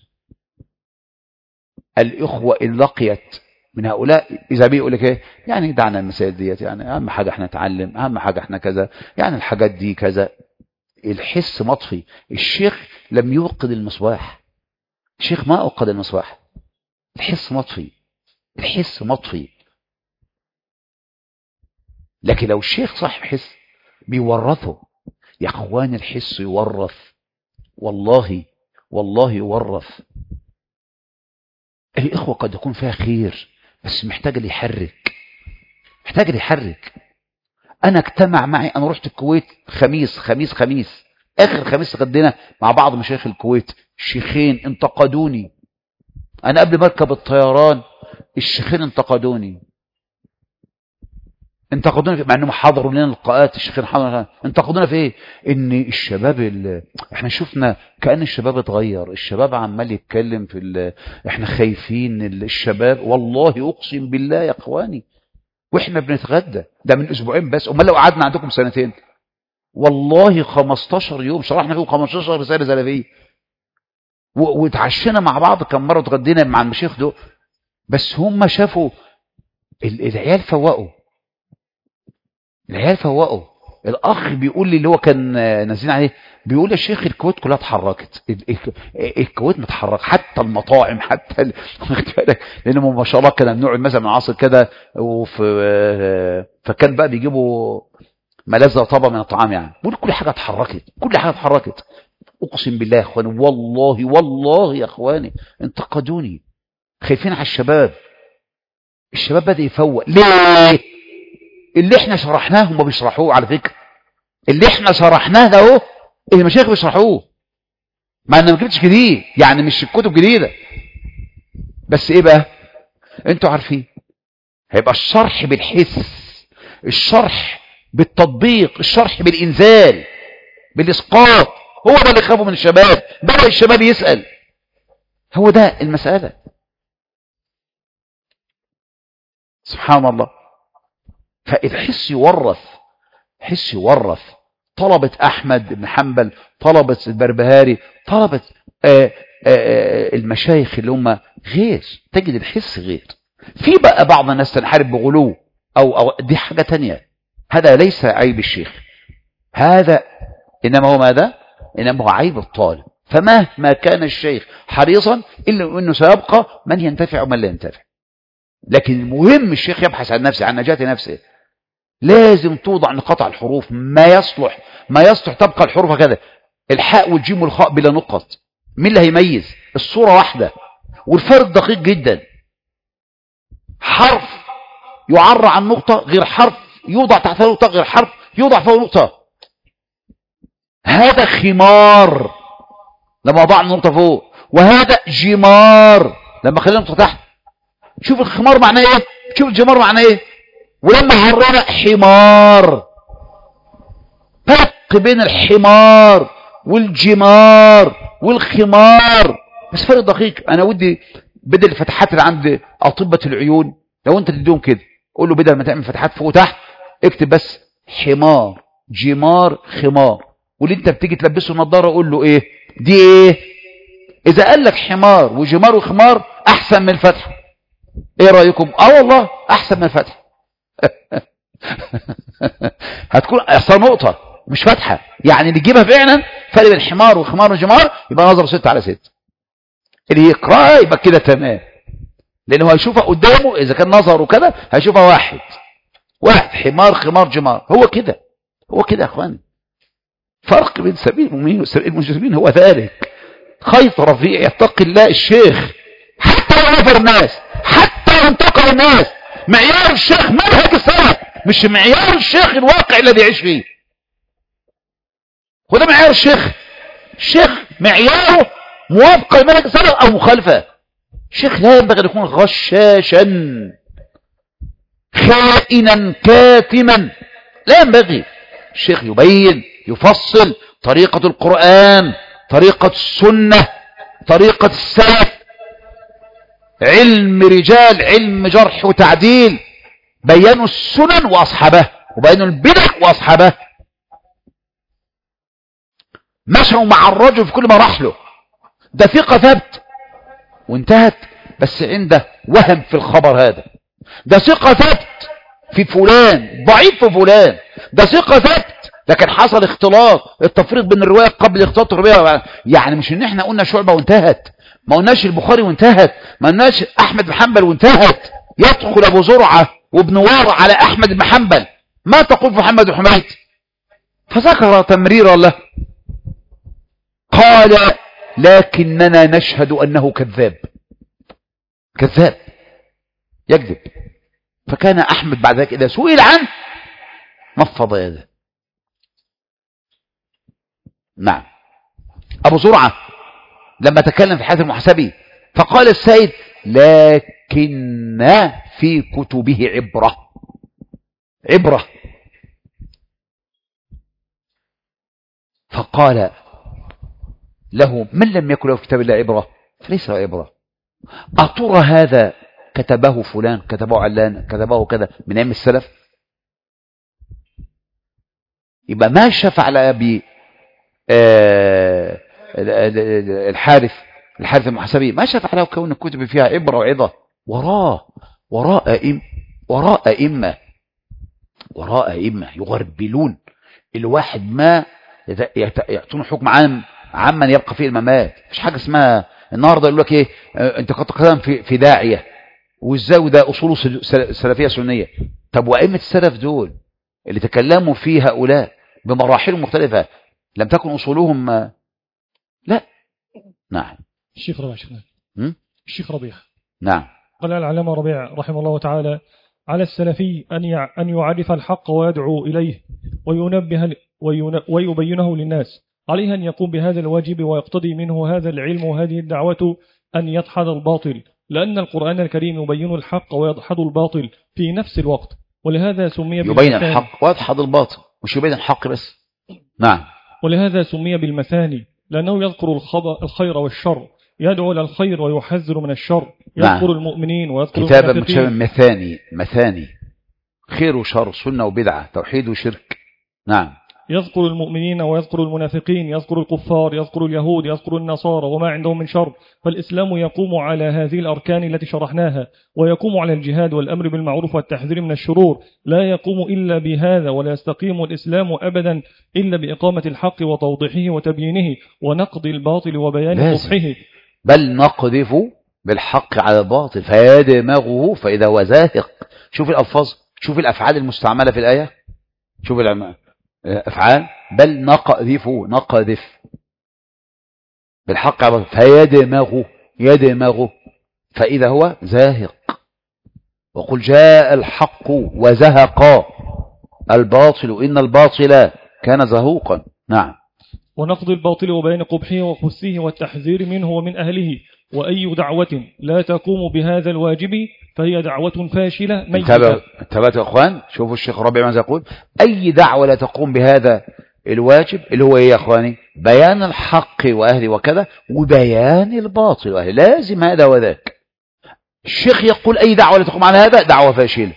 الإخوة إن لقيت من هؤلاء إذا بيقول لك إيه يعني دعنا المسائل ديت، يعني أهم حاجة إحنا نتعلم، أهم حاجة إحنا كذا، يعني الحاجات دي كذا. الحس مطفي. الشيخ لم يوقد المصباح، الشيخ ما أوقد المصباح، الحس مطفي، الحس مطفي. لكن لو الشيخ صاحب حس بيورثه يا اخوان، الحس يورث، والله والله يورث. الإخوة قد يكون فيها خير بس محتاج اللي يحرك، محتاج اللي يحرك. أنا اجتمع معي، أنا رحت الكويت خميس خميس خميس آخر خميس غدينا مع بعض مشايخ الكويت، الشيخين انتقدوني. أنا قبل ما اركب الطيران الشيخين انتقدوني، انتقدونا مع انهم حضروا لنا لقاءات، الشيخين حضروا، انتقدونا في ايه؟ ان الشباب اللي احنا شفنا كأن الشباب اتغير، الشباب عمال يتكلم في ال... احنا خايفين الشباب. والله اقسم بالله يا اخواني واحنا بنتغدى ده من اسبوعين بس، امال لو قعدنا عندكم سنتين والله خمستاشر يوم شرحنا فيهم خمستاشر رساله سلفيه، واتعشينا مع بعض كم مره اتغدينا مع المشايخ دول. بس هم شافوا ال... العيال فوقوا، العيال فوقوا. الاخ بيقول لي اللي هو كان نازلين عليه، بيقول يا شيخ الكويت كلها اتحركت، الكويت متحرك حتى المطاعم حتى ال... لانهم ما شاء الله كنا بنقعد مثلا من عصر كده وفي، فكان بقى بيجيبوا ملذة طبعا من الطعام، يعني بيقول كل حاجه اتحركت، كل حاجه اتحركت. اقسم بالله يا اخواني، والله والله يا اخواني انتقدوني، خايفين على الشباب. الشباب بدأ يفوق ليه؟ اللي احنا شرحناه هم بيشرحوه على فكرة، اللي احنا شرحناه ده اهو المشايخ بيشرحوه، مع ان ما كتبتش جديد، يعني مش الكتب جديدة، بس ايه بقى انتوا عارفين هيبقى الشرح بالحس، الشرح بالتطبيق، الشرح بالانزال بالاسقاط. هو ده اللي يخافوا من الشباب، بدأ الشباب يسأل، هو ده المسألة. سبحان الله. فالحس يورث، حس يورث. طلبة أحمد بن حنبل، طلبة البربهاري، طلبة آآ آآ المشايخ اللي هم غير، تجد الحس غير. في بقى بعض الناس تنحرف بغلو أو, أو دي حاجة تانية، هذا ليس عيب الشيخ، هذا إنما هو ماذا؟ إنما هو عيب الطالب. فمهما كان الشيخ حريصا إلا أنه سيبقى من ينتفع ومن لا ينتفع. لكن المهم الشيخ يبحث عن نفسه، عن نجاة نفسه. لازم توضع نقاط على الحروف، ما يصلح ما يصلح تبقى الحروف هكذا، الحاء والجيم والخاء بلا نقط. مين اللي هيميز؟ الصورة واحدة والفرق دقيق جدا. حرف يعرى عن نقطة غير حرف يوضع تحت نقطة غير حرف يوضع فوق نقطة. هذا خمار لما وضعنا نقطة فوق، وهذا جمار لما خلينا نقطة تحت. شوف الخمار معناه ايه، شوف الجمار معناه ايه، ولما عرنا حمار. فرق بين الحمار والجمار والخمار، بس فرق دقيق. انا ودي بدل الفتحات اللي عند اطباء العيون لو انت تديهم كده، قول له بدل ما تعمل فتحات فوق وتحت اكتب بس حمار جمار خمار، واللي انت بتيجي تلبسه النضاره قول له ايه دي ايه. اذا قال لك حمار وجمار وخمار احسن من الفتح، ايه رايكم؟ اه والله احسن من الفتح. هتكون اصلا نقطه مش فتحه، يعني اللي يجيبها فعلا فرق بين حمار وخمار وجمار يبقى نظره ستة على ستة. اللي يقرأها يبقى كده تمام، لانه هيشوفها قدامه. اذا كان نظره كده هيشوفها واحد واحد حمار خمار جمار، هو كده هو كده يا اخواني. فرق بين سبيل المؤمنين وسبيل المجرمين هو ذلك. خيط رفيع يتقي الله الشيخ حتى لو نفر الناس، حتى لو انتقل الناس. معيار الشيخ منهج السلف، مش معيار الشيخ الواقع الذي يعيش فيه. وده معيار الشيخ. الشيخ معياره موافقة لمنهج السلف او مخالفة. الشيخ لا ينبغي ان يكون غشاشا خائنا كاتما، لا ينبغي. الشيخ يبين يفصل طريقة القرآن، طريقة السنة، طريقة السلف، علم رجال، علم جرح وتعديل، بيانوا السنن وأصحابها. وبين البدع وأصحابها. مشوا مع الرجل في كل مراحله، ده ثقة ثبت وانتهت، بس عنده وهم في الخبر هذا. ده ثقة ثبت في فلان، ضعيف في فلان. ده ثقة ثبت لكن حصل اختلاط، التفريق بين الرواية قبل اختلاط الرواية. يعني مش ان احنا قلنا شعبة وانتهت، ما قلناش البخاري وانتهت، ما قلناش احمد بن حنبل وانتهت. يدخل ابو زرعة وابن وار على احمد بن حنبل، ما تقول في محمد بن حميد؟ فذكر تمريرا له، قال لكننا نشهد انه كذاب، كذاب يكذب. فكان احمد بعد ذلك اذا سئل عنه نفض يده. نعم. ابو زرعة لما تكلم في حديث المحاسبي فقال السيد لكن في كتبه عبرة، عبرة. فقال له من لم يكن له في كتاب الله عبرة فليس له عبرة. أترى هذا كتبه فلان، كتبه علان، كتبه كذا من أيام السلف؟ يبقى ما شفع على أبي آه الحارث الحارث المحاسبي، ما شفع له كون الكتب فيها عبرة وعظة. وراء وراء أئمة وراء أئمة وراء أئمة يغربلون الواحد، ما يعطون حكم عام عمن يبقى فيه الممات. مش حاجة اسمها النهارده يقول لك ايه انت كنت قدام في في داعية وازاي وده اصوله سلفية سنية. طب وأئمة السلف دول اللي تكلموا فيه هؤلاء بمراحل مختلفة لم تكن اصولهم لا. نعم. الشيخ ربيع شيخنا الشيخ ربيع نعم. قال العلامة ربيع رحمه الله تعالى على السلفي أن أن يعرف الحق ويدعو إليه وينبه ويبينه للناس. عليه أن يقوم بهذا الواجب ويقتضي منه هذا العلم وهذه الدعوة أن يدحض الباطل، لأن القرآن الكريم يبين الحق ويدحض الباطل في نفس الوقت، ولهذا سمي يبين الحق ويدحض الباطل، مش يبين الحق بس. نعم. ولهذا سمي بالمثاني، لأنه يذكر الخير والشر، يدعو إلى الخير ويحذر من الشر، يذكر نعم. المؤمنين ويذكر كتاب المتشابه مثاني، مثاني خير وشر، سنة وبدعة، توحيد وشرك. نعم. يذكر المؤمنين ويذكر المنافقين، يذكر الكفار، يذكر اليهود، يذكر النصارى وما عندهم من شر. فالإسلام يقوم على هذه الأركان التي شرحناها، ويقوم على الجهاد والأمر بالمعروف والتحذير من الشرور. لا يقوم إلا بهذا، ولا يستقيم الإسلام أبدا إلا بإقامة الحق وتوضيحه وتبيينه ونقض الباطل وبيان قبحه. بل نقذف بالحق على الباطل فيدمغه فإذا هو زاهق. شوف الألفاظ، شوف الأفعال المستعملة في الآية، شوف الأفعال. بل نقذف نقذف بالحق على الباطل فيدمغه يدمغه فإذا هو زاهق. وقل جاء الحق وزهق الباطل إن الباطل كان زهوقا. نعم. ونقض الباطل وبين قبحه وخسه والتحذير منه ومن أهله. وأي دعوة لا تقوم بهذا الواجب فهي دعوة فاشلة ميتة. انتبهت يا أخوان، شوفوا الشيخ ربيع ماذا يقول. أي دعوة لا تقوم بهذا الواجب اللي هو إيه يا أخواني؟ بيان الحق وأهله وكذا، وبيان الباطل وأهله، لازم هذا وذاك. الشيخ يقول أي دعوة لا تقوم على هذا دعوة فاشلة.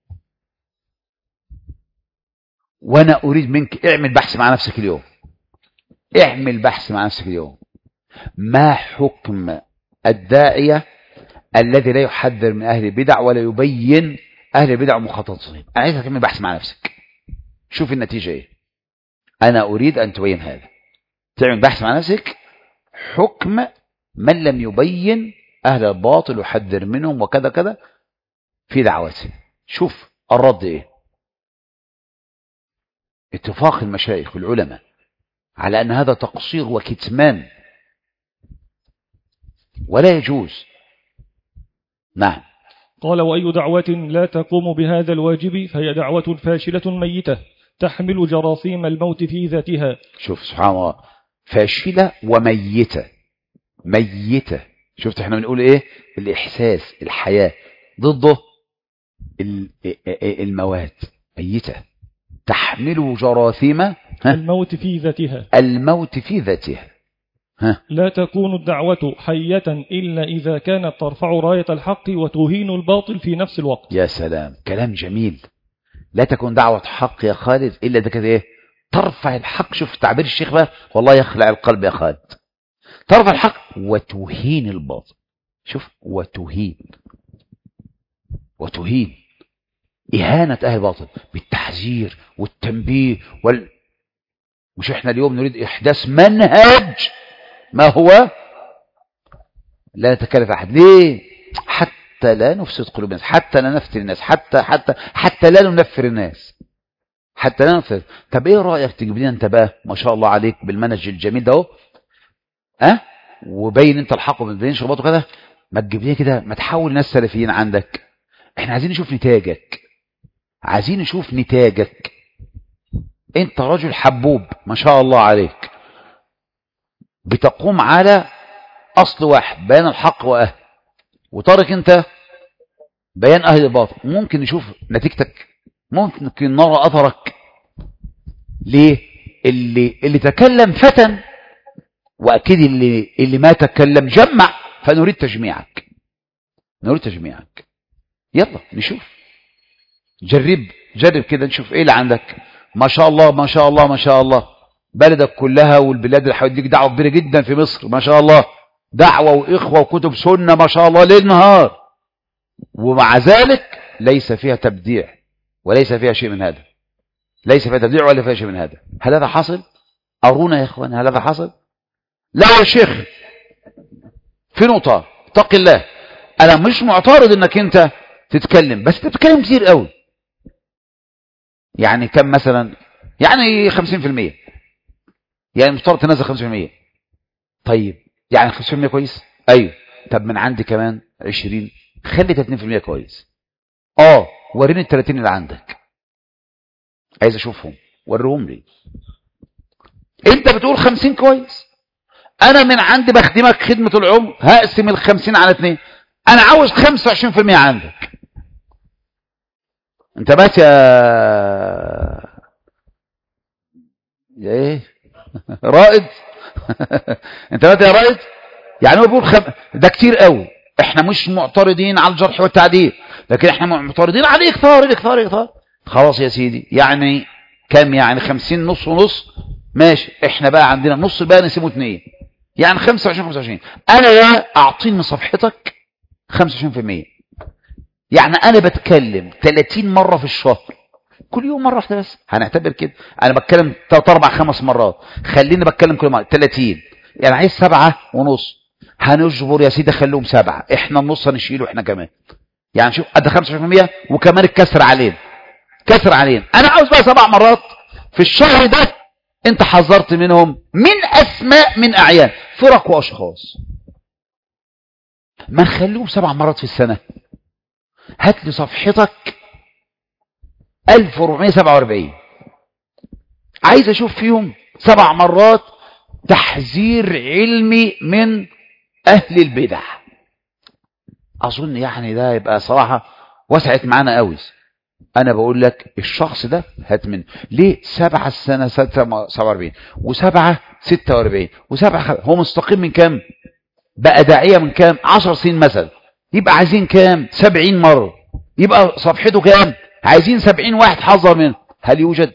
وأنا أريد منك اعمل بحث مع نفسك اليوم، اعمل بحث مع نفسك اليوم. ما حكم الداعية الذي لا يحذر من أهل البدع ولا يبين أهل البدع ومخططهم؟ أنا عايزك تعمل بحث مع نفسك، شوف النتيجة إيه. أنا أريد أن تبين هذا، تعمل بحث مع نفسك حكم من لم يبين أهل الباطل ويحذر منهم وكذا كذا في دعوته. شوف الرد إيه. اتفاق المشايخ والعلماء على أن هذا تقصير وكتمان ولا يجوز. نعم. قال وأي دعوة لا تقوم بهذا الواجب فهي دعوة فاشلة ميتة تحمل جراثيم الموت في ذاتها. شوف سبحان الله، فاشلة وميتة. ميتة، شفت احنا بنقول ايه؟ الإحساس، الحياة، ضده الموات. ميتة تحمل جراثيم الموت في ذاتها. الموت في ذاتها. ها. لا تكون الدعوة حية إلا إذا كانت ترفع راية الحق وتهين الباطل في نفس الوقت. يا سلام، كلام جميل. لا تكون دعوة حق يا خالد إلا ده كده إيه؟ ترفع الحق. شوف تعبير الشيخ بقى، والله يخلع القلب يا خالد. ترفع الحق وتهين الباطل. شوف، وتهين وتهين إهانة أهل الباطل بالتحذير والتنبيه وال... مش إحنا اليوم نريد إحداث منهج ما هو لا نتكلف أحد. ليه؟ حتى لا نفسد قلوب الناس، حتى لا نفتن الناس، حتى حتى حتى لا ننفر الناس، حتى لا ننفر. طب إيه رأيك تجيب لنا أنت بقى ما شاء الله عليك بالمنهج الجميل ده أهو، أه؟ وبين أنت الحق وما تبينش غلط وكذا، ما تجيب لنا كده، ما تحول ناس سلفيين عندك. إحنا عايزين نشوف نتاجك، عايزين نشوف نتاجك. أنت رجل حبوب ما شاء الله عليك، بتقوم على أصل واحد، بيان الحق وأهل، وتارك أنت بيان أهل الباطل. ممكن نشوف نتيجتك، ممكن نرى أثرك. ليه؟ اللي اللي تكلم فتن، وأكيد اللي اللي ما تكلم جمع، فنريد تجميعك، نريد تجميعك. يلا نشوف، جرب جرب كده نشوف ايه اللي عندك. ما شاء الله ما شاء الله ما شاء الله، بلدك كلها والبلاد اللي حواليك دعوه كبيره جدا في مصر ما شاء الله، دعوه واخوه وكتب سنه ما شاء الله ليل نهار، ومع ذلك ليس فيها تبديع وليس فيها شيء من هذا، ليس فيها تبديع ولا فيها شيء من هذا. هل هذا حاصل؟ أرونا يا اخوان، هل هذا حاصل؟ لا يا شيخ. في نقطه، اتق الله، انا مش معترض انك انت تتكلم، بس تتكلم كتير قوي. يعني كم مثلا؟ يعني خمسين في المية، يعني مفترض تنزل خمسين في المية. طيب يعني خمسين في المية كويس؟ ايوه. طب من عندي كمان عشرين، خلي ثلاثين في المية كويس. اه وريني ال ثلاثين اللي عندك، عايز اشوفهم، وريهم لي. انت بتقول خمسين كويس، انا من عندي بخدمك خدمة العمر، هقسم ال خمسين على اثنين، انا عاوز خمسة وعشرين في المية عندك. انت بات يا يا ايه رائد انت بات يا رائد. يعني هو بيقول خم... ده كتير قوي. احنا مش معترضين على الجرح والتعديل، لكن احنا معترضين على الاكثار الاكثار الاكثار. خلاص يا سيدي، يعني كم؟ يعني خمسين نص ونص، ماشي. احنا بقى عندنا نص بقى نسيبه اتنين، يعني خمسة وعشرين خمسة وعشرين. انا لا اعطيني من صفحتك خمسة وعشرين في المية، يعني انا بتكلم ثلاثين مرة في الشهر، كل يوم مرة واحدة بس، هنعتبر كده. انا بتكلم ثلاث اربع خمس مرات، خليني بتكلم كل مرة ثلاثين، يعني عايز سبعة ونص. هنجبر يا سيدي خليهم سبعة، احنا النص هنشيله احنا كمان، يعني شوف قد خمسة وعشرين في المية، وكمان الكسر علينا، كسر علينا. انا عاوز بقى سبع مرات في الشهر ده انت حذرت منهم من اسماء من اعيان فرق واشخاص، ما نخليهم سبع مرات في السنة. هات لي صفحتك ألف وأربعمائة وسبعة وأربعين، عايز اشوف فيهم سبع مرات تحذير علمي من اهل البدع. اظن يعني ده يبقى صراحة وسعت معانا قوي. انا بقول لك الشخص ده هات منه ليه سبعة السنة سبعة وأربعين وسبعة ستة وأربعين وسبعة خ... هو مستقيم من كام؟ بقى داعية من كام؟ عشر سنين مثلا، يبقى عايزين كام؟ سبعين مرة. يبقى صفحته كام؟ عايزين سبعين واحد حذر منه. هل يوجد؟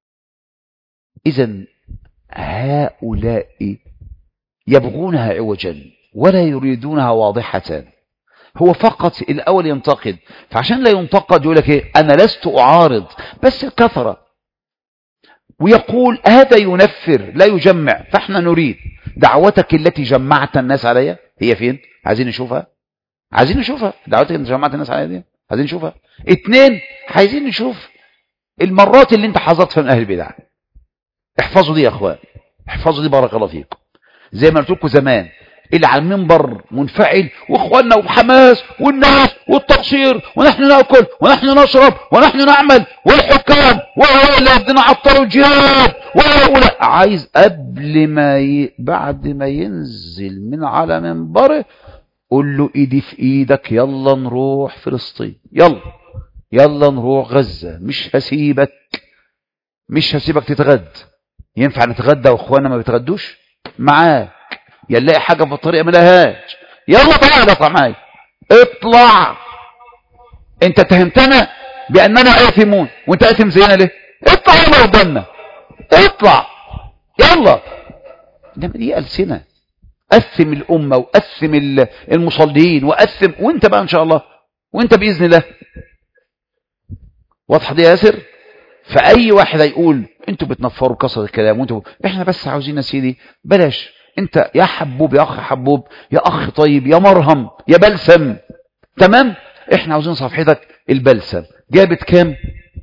اذا هؤلاء يبغونها عوجا ولا يريدونها واضحة. هو فقط الأول ينتقد، فعشان لا ينتقد يقول لك ايه؟ أنا لست أعارض، بس الكثرة. ويقول هذا ينفر لا يجمع. فاحنا نريد دعوتك التي جمعت الناس عليها هي فين؟ عايزين نشوفها، عايزين نشوفها. دعوتك التي جمعت الناس عليها دي عايزين نشوفها. اتنين، عايزين نشوف المرات اللي انت حذرت فيها من أهل البدع. احفظوا دي يا اخوان، احفظوا دي، بارك الله فيكم. زي ما قلت لكم زمان، اللي على المنبر منفعل واخواننا وبحماس والناس والتقصير ونحن ناكل ونحن نشرب ونحن نعمل والحكام وهؤلاء بدنا عطلوا الجهاد وهؤلاء، عايز قبل ما ي... بعد ما ينزل من على منبره قول له ايدي في ايدك، يلا نروح فلسطين، يلا يلا نروح غزة، مش هسيبك مش هسيبك تتغدى. ينفع نتغدى واخواننا ما بيتغدوش معاك؟ يلاقي حاجة في الطريق ملاهاش، يلا تعالى اطلع معايا، اطلع. انت اتهمتنا بأننا آثمون. وانت آثم زينا ليه؟ اطلع يلا قدامنا، اطلع يلا. انما دي ألسنة، أثم الأمة وأثم المصلين وأثم، وانت بقى إن شاء الله، وانت بإذن الله. واضحة دي يا ياسر؟ فأي واحد هيقول انتوا بتنفروا كسر الكلام وانتوا، احنا بس عاوزين يا سيدي بلاش، انت يا حبوب يا أخ حبوب يا أخ طيب يا مرهم يا بلسم، تمام؟ احنا عاوزين صفحتك البلسم جابت كام؟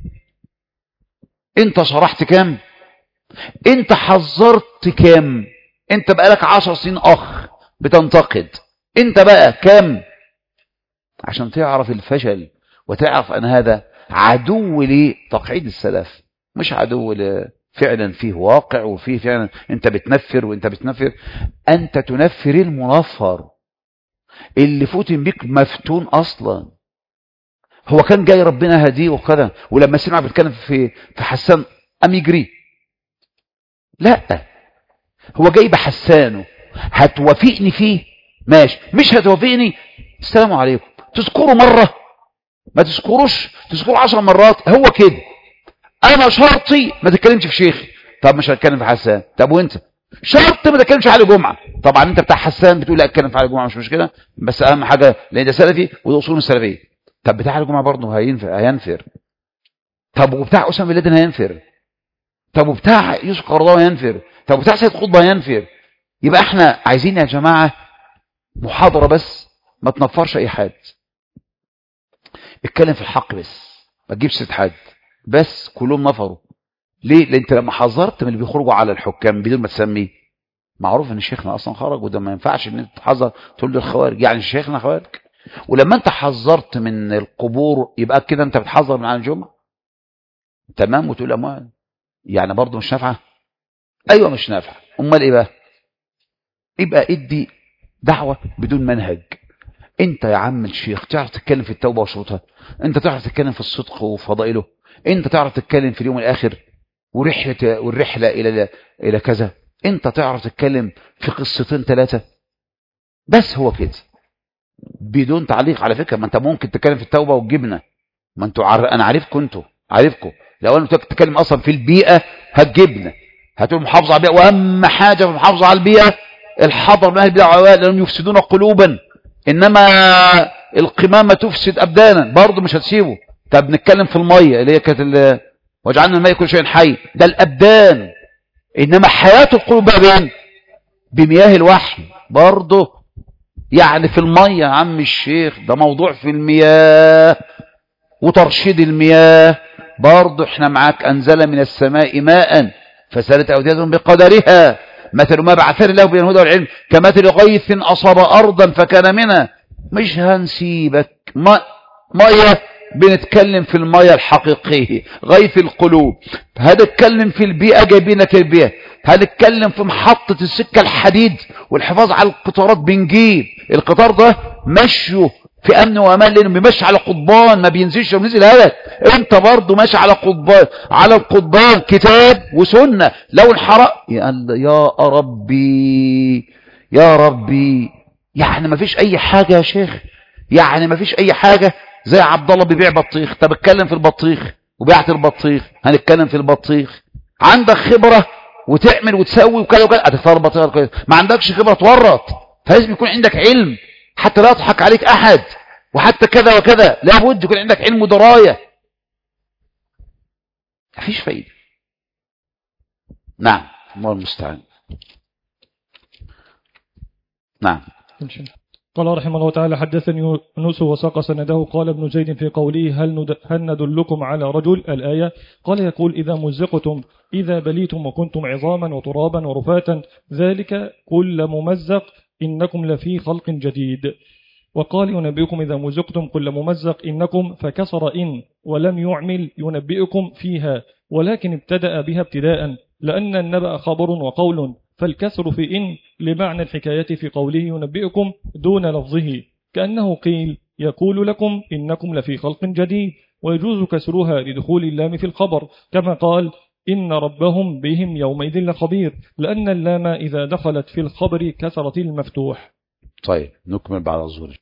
انت شرحت كام؟ انت حذرت كام؟ انت بقالك عشر سنين اخ بتنتقد، انت بقى كام؟ عشان تعرف الفشل وتعرف ان هذا عدو لتقعيد السلف، مش عدو فعلا فيه واقع وفيه فعلا انت بتنفر وانت بتنفر. انت تنفر المنفر اللي فوتن بيك مفتون اصلا. هو كان جاي ربنا هديه وكذا، ولما سمع بيتكلم في في حسان قام يجري. لا، هو جاي بحسانه، هتوافقني فيه ماشي، مش هتوافقني السلام عليكم. تذكروا مرة ما تذكروش، تذكروا عشر مرات. هو كده، انا شرطي ما تتكلمش في شيخي. طب مش هتكلم في حسان. طب وانت شرط ما تتكلمش على جمعة. طبعا انت بتاع حسان بتقول لا اتكلم في على جمعة مش مشكلة، بس اهم حاجة لان ده سلفي وده اصول السلفية. طب بتاع الجمعة برضه هينفر هينفر طب وبتاع اسامه بن لادن هينفر. طب وبتاع يوسف قرضاوي هينفر. طب وبتاع سيد قطب هينفر. يبقى احنا عايزين يا جماعة محاضرة بس، ما تنفرش اي حد، اتكلم في الحق بس، ما تجيبش سيد حد بس. كلهم نفروا ليه؟ لان انت لما حذرت من اللي بيخرجوا على الحكام بدون ما تسميه، معروف ان شيخنا اصلا خرج، وده ما ينفعش ان انت تحذر تقول للخوارج يعني شيخنا خوارج. ولما انت حذرت من القبور يبقى كده انت بتحذر من عن الجمعه، تمام؟ وتقول اموال يعني برضه مش نافعه. ايوه مش نافعه، امال ايه بقى؟ يبقى ادي دعوه بدون منهج. انت يا عم الشيخ تعرف تتكلم في التوبه وشروطها؟ انت تعرف تتكلم في الصدق وفضائله؟ انت تعرف تتكلم في اليوم الاخر ورحله والرحله الى الى كذا؟ انت تعرف تتكلم في قصتين ثلاثه بس؟ هو كده بدون تعليق. على فكره ما انت ممكن تتكلم في التوبه والجبنه، ما انتوا عار... انا عارفكم، انتوا عارفكم لو انا تتكلم اصلا في البيئه هتجبنا، هتقول محافظه على البيئه، واهم حاجه في المحافظه على البيئه الحذر من اهل البدع والأهواء لانهم يفسدون قلوبا، انما القمامه تفسد ابدانا، برضه مش هتسيبه. طب نتكلم في الميه اللي هي كانت وجعلنا الماء كل شيء حي، ده الابدان، انما حياه القلوب بقى بين بمياه الوحي برضه. يعني في الميه يا عم الشيخ ده موضوع في المياه وترشيد المياه برضه احنا معاك. انزل من السماء ماء فسالت اوديه بقدرها مثل ما بعث الله بين الهدى والعلم كمثل غيث اصاب ارضا فكان منها. مش هنسيبك ما ميه، بنتكلم في الميه الحقيقيه غيث القلوب. هنتكلم في البيئه جايبين لك البيئه. هنتكلم في محطه السكه الحديد والحفاظ على القطارات، بنجيب القطار ده مشيه في امن وامان لانه بيمشي على قضبان ما بينزلش وبينزل هلك. انت برضه ماشي على قضبان، على القضبان كتاب وسنه. لو انحرق يا ربي يا ربي، يعني ما فيش اي حاجه يا شيخ، يعني ما فيش اي حاجه. زي عبد الله بيبيع بطيخ، طب اتكلم في البطيخ وبيعت البطيخ، هنتكلم في البطيخ. عندك خبره وتعمل وتسوي وكذا وكذا، هتختار البطيخه كويس. ما عندكش خبره تورط، فلازم يكون عندك علم حتى لا يضحك عليك احد، وحتى كذا وكذا لابد يكون عندك علم ودرايه. مفيش فايده. نعم الله المستعان. نعم. قال رحمه الله تعالى حدثني يونس وساق سنده. قال ابن زيد في قوله هل, ند... هل ندلكم على رجل الآية. قال يقول إذا مزقتم إذا بليتم وكنتم عظاما وترابا ورفاتا ذلك كل ممزق إنكم لفي خلق جديد. وقال ينبئكم إذا مزقتم كل ممزق إنكم فكسر إن ولم يعمل ينبئكم فيها، ولكن ابتدأ بها ابتداء لأن النبأ خبر وقول، فالكسر في إن لمعنى الحكاية في قوله ينبئكم دون لفظه، كأنه قيل يقول لكم إنكم لفي خلق جديد. ويجوز كسرها لدخول اللام في الخبر كما قال إن ربهم بهم يومئذ لخبير، لأن اللام إذا دخلت في الخبر كسرت المفتوح. طيب نكمل بعد الظهر.